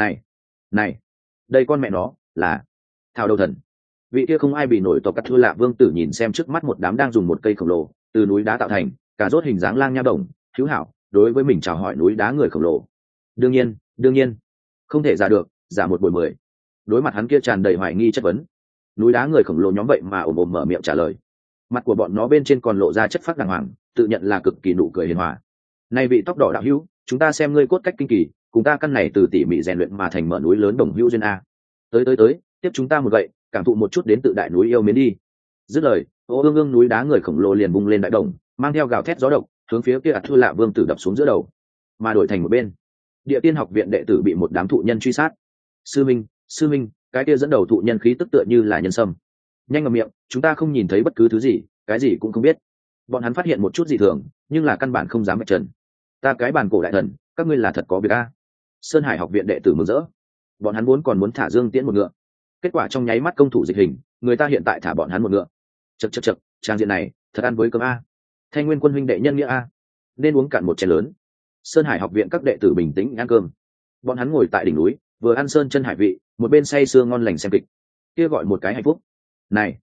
Này, đây con mẹ nó là thảo đầu thần. Vị kia không ai bị nổi tộc Cắt Thư Lạ Vương tử nhìn xem trước mắt một đám đang dùng một cây khổng lồ từ núi đá tạo thành, cả rốt hình dáng lang nha đồng, hữu hảo đối với mình chào hỏi núi đá người khổng lồ. Đương nhiên không thể giả được, giả một buổi 10. Đối mặt hắn kia tràn đầy hoài nghi chất vấn, núi đá người khổng lồ nhóm vậy mà ồm ồm mở miệng trả lời. Mặt của bọn nó bên trên còn lộ ra chất phác đàng hoàng, tự nhận là cực kỳ nụ cười hiền hòa. Này vị tóc đỏ đạo hữu, chúng ta xem ngươi cốt cách kinh kỳ, cùng ta căn này từ tỉ mỉ rèn luyện mà thành mở núi lớn đồng hữu duyên a. Tới, tiếp chúng ta một gậy, cảm thụ một chút đến tự đại núi yêu mến đi. Dứt lời, ô ương núi đá người khổng lồ liền bung lên đại đồng, mang theo gào thét gió độc, hướng phía kia Cắt Thư Lạ Vương tử đập xuống giữa đầu. Mà đổi thành một bên, Địa Tiên học viện đệ tử bị một đám thụ nhân truy sát. Sư minh, cái kia dẫn đầu thụ nhân khí tức tựa như là nhân sâm. Nhanh ngậm miệng, chúng ta không nhìn thấy bất cứ thứ gì, cái gì cũng không biết. Bọn hắn phát hiện một chút dị thường, nhưng là căn bản không dám vạch trần. Ta cái bàn cổ đại thần, các ngươi là thật có việc a. Sơn Hải học viện đệ tử mừng rỡ. Bọn hắn còn muốn thả Dương Tiễn một ngựa. Kết quả trong nháy mắt công thủ dịch hình, người ta hiện tại thả bọn hắn một ngựa. Chậc, trang diện này, thật ăn với cơm a. Thanh Nguyên quân huynh đệ nhân nghĩa a. Nên uống cạn một chén lớn. Sơn Hải học viện các đệ tử bình tĩnh ăn cơm. Bọn hắn ngồi tại đỉnh núi, vừa ăn sơn chân hải vị, một bên say sưa ngon lành xem kịch. Kia gọi một cái hạnh phúc. Này,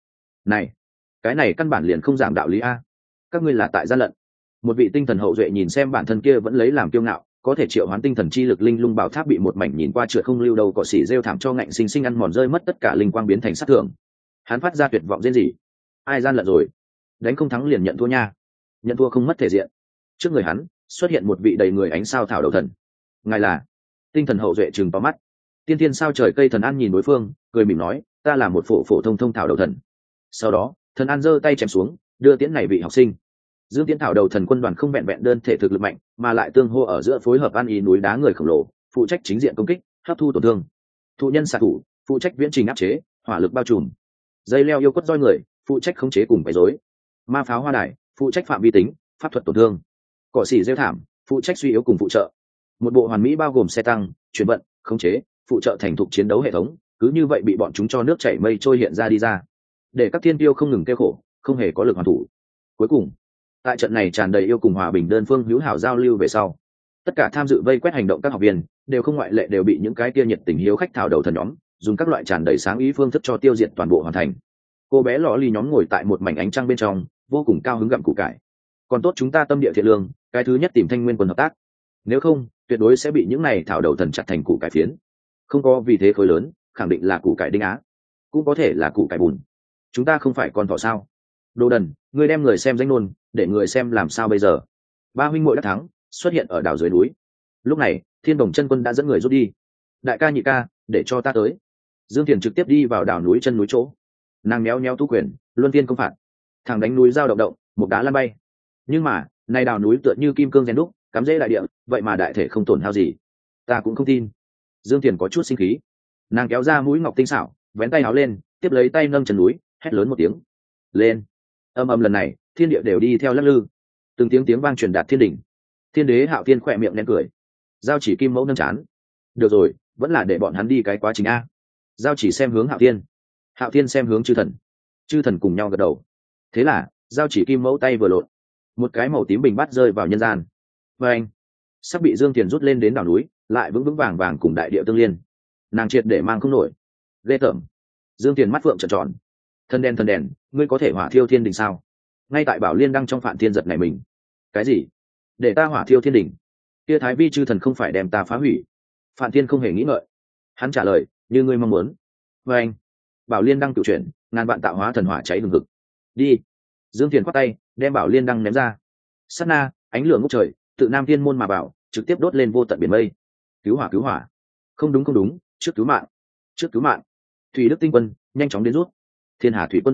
cái này căn bản liền không giảng đạo lý a. Các ngươi là tại gian lận. Một vị tinh thần hậu duệ nhìn xem bản thân kia vẫn lấy làm kiêu ngạo, có thể triệu hoán tinh thần chi lực linh lung bảo tháp bị một mảnh nhìn qua trượt không lưu đầu cỏ xỉ rêu thảm cho ngạnh sinh sinh ăn mòn rơi mất tất cả linh quang biến thành sát thường. Hắn phát ra tuyệt vọng rên rỉ. Ai gian lận rồi? Đánh không thắng liền nhận thua nha. Nhận thua không mất thể diện. Trước người hắn xuất hiện một vị đầy người ánh sao thảo đầu thần. Ngài là? Tinh thần hậu duệ trừng to mắt. Tiên tiên sao trời cây thần an nhìn đối phương, cười mỉm nói, ta là một phổ thông thông thảo đầu thần. Sau đó thần an giơ tay chém xuống, đưa tiễn này vị học sinh. Dương Tiễn thảo đầu thần quân đoàn không vẹn vẹn đơn thể thực lực mạnh, mà lại tương hô ở giữa phối hợp ăn ý núi đá người khổng lồ, phụ trách chính diện công kích, hấp thu tổn thương. Thụ nhân xạ thủ, phụ trách viễn trình áp chế, hỏa lực bao trùm. Dây leo yêu quất roi người, phụ trách khống chế cùng quấy rối. Ma pháo hoa đài, phụ trách phạm vi tính, pháp thuật tổn thương. Cỏ xỉ rêu thảm, phụ trách suy yếu cùng phụ trợ. Một bộ hoàn mỹ bao gồm xe tăng, chuyển vận, khống chế, phụ trợ thành thục chiến đấu hệ thống, cứ như vậy bị bọn chúng cho nước chảy mây trôi hiện ra đi ra. Để các thiên tiêu không ngừng kêu khổ, không hề có lực hoàn thủ. Cuối cùng, tại trận này tràn đầy yêu cùng hòa bình đơn phương hữu hảo giao lưu về sau, tất cả tham dự vây quét hành động các học viên đều không ngoại lệ đều bị những cái kia nhiệt tình hiếu khách thảo đầu thần nhóm dùng các loại tràn đầy sáng ý phương thức cho tiêu diệt toàn bộ hoàn thành. Cô bé lò ly nhóm ngồi tại một mảnh ánh trăng bên trong, vô cùng cao hứng gặm củ cải. Còn tốt chúng ta tâm địa thiện lương, cái thứ nhất tìm Thanh Nguyên quân hợp tác, nếu không tuyệt đối sẽ bị những này thảo đầu thần chặt thành củ cải phiến. Không có vì thế khối lớn, khẳng định là củ cải đinh á, cũng có thể là củ cải bùn. Chúng ta không phải con thỏ sao? Đồ đần, ngươi đem người xem danh nôn, để người xem làm sao bây giờ? Ba huynh muội đã thắng, xuất hiện ở đảo dưới núi. Lúc này Thiên Đồng chân quân đã dẫn người rút đi. Đại ca nhị ca, để cho ta tới. Dương Thiền trực tiếp đi vào đảo núi chân núi chỗ. Nàng méo méo tu quyền, luân tiên công phạt. Thằng đánh núi dao động động, một đá lăn bay. Nhưng mà này đảo núi tựa như kim cương rèn đúc, cắm rễ đại địa, vậy mà đại thể không tổn hao gì. Ta cũng không tin. Dương Thiền có chút sinh khí. Nàng kéo ra mũi ngọc tinh xảo, vén tay áo lên, tiếp lấy tay nâng chân núi, hét lớn một tiếng. Lên! Âm âm lần này thiên địa đều đi theo lắc lư, từng tiếng vang truyền đạt thiên đỉnh. Thiên đế Hạo Thiên khỏe miệng nén cười. Giao Chỉ kim mẫu nâng chán. Được rồi, vẫn là để bọn hắn đi cái quá trình a. Giao Chỉ xem hướng Hạo Thiên, Hạo Thiên xem hướng chư thần, chư thần cùng nhau gật đầu. Thế là Giao Chỉ kim mẫu tay vừa lộn, một cái màu tím bình bát rơi vào nhân gian. Và anh sắp bị Dương Tiền rút lên đến đảo núi, lại vững vững vàng vàng cùng đại địa tương liên. Nàng triệt để mang không nổi. Ghê tởm. Dương Tiền mắt phượng trợn tròn. Thân đen, ngươi có thể hỏa thiêu thiên đình sao? Ngay tại Bảo Liên đang trong Phạn Thiên giật này mình. Cái gì? Để ta hỏa thiêu thiên đình? Kia Thái Vi chư thần không phải đem ta phá hủy? Phạn Thiên không hề nghĩ ngợi, hắn trả lời, như ngươi mong muốn. Và anh, Bảo Liên đang tự chuyển, ngàn vạn tạo hóa thần hỏa cháy hừng hực. Đi. Dương Tiền quát tay, đem Bảo Liên đang ném ra. Sát na, ánh lửa ngút trời, tự Nam Thiên môn mà bảo, trực tiếp đốt lên vô tận biển mây. Cứu hỏa. Không đúng, trước cứu mạng. Thủy Đức tinh quân nhanh chóng đến rút. Thiên Hà thủy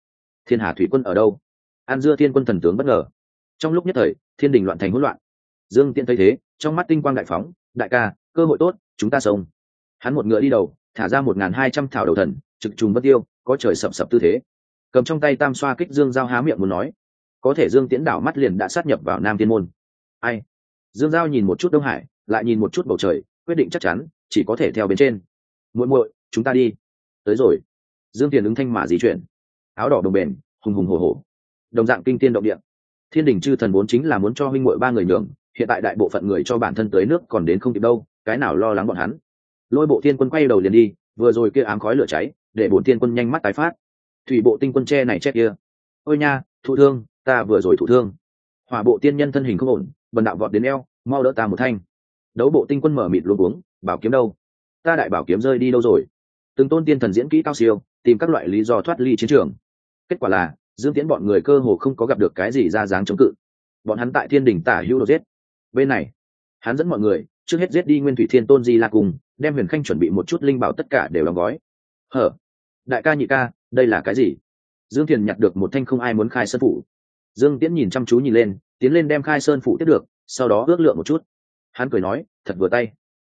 quân ở đâu? An Dưa Thiên quân thần tướng bất ngờ. Trong lúc nhất thời thiên đình loạn thành hỗn loạn. Dương Tiễn thấy thế, trong mắt tinh quang đại phóng. Đại ca, cơ hội tốt, chúng ta xông. Hắn một ngựa đi đầu, thả ra 1.200 thảo đầu thần, trực trùng bất tiêu, có trời sập sập tư thế. Cầm trong tay tam xoa kích Dương Giao há miệng muốn nói, có thể Dương Tiễn đảo mắt liền đã sát nhập vào Nam Thiên môn. Ai? Dương Giao nhìn một chút Đông Hải, lại nhìn một chút bầu trời, quyết định chắc chắn chỉ có thể theo bên trên. Muội, chúng ta đi. Tới rồi. Dương Tiền ứng thanh mà di chuyển, áo đỏ đồng bền, hùng hùng hổ hổ, đồng dạng kinh thiên động địa. Thiên đình chư thần vốn chính là muốn cho huynh muội ba người nhường, hiện tại đại bộ phận người cho bản thân tới nước còn đến không kịp đâu, cái nào lo lắng bọn hắn. Lôi bộ thiên quân quay đầu liền đi, vừa rồi kia ám khói lửa cháy, để bốn thiên quân nhanh mắt tái phát. Thủy bộ tinh quân che này che kia. Ôi nha, thụ thương, ta vừa rồi thụ thương. Hỏa bộ tiên nhân thân hình không ổn, bần đạo vọt đến eo, mau đỡ ta một thanh. Đấu bộ tinh quân mở mịt luống cuống, bảo kiếm đâu? Ta đại bảo kiếm rơi đi đâu rồi? Từng tôn tiên thần diễn kỹ cao siêu, tìm các loại lý do thoát ly chiến trường. Kết quả là Dương Tiễn bọn người cơ hồ không có gặp được cái gì ra dáng chống cự. Bọn hắn tại thiên đình tả hữu đột giết. Bên này hắn dẫn mọi người trước hết giết đi Nguyên Thủy Thiên Tôn Di La cùng, đem Huyền Khanh chuẩn bị một chút linh bảo tất cả đều đóng gói. Hở? Đại ca nhị ca, đây là cái gì? Dương Thiền nhặt được một thanh không ai muốn khai sơn phủ. Dương Tiễn nhìn chăm chú nhìn lên, tiến lên đem khai sơn phủ tiếp được, sau đó ước lượng một chút. Hắn cười nói, thật vừa tay.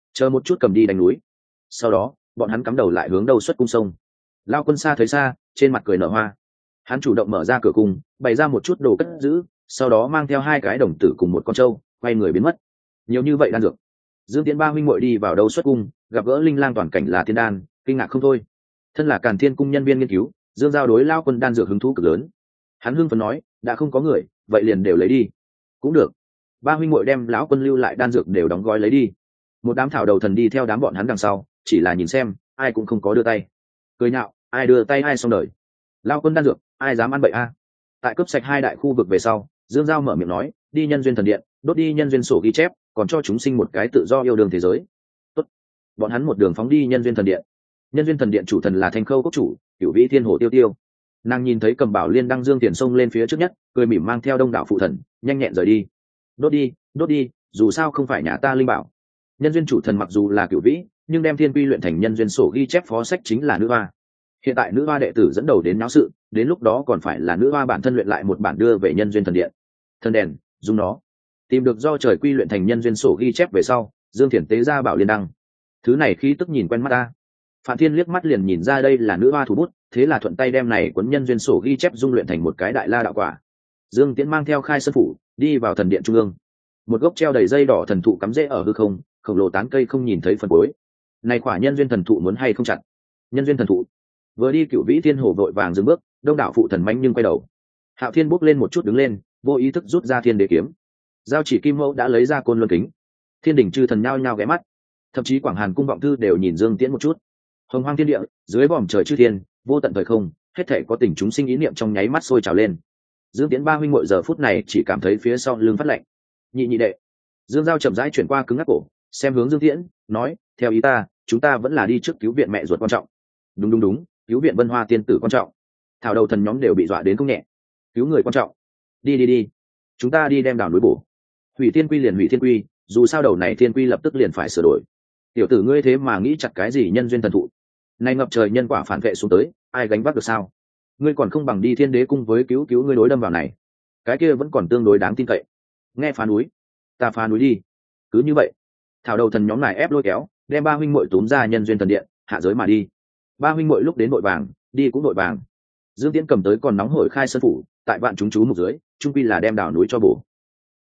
chờ một chút cầm đi đánh núi. Sau đó bọn hắn cắm đầu lại hướng đâu xuất cung sông. Lao Quân Sa thấy xa, trên mặt cười nở hoa. Hắn chủ động mở ra cửa cung, bày ra một chút đồ cất giữ, sau đó mang theo 2 cái đồng tử cùng một con trâu, quay người biến mất. Nhiều như vậy đan dược. Dương Tiễn 3 huynh muội đi vào đâu xuất cung, gặp gỡ linh lang toàn cảnh là tiên đan, kinh ngạc không thôi. Thân là Càn Thiên cung nhân viên nghiên cứu, Dương Giao đối Lao Quân đan dược hứng thú cực lớn. Hắn hưng phấn nói, đã không có người, vậy liền đều lấy đi. Cũng được. 3 huynh muội đem lão Quân lưu lại đan dược đều đóng gói lấy đi. Một đám thảo đầu thần đi theo đám bọn hắn đằng sau, chỉ là nhìn xem, ai cũng không có đưa tay. Cười nhạo, ai đưa tay ai xong đời. Lao Quân đan dược, ai dám ăn bậy a? Tại cướp sạch 2 đại khu vực về sau, Dương Giao mở miệng nói, đi nhân duyên thần điện, đốt đi nhân duyên sổ ghi chép, còn cho chúng sinh một cái tự do yêu đương thế giới. Tốt. Bọn hắn một đường phóng đi nhân duyên thần điện. Nhân duyên thần điện chủ thần là Thanh Khâu Cốc chủ, Cửu Vĩ Thiên Hồ Tiêu Tiêu. Nàng nhìn thấy Cầm Bảo Liên đăng dương tiền sông lên phía trước nhất, cười mỉm mang theo đông đảo phụ thần, nhanh nhẹn rời đi. Đốt đi, dù sao không phải nhà ta linh bảo. Nhân duyên chủ thần mặc dù là Cửu Vĩ, nhưng đem thiên quy luyện thành nhân duyên sổ ghi chép phó sách chính là nữ hoa. Hiện tại nữ hoa đệ tử dẫn đầu đến náo sự, đến lúc đó còn phải là nữ hoa bản thân luyện lại một bản đưa về nhân duyên thần điện. Thần đèn, dùng nó. Tìm được do trời quy luyện thành nhân duyên sổ ghi chép về sau, Dương Thiển tế ra Bảo Liên đăng. Thứ này khí tức nhìn quen mắt ta. Phạm Thiên liếc mắt liền nhìn ra đây là nữ hoa thủ bút, thế là thuận tay đem này cuốn nhân duyên sổ ghi chép dung luyện thành một cái đại la đạo quả. Dương Tiễn mang theo Khai Sơn phủ, đi vào thần điện trung ương. Một gốc treo đầy dây đỏ thần thụ cắm rễ ở hư không, khổng lồ tán cây không nhìn thấy phần cuối. Này quả nhân duyên thần thụ muốn hay không chặt? Nhân duyên thần thụ. Vừa đi Cửu Vĩ Thiên Hồ vội vàng dừng bước, đông đảo phụ thần manh nhưng quay đầu. Hạo Thiên bước lên một chút đứng lên, vô ý thức rút ra Thiên Đế kiếm. Giao Chỉ Kim Mẫu đã lấy ra Côn Luân kính. Thiên đỉnh chư thần nhao nhao ghé mắt, thậm chí Quảng Hàn cung vọng thư đều nhìn Dương Tiễn một chút. Hồng hoang thiên địa, dưới vòm trời chư thiên, vô tận thời không, hết thảy có tình chúng sinh ý niệm trong nháy mắt sôi trào lên. Dương Tiễn 3 huynh muội giờ phút này chỉ cảm thấy phía sau lưng phát lạnh. Nhị đệ. Dương Giao chậm rãi chuyển qua cứng ngắc cổ, xem hướng Dương Tiễn, nói, theo ý ta, chúng ta vẫn là đi trước cứu viện mẹ ruột quan trọng. Đúng, cứu viện Vân Hoa tiên tử quan trọng. Thảo đầu thần nhóm đều bị dọa đến không nhẹ. Cứu người quan trọng. Đi. Chúng ta đi đem đảo núi bổ. Hủy thiên quy liền hủy thiên quy, dù sao đầu này thiên quy lập tức liền phải sửa đổi. Tiểu tử ngươi thế mà nghĩ chặt cái gì nhân duyên thần thụ? Này ngập trời nhân quả phản vệ xuống tới, ai gánh vác được sao? Ngươi còn không bằng đi Thiên Đế cung với cứu ngươi đối đâm vào này. Cái kia vẫn còn tương đối đáng tin cậy. Nghe phá núi, ta phá núi đi. Cứ như vậy, thảo đầu thần nhóm này ép lôi kéo, đem 3 huynh muội túm ra nhân duyên thần điện, hạ giới mà đi. 3 huynh muội lúc đến vội vàng, đi cũng vội vàng. Dương Tiễn cầm tới còn nóng hổi Khai Sơn phủ, tại vạn chúng chú mục dưới, trung quy là đem đảo núi cho bổ.